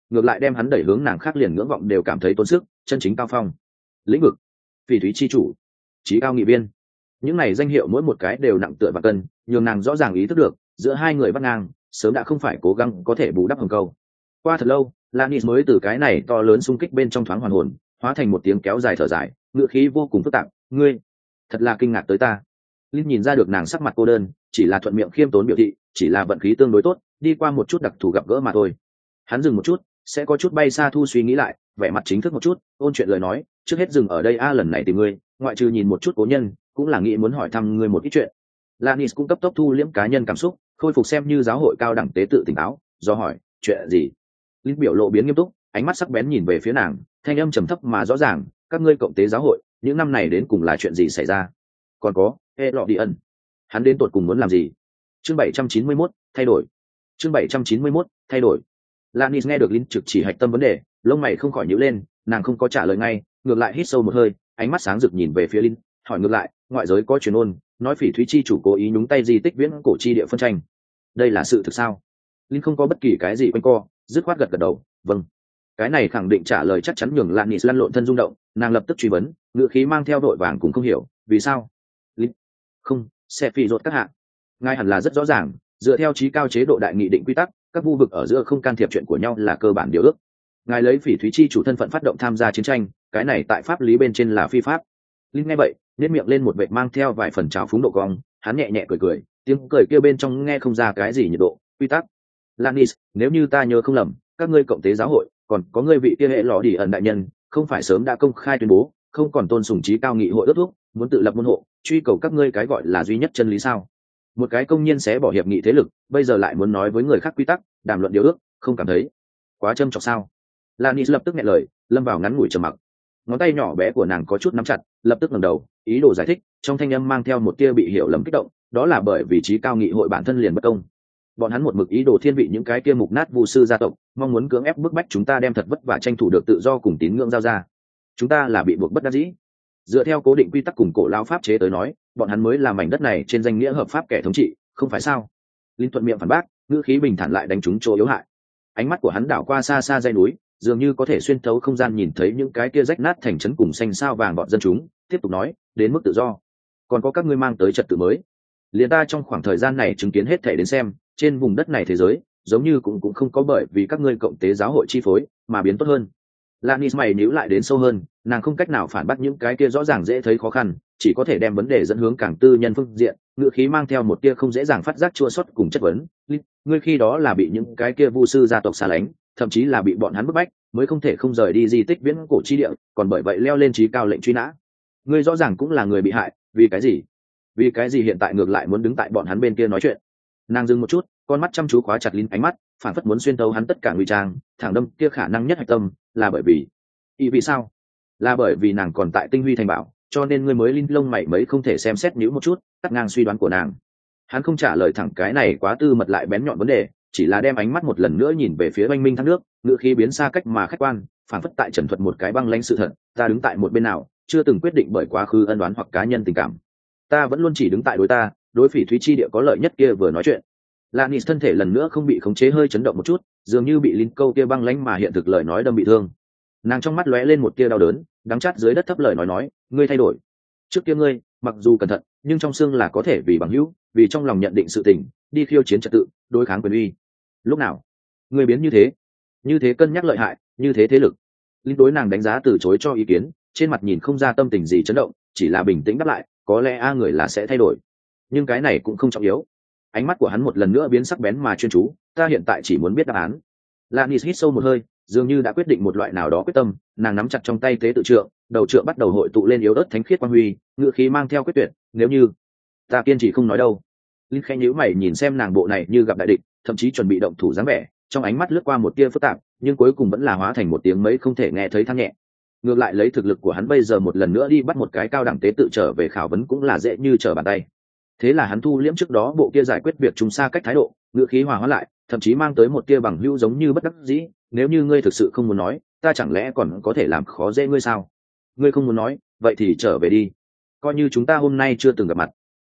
ngược lại đem hắn đẩy hướng nàng khác liền ngưỡng vọng đều cảm thấy tốn sức, chân chính cao phong. Lĩnh vực, phỉ thúy chi chủ, trí cao nghị viên, những này danh hiệu mỗi một cái đều nặng tựa và cân, nhường nàng rõ ràng ý thức được giữa hai người bắt ngang sớm đã không phải cố gắng có thể bù đắp hầm câu. Qua thật lâu, Lannis mới từ cái này to lớn xung kích bên trong thoáng hoàn hồn, hóa thành một tiếng kéo dài thở dài, ngữ khí vô cùng phức tạp. Ngươi thật là kinh ngạc tới ta. Linh nhìn ra được nàng sắc mặt cô đơn, chỉ là thuận miệng khiêm tốn biểu thị, chỉ là vận khí tương đối tốt, đi qua một chút đặc thù gặp gỡ mà thôi. Hắn dừng một chút, sẽ có chút bay xa thu suy nghĩ lại, vẻ mặt chính thức một chút, ôn chuyện lời nói, trước hết dừng ở đây a lần này tìm ngươi, ngoại trừ nhìn một chút cố nhân, cũng là nghĩ muốn hỏi thăm ngươi một ít chuyện. Lannis cũng cấp tốc thu liễm cá nhân cảm xúc, khôi phục xem như giáo hội cao đẳng tế tự tỉnh táo, do hỏi, chuyện gì? Linh biểu lộ biến nghiêm túc, ánh mắt sắc bén nhìn về phía nàng, thanh âm trầm thấp mà rõ ràng, các ngươi cộng tế giáo hội, những năm này đến cùng là chuyện gì xảy ra? Còn có, ê lọ đi ẩn, hắn đến tột cùng muốn làm gì? Chương bảy trăm chín mươi mốt, thay đổi. Chương bảy trăm chín mươi mốt, thay đổi. Lannis nghe được Linh trực chỉ hạch tâm vấn đề, lông mày không khỏi nhíu lên, nàng không có trả lời ngay, ngược lại hít sâu một hơi, ánh mắt sáng rực nhìn về phía Linh, hỏi ngược lại, ngoại giới có truyền ôn, nói phỉ thúy chi chủ cố ý nhúng tay di tích viễn cổ chi địa phân tranh, đây là sự thực sao? Linh không có bất kỳ cái gì quanh co, dứt khoát gật gật đầu, vâng. Cái này khẳng định trả lời chắc chắn nhường Lannis lăn lộn thân rung động, nàng lập tức truy vấn, ngữ khí mang theo đội vàng cũng không hiểu, vì sao? Linh, không, sẽ phi rốt các hạ. Ngài hẳn là rất rõ ràng, dựa theo chí cao chế độ đại nghị định quy tắc, các vu vực ở giữa không can thiệp chuyện của nhau là cơ bản điều ước. Ngài lấy phỉ thúy chi chủ thân phận phát động tham gia chiến tranh, cái này tại pháp lý bên trên là phi pháp. Linh nghe vậy, nhếch miệng lên một vệt mang theo vài phần trào phúng độ cong, hắn nhẹ nhẹ cười cười, tiếng cười kia bên trong nghe không ra cái gì nhiệt độ, quy tắc. Lannis, nếu như ta nhớ không lầm, các ngươi cộng tế giáo hội, còn có ngươi vị kia hệ lọ đi ẩn đại nhân, không phải sớm đã công khai tuyên bố, không còn tôn sùng chí cao nghị hội ước thúc, muốn tự lập môn hộ, truy cầu các ngươi cái gọi là duy nhất chân lý sao? Một cái công nhân sẽ bỏ hiệp nghị thế lực, bây giờ lại muốn nói với người khác quy tắc, đàm luận điều ước, không cảm thấy quá châm chọc sao? Lannis lập tức nghe lời, lâm vào ngắn ngủi trầm mặc. Ngón tay nhỏ bé của nàng có chút nắm chặt, lập tức ngẩng đầu, ý đồ giải thích, trong thanh âm mang theo một tia bị hiểu lầm kích động, đó là bởi vì chí cao nghị hội bản thân liền bất công. Bọn hắn một mực ý đồ thiên vị những cái kia mục nát vu sư gia tộc, mong muốn cưỡng ép bức bách chúng ta đem thật vất vả tranh thủ được tự do cùng tín ngưỡng giao ra. Chúng ta là bị buộc bất đắc dĩ. Dựa theo cố định quy tắc cùng cổ lao pháp chế tới nói, bọn hắn mới là mảnh đất này trên danh nghĩa hợp pháp kẻ thống trị, không phải sao? Linh thuận miệng phản bác, ngữ khí bình thản lại đánh trúng chỗ yếu hại. Ánh mắt của hắn đảo qua xa xa dãy núi, dường như có thể xuyên thấu không gian nhìn thấy những cái kia rách nát thành trấn cùng xanh sao vàng bọn dân chúng, tiếp tục nói, đến mức tự do, còn có các ngươi mang tới trật tự mới. Liền ta trong khoảng thời gian này chứng kiến hết thể đến xem, trên vùng đất này thế giới, giống như cũng cũng không có bởi vì các ngươi cộng tế giáo hội chi phối mà biến tốt hơn. Lannis mày nhíu lại đến sâu hơn, nàng không cách nào phản bác những cái kia rõ ràng dễ thấy khó khăn, chỉ có thể đem vấn đề dẫn hướng càng tư nhân phương diện, ngữ khí mang theo một tia không dễ dàng phát giác chua xót cùng chất vấn. Ngươi khi đó là bị những cái kia vu sư gia tộc xa lánh, thậm chí là bị bọn hắn bức bách, mới không thể không rời đi di tích viễn cổ chi địa, còn bởi vậy leo lên trí cao lệnh truy nã. Ngươi rõ ràng cũng là người bị hại, vì cái gì? Vì cái gì hiện tại ngược lại muốn đứng tại bọn hắn bên kia nói chuyện? Nàng dừng một chút, con mắt chăm chú khóa chặt Linh ánh mắt, phản phất muốn xuyên thấu hắn tất cả ngụy trang, thẳng đâm kia khả năng nhất hạch tâm, là bởi vì ý vì sao? Là bởi vì nàng còn tại tinh huy thành bảo, cho nên ngươi mới Linh lông mày mấy không thể xem xét nhíu một chút, cắt ngang suy đoán của nàng. Hắn không trả lời thẳng cái này quá tư mật lại bén nhọn vấn đề, chỉ là đem ánh mắt một lần nữa nhìn về phía oanh minh thác nước, ngữ khí biến xa cách mà khách quan, phản phất tại trần thuật một cái băng lãnh sự thật, ta đứng tại một bên nào, chưa từng quyết định bởi quá khứ ân oán hoặc cá nhân tình cảm. Ta vẫn luôn chỉ đứng tại đối ta, đối phỉ thúy chi địa có lợi nhất kia vừa nói chuyện. Lannis thân thể lần nữa không bị khống chế hơi chấn động một chút, dường như bị Linh câu kia băng lãnh mà hiện thực lời nói đâm bị thương. Nàng trong mắt lóe lên một tia đau đớn, đắng chát dưới đất thấp lời nói nói, ngươi thay đổi. Trước kia ngươi, mặc dù cẩn thận, nhưng trong xương là có thể vì bằng hữu, vì trong lòng nhận định sự tình, đi khiêu chiến trật tự, đối kháng quyền uy. Lúc nào, ngươi biến như thế, như thế cân nhắc lợi hại, như thế thế lực. Linh đối nàng đánh giá từ chối cho ý kiến, trên mặt nhìn không ra tâm tình gì chấn động, chỉ là bình tĩnh đáp lại, có lẽ a người là sẽ thay đổi, nhưng cái này cũng không trọng yếu. Ánh mắt của hắn một lần nữa biến sắc bén mà chuyên chú, ta hiện tại chỉ muốn biết đáp án. Lannis hít sâu một hơi, dường như đã quyết định một loại nào đó quyết tâm, nàng nắm chặt trong tay tế tự trượng, đầu trượng bắt đầu hội tụ lên yếu ớt thánh khiết quang huy, ngữ khí mang theo quyết tuyệt, nếu như ta kiên trì không nói đâu. Linh khẽ nhíu mày nhìn xem nàng bộ này như gặp đại địch, thậm chí chuẩn bị động thủ dáng vẻ, trong ánh mắt lướt qua một tia phức tạp, nhưng cuối cùng vẫn là hóa thành một tiếng mấy không thể nghe thấy than nhẹ. Ngược lại lấy thực lực của hắn bây giờ một lần nữa đi bắt một cái cao đẳng tế tự trở về khảo vấn cũng là dễ như trở bàn tay. Thế là hắn thu liễm trước đó bộ kia giải quyết việc chúng xa cách thái độ, ngữ khí hòa hóa lại, thậm chí mang tới một tia bằng hữu giống như bất đắc dĩ, nếu như ngươi thực sự không muốn nói, ta chẳng lẽ còn có thể làm khó dễ ngươi sao? Ngươi không muốn nói, vậy thì trở về đi, coi như chúng ta hôm nay chưa từng gặp mặt.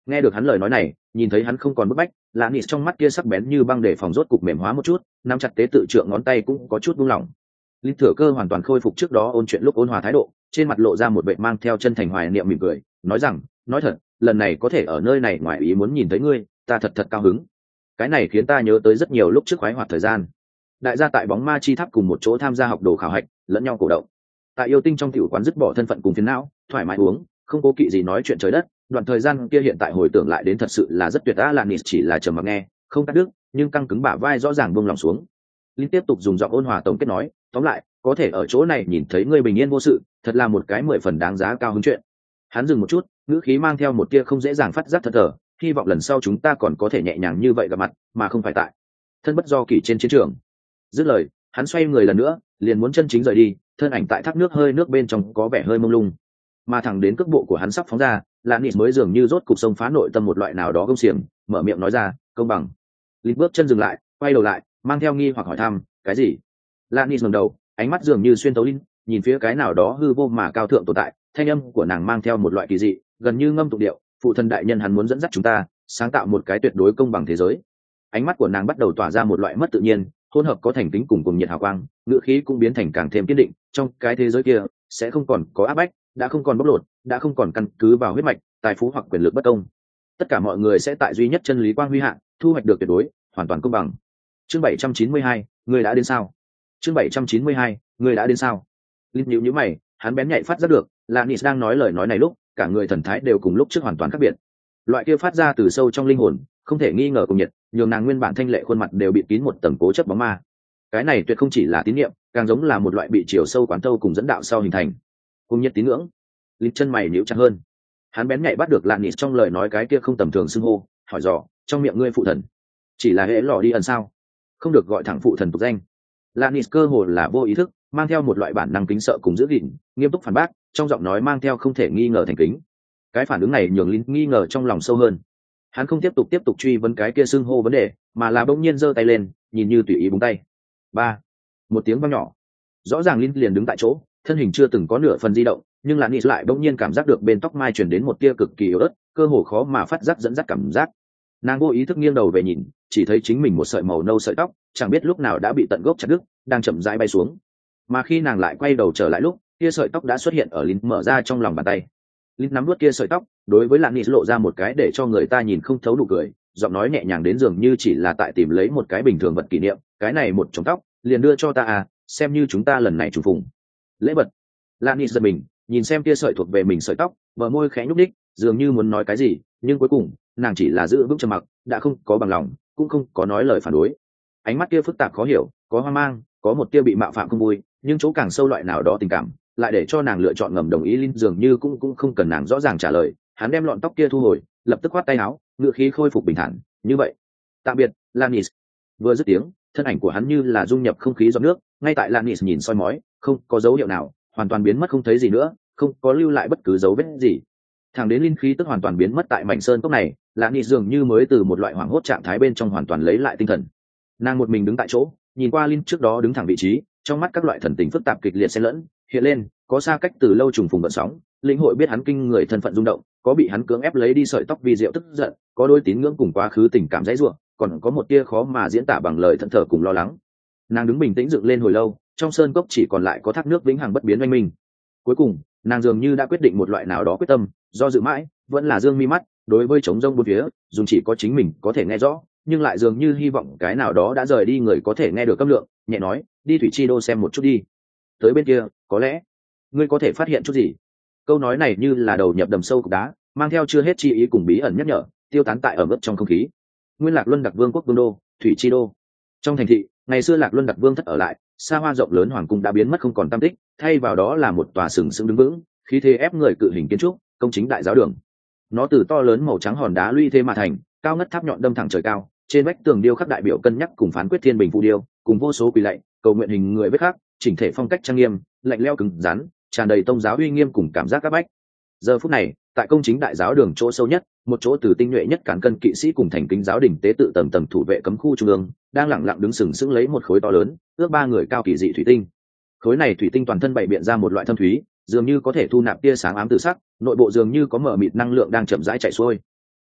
Nghe được hắn lời nói này, nhìn thấy hắn không còn bức bách, Lannis trong mắt kia sắc bén như băng để phòng rốt cục mềm hóa một chút, nắm chặt tế tự trượng ngón tay cũng có chút buông lỏng. Linh thừa cơ hoàn toàn khôi phục trước đó ôn chuyện lúc ôn hòa thái độ, trên mặt lộ ra một vẻ mang theo chân thành hoài niệm mỉm cười, nói rằng, nói thật, lần này có thể ở nơi này ngoài ý muốn nhìn thấy ngươi, ta thật thật cao hứng. Cái này khiến ta nhớ tới rất nhiều lúc trước khoái hoạt thời gian. Đại gia tại bóng ma chi tháp cùng một chỗ tham gia học đồ khảo hạch, lẫn nhau cổ động. Tại yêu tinh trong tiểu quán dứt bỏ thân phận cùng phiền não, thoải mái uống, không cố kỵ gì nói chuyện trời đất. Đoạn thời gian kia hiện tại hồi tưởng lại đến thật sự là rất tuyệt đã. Lannis chỉ là trầm mặc nghe, không cắt đứt, nhưng căng cứng bả vai rõ ràng buông lòng xuống. Linh tiếp tục dùng giọng ôn hòa tổng kết nói, tóm lại, có thể ở chỗ này nhìn thấy ngươi bình yên vô sự, thật là một cái mười phần đáng giá cao hứng chuyện. Hắn dừng một chút, ngữ khí mang theo một tia không dễ dàng phát giác thật thở, hy vọng lần sau chúng ta còn có thể nhẹ nhàng như vậy gặp mặt, mà không phải tại thân bất do kỳ trên chiến trường. Dứt lời, hắn xoay người lần nữa, liền muốn chân chính rời đi, thân ảnh tại thác nước hơi nước bên trong có vẻ hơi mông lung, mà thẳng đến cước bộ của hắn sắp phóng ra, Lannis mới dường như rốt cục sông phá nội tâm một loại nào đó gông xiềng, mở miệng nói ra, công bằng. Linh bước chân dừng lại, quay đầu lại, mang theo nghi hoặc hỏi thăm, cái gì? Lannis ngẩng đầu, ánh mắt dường như xuyên tấu Linh, nhìn phía cái nào đó hư vô mà cao thượng tồn tại, thanh âm của nàng mang theo một loại kỳ dị, gần như ngâm tụng điệu, phụ thân đại nhân hắn muốn dẫn dắt chúng ta, sáng tạo một cái tuyệt đối công bằng thế giới. Ánh mắt của nàng bắt đầu tỏa ra một loại mất tự nhiên, hỗn hợp có thành kính cùng cùng nhiệt hào quang, ngữ khí cũng biến thành càng thêm kiên định, trong cái thế giới kia sẽ không còn có áp bách, đã không còn bóc lột, đã không còn căn cứ vào huyết mạch, tài phú hoặc quyền lực bất công. Tất cả mọi người sẽ tại duy nhất chân lý quang huy hạ, thu hoạch được tuyệt đối, hoàn toàn công bằng. Chương bảy trăm chín mươi hai, người đã đến sao? Chương bảy trăm chín mươi hai, người đã đến sao? Linh nhíu nhíu mày, hắn bén nhạy phát giác được, Lannis đang nói lời nói này lúc, cả người thần thái đều cùng lúc trước hoàn toàn khác biệt. Loại kia phát ra từ sâu trong linh hồn, không thể nghi ngờ cùng nhiệt, nhường nàng nguyên bản thanh lệ khuôn mặt đều bị kín một tầng cố chấp bóng ma. Cái này tuyệt không chỉ là tín niệm, càng giống là một loại bị chiều sâu quán thâu cùng dẫn đạo sau hình thành. Cùng nhiệt tín ngưỡng. Linh chân mày nhíu chặt hơn. Hắn bén nhạy bắt được Lannis trong lời nói cái kia không tầm thường xưng hô, hỏi dò, trong miệng ngươi phụ thần, chỉ là hễ lò đi ẩn sao? Không được gọi thẳng phụ thần tục danh. Lannis cơ hồ là vô ý thức, mang theo một loại bản năng kính sợ cùng giữ gìn, nghiêm túc phản bác, trong giọng nói mang theo không thể nghi ngờ thành kính. Cái phản ứng này nhường Linh nghi ngờ trong lòng sâu hơn. Hắn không tiếp tục tiếp tục truy vấn cái kia xưng hô vấn đề, mà là bỗng nhiên giơ tay lên, nhìn như tùy ý búng tay. Ba, một tiếng vang nhỏ. Rõ ràng Linh liền đứng tại chỗ, thân hình chưa từng có nửa phần di động, nhưng Lannis lại bỗng nhiên cảm giác được bên tóc mai truyền đến một tia cực kỳ yếu ớt, cơ hồ khó mà phát giác dẫn dắt cảm giác. Nàng vô ý thức nghiêng đầu về nhìn, chỉ thấy chính mình một sợi màu nâu sợi tóc, chẳng biết lúc nào đã bị tận gốc chặt đứt, đang chậm rãi bay xuống. Mà khi nàng lại quay đầu trở lại lúc, kia sợi tóc đã xuất hiện ở Linh mở ra trong lòng bàn tay. Linh nắm nuốt kia sợi tóc, đối với Lannis lộ ra một cái để cho người ta nhìn không thấu nụ cười, giọng nói nhẹ nhàng đến dường như chỉ là tại tìm lấy một cái bình thường vật kỷ niệm, cái này một chồng tóc, liền đưa cho ta à, xem như chúng ta lần này trùng phùng. Lễ vật. Lannis giật mình, nhìn xem kia sợi thuộc về mình sợi tóc, bờ môi khẽ nhúc nhích, dường như muốn nói cái gì, nhưng cuối cùng, nàng chỉ là giữ vững trầm mặc, đã không có bằng lòng, cũng không có nói lời phản đối. Ánh mắt kia phức tạp khó hiểu, có hoang mang, có một tia bị mạo phạm không vui, nhưng chỗ càng sâu loại nào đó tình cảm, lại để cho nàng lựa chọn ngầm đồng ý. Linh dường như cũng cũng không cần nàng rõ ràng trả lời, hắn đem lọn tóc kia thu hồi, lập tức khoát tay áo, ngựa khí khôi phục bình thản, như vậy, tạm biệt, Lannis. Vừa dứt tiếng, thân ảnh của hắn như là dung nhập không khí giọt nước, ngay tại Lannis nhìn soi mói, không có dấu hiệu nào, hoàn toàn biến mất không thấy gì nữa, không có lưu lại bất cứ dấu vết gì. Thẳng đến linh khí tức hoàn toàn biến mất tại mảnh sơn cốc này, Lannis dường như mới từ một loại hoảng hốt trạng thái bên trong hoàn toàn lấy lại tinh thần. Nàng một mình đứng tại chỗ, nhìn qua Linh trước đó đứng thẳng vị trí, trong mắt các loại thần tình phức tạp kịch liệt xen lẫn hiện lên, có xa cách từ lâu trùng phùng vận sóng, lĩnh hội biết hắn kinh người thân phận rung động, có bị hắn cưỡng ép lấy đi sợi tóc vì diệu tức giận, có đôi tín ngưỡng cùng quá khứ tình cảm dãy rủa, còn có một tia khó mà diễn tả bằng lời thẫn thờ cùng lo lắng. Nàng đứng bình tĩnh dựng lên hồi lâu, trong sơn cốc chỉ còn lại có thác nước vĩnh hằng bất biến oanh minh. Cuối cùng, nàng dường như đã quyết định một loại nào đó quyết tâm, do dự mãi, vẫn là dương mi mắt, đối với trống rông bốn phía, dùng chỉ có chính mình có thể nghe rõ, nhưng lại dường như hy vọng cái nào đó đã rời đi người có thể nghe được câm lượng, nhẹ nói, đi thủy chi đô xem một chút đi. Tới bên kia, có lẽ ngươi có thể phát hiện chút gì. Câu nói này như là đầu nhập đầm sâu cục đá, mang theo chưa hết chi ý cùng bí ẩn nhắc nhở, tiêu tán tại ở mức trong không khí. Nguyên Lạc Luân Đặc Vương quốc vương đô, thủy chi đô. Trong thành thị, ngày xưa Lạc Luân Đặc Vương thất ở lại, xa hoa rộng lớn hoàng cung đã biến mất không còn tăm tích, thay vào đó là một tòa sừng sững đứng vững, khí thế ép người cự hình kiến trúc, công chính đại giáo đường. Nó từ to lớn màu trắng hòn đá lũy thế mà thành, cao ngất tháp nhọn đâm thẳng trời cao, trên vách tường điêu khắc đại biểu cân nhắc cùng phán quyết thiên bình phù điêu, cùng vô số quỳ lạy, cầu nguyện hình người vết khắc, chỉnh thể phong cách trang nghiêm, lạnh lẽo cứng rắn, tràn đầy tông giáo uy nghiêm cùng cảm giác các bách. Giờ phút này, tại công chính đại giáo đường chỗ sâu nhất, một chỗ từ tinh nhuệ nhất cán cân kỵ sĩ cùng thành kính giáo đình tế tự tầng tầng thủ vệ cấm khu trung ương, đang lặng lặng đứng sừng sững lấy một khối to lớn, ước ba người cao kỳ dị thủy tinh. Khối này thủy tinh toàn thân bày biện ra một loại thâm thúy, dường như có thể thu nạp tia sáng ám tử sắc, nội bộ dường như có mở mịt năng lượng đang chậm rãi chảy xuôi.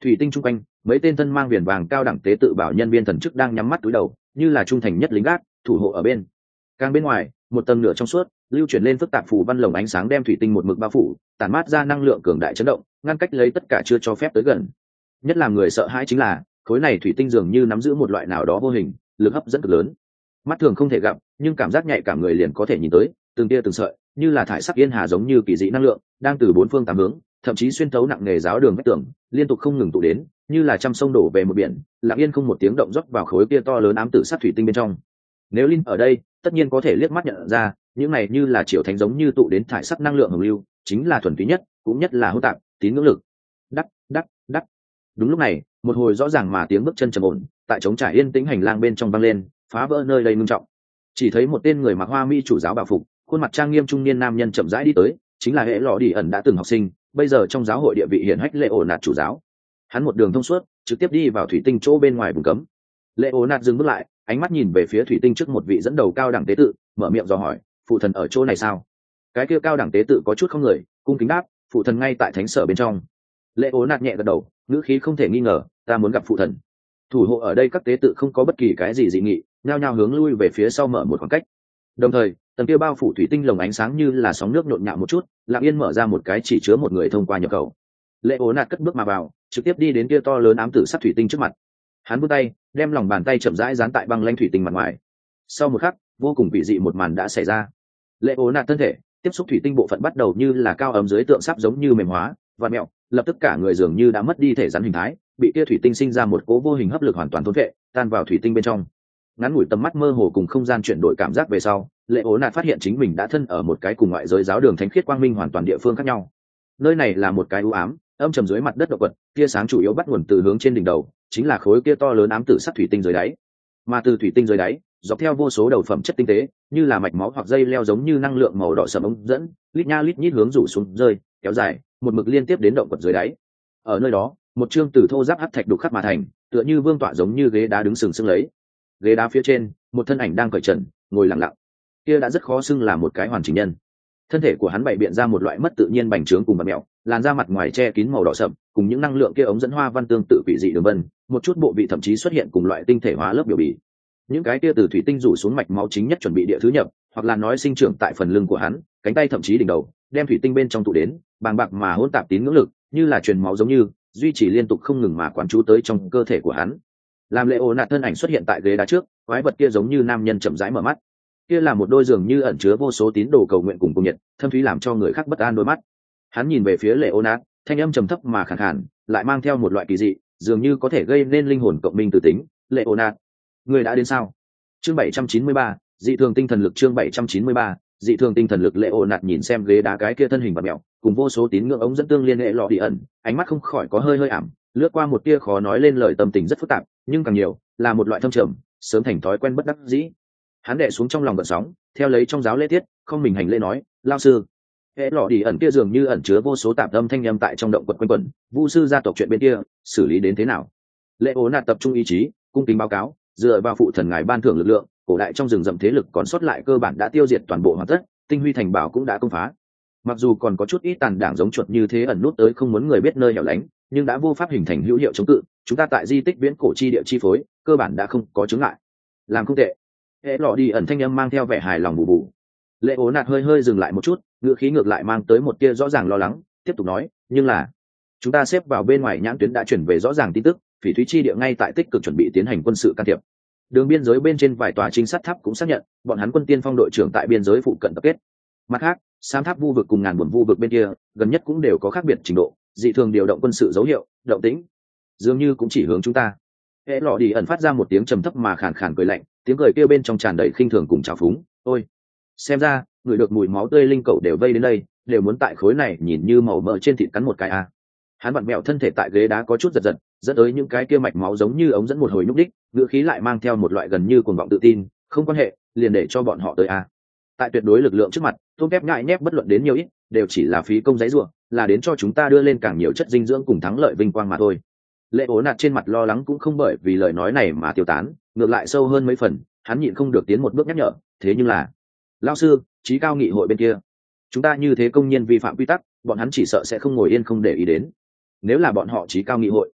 Thủy tinh chung quanh mấy tên thân mang viền vàng cao đẳng tế tự bảo nhân viên thần chức đang nhắm mắt túi đầu, như là trung thành nhất lính gác thủ hộ ở bên. Càng bên ngoài, một tầng nửa trong suốt lưu chuyển lên phức tạp phù văn lồng ánh sáng đem thủy tinh một mực bao phủ, tản mát ra năng lượng cường đại chấn động, ngăn cách lấy tất cả chưa cho phép tới gần. Nhất là người sợ hãi chính là khối này thủy tinh dường như nắm giữ một loại nào đó vô hình lực hấp dẫn cực lớn, mắt thường không thể gặp nhưng cảm giác nhạy cảm người liền có thể nhìn tới, từng tia từng sợi như là thải sắc yên hà giống như kỳ dị năng lượng đang từ bốn phương tám hướng, thậm chí xuyên thấu nặng nề giáo đường vách tường, liên tục không ngừng tụ đến, như là trăm sông đổ về một biển, lặng yên không một tiếng động rót vào khối kia to lớn ám tử sát thủy tinh bên trong. Nếu Linh ở đây, tất nhiên có thể liếc mắt nhận ra, những này như là triều thánh giống như tụ đến thải sắc năng lượng hồng lưu, chính là thuần túy nhất, cũng nhất là hỗn tạp, tín ngưỡng lực. Đắc, đắc, đắc. Đúng lúc này, một hồi rõ ràng mà tiếng bước chân trầm ổn, tại trống trải yên tĩnh hành lang bên trong vang lên, phá vỡ nơi đây ngưng trọng. Chỉ thấy một tên người mặc hoa mỹ chủ giáo bảo phục, khuôn mặt trang nghiêm trung niên nam nhân chậm rãi đi tới, chính là hệ lọ đi ẩn đã từng học sinh, bây giờ trong giáo hội địa vị hiển hách Lệ Ổ Nạt chủ giáo. Hắn một đường thông suốt, trực tiếp đi vào thủy tinh chỗ bên ngoài vùng cấm. Lệ Ổ Nạt dừng bước lại, ánh mắt nhìn về phía thủy tinh trước một vị dẫn đầu cao đẳng tế tự, mở miệng dò hỏi, phụ thần ở chỗ này sao? Cái kia cao đẳng tế tự có chút không người, cung kính đáp, phụ thần ngay tại thánh sở bên trong. Lệ Ổ Nạt nhẹ gật đầu, ngữ khí không thể nghi ngờ, ta muốn gặp phụ thần. Thủ hộ ở đây các tế tự không có bất kỳ cái gì dị nghị, nhao nhao hướng lui về phía sau mở một khoảng cách. Đồng thời, tầng kia bao phủ thủy tinh lồng ánh sáng như là sóng nước nhộn nhạo một chút, lặng yên mở ra một cái chỉ chứa một người thông qua nhập khẩu. Lệ Ổ Nạt cất bước mà vào, trực tiếp đi đến kia to lớn ám tử sắt thủy tinh trước mặt. Hắn vươn tay, đem lòng bàn tay chậm rãi dán tại băng lanh thủy tinh mặt ngoài. Sau một khắc, vô cùng kỳ dị một màn đã xảy ra. Lệ Ổ Nạt thân thể tiếp xúc thủy tinh bộ phận bắt đầu như là cao ấm dưới tượng sáp giống như mềm hóa, vặn mèo, lập tức cả người dường như đã mất đi thể rắn hình thái, bị kia thủy tinh sinh ra một cố vô hình hấp lực hoàn toàn thôn phệ, tan vào thủy tinh bên trong. Ngắn ngủi tầm mắt mơ hồ cùng không gian chuyển đổi cảm giác về sau, Lệ Ổ Nạt phát hiện chính mình đã thân ở một cái cùng ngoại giới giáo đường thánh khiết quang minh hoàn toàn địa phương khác nhau. Nơi này là một cái u ám, âm trầm dưới mặt đất động vật, tia sáng chủ yếu bắt nguồn từ hướng trên đỉnh đầu, chính là khối kia to lớn ám tử sắt thủy tinh dưới đáy. Mà từ thủy tinh dưới đáy, dọc theo vô số đầu phẩm chất tinh tế, như là mạch máu hoặc dây leo giống như năng lượng màu đỏ sẫm ống dẫn, lít nha lít nhít hướng rủ xuống rơi, kéo dài, một mực liên tiếp đến động vật dưới đáy. Ở nơi đó, một chương tử thô giáp hắc thạch đục khắc mà thành, tựa như vương tọa giống như ghế đá đứng sừng sững lấy. Ghế đá phía trên, một thân ảnh đang cởi trần, ngồi lặng lặng. Kia đã rất khó xưng là một cái hoàn chỉnh nhân. Thân thể của hắn bày biện ra một loại mất tự nhiên bành trướng cùng bặm mèo, làn da mặt ngoài che kín màu đỏ sậm, cùng những năng lượng kia ống dẫn hoa văn tương tự quỷ dị đường vân, một chút bộ vị thậm chí xuất hiện cùng loại tinh thể hóa lớp biểu bì. Những cái kia từ thủy tinh rủ xuống mạch máu chính nhất chuẩn bị địa thứ nhập, hoặc là nói sinh trưởng tại phần lưng của hắn, cánh tay thậm chí đỉnh đầu, đem thủy tinh bên trong tụ đến, bàng bạc mà hỗn tạp tín ngưỡng lực, như là truyền máu giống như, duy trì liên tục không ngừng mà quán chú tới trong cơ thể của hắn. Làm Lệ Ổ Nạt thân ảnh xuất hiện tại ghế đá trước, quái vật kia giống như nam nhân chậm rãi mở mắt. Kia là một đôi giường như ẩn chứa vô số tín đồ cầu nguyện cùng cùng nhiệt, thâm thúy làm cho người khác bất an đôi mắt. Hắn nhìn về phía Lệ Ổ Nạt, thanh âm trầm thấp mà khàn khàn, lại mang theo một loại kỳ dị, dường như có thể gây nên linh hồn cộng minh từ tính. Lệ Ổ Nạt, người đã đến sao? Chương bảy trăm chín mươi ba, dị thường tinh thần lực. Chương bảy trăm chín mươi ba, dị thường tinh thần lực. Lệ Ổ Nạt nhìn xem ghế đá cái kia thân hình bặm mèo, cùng vô số tín ngưỡng ống dẫn tương liên hệ lọ đi ẩn, ánh mắt không khỏi có hơi hơi ảm, lướt qua một tia khó nói lên lời tâm tình rất phức tạp, nhưng càng nhiều là một loại thâm trầm, sớm thành thói quen bất đắc dĩ. Hắn đè xuống trong lòng gợn sóng, theo lấy trong giáo lễ tiết, không mình hành lễ nói, lao sư. Hệ lọ đi ẩn kia dường như ẩn chứa vô số tạp âm thanh âm tại trong động quật quanh quẩn, vu sư gia tộc chuyện bên kia xử lý đến thế nào? Lệ Ổ Nạt tập trung ý chí, cung kính báo cáo, dựa vào phụ thần ngài ban thưởng lực lượng, cổ đại trong rừng rậm thế lực còn sót lại cơ bản đã tiêu diệt toàn bộ hoàn tất, tinh huy thành bảo cũng đã công phá. Mặc dù còn có chút ít tàn đảng giống chuột như thế ẩn nút tới không muốn người biết nơi hẻo lánh, nhưng đã vô pháp hình thành hữu hiệu chống cự. Chúng ta tại di tích viễn cổ chi địa chi phối, cơ bản đã không có chứng ngại. Làm không tệ. Hệ lọ đi ẩn thanh âm mang theo vẻ hài lòng bù bù. Lệ Ổ Nạt hơi hơi dừng lại một chút, ngữ khí ngược lại mang tới một tia rõ ràng lo lắng, tiếp tục nói, nhưng là chúng ta xếp vào bên ngoài nhãn tuyến đã chuyển về rõ ràng tin tức, phỉ thúy chi địa ngay tại tích cực chuẩn bị tiến hành quân sự can thiệp. Đường biên giới bên trên vài tòa trinh sát tháp cũng xác nhận, bọn hắn quân tiên phong đội trưởng tại biên giới phụ cận tập kết. Mặt khác, Sam tháp vu vực cùng ngàn buồn vu vực bên kia, gần nhất cũng đều có khác biệt trình độ, dị thường điều động quân sự dấu hiệu, động tĩnh, dường như cũng chỉ hướng chúng ta. Hệ lọ đi ẩn phát ra một tiếng trầm thấp mà khàn khàn cười lạnh, tiếng cười kêu bên trong tràn đầy khinh thường cùng trào phúng. Ôi, xem ra người được mùi máu tươi linh cẩu đều vây đến đây, đều muốn tại khối này nhìn như màu mỡ trên thịt cắn một cái à. Hắn vặn mẹo thân thể tại ghế đá có chút giật giật, dẫn tới những cái kia mạch máu giống như ống dẫn một hồi nhúc đích, ngựa khí lại mang theo một loại gần như cuồng vọng tự tin, không quan hệ, liền để cho bọn họ tới à. Tại tuyệt đối lực lượng trước mặt, tôm kép ngại nhép bất luận đến nhiều ít, đều chỉ là phí công giấy ruộng, là đến cho chúng ta đưa lên càng nhiều chất dinh dưỡng cùng thắng lợi vinh quang mà thôi. Lệ Ổ Nạt trên mặt lo lắng cũng không bởi vì lời nói này mà tiêu tán, ngược lại sâu hơn mấy phần, hắn nhịn không được tiến một bước nhắc nhở, thế nhưng là, lão sư, trí cao nghị hội bên kia, chúng ta như thế công nhiên vi phạm quy tắc, bọn hắn chỉ sợ sẽ không ngồi yên không để ý đến. Nếu là bọn họ trí cao nghị hội,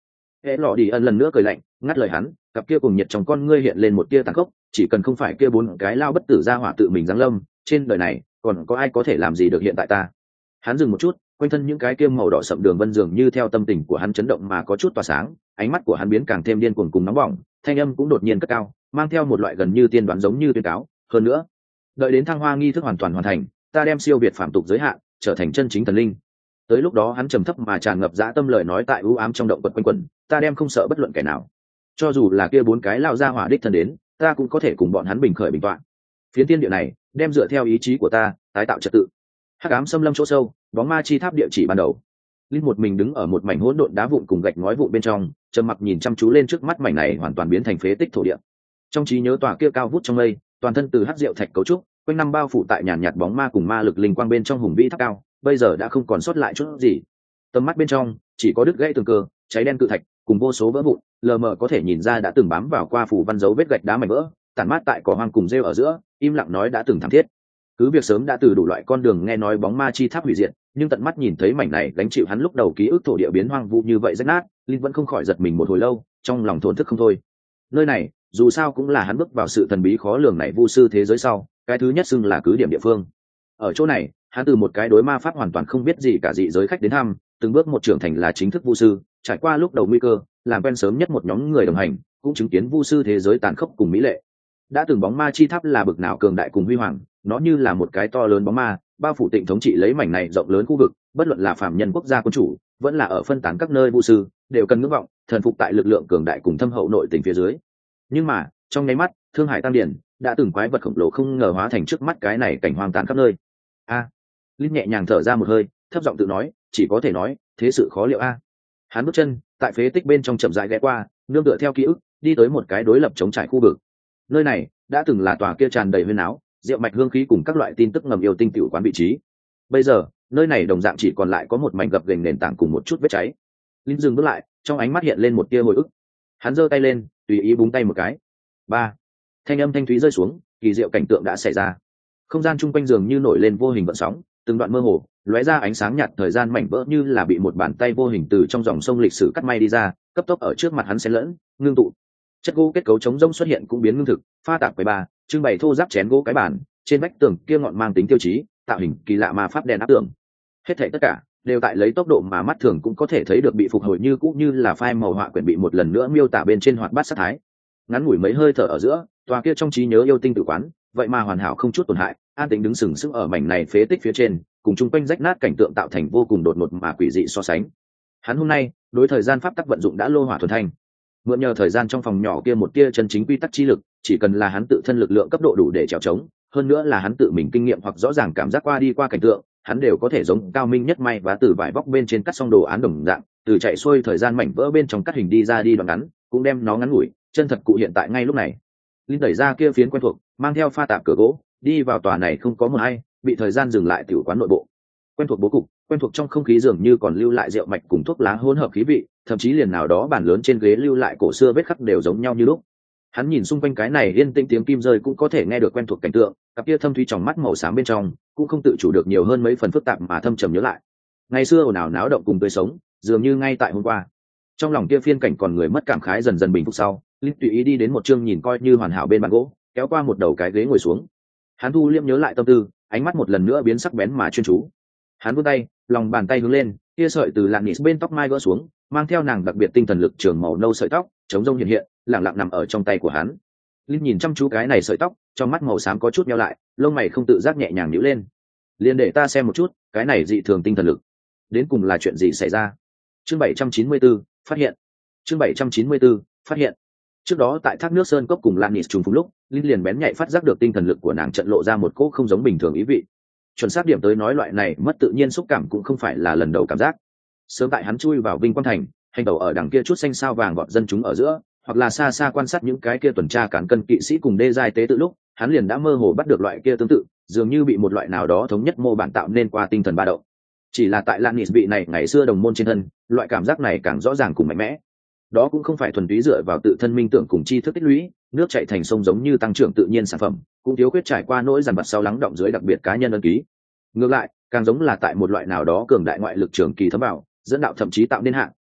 Hệ lọ đi ẩn lần nữa cười lạnh ngắt lời hắn, cặp kia cùng nhiệt trong con ngươi hiện lên một tia tàn khốc, chỉ cần không phải kia bốn cái lao bất tử ra hỏa tự mình giáng lâm, trên đời này còn có ai có thể làm gì được hiện tại ta. Hắn dừng một chút, quanh thân những cái kia màu đỏ sậm đường vân dường như theo tâm tình của hắn chấn động mà có chút tỏa sáng, ánh mắt của hắn biến càng thêm điên cuồng cùng nóng bỏng, thanh âm cũng đột nhiên cất cao, mang theo một loại gần như tiên đoán giống như tuyên cáo. Hơn nữa, đợi đến thăng hoa nghi thức hoàn toàn hoàn thành, ta đem siêu việt phạm tục giới hạn, trở thành chân chính thần linh. Tới lúc đó hắn trầm thấp mà tràn ngập dã tâm lời nói tại u ám trong động quật quanh quẩn, ta đem không sợ bất luận kẻ nào, cho dù là kia bốn cái lao ra hỏa đích thân đến, ta cũng có thể cùng bọn hắn bình khởi bình toạn. Phiến tiên địa này đem dựa theo ý chí của ta tái tạo trật tự. Hắc ám xâm lâm chỗ sâu, bóng ma chi tháp địa chỉ ban đầu. Linh một mình đứng ở một mảnh hỗn độn đá vụn cùng gạch ngói vụn bên trong, trầm mặc nhìn chăm chú lên trước mắt mảnh này hoàn toàn biến thành phế tích thổ địa. Trong trí nhớ tòa kia cao vút trong mây, toàn thân từ hắc diệu thạch cấu trúc, quanh năm bao phủ tại nhàn nhạt bóng ma cùng ma lực linh quang bên trong hùng vĩ tháp cao, bây giờ đã không còn sót lại chút gì. Tầm mắt bên trong chỉ có đứt gãy tường cơ, cháy đen cự thạch cùng vô số vỡ vụn, lờ mờ có thể nhìn ra đã từng bám vào qua phủ văn dấu vết gạch đá mảnh vỡ, tản mát tại cỏ hoang cùng rêu ở giữa, im lặng nói đã từng thảm thiết. Cứ việc sớm đã từ đủ loại con đường nghe nói bóng ma chi tháp hủy diệt, nhưng tận mắt nhìn thấy mảnh này gánh chịu hắn lúc đầu ký ức thổ địa biến hoang vu như vậy rách nát, Linh vẫn không khỏi giật mình một hồi lâu, trong lòng thổn thức không thôi. Nơi này, dù sao cũng là hắn bước vào sự thần bí khó lường này vu sư thế giới sau, cái thứ nhất xưng là cứ điểm địa phương. Ở chỗ này, hắn từ một cái đối ma pháp hoàn toàn không biết gì cả dị giới khách đến thăm, từng bước một trưởng thành là chính thức vu sư, trải qua lúc đầu nguy cơ, làm quen sớm nhất một nhóm người đồng hành, cũng chứng kiến vu sư thế giới tàn khốc cùng mỹ lệ. Đã từng bóng ma chi tháp là bực nào cường đại cùng huy hoàng, nó như là một cái to lớn bóng ma, bao phủ tịnh thống trị lấy mảnh này rộng lớn khu vực, bất luận là phạm nhân quốc gia quân chủ, vẫn là ở phân tán các nơi vu sư, đều cần ngưỡng vọng, thần phục tại lực lượng cường đại cùng thâm hậu nội tình phía dưới. Nhưng mà, trong nháy mắt, Thương Hải Tam Điển, đã từng quái vật khổng lồ không ngờ hóa thành trước mắt cái này cảnh hoang tàn khắp nơi. A, à, Linh nhẹ nhàng thở ra một hơi, thấp giọng tự nói, chỉ có thể nói, thế sự khó liệu a. Hắn bước chân tại phế tích bên trong chậm rãi ghé qua, nương tựa theo ký ức, đi tới một cái đối lập chống trải khu vực. Nơi này đã từng là tòa kia tràn đầy huyên áo, rượu mạch hương khí cùng các loại tin tức ngầm yêu tinh tiểu quán vị trí. Bây giờ, nơi này đồng dạng chỉ còn lại có một mảnh gập ghềnh nền tảng cùng một chút vết cháy. Linh dừng bước lại, trong ánh mắt hiện lên một tia hồi ức. Hắn giơ tay lên, tùy ý búng tay một cái. Ba, thanh âm thanh thúy rơi xuống, kỳ diệu cảnh tượng đã xảy ra. Không gian chung quanh dường như nổi lên vô hình vận sóng, từng đoạn mơ hồ, lóe ra ánh sáng nhạt, thời gian mảnh vỡ như là bị một bàn tay vô hình từ trong dòng sông lịch sử cắt may đi ra, cấp tốc ở trước mặt hắn xen lẫn, ngưng tụ. Chất gỗ kết cấu chống rông xuất hiện cũng biến ngưng thực, pha tạp với ba, trưng bày thô ráp chén gỗ cái bàn, trên vách tường kia ngọn mang tính tiêu chí, tạo hình kỳ lạ mà pháp đèn áp tường. Hết thảy tất cả đều tại lấy tốc độ mà mắt thường cũng có thể thấy được bị phục hồi như cũ, như là phai màu họa quyển bị một lần nữa miêu tả bên trên hoạt bát sát thái. Ngắn ngủi mấy hơi thở ở giữa, tòa kia trong trí nhớ yêu tinh tử quán, vậy mà hoàn hảo không chút tổn hại, an tĩnh đứng sừng sững ở mảnh này phế tích phía trên, cùng chung quanh rách nát cảnh tượng tạo thành vô cùng đột ngột mà quỷ dị so sánh. Hắn hôm nay, đối thời gian pháp tắc vận dụng đã lô hỏa thuần thanh. Mượn nhờ thời gian trong phòng nhỏ kia một tia chân chính quy tắc chi lực, chỉ cần là hắn tự thân lực lượng cấp độ đủ để trèo trống, hơn nữa là hắn tự mình kinh nghiệm hoặc rõ ràng cảm giác qua đi qua cảnh tượng, hắn đều có thể giống cao minh nhất may và từ vải vóc bên trên cắt xong đồ án đồng dạng, từ chạy xuôi thời gian mảnh vỡ bên trong cắt hình đi ra đi đoạn ngắn, cũng đem nó ngắn ngủi, chân thật cụ hiện tại ngay lúc này. Linh đẩy ra kia phiến quen thuộc, mang theo pha tạp cửa gỗ, đi vào tòa này không có một ai, bị thời gian dừng lại tiểu quán nội bộ. Quen thuộc bố cục, quen thuộc trong không khí dường như còn lưu lại rượu mạch cùng thuốc lá hỗn hợp khí vị, thậm chí liền nào đó bàn lớn trên ghế lưu lại cổ xưa vết khắc đều giống nhau như lúc. Hắn nhìn xung quanh cái này yên tĩnh tiếng kim rơi cũng có thể nghe được quen thuộc cảnh tượng, cặp kia thâm thúy trong mắt màu xám bên trong cũng không tự chủ được nhiều hơn mấy phần phức tạp mà thâm trầm nhớ lại. Ngày xưa ồn ào náo động cùng tươi sống, dường như ngay tại hôm qua. Trong lòng kia phiên cảnh còn người mất cảm khái dần dần bình phục sau, Linh tùy ý đi đến một chương nhìn coi như hoàn hảo bên bàn gỗ, kéo qua một đầu cái ghế ngồi xuống. Hắn thu liễm nhớ lại tâm tư, ánh mắt một lần nữa biến sắc bén mà chuyên chú. Hắn vươn tay, lòng bàn tay hướng lên, kia sợi từ lạn nịt bên tóc mai gỡ xuống, mang theo nàng đặc biệt tinh thần lực trường màu nâu sợi tóc, chống rông hiện hiện, lặng lặng nằm ở trong tay của hắn. Linh nhìn chăm chú cái này sợi tóc, trong mắt màu xám có chút nheo lại, lông mày không tự giác nhẹ nhàng nhíu lên. Liền để ta xem một chút, cái này dị thường tinh thần lực, đến cùng là chuyện gì xảy ra? Chương bảy trăm chín mươi tư, phát hiện. Chương bảy trăm chín mươi tư, phát hiện. Trước đó tại thác nước sơn cốc cùng Lan Nịt trùng phùng lúc, Linh liền bén nhạy phát giác được tinh thần lực của nàng trận lộ ra một cỗ không giống bình thường ý vị. Chuẩn xác điểm tới nói loại này mất tự nhiên xúc cảm cũng không phải là lần đầu cảm giác. Sớm tại hắn chui vào Vinh Quang Thành, hành đầu ở đằng kia chút xanh sao vàng vọt dân chúng ở giữa, hoặc là xa xa quan sát những cái kia tuần tra cán cân kỵ sĩ cùng đê giai tế tự lúc, hắn liền đã mơ hồ bắt được loại kia tương tự, dường như bị một loại nào đó thống nhất mô bản tạo nên qua tinh thần ba động. Chỉ là tại Lan Nịt vị này ngày xưa đồng môn trên thân, loại cảm giác này càng rõ ràng cùng mạnh mẽ. Đó cũng không phải thuần túy dựa vào tự thân minh tưởng cùng tri thức tích lũy, nước chảy thành sông giống như tăng trưởng tự nhiên sản phẩm, cũng thiếu khuyết trải qua nỗi dằn vặt sau lắng động dưới đặc biệt cá nhân ân ký. Ngược lại, càng giống là tại một loại nào đó cường đại ngoại lực trường kỳ thấm vào, dẫn đạo thậm chí tạo nên hạng,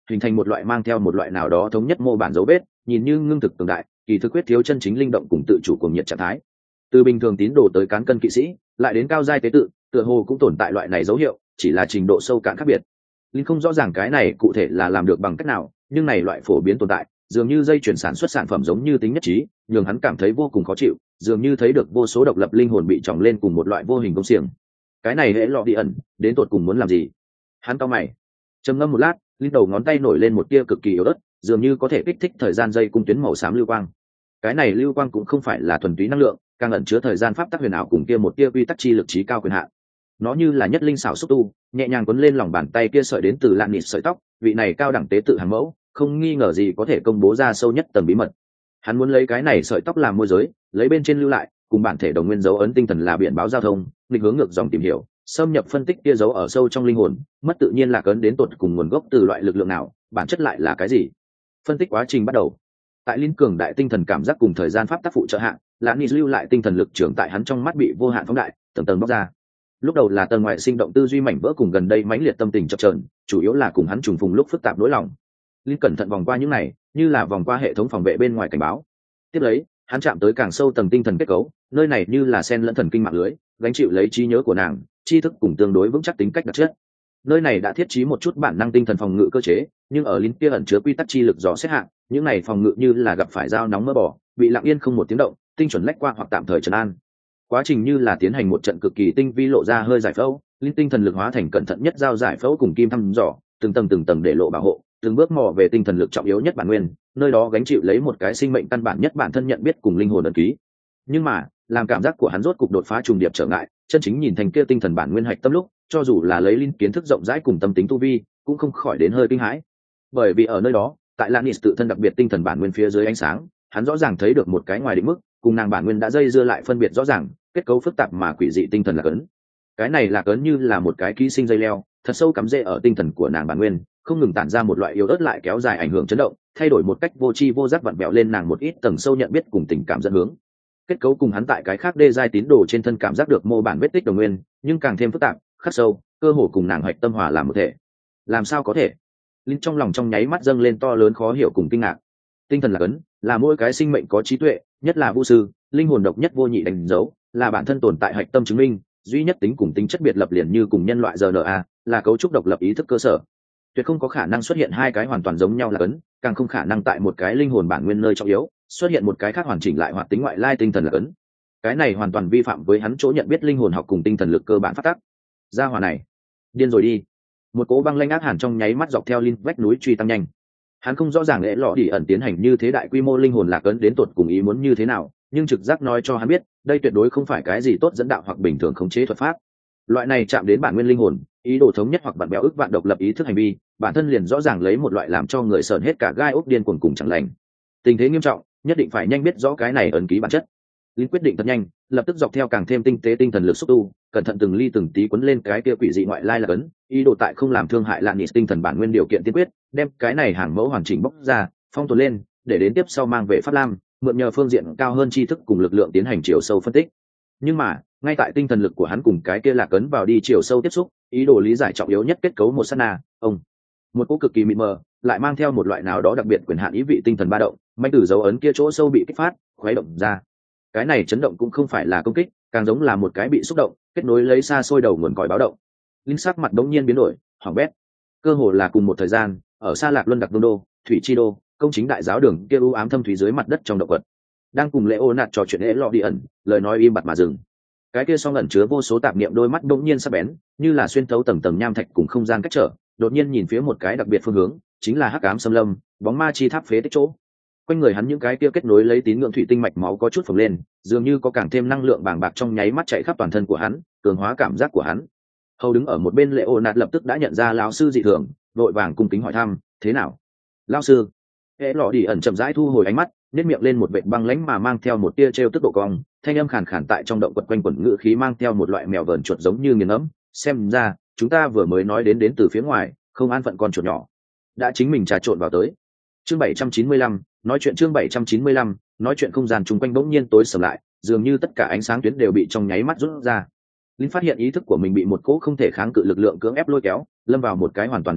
hình thành một loại mang theo một loại nào đó thống nhất mô bản dấu vết, nhìn như ngưng thực cường đại, kỳ thực quyết thiếu chân chính linh động cùng tự chủ cuồng nhiệt trạng thái. Từ bình thường tín đồ tới cán cân kỵ sĩ, lại đến cao giai tế tự, tựa hồ cũng tồn tại loại này dấu hiệu, chỉ là trình độ sâu cạn khác biệt. Linh không rõ ràng cái này cụ thể là làm được bằng cách nào, nhưng này loại phổ biến tồn tại, dường như dây chuyển sản xuất sản phẩm giống như tính nhất trí, nhường hắn cảm thấy vô cùng khó chịu, dường như thấy được vô số độc lập linh hồn bị chồng lên cùng một loại vô hình công xiềng. Cái này hễ lọ đi ẩn, đến tột cùng muốn làm gì? Hắn cau mày, trầm ngâm một lát, linh đầu ngón tay nổi lên một tia cực kỳ yếu ớt, dường như có thể kích thích thời gian dây cung tuyến màu xám lưu quang. Cái này lưu quang cũng không phải là thuần túy năng lượng, càng ẩn chứa thời gian pháp tắc huyền ảo cùng kia một tia quy tắc chi lực trí cao quyền hạn. Nó như là nhất linh xảo xúc tu, nhẹ nhàng quấn lên lòng bàn tay kia sợi đến từ lạn nịt sợi tóc, vị này cao đẳng tế tự hàng mẫu, không nghi ngờ gì có thể công bố ra sâu nhất tầng bí mật. Hắn muốn lấy cái này sợi tóc làm môi giới, lấy bên trên lưu lại, cùng bản thể đồng nguyên dấu ấn tinh thần là biển báo giao thông, nghịch hướng ngược dòng tìm hiểu, xâm nhập phân tích kia dấu ở sâu trong linh hồn, mất tự nhiên là cấn đến tột cùng nguồn gốc từ loại lực lượng nào, bản chất lại là cái gì. Phân tích quá trình bắt đầu. Tại linh cường đại tinh thần cảm giác cùng thời gian pháp tác phụ trợ hạn, lạn nịt lưu lại tinh thần lực trưởng tại hắn trong mắt bị vô hạn phóng đại, tầng tầng bóc ra. Lúc đầu là tầng ngoại sinh động tư duy mảnh vỡ cùng gần đây mãnh liệt tâm tình chập chờn, chủ yếu là cùng hắn trùng phùng lúc phức tạp nỗi lòng. Linh cẩn thận vòng qua những này, như là vòng qua hệ thống phòng vệ bên ngoài cảnh báo. Tiếp lấy, hắn chạm tới càng sâu tầng tinh thần kết cấu, nơi này như là sen lẫn thần kinh mạng lưới, gánh chịu lấy trí nhớ của nàng, tri thức cùng tương đối vững chắc tính cách đặc chất. Nơi này đã thiết trí một chút bản năng tinh thần phòng ngự cơ chế, nhưng ở linh kia ẩn chứa quy tắc chi lực dò xét hạng, những này phòng ngự như là gặp phải dao nóng mỡ bò, bị lặng yên không một tiếng động, tinh chuẩn lách qua hoặc tạm thời trấn an. Quá trình như là tiến hành một trận cực kỳ tinh vi lộ ra hơi giải phẫu, linh tinh thần lực hóa thành cẩn thận nhất dao giải phẫu cùng kim thăm dò, từng tầng từng tầng để lộ bảo hộ, từng bước mò về tinh thần lực trọng yếu nhất bản nguyên, nơi đó gánh chịu lấy một cái sinh mệnh căn bản nhất bản thân nhận biết cùng linh hồn ẩn ký. Nhưng mà, làm cảm giác của hắn rốt cục đột phá trùng điệp trở ngại, chân chính nhìn thành kia tinh thần bản nguyên hạch tâm lúc, cho dù là lấy linh kiến thức rộng rãi cùng tâm tính tu vi, cũng không khỏi đến hơi kinh hãi. Bởi vì ở nơi đó, tại Lannis tự thân đặc biệt tinh thần bản nguyên phía dưới ánh sáng, hắn rõ ràng thấy được một cái ngoài định mức, cùng nàng bản nguyên đã dây dưa lại phân biệt rõ ràng, kết cấu phức tạp mà quỷ dị tinh thần là cấn. Cái này là cấn như là một cái ký sinh dây leo, thật sâu cắm rễ ở tinh thần của nàng bản nguyên, không ngừng tản ra một loại yếu ớt lại kéo dài ảnh hưởng chấn động, thay đổi một cách vô tri vô giác vặn vẹo lên nàng một ít tầng sâu nhận biết cùng tình cảm dẫn hướng. Kết cấu cùng hắn tại cái khác đê giai tín đồ trên thân cảm giác được mô bản vết tích đồng nguyên, nhưng càng thêm phức tạp, khắc sâu, cơ hồ cùng nàng hoạch tâm hòa làm một thể. Làm sao có thể? Linh trong lòng trong nháy mắt dâng lên to lớn khó hiểu cùng kinh ngạc. Tinh thần là cấn, là mỗi cái sinh mệnh có trí tuệ, nhất là vu sư, linh hồn độc nhất vô nhị đánh dấu, là bản thân tồn tại hạch tâm chứng minh, duy nhất tính cùng tính chất biệt lập liền như cùng nhân loại rờ en a, là cấu trúc độc lập ý thức cơ sở. Tuyệt không có khả năng xuất hiện hai cái hoàn toàn giống nhau là cấn, càng không khả năng tại một cái linh hồn bản nguyên nơi trọng yếu, xuất hiện một cái khác hoàn chỉnh lại hoạt tính ngoại lai tinh thần là cấn. Cái này hoàn toàn vi phạm với hắn chỗ nhận biết linh hồn học cùng tinh thần lực cơ bản phát tác. Gia hỏa này, điên rồi đi. Một cỗ băng lanh ác hàn trong nháy mắt dọc theo linh vách núi truy tăng nhanh. Hắn không rõ ràng lẽ lọ đi ẩn tiến hành như thế đại quy mô linh hồn lạc ấn đến tột cùng ý muốn như thế nào, nhưng trực giác nói cho hắn biết, đây tuyệt đối không phải cái gì tốt dẫn đạo hoặc bình thường khống chế thuật pháp. Loại này chạm đến bản nguyên linh hồn, ý đồ thống nhất hoặc bản béo ức vạn độc lập ý thức hành vi, bản thân liền rõ ràng lấy một loại làm cho người sờn hết cả gai ốc điên cuồng cùng chẳng lành. Tình thế nghiêm trọng, nhất định phải nhanh biết rõ cái này ấn ký bản chất. Linh quyết định thật nhanh, lập tức dọc theo càng thêm tinh tế tinh thần lực xúc tu, cẩn thận từng ly từng tí quấn lên cái kia quỷ dị ngoại lai là ấn, ý đồ tại không làm thương hại lạn nhị tinh thần bản nguyên điều kiện tiên quyết, đem cái này hàng mẫu hoàn chỉnh bóc ra, phong tồn lên, để đến tiếp sau mang về Pháp Lam, mượn nhờ phương diện cao hơn tri thức cùng lực lượng tiến hành chiều sâu phân tích. Nhưng mà, ngay tại tinh thần lực của hắn cùng cái kia lạc ấn vào đi chiều sâu tiếp xúc, ý đồ lý giải trọng yếu nhất kết cấu một sát na, ông, một cỗ cực kỳ mịt mờ, lại mang theo một loại nào đó đặc biệt quyền hạn ý vị tinh thần ba động, manh từ dấu ấn kia chỗ sâu bị kích phát, khuấy động ra. Cái này chấn động cũng không phải là công kích, càng giống là một cái bị xúc động, kết nối lấy xa xôi đầu nguồn còi báo động. Linh sắc mặt đống nhiên biến đổi, hỏng bét. Cơ hồ là cùng một thời gian, ở xa lạc luân đặc vương đô, thủy chi đô, công chính đại giáo đường kia u ám thâm thủy dưới mặt đất trong động vật, đang cùng lễ ô nạt trò chuyện lễ lọ đi ẩn, lời nói im bặt mà dừng. Cái kia song ẩn chứa vô số tạp niệm đôi mắt đống nhiên sắc bén, như là xuyên thấu tầng tầng nham thạch cùng không gian cách trở, đột nhiên nhìn phía một cái đặc biệt phương hướng, chính là hắc ám xâm lâm, bóng ma chi tháp phế tích chỗ. Quanh người hắn những cái kia kết nối lấy tín ngưỡng thủy tinh mạch máu có chút phồng lên, dường như có càng thêm năng lượng bàng bạc trong nháy mắt chạy khắp toàn thân của hắn, cường hóa cảm giác của hắn. Hầu đứng ở một bên lệ ô nạt lập tức đã nhận ra lão sư dị thường, vội vàng cung kính hỏi thăm, thế nào? Lão sư. Hệ lọ đi ẩn chậm rãi thu hồi ánh mắt, nhếch miệng lên một vệt băng lãnh mà mang theo một tia trêu tức độ cong, thanh âm khàn khàn tại trong động quật quanh quẩn ngữ khí mang theo một loại mèo vờn chuột giống như nghiền ngẫm, xem ra chúng ta vừa mới nói đến đến từ phía ngoài, không an phận con chuột nhỏ, đã chính mình trà trộn vào tới. Chương bảy trăm chín mươi lăm, nói chuyện chương bảy trăm chín mươi lăm, nói chuyện không gian chung quanh bỗng nhiên tối sầm lại, dường như tất cả ánh sáng tuyến đều bị trong nháy mắt rút ra. Linh phát hiện ý thức của mình bị một cỗ không thể kháng cự lực lượng cưỡng ép lôi kéo, lâm vào một cái hoàn toàn đen nhánh,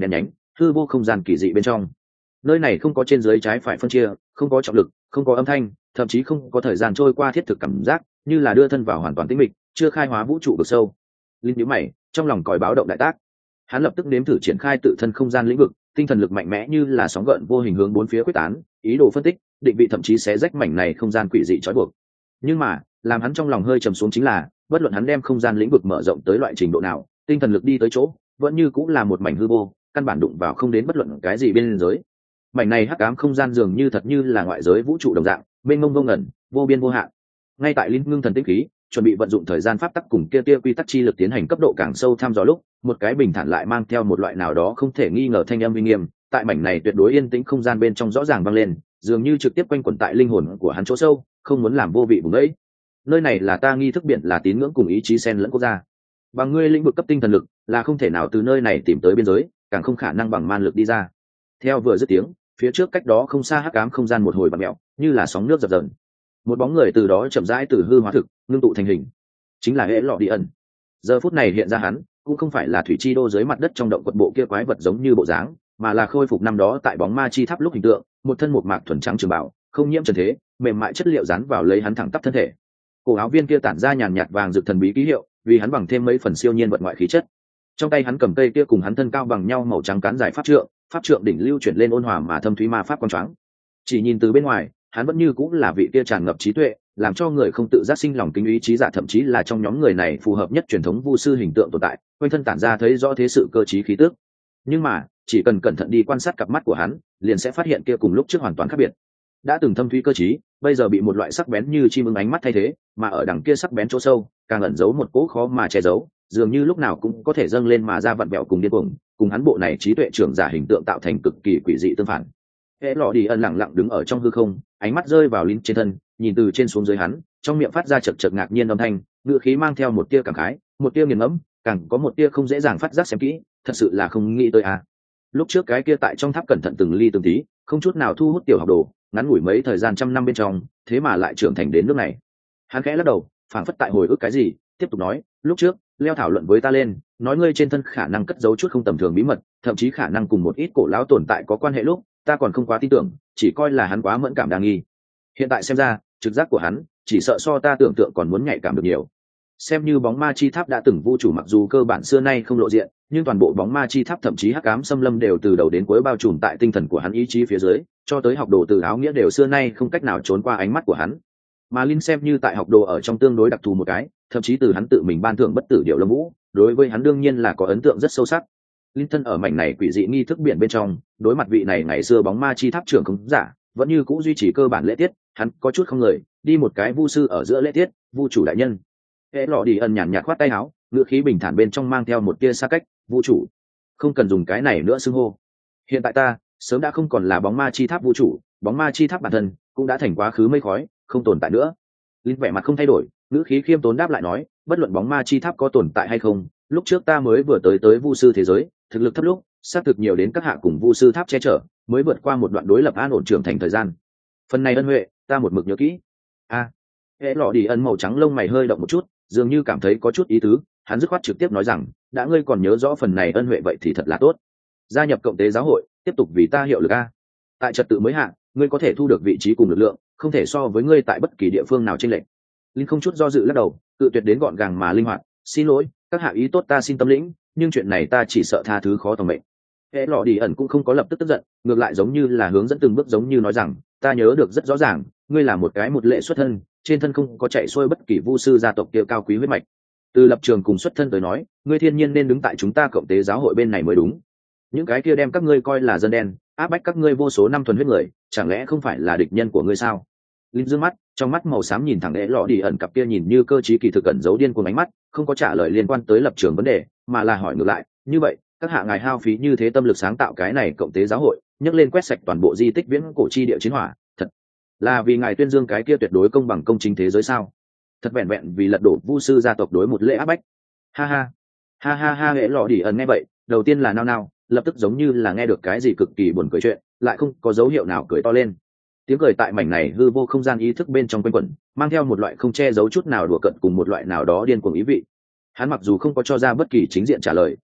hư vô không gian kỳ dị bên trong. Nơi này không có trên dưới trái phải phân chia, không có trọng lực, không có âm thanh, thậm chí không có thời gian trôi qua thiết thực cảm giác, như là đưa thân vào hoàn toàn tĩnh mịch, chưa khai hóa vũ trụ vực sâu. Linh nhíu mày, trong lòng còi báo động đại tác. Hắn lập tức nếm thử triển khai tự thân không gian lĩnh vực, tinh thần lực mạnh mẽ như là sóng gợn vô hình hướng bốn phía quyết tán, ý đồ phân tích, định vị thậm chí xé rách mảnh này không gian quỷ dị trói buộc. Nhưng mà, làm hắn trong lòng hơi trầm xuống chính là, bất luận hắn đem không gian lĩnh vực mở rộng tới loại trình độ nào, tinh thần lực đi tới chỗ, vẫn như cũng là một mảnh hư vô, căn bản đụng vào không đến bất luận cái gì bên giới. Mảnh này hắc ám không gian dường như thật như là ngoại giới vũ trụ đồng dạng, mênh mông vô ngần, vô biên vô hạn. Ngay tại linh ngưng thần tinh khí, chuẩn bị vận dụng thời gian pháp tắc cùng kia tia quy tắc chi lực tiến hành cấp độ càng sâu thăm dò lúc, một cái bình thản lại mang theo một loại nào đó không thể nghi ngờ thanh âm uy nghiêm, tại mảnh này tuyệt đối yên tĩnh không gian bên trong rõ ràng vang lên, dường như trực tiếp quanh quẩn tại linh hồn của hắn chỗ sâu, không muốn làm vô vị vùng ấy. Nơi này là ta nghi thức biển, là tín ngưỡng cùng ý chí xen lẫn quốc gia. Bằng ngươi lĩnh vực cấp tinh thần lực, là không thể nào từ nơi này tìm tới biên giới, càng không khả năng bằng man lực đi ra. Theo vừa dứt tiếng, phía trước cách đó không xa hắc ám không gian một hồi vặn mèo, như là sóng nước dập dờn. Một bóng người từ đó chậm rãi từ hư hóa thực, ngưng tụ thành hình, chính là Hễ Lọ Đi Ẩn. Giờ phút này hiện ra hắn, cũng không phải là thủy chi đô dưới mặt đất trong động quật bộ kia quái vật giống như bộ dáng, mà là khôi phục năm đó tại bóng ma chi tháp lúc hình tượng, một thân một mạc thuần trắng trường bảo, không nhiễm trần thế, mềm mại chất liệu dán vào lấy hắn thẳng tắp thân thể. Cổ áo viên kia tản ra nhàn nhạt vàng rực thần bí ký hiệu, vì hắn bằng thêm mấy phần siêu nhiên vật ngoại khí chất. Trong tay hắn cầm cây kia cùng hắn thân cao bằng nhau màu trắng cán dài pháp trượng, pháp trượng đỉnh lưu chuyển lên ôn hòa mà thâm thúy ma pháp quang choáng. Chỉ nhìn từ bên ngoài, hắn vẫn như cũng là vị kia tràn ngập trí tuệ, làm cho người không tự giác sinh lòng kính ý trí giả, thậm chí là trong nhóm người này phù hợp nhất truyền thống vu sư hình tượng tồn tại, quanh thân tản ra thấy rõ thế sự cơ trí khí tước. Nhưng mà, chỉ cần cẩn thận đi quan sát cặp mắt của hắn, liền sẽ phát hiện kia cùng lúc trước hoàn toàn khác biệt. Đã từng thâm thúy cơ trí, bây giờ bị một loại sắc bén như chim ưng ánh mắt thay thế, mà ở đằng kia sắc bén chỗ sâu, càng ẩn giấu một cỗ khó mà che giấu, dường như lúc nào cũng có thể dâng lên mà ra vặn vẹo cùng điên cuồng, cùng hắn bộ này trí tuệ trưởng giả hình tượng tạo thành cực kỳ quỷ dị tương phản. Hễ Lọ Đi Ẩn lặng lặng đứng ở trong hư không, ánh mắt rơi vào Linh trên thân, nhìn từ trên xuống dưới hắn, trong miệng phát ra chậc chậc ngạc nhiên âm thanh, ngữ khí mang theo một tia cảm khái, một tia nghiền ngẫm, càng có một tia không dễ dàng phát giác xem kỹ, thật sự là không nghĩ tới à. Lúc trước cái kia tại trong tháp cẩn thận từng ly từng tí, không chút nào thu hút tiểu học đồ, ngắn ngủi mấy thời gian trăm năm bên trong, thế mà lại trưởng thành đến nước này. Hắn khẽ lắc đầu, phảng phất tại hồi ức cái gì, tiếp tục nói, lúc trước, leo thảo luận với ta lên, nói ngươi trên thân khả năng cất giấu chút không tầm thường bí mật, thậm chí khả năng cùng một ít cổ lão tồn tại có quan hệ lúc, ta còn không quá tin tưởng, chỉ coi là hắn quá mẫn cảm đa nghi. Hiện tại xem ra, trực giác của hắn, chỉ sợ so ta tưởng tượng còn muốn nhạy cảm được nhiều. Xem như bóng ma chi tháp đã từng vu chủ, mặc dù cơ bản xưa nay không lộ diện, nhưng toàn bộ bóng ma chi tháp thậm chí hắc ám xâm lâm đều từ đầu đến cuối bao trùm tại tinh thần của hắn ý chí phía dưới, cho tới học đồ từ áo nghĩa đều xưa nay không cách nào trốn qua ánh mắt của hắn. Mà Linh xem như tại học đồ ở trong tương đối đặc thù một cái, thậm chí từ hắn tự mình ban thưởng bất tử điệu lâm vũ, đối với hắn đương nhiên là có ấn tượng rất sâu sắc. Linh thân ở mảnh này quỷ dị nghi thức biển bên trong, đối mặt vị này ngày xưa bóng ma chi tháp trưởng không giả, vẫn như cũ duy trì cơ bản lễ tiết, hắn có chút không người, đi một cái vu sư ở giữa lễ tiết, vu chủ đại nhân. Hễ Lọ Đi Ẩn nhàn nhạt khoát tay áo, ngữ khí bình thản bên trong mang theo một tia xa cách, vu chủ, không cần dùng cái này nữa xưng hô. Hiện tại ta sớm đã không còn là bóng ma chi tháp vu chủ, bóng ma chi tháp bản thân cũng đã thành quá khứ mây khói, không tồn tại nữa. Linh vẻ mặt không thay đổi, ngữ khí khiêm tốn đáp lại nói, bất luận bóng ma chi tháp có tồn tại hay không, lúc trước ta mới vừa tới tới vu sư thế giới, thực lực thấp lúc, xác thực nhiều đến các hạ cùng vu sư tháp che chở, mới vượt qua một đoạn đối lập an ổn trưởng thành thời gian. Phần này ân huệ, ta một mực nhớ kỹ. A, Hễ Lọ Đi Ẩn màu trắng lông mày hơi động một chút, dường như cảm thấy có chút ý tứ, hắn dứt khoát trực tiếp nói rằng, đã ngươi còn nhớ rõ phần này ân huệ vậy thì thật là tốt. Gia nhập cộng tế giáo hội, tiếp tục vì ta hiệu lực a. Tại trật tự mới hạ, ngươi có thể thu được vị trí cùng lực lượng, không thể so với ngươi tại bất kỳ địa phương nào chênh lệch. Linh không chút do dự lắc đầu, tự tuyệt đến gọn gàng mà linh hoạt, xin lỗi, các hạ ý tốt ta xin tâm lĩnh, nhưng chuyện này ta chỉ sợ tha thứ khó tòng mệnh. Hễ Lọ Đi Ẩn cũng không có lập tức tức giận, ngược lại giống như là hướng dẫn từng bước, giống như nói rằng, ta nhớ được rất rõ ràng, ngươi là một cái một lệ xuất thân, trên thân không có chạy xuôi bất kỳ vu sư gia tộc kia cao quý huyết mạch. Từ lập trường cùng xuất thân tới nói, ngươi thiên nhiên nên đứng tại chúng ta cộng tế giáo hội bên này mới đúng. Những cái kia đem các ngươi coi là dân đen, áp bách các ngươi vô số năm thuần huyết người, chẳng lẽ không phải là địch nhân của ngươi sao? Linh dương mắt, trong mắt màu xám nhìn thẳng Hễ Lọ Đi Ẩn cặp kia nhìn như cơ trí kỳ thực cẩn giấu điên cuồng ánh mắt, không có trả lời liên quan tới lập trường vấn đề, mà là hỏi ngược lại, như vậy, các hạ ngài hao phí như thế tâm lực sáng tạo cái này cộng tế giáo hội, nhấc lên quét sạch toàn bộ di tích viễn cổ chi địa chiến hỏa, thật là vì ngài tuyên dương cái kia tuyệt đối công bằng công chính thế giới sao? Thật vẹn vẹn vì lật đổ vu sư gia tộc đối một lễ áp bách. Ha ha, ha ha ha. Hễ Lọ Đi Ẩn nghe vậy, đầu tiên là nao nao, lập tức giống như là nghe được cái gì cực kỳ buồn cười chuyện, lại không có dấu hiệu nào cười to lên. Tiếng cười tại mảnh này hư vô không gian ý thức bên trong quanh quẩn, mang theo một loại không che giấu chút nào đùa cợt cùng một loại nào đó điên cuồng ý vị. Hắn mặc dù không có cho ra bất kỳ chính diện trả lời,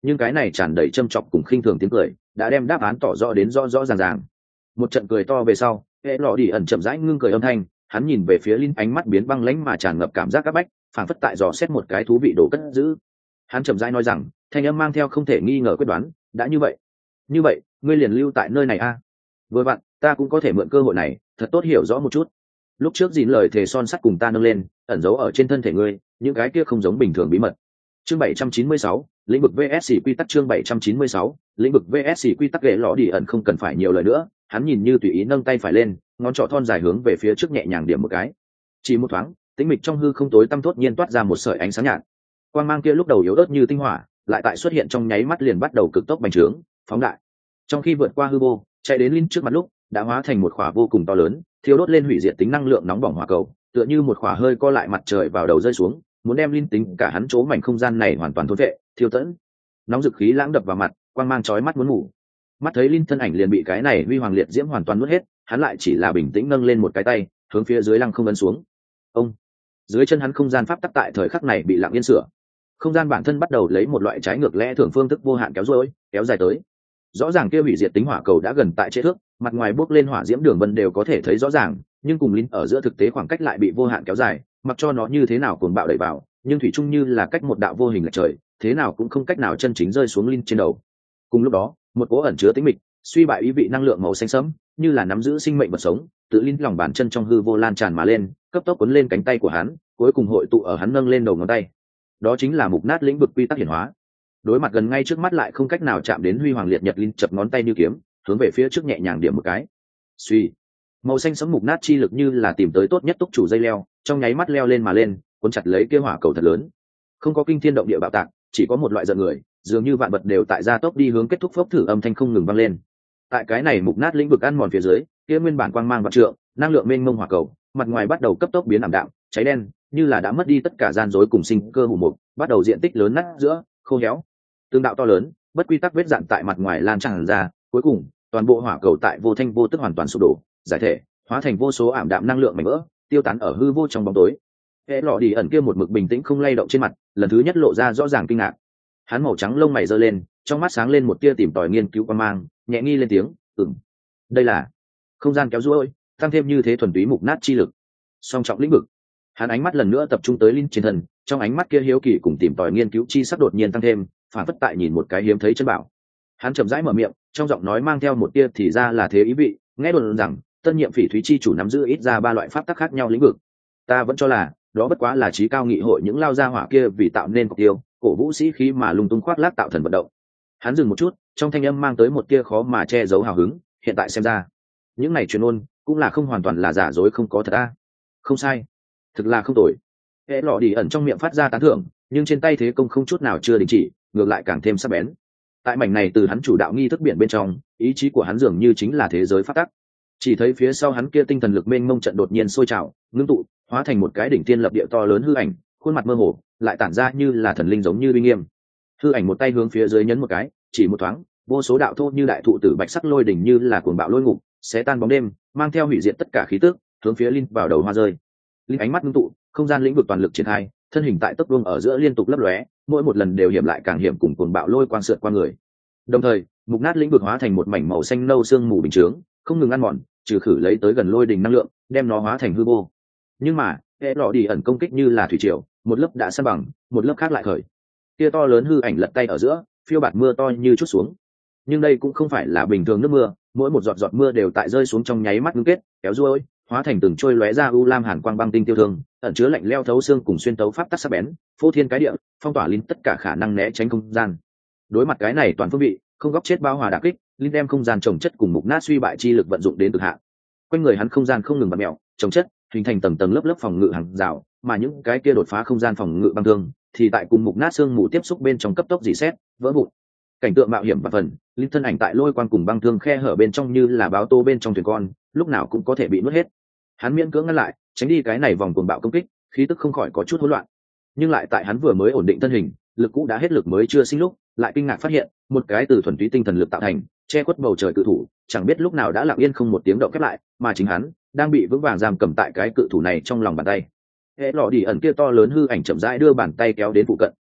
nhưng cái này tràn đầy châm chọc cùng khinh thường tiếng cười đã đem đáp án tỏ rõ đến rõ rõ ràng ràng. Một trận cười to về sau, hệ lọ đi ẩn chậm rãi ngưng cười âm thanh, hắn nhìn về phía Linh, ánh mắt biến băng lãnh mà tràn ngập cảm giác áp bách, phảng phất tại dò xét một cái thú vị đồ cất giữ. Hắn chậm rãi nói rằng, thanh âm mang theo không thể nghi ngờ quyết đoán, đã như vậy, như vậy, ngươi liền lưu tại nơi này a. Vừa vặn, ta cũng có thể mượn cơ hội này, thật tốt hiểu rõ một chút. Lúc trước dìn lời thề son sắt cùng ta nâng lên, ẩn giấu ở trên thân thể ngươi, những cái kia không giống bình thường bí mật. Chương bảy trăm chín mươi sáu, lĩnh vực vê ét quy tắc. Chương bảy trăm chín mươi sáu, lĩnh vực vê ét quy tắc. Ghệ lọ đi ẩn không cần phải nhiều lời nữa, hắn nhìn như tùy ý nâng tay phải lên, ngón trỏ thon dài hướng về phía trước nhẹ nhàng điểm một cái. Chỉ một thoáng, tĩnh mịch trong hư không tối tăm thốt nhiên toát ra một sợi ánh sáng nhạt. Quang mang kia lúc đầu yếu ớt như tinh hỏa, lại tại xuất hiện trong nháy mắt liền bắt đầu cực tốc bành trướng, phóng đại. Trong khi vượt qua hư vô, chạy đến Linh trước mặt lúc, đã hóa thành một khỏa vô cùng to lớn, thiêu đốt lên hủy diệt tính năng lượng nóng bỏng hỏa cầu, tựa như một khỏa hơi co lại mặt trời vào đầu rơi xuống, muốn đem Linh tính cả hắn chỗ mảnh không gian này hoàn toàn thôn vệ, thiêu tẫn. Nóng dực khí lãng đập vào mặt, quang mang chói mắt muốn ngủ. Mắt thấy Linh thân ảnh liền bị cái này huy hoàng liệt diễm hoàn toàn nuốt hết, hắn lại chỉ là bình tĩnh nâng lên một cái tay, hướng phía dưới lăng không ấn xuống. Ông, dưới chân hắn không gian pháp tắc tại thời khắc này bị lặng yên sửa. Không gian bản thân bắt đầu lấy một loại trái ngược lẽ thường phương thức vô hạn kéo dối, kéo dài tới. Rõ ràng kia hủy diệt tính hỏa cầu đã gần tại chế thước, mặt ngoài bốc lên hỏa diễm đường vân đều có thể thấy rõ ràng, nhưng cùng Linh ở giữa thực tế khoảng cách lại bị vô hạn kéo dài, mặc cho nó như thế nào cuồng bạo đẩy vào, nhưng thủy chung như là cách một đạo vô hình lệch trời, thế nào cũng không cách nào chân chính rơi xuống Linh trên đầu. Cùng lúc đó, một cỗ ẩn chứa tính mịch, suy bại ý vị năng lượng màu xanh sẫm, như là nắm giữ sinh mệnh vật sống, tự Linh lòng bàn chân trong hư vô lan tràn mà lên, cấp tốc cuốn lên cánh tay của hắn, cuối cùng hội tụ ở hắn nâng lên đầu ngón tay. Đó chính là mục nát lĩnh vực quy tắc hiển hóa. Đối mặt gần ngay trước mắt lại không cách nào chạm đến huy hoàng liệt nhật Linh chập ngón tay như kiếm, hướng về phía trước nhẹ nhàng điểm một cái. Suy, màu xanh sẫm mục nát chi lực như là tìm tới tốt nhất túc chủ dây leo, trong nháy mắt leo lên mà lên, cuốn chặt lấy kia hỏa cầu thật lớn. Không có kinh thiên động địa bạo tạc, chỉ có một loại giận người, dường như vạn vật đều tại gia tốc đi hướng kết thúc phốc thử âm thanh không ngừng vang lên. Tại cái này mục nát lĩnh vực ăn mòn phía dưới, kia nguyên bản quang mang vạn trượng, năng lượng mênh mông hỏa cầu, mặt ngoài bắt đầu cấp tốc biến ảm đạm, cháy đen, như là đã mất đi tất cả gian dối cùng sinh cơ hủ mục, bắt đầu diện tích lớn nát giữa, khô héo. Tương đạo to lớn, bất quy tắc vết dạn tại mặt ngoài lan tràn ra, cuối cùng, toàn bộ hỏa cầu tại vô thanh vô tức hoàn toàn sụp đổ, giải thể, hóa thành vô số ảm đạm năng lượng mảnh vỡ, tiêu tán ở hư vô trong bóng tối. Hệ lọ đi ẩn kia một mực bình tĩnh không lay động trên mặt, lần thứ nhất lộ ra rõ ràng kinh ngạc. Hắn màu trắng lông mày giơ lên, trong mắt sáng lên một tia tìm tòi nghiên cứu quan mang, nhẹ nghi lên tiếng, "Ừm, đây là không gian kéo duỗi, tăng thêm như thế thuần túy mục nát chi lực, song trọng lĩnh vực." Hắn ánh mắt lần nữa tập trung tới Linh trên thân, trong ánh mắt kia hiếu kỳ cùng tìm tòi nghiên cứu chi sắc đột nhiên tăng thêm, phản phất tại nhìn một cái hiếm thấy chân bảo. Hắn chậm rãi mở miệng, trong giọng nói mang theo một tia thì ra là thế ý vị, nghe đồn rằng tân nhiệm phỉ thúy chi chủ nắm giữ ít ra ba loại pháp tắc khác nhau lĩnh vực. Ta vẫn cho là đó bất quá là trí cao nghị hội những lao gia hỏa kia vì tạo nên cọc tiêu, cổ vũ sĩ khí mà lung tung khoác lác tạo thần vận động. Hắn dừng một chút, trong thanh âm mang tới một tia khó mà che giấu hào hứng, hiện tại xem ra, những này truyền ôn cũng là không hoàn toàn là giả dối không có thật a. Không sai, thực là không tồi. Hệ lọ đi ẩn trong miệng phát ra tán thưởng, nhưng trên tay thế công không chút nào chưa đình chỉ, ngược lại càng thêm sắc bén. Tại mảnh này từ hắn chủ đạo nghi thức biển bên trong, ý chí của hắn dường như chính là thế giới phát tắc. Chỉ thấy phía sau hắn kia tinh thần lực mênh mông trận đột nhiên sôi trào, ngưng tụ, hóa thành một cái đỉnh tiên lập địa to lớn hư ảnh, khuôn mặt mơ hồ, lại tản ra như là thần linh giống như uy nghiêm. Hư ảnh một tay hướng phía dưới nhấn một cái, chỉ một thoáng, vô số đạo thô như đại thụ tử bạch sắc lôi đỉnh như là cuồng bạo lôi ngục, xé tan bóng đêm, mang theo hủy diệt tất cả khí tức, hướng phía Linh vào đầu hoa rơi. Linh ánh mắt ngưng tụ, không gian lĩnh vực toàn lực triển khai, thân hình tại tốc vuông ở giữa liên tục lấp lóe, mỗi một lần đều hiểm lại càng hiểm cùng cuồng bạo lôi quang sượt qua người. Đồng thời, mục nát lĩnh vực hóa thành một mảnh màu xanh nâu sương mù bình chướng, không ngừng ăn mòn, trừ khử lấy tới gần lôi đỉnh năng lượng, đem nó hóa thành hư vô. Nhưng mà, hệ lọ đi ẩn công kích như là thủy triều, một lớp đã san bằng, một lớp khác lại khởi. Kia to lớn hư ảnh lật tay ở giữa, phiêu bạt mưa to như chút xuống. Nhưng đây cũng không phải là bình thường nước mưa, mỗi một giọt giọt mưa đều tại rơi xuống trong nháy mắt ngưng kết, kéo ruôi, hóa thành từng trôi lóe ra u lam hàn quang băng tinh tiêu thương, ẩn chứa lạnh leo thấu xương cùng xuyên tấu pháp tắc sắc bén, phô thiên cái địa, phong tỏa Linh tất cả khả năng né tránh không gian. Đối mặt cái này toàn phương vị, không góc chết bao hòa đả kích, Linh đem không gian trồng chất cùng mục nát suy bại chi lực vận dụng đến cực hạn. Quanh người hắn không gian không ngừng bật mèo, trồng chất, hình thành tầng tầng lớp lớp phòng ngự hàng rào, mà những cái kia đột phá không gian phòng ngự băng thương, thì tại cùng mục nát xương mù tiếp xúc bên trong cấp tốc dỉ xét, vỡ vụn. Cảnh tượng mạo hiểm và phần, Linh thân ảnh tại lôi quang cùng băng thương khe hở bên trong như là báo tô bên trong thuyền con, lúc nào cũng có thể bị nuốt hết. Hắn miễn cưỡng ngăn lại, tránh đi cái này vòng cuồng bạo công kích, khí tức không khỏi có chút hỗn loạn. Nhưng lại tại hắn vừa mới ổn định thân hình, lực cũ đã hết lực mới chưa sinh lúc, lại kinh ngạc phát hiện, một cái từ thuần túy tinh thần lực tạo thành, che khuất bầu trời cự thủ, chẳng biết lúc nào đã lặng yên không một tiếng động khép lại, mà chính hắn đang bị vững vàng giam cầm tại cái cự thủ này trong lòng bàn tay. Hệ lọ đi ẩn kia to lớn hư ảnh chậm rãi đưa bàn tay kéo đến phụ cận,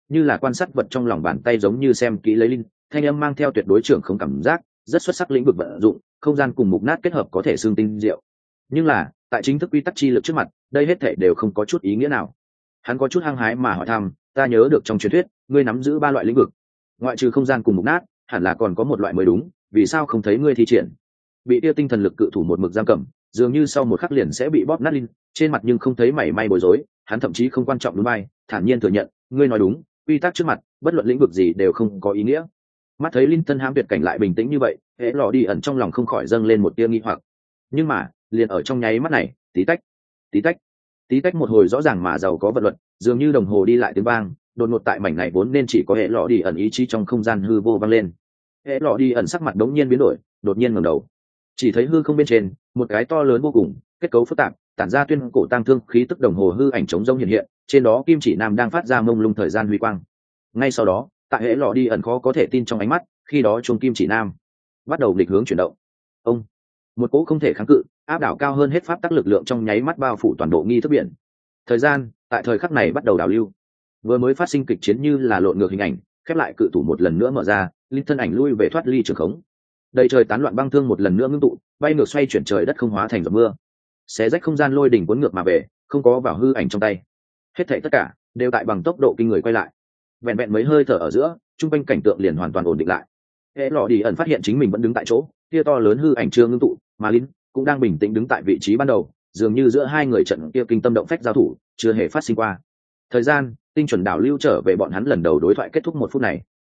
như là quan sát vật trong lòng bàn tay, giống như xem kỹ lấy linh. Thanh âm mang theo tuyệt đối trưởng không cảm giác, rất xuất sắc lĩnh vực vận dụng, không gian cùng mục nát kết hợp có thể xương tinh diệu. Nhưng là tại chính thức quy tắc chi lực trước mặt, đây hết thể đều không có chút ý nghĩa nào. Hắn có chút hăng hái mà hỏi thăm, ta nhớ được trong truyền thuyết ngươi nắm giữ ba loại lĩnh vực, ngoại trừ không gian cùng mục nát, hẳn là còn có một loại mới đúng, vì sao không thấy ngươi thi triển? Bị tia tinh thần lực cự thủ một mực giam cầm, dường như sau một khắc liền sẽ bị bóp nát linh, trên mặt nhưng không thấy mảy may bối rối, hắn thậm chí không quan trọng núi bay, thản nhiên thừa nhận, ngươi nói đúng, quy tắc trước mặt, bất luận lĩnh vực gì đều không có ý nghĩa. Mắt thấy linh thân hãm tuyệt cảnh lại bình tĩnh như vậy, hễ lọ đi ẩn trong lòng không khỏi dâng lên một tia nghi hoặc. Nhưng mà liền ở trong nháy mắt này, tí tách tí tách tí tách một hồi rõ ràng mà giàu có vật luật, dường như đồng hồ đi lại tiếng vang, đột ngột tại mảnh này vốn nên chỉ có hệ lọ đi ẩn ý chí trong không gian hư vô vang lên. Hệ lọ đi ẩn sắc mặt đống nhiên biến đổi, đột nhiên ngẩng đầu, chỉ thấy hư không bên trên một cái to lớn vô cùng, kết cấu phức tạp, tản ra tuyên cổ tăng thương khí tức đồng hồ hư ảnh chống rông hiện hiện, trên đó kim chỉ nam đang phát ra mông lung thời gian huy quang. Ngay sau đó, tại hệ lọ đi ẩn khó có thể tin trong ánh mắt, khi đó chuông kim chỉ nam bắt đầu nghịch hướng chuyển động. Ông, một cỗ không thể kháng cự, áp đảo cao hơn hết pháp tắc lực lượng trong nháy mắt bao phủ toàn bộ nghi thức biển. Thời gian tại thời khắc này bắt đầu đảo lưu, vừa mới phát sinh kịch chiến như là lộn ngược hình ảnh, khép lại cự thủ một lần nữa mở ra, linh thân ảnh lui về thoát ly trường khống. Đầy trời tán loạn băng thương một lần nữa ngưng tụ, bay ngược xoay chuyển trời đất không hóa thành giọt mưa, xé rách không gian lôi đỉnh cuốn ngược mà về, không có vào hư ảnh trong tay. Hết thảy tất cả đều tại bằng tốc độ kinh người quay lại. Vẹn vẹn mấy hơi thở ở giữa, trung quanh cảnh tượng liền hoàn toàn ổn định lại. Hệ lọ đi ẩn phát hiện chính mình vẫn đứng tại chỗ, kia to lớn hư ảnh chưa ngưng tụ, mà Linh cũng đang bình tĩnh đứng tại vị trí ban đầu, dường như giữa hai người trận kia kinh tâm động phách giao thủ chưa hề phát sinh qua. Thời gian tinh chuẩn đảo lưu trở về bọn hắn lần đầu đối thoại kết thúc một phút này.